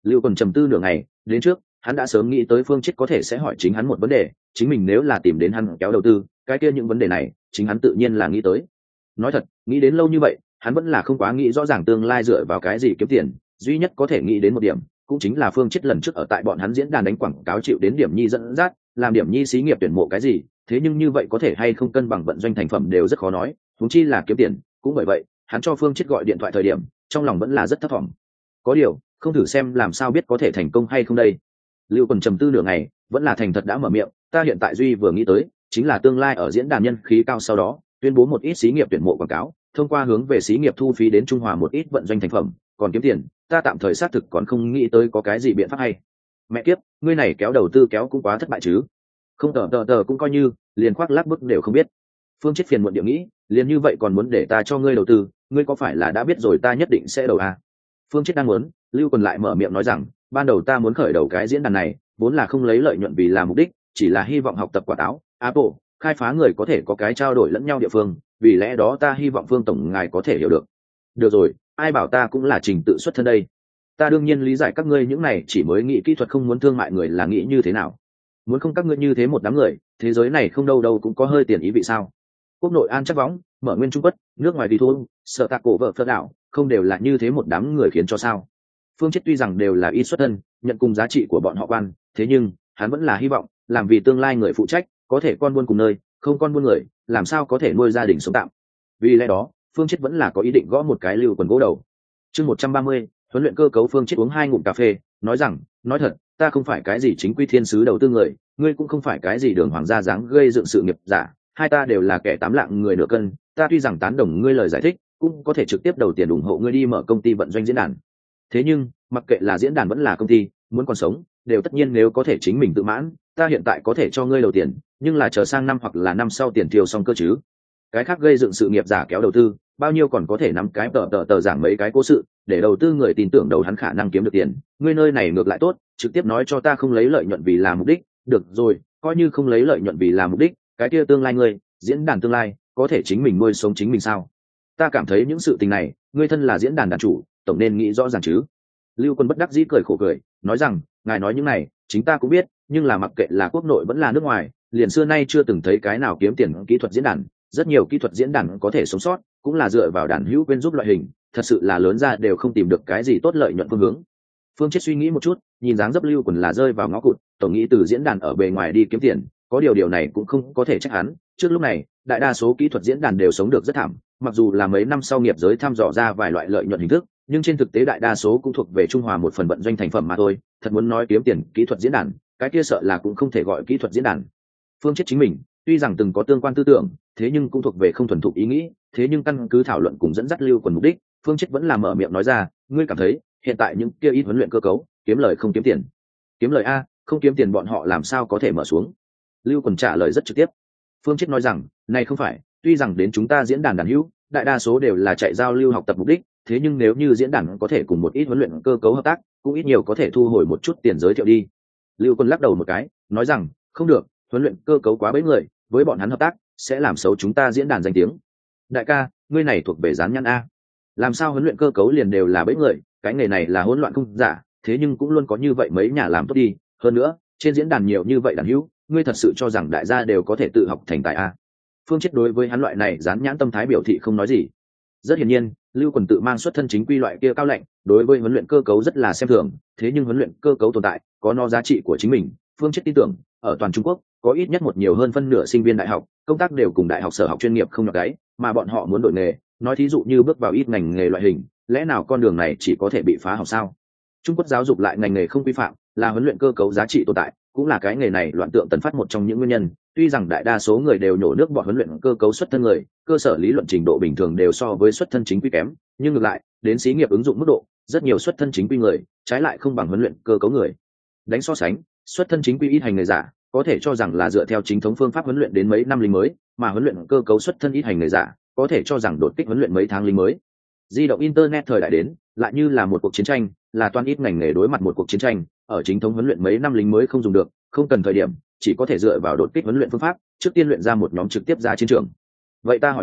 Lưu Quần trầm tư nửa ngày, đến trước hắn đã sớm nghĩ tới Phương Chiết có thể sẽ hỏi chính hắn một vấn đề, chính mình nếu là tìm đến hắn kéo đầu tư, cái kia những vấn đề này chính hắn tự nhiên là nghĩ tới. Nói thật, nghĩ đến lâu như vậy, hắn vẫn là không quá nghĩ rõ ràng tương lai dựa vào cái gì kiếm tiền, duy nhất có thể nghĩ đến một điểm, cũng chính là Phương Chiết lần trước ở tại bọn hắn diễn đàn đánh quảng cáo chịu đến Điểm Nhi dẫn dắt, làm Điểm Nhi xí nghiệp tuyển mộ cái gì, thế nhưng như vậy có thể hay không cân bằng vận doanh thành phẩm đều rất khó nói, huống chi là kiếm tiền, cũng bởi vậy, hắn cho Phương Chiết gọi điện thoại thời điểm, trong lòng vẫn là rất thấp vọng. Có điều, không thử xem làm sao biết có thể thành công hay không đây. Lưu Quần trầm tư nửa ngày, vẫn là thành thật đã mở miệng, ta hiện tại duy vừa nghĩ tới, chính là tương lai ở diễn đàn nhân khí cao sau đó, tuyên bố một ít xí nghiệp tuyển mộ quảng cáo, thông qua hướng về xí nghiệp thu phí đến trung hòa một ít vận doanh thành phẩm, còn kiếm tiền, ta tạm thời xác thực còn không nghĩ tới có cái gì biện pháp hay. Mẹ kiếp, ngươi này kéo đầu tư kéo cũng quá thất bại chứ. Không tờ tờ tờ cũng coi như, liền khoác lác bức đều không biết. Phương Chiết phiền muộn điệu nghĩ, liền như vậy còn muốn để ta cho ngươi đầu tư, ngươi có phải là đã biết rồi ta nhất định sẽ đầu à? Phương Chiết đang muốn, Lưu Quần lại mở miệng nói rằng, ban đầu ta muốn khởi đầu cái diễn đàn này, vốn là không lấy lợi nhuận vì là mục đích, chỉ là hy vọng học tập quả táo, Apple, khai phá người có thể có cái trao đổi lẫn nhau địa phương, vì lẽ đó ta hy vọng Phương tổng ngài có thể hiểu được. Được rồi, ai bảo ta cũng là trình tự xuất thân đây. Ta đương nhiên lý giải các ngươi những này chỉ mới nghĩ kỹ thuật không muốn thương mại người là nghĩ như thế nào. Muốn không các ngươi như thế một đám người, thế giới này không đâu đâu cũng có hơi tiền ý vị sao? Quốc nội an chắc võng, mở nguyên trung quất, nước ngoài đi thôi, sợ tạc cổ vợ phật đảo, không đều là như thế một đám người khiến cho sao? Phương Chiết tuy rằng đều là ít xuất thân, nhận cùng giá trị của bọn họ quan, thế nhưng hắn vẫn là hy vọng làm vì tương lai người phụ trách, có thể con buôn cùng nơi, không con buôn người, làm sao có thể nuôi gia đình sống tạm. Vì lẽ đó, Phương Chiết vẫn là có ý định gõ một cái Lưu Quần gỗ đầu. Chương một trăm ba mươi, huấn luyện cơ cấu. Phương Chiết uống hai ngụm cà phê, nói rằng, nói thật, ta không phải cái gì chính quy thiên sứ đầu tư người, ngươi cũng không phải cái gì đường hoàng gia dáng gây dựng sự nghiệp giả, hai ta đều là kẻ tám lạng người nửa cân, ta tuy rằng tán đồng ngươi lời giải thích, cũng có thể trực tiếp đầu tiền ủng hộ ngươi đi mở công ty vận doanh diễn đàn. Thế nhưng, mặc kệ là diễn đàn vẫn là công ty, muốn còn sống, đều tất nhiên nếu có thể chính mình tự mãn, ta hiện tại có thể cho ngươi đầu tiền, nhưng là chờ sang năm hoặc là năm sau tiền tiêu xong cơ chứ. Cái khác gây dựng sự nghiệp giả kéo đầu tư, bao nhiêu còn có thể nắm cái tờ tờ tờ giảng mấy cái cố sự, để đầu tư người tin tưởng đầu hắn khả năng kiếm được tiền. Ngươi nơi này ngược lại tốt, trực tiếp nói cho ta không lấy lợi nhuận vì là mục đích, được rồi, coi như không lấy lợi nhuận vì là mục đích, cái kia tương lai ngươi, diễn đàn tương lai, có thể chính mình nuôi sống chính mình sao? Ta cảm thấy những sự tình này, ngươi thân là diễn đàn đàn chủ, tổng nên nghĩ rõ ràng chứ. Lưu Quân bất đắc dĩ cười khổ cười, nói rằng, ngài nói những này, chính ta cũng biết, nhưng là mặc kệ là quốc nội vẫn là nước ngoài, liền xưa nay chưa từng thấy cái nào kiếm tiền kỹ thuật diễn đàn, rất nhiều kỹ thuật diễn đàn có thể sống sót, cũng là dựa vào đàn hữu quên giúp loại hình, thật sự là lớn ra đều không tìm được cái gì tốt lợi nhuận phương hướng. Phương Chiết suy nghĩ một chút, nhìn dáng dấp Lưu Quân là rơi vào ngõ cụt, tổng nghĩ từ diễn đàn ở bề ngoài đi kiếm tiền, có điều điều này cũng không có thể trách hắn, trước lúc này, đại đa số kỹ thuật diễn đàn đều sống được rất thảm, mặc dù là mấy năm sau nghiệp giới thăm dò ra vài loại lợi nhuận hình thức, nhưng trên thực tế đại đa số cũng thuộc về trung hòa một phần vận doanh thành phẩm mà thôi. Thật muốn nói kiếm tiền kỹ thuật diễn đàn, cái kia sợ là cũng không thể gọi kỹ thuật diễn đàn. Phương Chiết chính mình tuy rằng từng có tương quan tư tưởng, thế nhưng cũng thuộc về không thuần thục ý nghĩ, thế nhưng căn cứ thảo luận cùng dẫn dắt Lưu Quần mục đích, Phương Chiết vẫn là mở miệng nói ra, ngươi cảm thấy hiện tại những kia ít huấn luyện cơ cấu kiếm lời không kiếm tiền? Kiếm lời a, không kiếm tiền bọn họ làm sao có thể mở xuống? Lưu Quần trả lời rất trực tiếp. Phương Chiết nói rằng, này không phải, tuy rằng đến chúng ta diễn đàn đàn hữu, đại đa số đều là chạy giao lưu học tập mục đích, thế nhưng nếu như diễn đàn có thể cùng một ít huấn luyện cơ cấu hợp tác, cũng ít nhiều có thể thu hồi một chút tiền giới thiệu đi. Lưu Quân lắc đầu một cái, nói rằng, không được, huấn luyện cơ cấu quá bấy người, với bọn hắn hợp tác sẽ làm xấu chúng ta diễn đàn danh tiếng. Đại ca, ngươi này thuộc về dán nhãn a. Làm sao huấn luyện cơ cấu liền đều là bấy người, cái nghề này là hỗn loạn không giả, thế nhưng cũng luôn có như vậy mấy nhà làm tốt đi, hơn nữa, trên diễn đàn nhiều như vậy đàn hữu, ngươi thật sự cho rằng đại gia đều có thể tự học thành tài a? Phương Chiết đối với hắn loại này dán nhãn tâm thái biểu thị không nói gì. Rất hiển nhiên, Lưu Quần tự mang xuất thân chính quy loại kia cao lạnh, đối với huấn luyện cơ cấu rất là xem thường, thế nhưng huấn luyện cơ cấu tồn tại, có nó giá trị của chính mình, Phương Chiết tin tưởng, ở toàn Trung Quốc, có ít nhất một nhiều hơn phân nửa sinh viên đại học, công tác đều cùng đại học sở học chuyên nghiệp không nhọc đáy, mà bọn họ muốn đổi nghề, nói thí dụ như bước vào ít ngành nghề loại hình, lẽ nào con đường này chỉ có thể bị phá hỏng sao? Trung Quốc giáo dục lại ngành nghề không quy phạm, là huấn luyện cơ cấu giá trị tồn tại, cũng là cái nghề này loạn tượng tần phát một trong những nguyên nhân. Tuy rằng đại đa số người đều nhổ nước bọt huấn luyện cơ cấu xuất thân người, cơ sở lý luận trình độ bình thường đều so với xuất thân chính quy kém, nhưng ngược lại, đến xí nghiệp ứng dụng mức độ, rất nhiều xuất thân chính quy người, trái lại không bằng huấn luyện cơ cấu người. Đánh so sánh, xuất thân chính quy ít hành người giả, có thể cho rằng là dựa theo chính thống phương pháp huấn luyện đến mấy năm lính mới, mà huấn luyện cơ cấu xuất thân ít hành người giả, có thể cho rằng đột kích huấn luyện mấy tháng lính mới. Di động internet thời đại đến, lại như là một cuộc chiến tranh, là toàn ít ngành nghề đối mặt một cuộc chiến tranh, ở chính thống huấn luyện mấy năm lính mới không dùng được, không cần thời điểm, chỉ có thể dựa vào đột kích huấn luyện phương pháp, trước tiên luyện ra một nhóm trực tiếp ra chiến trường. Vậy ta hỏi ngươi,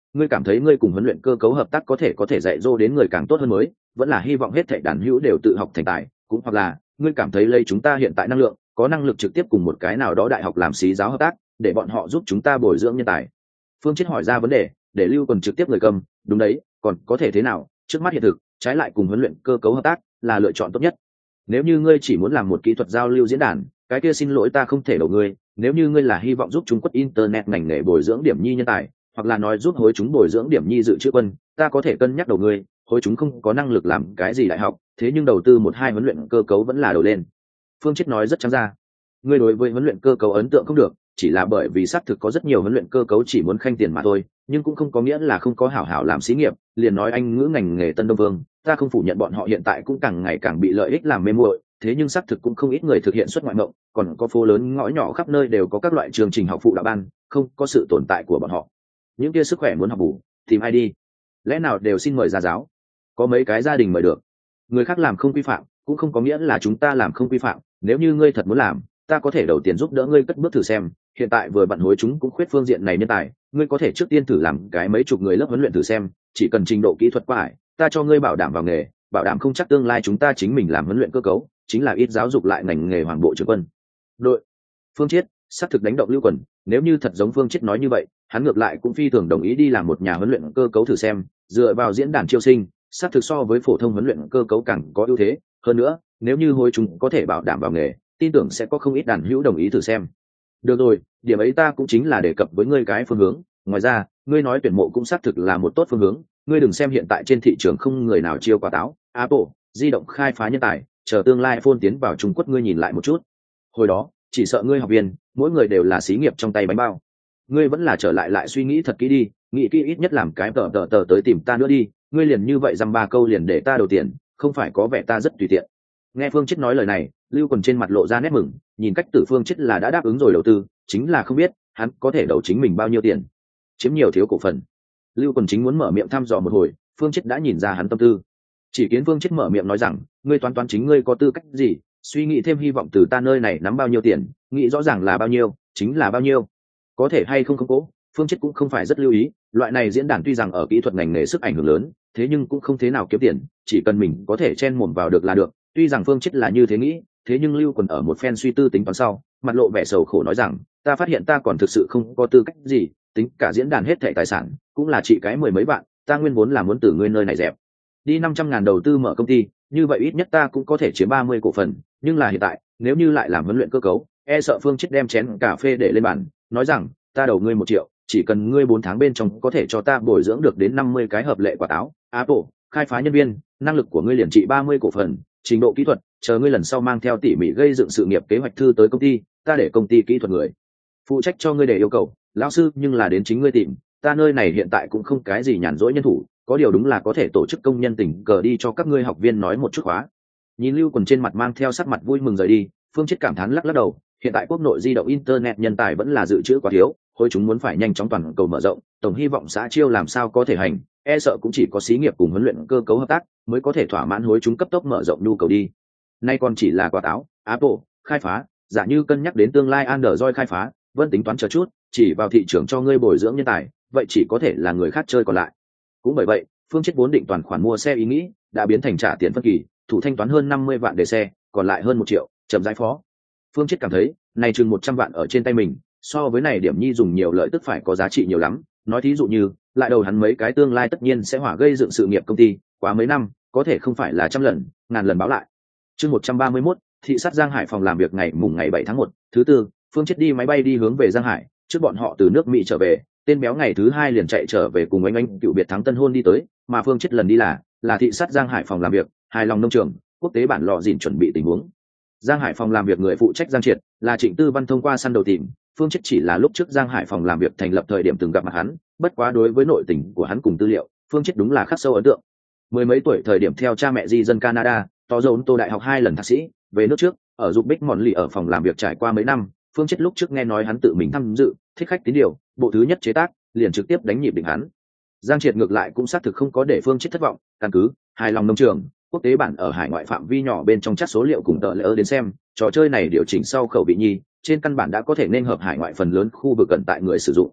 ngươi cảm thấy ngươi cùng huấn luyện cơ cấu hợp tác có thể có thể dạy dỗ đến người càng tốt hơn mới, vẫn là hy vọng hết thảy đàn hữu đều tự học thành tài, cũng hoặc là ngươi cảm thấy lấy chúng ta hiện tại năng lượng có năng lực trực tiếp cùng một cái nào đó đại học làm xí giáo hợp tác, để bọn họ giúp chúng ta bồi dưỡng nhân tài. Phương Chiết hỏi ra vấn đề để Lưu Quần trực tiếp người cầm. Đúng đấy, còn có thể thế nào, trước mắt hiện thực trái lại cùng huấn luyện cơ cấu hợp tác là lựa chọn tốt nhất. Nếu như ngươi chỉ muốn làm một kỹ thuật giao lưu diễn đàn, cái kia xin lỗi ta không thể đầu ngươi. Nếu như ngươi là hy vọng giúp Trung Quốc internet ngành nghề bồi dưỡng điểm nhi nhân tài, hoặc là nói giúp hối chúng bồi dưỡng điểm nhi dự trữ quân, ta có thể cân nhắc đầu ngươi. Hối chúng không có năng lực làm cái gì đại học, thế nhưng đầu tư một hai huấn luyện cơ cấu vẫn là đầu lên. Phương Chiết nói rất trắng ra. Ngươi đối với huấn luyện cơ cấu ấn tượng không được, chỉ là bởi vì xác thực có rất nhiều huấn luyện cơ cấu chỉ muốn khanh tiền mà thôi, nhưng cũng không có nghĩa là không có hảo hảo làm xí nghiệp. Liền nói anh ngữ ngành nghề Tân Đông Vương, ta không phủ nhận bọn họ hiện tại cũng càng ngày càng bị lợi ích làm mê muội, thế nhưng xác thực cũng không ít người thực hiện xuất ngoại mộng, còn có phố lớn ngõ nhỏ khắp nơi đều có các loại chương trình học phụ đạo ban, không có sự tồn tại của bọn họ. Những kia sức khỏe muốn học bù, tìm ai đi? Lẽ nào đều xin mời gia giáo? Có mấy cái gia đình mời được. Người khác làm không quy phạm, cũng không có nghĩa là chúng ta làm không quy phạm. Nếu như ngươi thật muốn làm, ta có thể đầu tiên giúp đỡ ngươi cất bước thử xem. Hiện tại vừa bận hối chúng cũng khuyết phương diện này nhân tài, ngươi có thể trước tiên thử làm cái mấy chục người lớp huấn luyện thử xem, chỉ cần trình độ kỹ thuật qua ải, ta cho ngươi bảo đảm vào nghề, bảo đảm không chắc tương lai chúng ta chính mình làm huấn luyện cơ cấu, chính là ít giáo dục lại ngành nghề hoàng bộ trưởng quân đội. Phương Chiết xác thực đánh động Lưu Quần, nếu như thật giống Phương Chiết nói như vậy, hắn ngược lại cũng phi thường đồng ý đi làm một nhà huấn luyện cơ cấu thử xem, dựa vào diễn đàn chiêu sinh, xác thực so với phổ thông huấn luyện cơ cấu càng có ưu thế. Hơn nữa, nếu như hối chúng có thể bảo đảm vào nghề, tin tưởng sẽ có không ít đàn hữu đồng ý thử xem. Được rồi, điểm ấy ta cũng chính là đề cập với ngươi cái phương hướng. Ngoài ra, ngươi nói tuyển mộ cũng xác thực là một tốt phương hướng. Ngươi đừng xem hiện tại trên thị trường không người nào chiêu quả táo, Apple, di động khai phá nhân tài, chờ tương lai iPhone tiến vào Trung Quốc ngươi nhìn lại một chút. Hồi đó, chỉ sợ ngươi học viên, mỗi người đều là xí nghiệp trong tay bánh bao. Ngươi vẫn là trở lại lại suy nghĩ thật kỹ đi, nghĩ kỹ ít nhất làm cái tờ tờ tờ tới tìm ta nữa đi. Ngươi liền như vậy dăm ba câu liền để ta đầu tiền, không phải có vẻ ta rất tùy tiện. Nghe Phương Chiết nói lời này, Lưu Quần trên mặt lộ ra nét mừng, nhìn cách Tử Phương Chiết là đã đáp ứng rồi đầu tư, chính là không biết hắn có thể đầu chính mình bao nhiêu tiền, chiếm nhiều thiếu cổ phần. Lưu Quần chính muốn mở miệng thăm dò một hồi, Phương Chiết đã nhìn ra hắn tâm tư. Chỉ kiến Phương Chiết mở miệng nói rằng, ngươi toán toán chính ngươi có tư cách gì, suy nghĩ thêm hy vọng từ ta nơi này nắm bao nhiêu tiền, nghĩ rõ ràng là bao nhiêu, chính là bao nhiêu. Có thể hay không không cố, Phương Chiết cũng không phải rất lưu ý, loại này diễn đàn tuy rằng ở kỹ thuật ngành nghề sức ảnh hưởng lớn, thế nhưng cũng không thế nào kiếm tiền, chỉ cần mình có thể chen mồm vào được là được. Tuy rằng Phương Chiết là như thế nghĩ, thế nhưng Lưu Quần ở một phen suy tư tính toán sau, mặt lộ vẻ sầu khổ nói rằng, ta phát hiện ta còn thực sự không có tư cách gì, tính cả diễn đàn hết thảy tài sản, cũng là chỉ cái mười mấy vạn, ta nguyên vốn là muốn từ ngươi nơi này dẹp đi năm trăm ngàn đầu tư mở công ty, như vậy ít nhất ta cũng có thể chiếm ba mươi cổ phần, nhưng là hiện tại, nếu như lại làm huấn luyện cơ cấu, e sợ Phương Chiết đem chén cà phê để lên bàn, nói rằng, ta đầu ngươi một triệu, chỉ cần ngươi bốn tháng bên trong có thể cho ta bồi dưỡng được đến năm mươi cái hợp lệ quả táo, Apple, khai phá nhân viên, năng lực của ngươi liền trị ba mươi cổ phần, trình độ kỹ thuật, chờ ngươi lần sau mang theo tỉ mỉ gây dựng sự nghiệp kế hoạch thư tới công ty, ta để công ty kỹ thuật người phụ trách cho ngươi để yêu cầu, lão sư nhưng là đến chính ngươi tìm, ta nơi này hiện tại cũng không cái gì nhàn rỗi nhân thủ, có điều đúng là có thể tổ chức công nhân tình cờ đi cho các ngươi học viên nói một chút khóa. Nhìn Lưu Quần trên mặt mang theo sắc mặt vui mừng rời đi, Phương Chiết cảm thán lắc lắc đầu, hiện tại quốc nội di động internet nhân tài vẫn là dự trữ quá thiếu, hối chúng muốn phải nhanh chóng toàn cầu mở rộng, tổng hy vọng xã chiêu làm sao có thể hành, e sợ cũng chỉ có xí nghiệp cùng huấn luyện cơ cấu hợp tác mới có thể thỏa mãn hối chúng cấp tốc mở rộng nhu cầu đi. Nay còn chỉ là quả táo, Apple khai phá, giả như cân nhắc đến tương lai Android khai phá, vẫn tính toán chờ chút, chỉ vào thị trường cho ngươi bồi dưỡng nhân tài, vậy chỉ có thể là người khác chơi còn lại. Cũng bởi vậy, Phương Chiết vốn định toàn khoản mua xe ý nghĩ đã biến thành trả tiền phân kỳ, thủ thanh toán hơn năm mươi vạn để xe, còn lại hơn một triệu, chậm rãi phó. Phương Chiết cảm thấy, này chừng một trăm vạn ở trên tay mình, so với này điểm nhi dùng nhiều lợi tức phải có giá trị nhiều lắm. Nói thí dụ như, lại đầu hắn mấy cái tương lai tất nhiên sẽ hỏa gây dựng sự nghiệp công ty, quá mấy năm, có thể không phải là trăm lần, ngàn lần báo lại. Chương một trăm ba mươi mốt, thị sát Giang Hải phòng làm việc ngày mùng ngày bảy tháng một, thứ tư, Phương Chiết đi máy bay đi hướng về Giang Hải, trước bọn họ từ nước Mỹ trở về, tên béo ngày thứ hai liền chạy trở về cùng anh anh cựu biệt thắng tân hôn đi tới, mà Phương Chiết lần đi là là thị sát Giang Hải phòng làm việc, hài lòng nông trường, quốc tế bản lọ dìn chuẩn bị tình huống. Giang Hải phòng làm việc người phụ trách Giang Triệt là Trịnh Tư Văn thông qua săn đầu tìm, Phương Chiết chỉ là lúc trước Giang Hải phòng làm việc thành lập thời điểm từng gặp mặt hắn, bất quá đối với nội tình của hắn cùng tư liệu, Phương Chiết đúng là khắc sâu ấn tượng. Mười mấy tuổi thời điểm theo cha mẹ di dân Canada, to dấu tô đại học hai lần thạc sĩ, về nước trước, ở dục Bích Mòn Lì ở phòng làm việc trải qua mấy năm, Phương Chiết lúc trước nghe nói hắn tự mình tham dự, thích khách tín điều, bộ thứ nhất chế tác, liền trực tiếp đánh nhịp định hắn. Giang Triệt ngược lại cũng xác thực không có để Phương Chiết thất vọng, căn cứ hài lòng nông trường, quốc tế bản ở hải ngoại phạm vi nhỏ bên trong chắc số liệu cùng tờ lỡ đến xem, trò chơi này điều chỉnh sau khẩu vị nhi, trên căn bản đã có thể nên hợp hải ngoại phần lớn khu vực cận tại người sử dụng.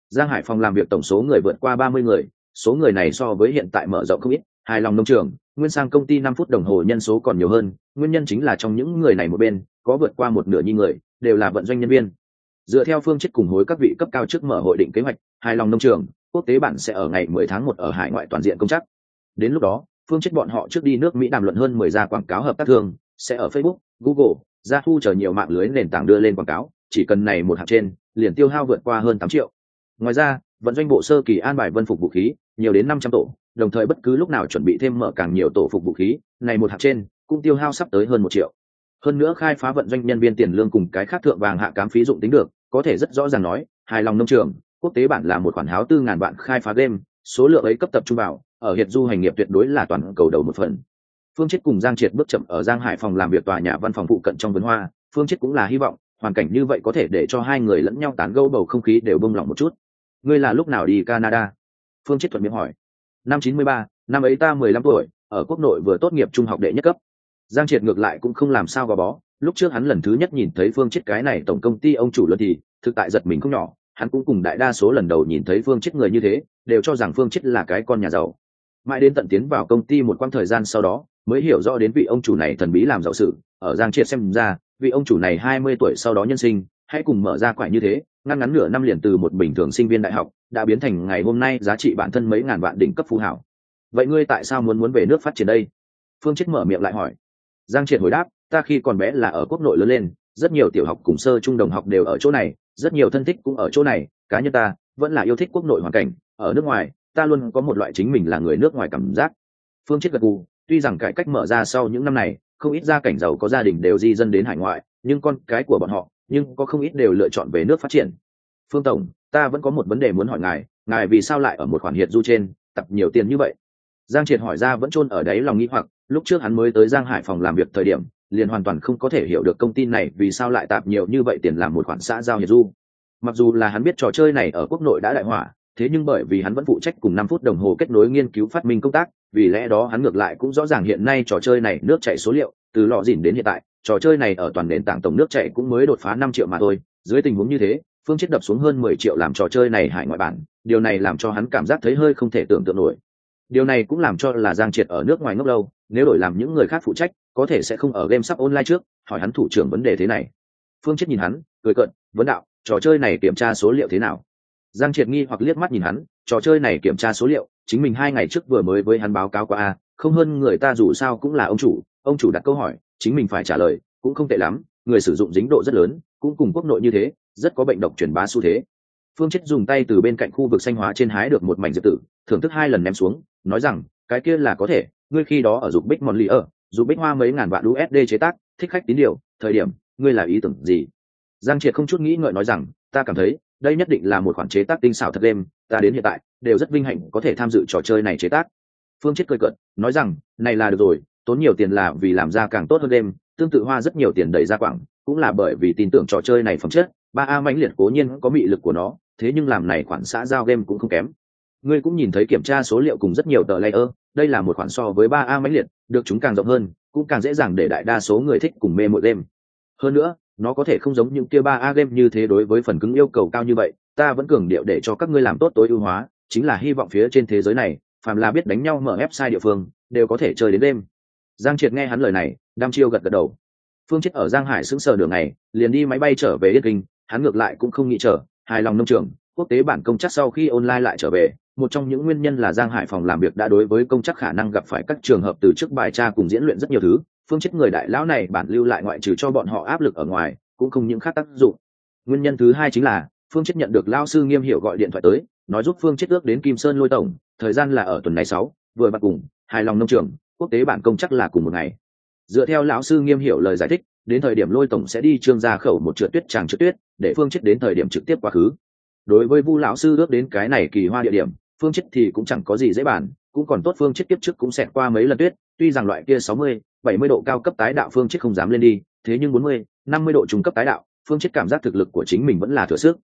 Giang Hải phòng làm việc tổng số người vượt qua ba mươi người, số người này so với hiện tại mở rộng không ít. Hài lòng nông trường, nguyên sang công ty năm phút đồng hồ nhân số còn nhiều hơn, nguyên nhân chính là trong những người này một bên có vượt qua một nửa nhi người đều là vận doanh nhân viên. Dựa theo phương chết cùng hối các vị cấp cao trước mở hội định kế hoạch, hài lòng nông trường quốc tế bản sẽ ở ngày mười tháng một ở hải ngoại toàn diện công chắc. Đến lúc đó, phương chết bọn họ trước đi nước Mỹ đàm luận hơn mười gia quảng cáo hợp tác thương, sẽ ở Facebook, Google, Yahoo chờ nhiều mạng lưới nền tảng đưa lên quảng cáo, chỉ cần này một hạng trên, liền tiêu hao vượt qua hơn tám triệu. Ngoài ra, vận doanh bộ sơ kỳ an bài vân phục vũ khí, nhiều đến năm trăm tổ, đồng thời bất cứ lúc nào chuẩn bị thêm mở càng nhiều tổ phục vũ khí, này một hạng trên, cũng tiêu hao sắp tới hơn một triệu. Hơn nữa khai phá vận doanh nhân viên tiền lương cùng cái khác thượng vàng hạ cám phí dụng tính được, có thể rất rõ ràng nói, hài lòng nông trường, quốc tế bản là một khoản háo tư ngàn vạn khai phá game, số lượng ấy cấp tập trung vào, ở hiện du hành nghiệp tuyệt đối là toàn cầu đầu một phần. Phương Chiết cùng Giang Triệt bước chậm ở Giang Hải phòng làm việc tòa nhà văn phòng phụ cận trong vườn hoa, Phương Chiết cũng là hy vọng, hoàn cảnh như vậy có thể để cho hai người lẫn nhau tán gẫu bầu không khí đều bông lỏng một chút. Ngươi là lúc nào đi Canada? Phương Chiết thuận miệng hỏi. Năm chín mươi ba, năm ấy ta mười lăm tuổi, ở quốc nội vừa tốt nghiệp trung học đệ nhất cấp. Giang Triệt ngược lại cũng không làm sao gò bó, lúc trước hắn lần thứ nhất nhìn thấy Phương Chiết cái này tổng công ty ông chủ luôn thì, thực tại giật mình không nhỏ, hắn cũng cùng đại đa số lần đầu nhìn thấy Phương Chiết người như thế, đều cho rằng Phương Chiết là cái con nhà giàu. Mãi đến tận tiến vào công ty một quãng thời gian sau đó, mới hiểu rõ đến vị ông chủ này thần bí làm giàu sự. Ở Giang Triệt xem ra, vị ông chủ này hai mươi tuổi sau đó nhân sinh, hãy cùng mở ra quải như thế, ngắn ngắn nửa năm liền từ một bình thường sinh viên đại học, đã biến thành ngày hôm nay giá trị bản thân mấy ngàn vạn đỉnh cấp phú hảo. Vậy ngươi tại sao muốn muốn về nước phát triển đây? Phương Chiết mở miệng lại hỏi. Giang Triệt hồi đáp, ta khi còn bé là ở quốc nội lớn lên, rất nhiều tiểu học cùng sơ trung đồng học đều ở chỗ này, rất nhiều thân thích cũng ở chỗ này, cá nhân ta vẫn là yêu thích quốc nội hoàn cảnh, ở nước ngoài, ta luôn có một loại chính mình là người nước ngoài cảm giác. Phương Chiết gật gù, tuy rằng cải cách mở ra sau những năm này, không ít gia cảnh giàu có gia đình đều di dân đến hải ngoại, nhưng con cái của bọn họ, nhưng có không ít đều lựa chọn về nước phát triển. Phương tổng, ta vẫn có một vấn đề muốn hỏi ngài, ngài vì sao lại ở một khoản hiện du trên tập nhiều tiền như vậy? Giang Triệt hỏi ra vẫn chôn ở đáy lòng nghi hoặc, lúc trước hắn mới tới Giang Hải phòng làm việc thời điểm, liền hoàn toàn không có thể hiểu được công ty này vì sao lại tạp nhiều như vậy tiền làm một khoản xã giao hiện du. Mặc dù là hắn biết trò chơi này ở quốc nội đã đại hỏa, thế nhưng bởi vì hắn vẫn phụ trách cùng năm phút đồng hồ kết nối nghiên cứu phát minh công tác, vì lẽ đó hắn ngược lại cũng rõ ràng hiện nay trò chơi này nước chảy số liệu, từ lọ dỉn đến hiện tại, trò chơi này ở toàn nền tảng tổng nước chảy cũng mới đột phá năm triệu mà thôi. Dưới tình huống như thế, Phương Chiết đập xuống hơn mười triệu làm trò chơi này hải ngoại bản, điều này làm cho hắn cảm giác thấy hơi không thể tưởng tượng nổi. Điều này cũng làm cho là Giang Triệt ở nước ngoài ngốc lâu, nếu đổi làm những người khác phụ trách, có thể sẽ không ở game sắp online trước, hỏi hắn thủ trưởng vấn đề thế này. Phương Chiết nhìn hắn, cười cợt, vấn đạo, trò chơi này kiểm tra số liệu thế nào? Giang Triệt nghi hoặc liếc mắt nhìn hắn, trò chơi này kiểm tra số liệu, chính mình hai ngày trước vừa mới với hắn báo cáo qua a, không hơn người ta dù sao cũng là ông chủ, ông chủ đặt câu hỏi, chính mình phải trả lời, cũng không tệ lắm, người sử dụng dính độ rất lớn, cũng cùng quốc nội như thế, rất có bệnh độc truyền bá xu thế. Phương Chiết dùng tay từ bên cạnh khu vực xanh hóa trên hái được một mảnh diệp tử, thưởng thức hai lần ném xuống, nói rằng, cái kia là có thể, ngươi khi đó ở dục bích mòn lì ở, dục bích hoa mấy ngàn vạn u ét đê chế tác, thích khách tín điều, thời điểm, ngươi là ý tưởng gì? Giang Triệt không chút nghĩ ngợi nói rằng, ta cảm thấy, đây nhất định là một khoản chế tác tinh xảo thật game, ta đến hiện tại đều rất vinh hạnh có thể tham dự trò chơi này chế tác. Phương Chiết cười cợt, nói rằng, này là được rồi, tốn nhiều tiền là vì làm ra càng tốt hơn game, tương tự hoa rất nhiều tiền đẩy ra quảng, cũng là bởi vì tin tưởng trò chơi này phẩm chất, ba A mãnh liệt cố nhiên có mị lực của nó, thế nhưng làm này khoản xã giao game cũng không kém. Ngươi cũng nhìn thấy kiểm tra số liệu cùng rất nhiều tờ layer, đây là một khoản so với ba A mãnh liệt, được chúng càng rộng hơn, cũng càng dễ dàng để đại đa số người thích cùng mê mội game. Hơn nữa, nó có thể không giống những kia ba A game như thế đối với phần cứng yêu cầu cao như vậy, ta vẫn cường điệu để cho các ngươi làm tốt tối ưu hóa, chính là hy vọng phía trên thế giới này, phàm là biết đánh nhau mở website địa phương, đều có thể chơi đến đêm. Giang Triệt nghe hắn lời này, đăm chiêu gật gật đầu. Phương Chiết ở Giang Hải sững sờ nửa ngày, liền đi máy bay trở về Yên Kinh, hắn ngược lại cũng không nghĩ chờ, hài lòng nông trường, quốc tế bản công chắc sau khi online lại trở về, một trong những nguyên nhân là Giang Hải phòng làm việc đã đối với công chắc khả năng gặp phải các trường hợp từ trước bài tra cùng diễn luyện rất nhiều thứ, Phương Chiết người đại lão này bản lưu lại ngoại trừ cho bọn họ áp lực ở ngoài, cũng không những khác tác dụng. Nguyên nhân thứ hai chính là Phương Chiết nhận được lão sư Nghiêm Hiểu gọi điện thoại tới, nói giúp Phương Chiết ước đến Kim Sơn Lôi tổng, thời gian là ở tuần này sáu, vừa bắt cùng, hài lòng nông trường, quốc tế bản công chắc là cùng một ngày. Dựa theo lão sư Nghiêm Hiểu lời giải thích, đến thời điểm Lôi tổng sẽ đi Trương Gia Khẩu một trượt tuyết tràng trượt tuyết, để Phương Chiết đến thời điểm trực tiếp quá khứ. Đối với Vu lão sư ước đến cái này kỳ hoa địa điểm, Phương Chiết thì cũng chẳng có gì dễ bàn, cũng còn tốt Phương Chiết tiếp trước cũng xẹt qua mấy lần tuyết, tuy rằng loại kia sáu mươi, bảy mươi độ cao cấp tái đạo Phương Chiết không dám lên đi, thế nhưng bốn mươi, năm mươi độ trung cấp tái đạo, Phương Chiết cảm giác thực lực của chính mình vẫn là thừa sức,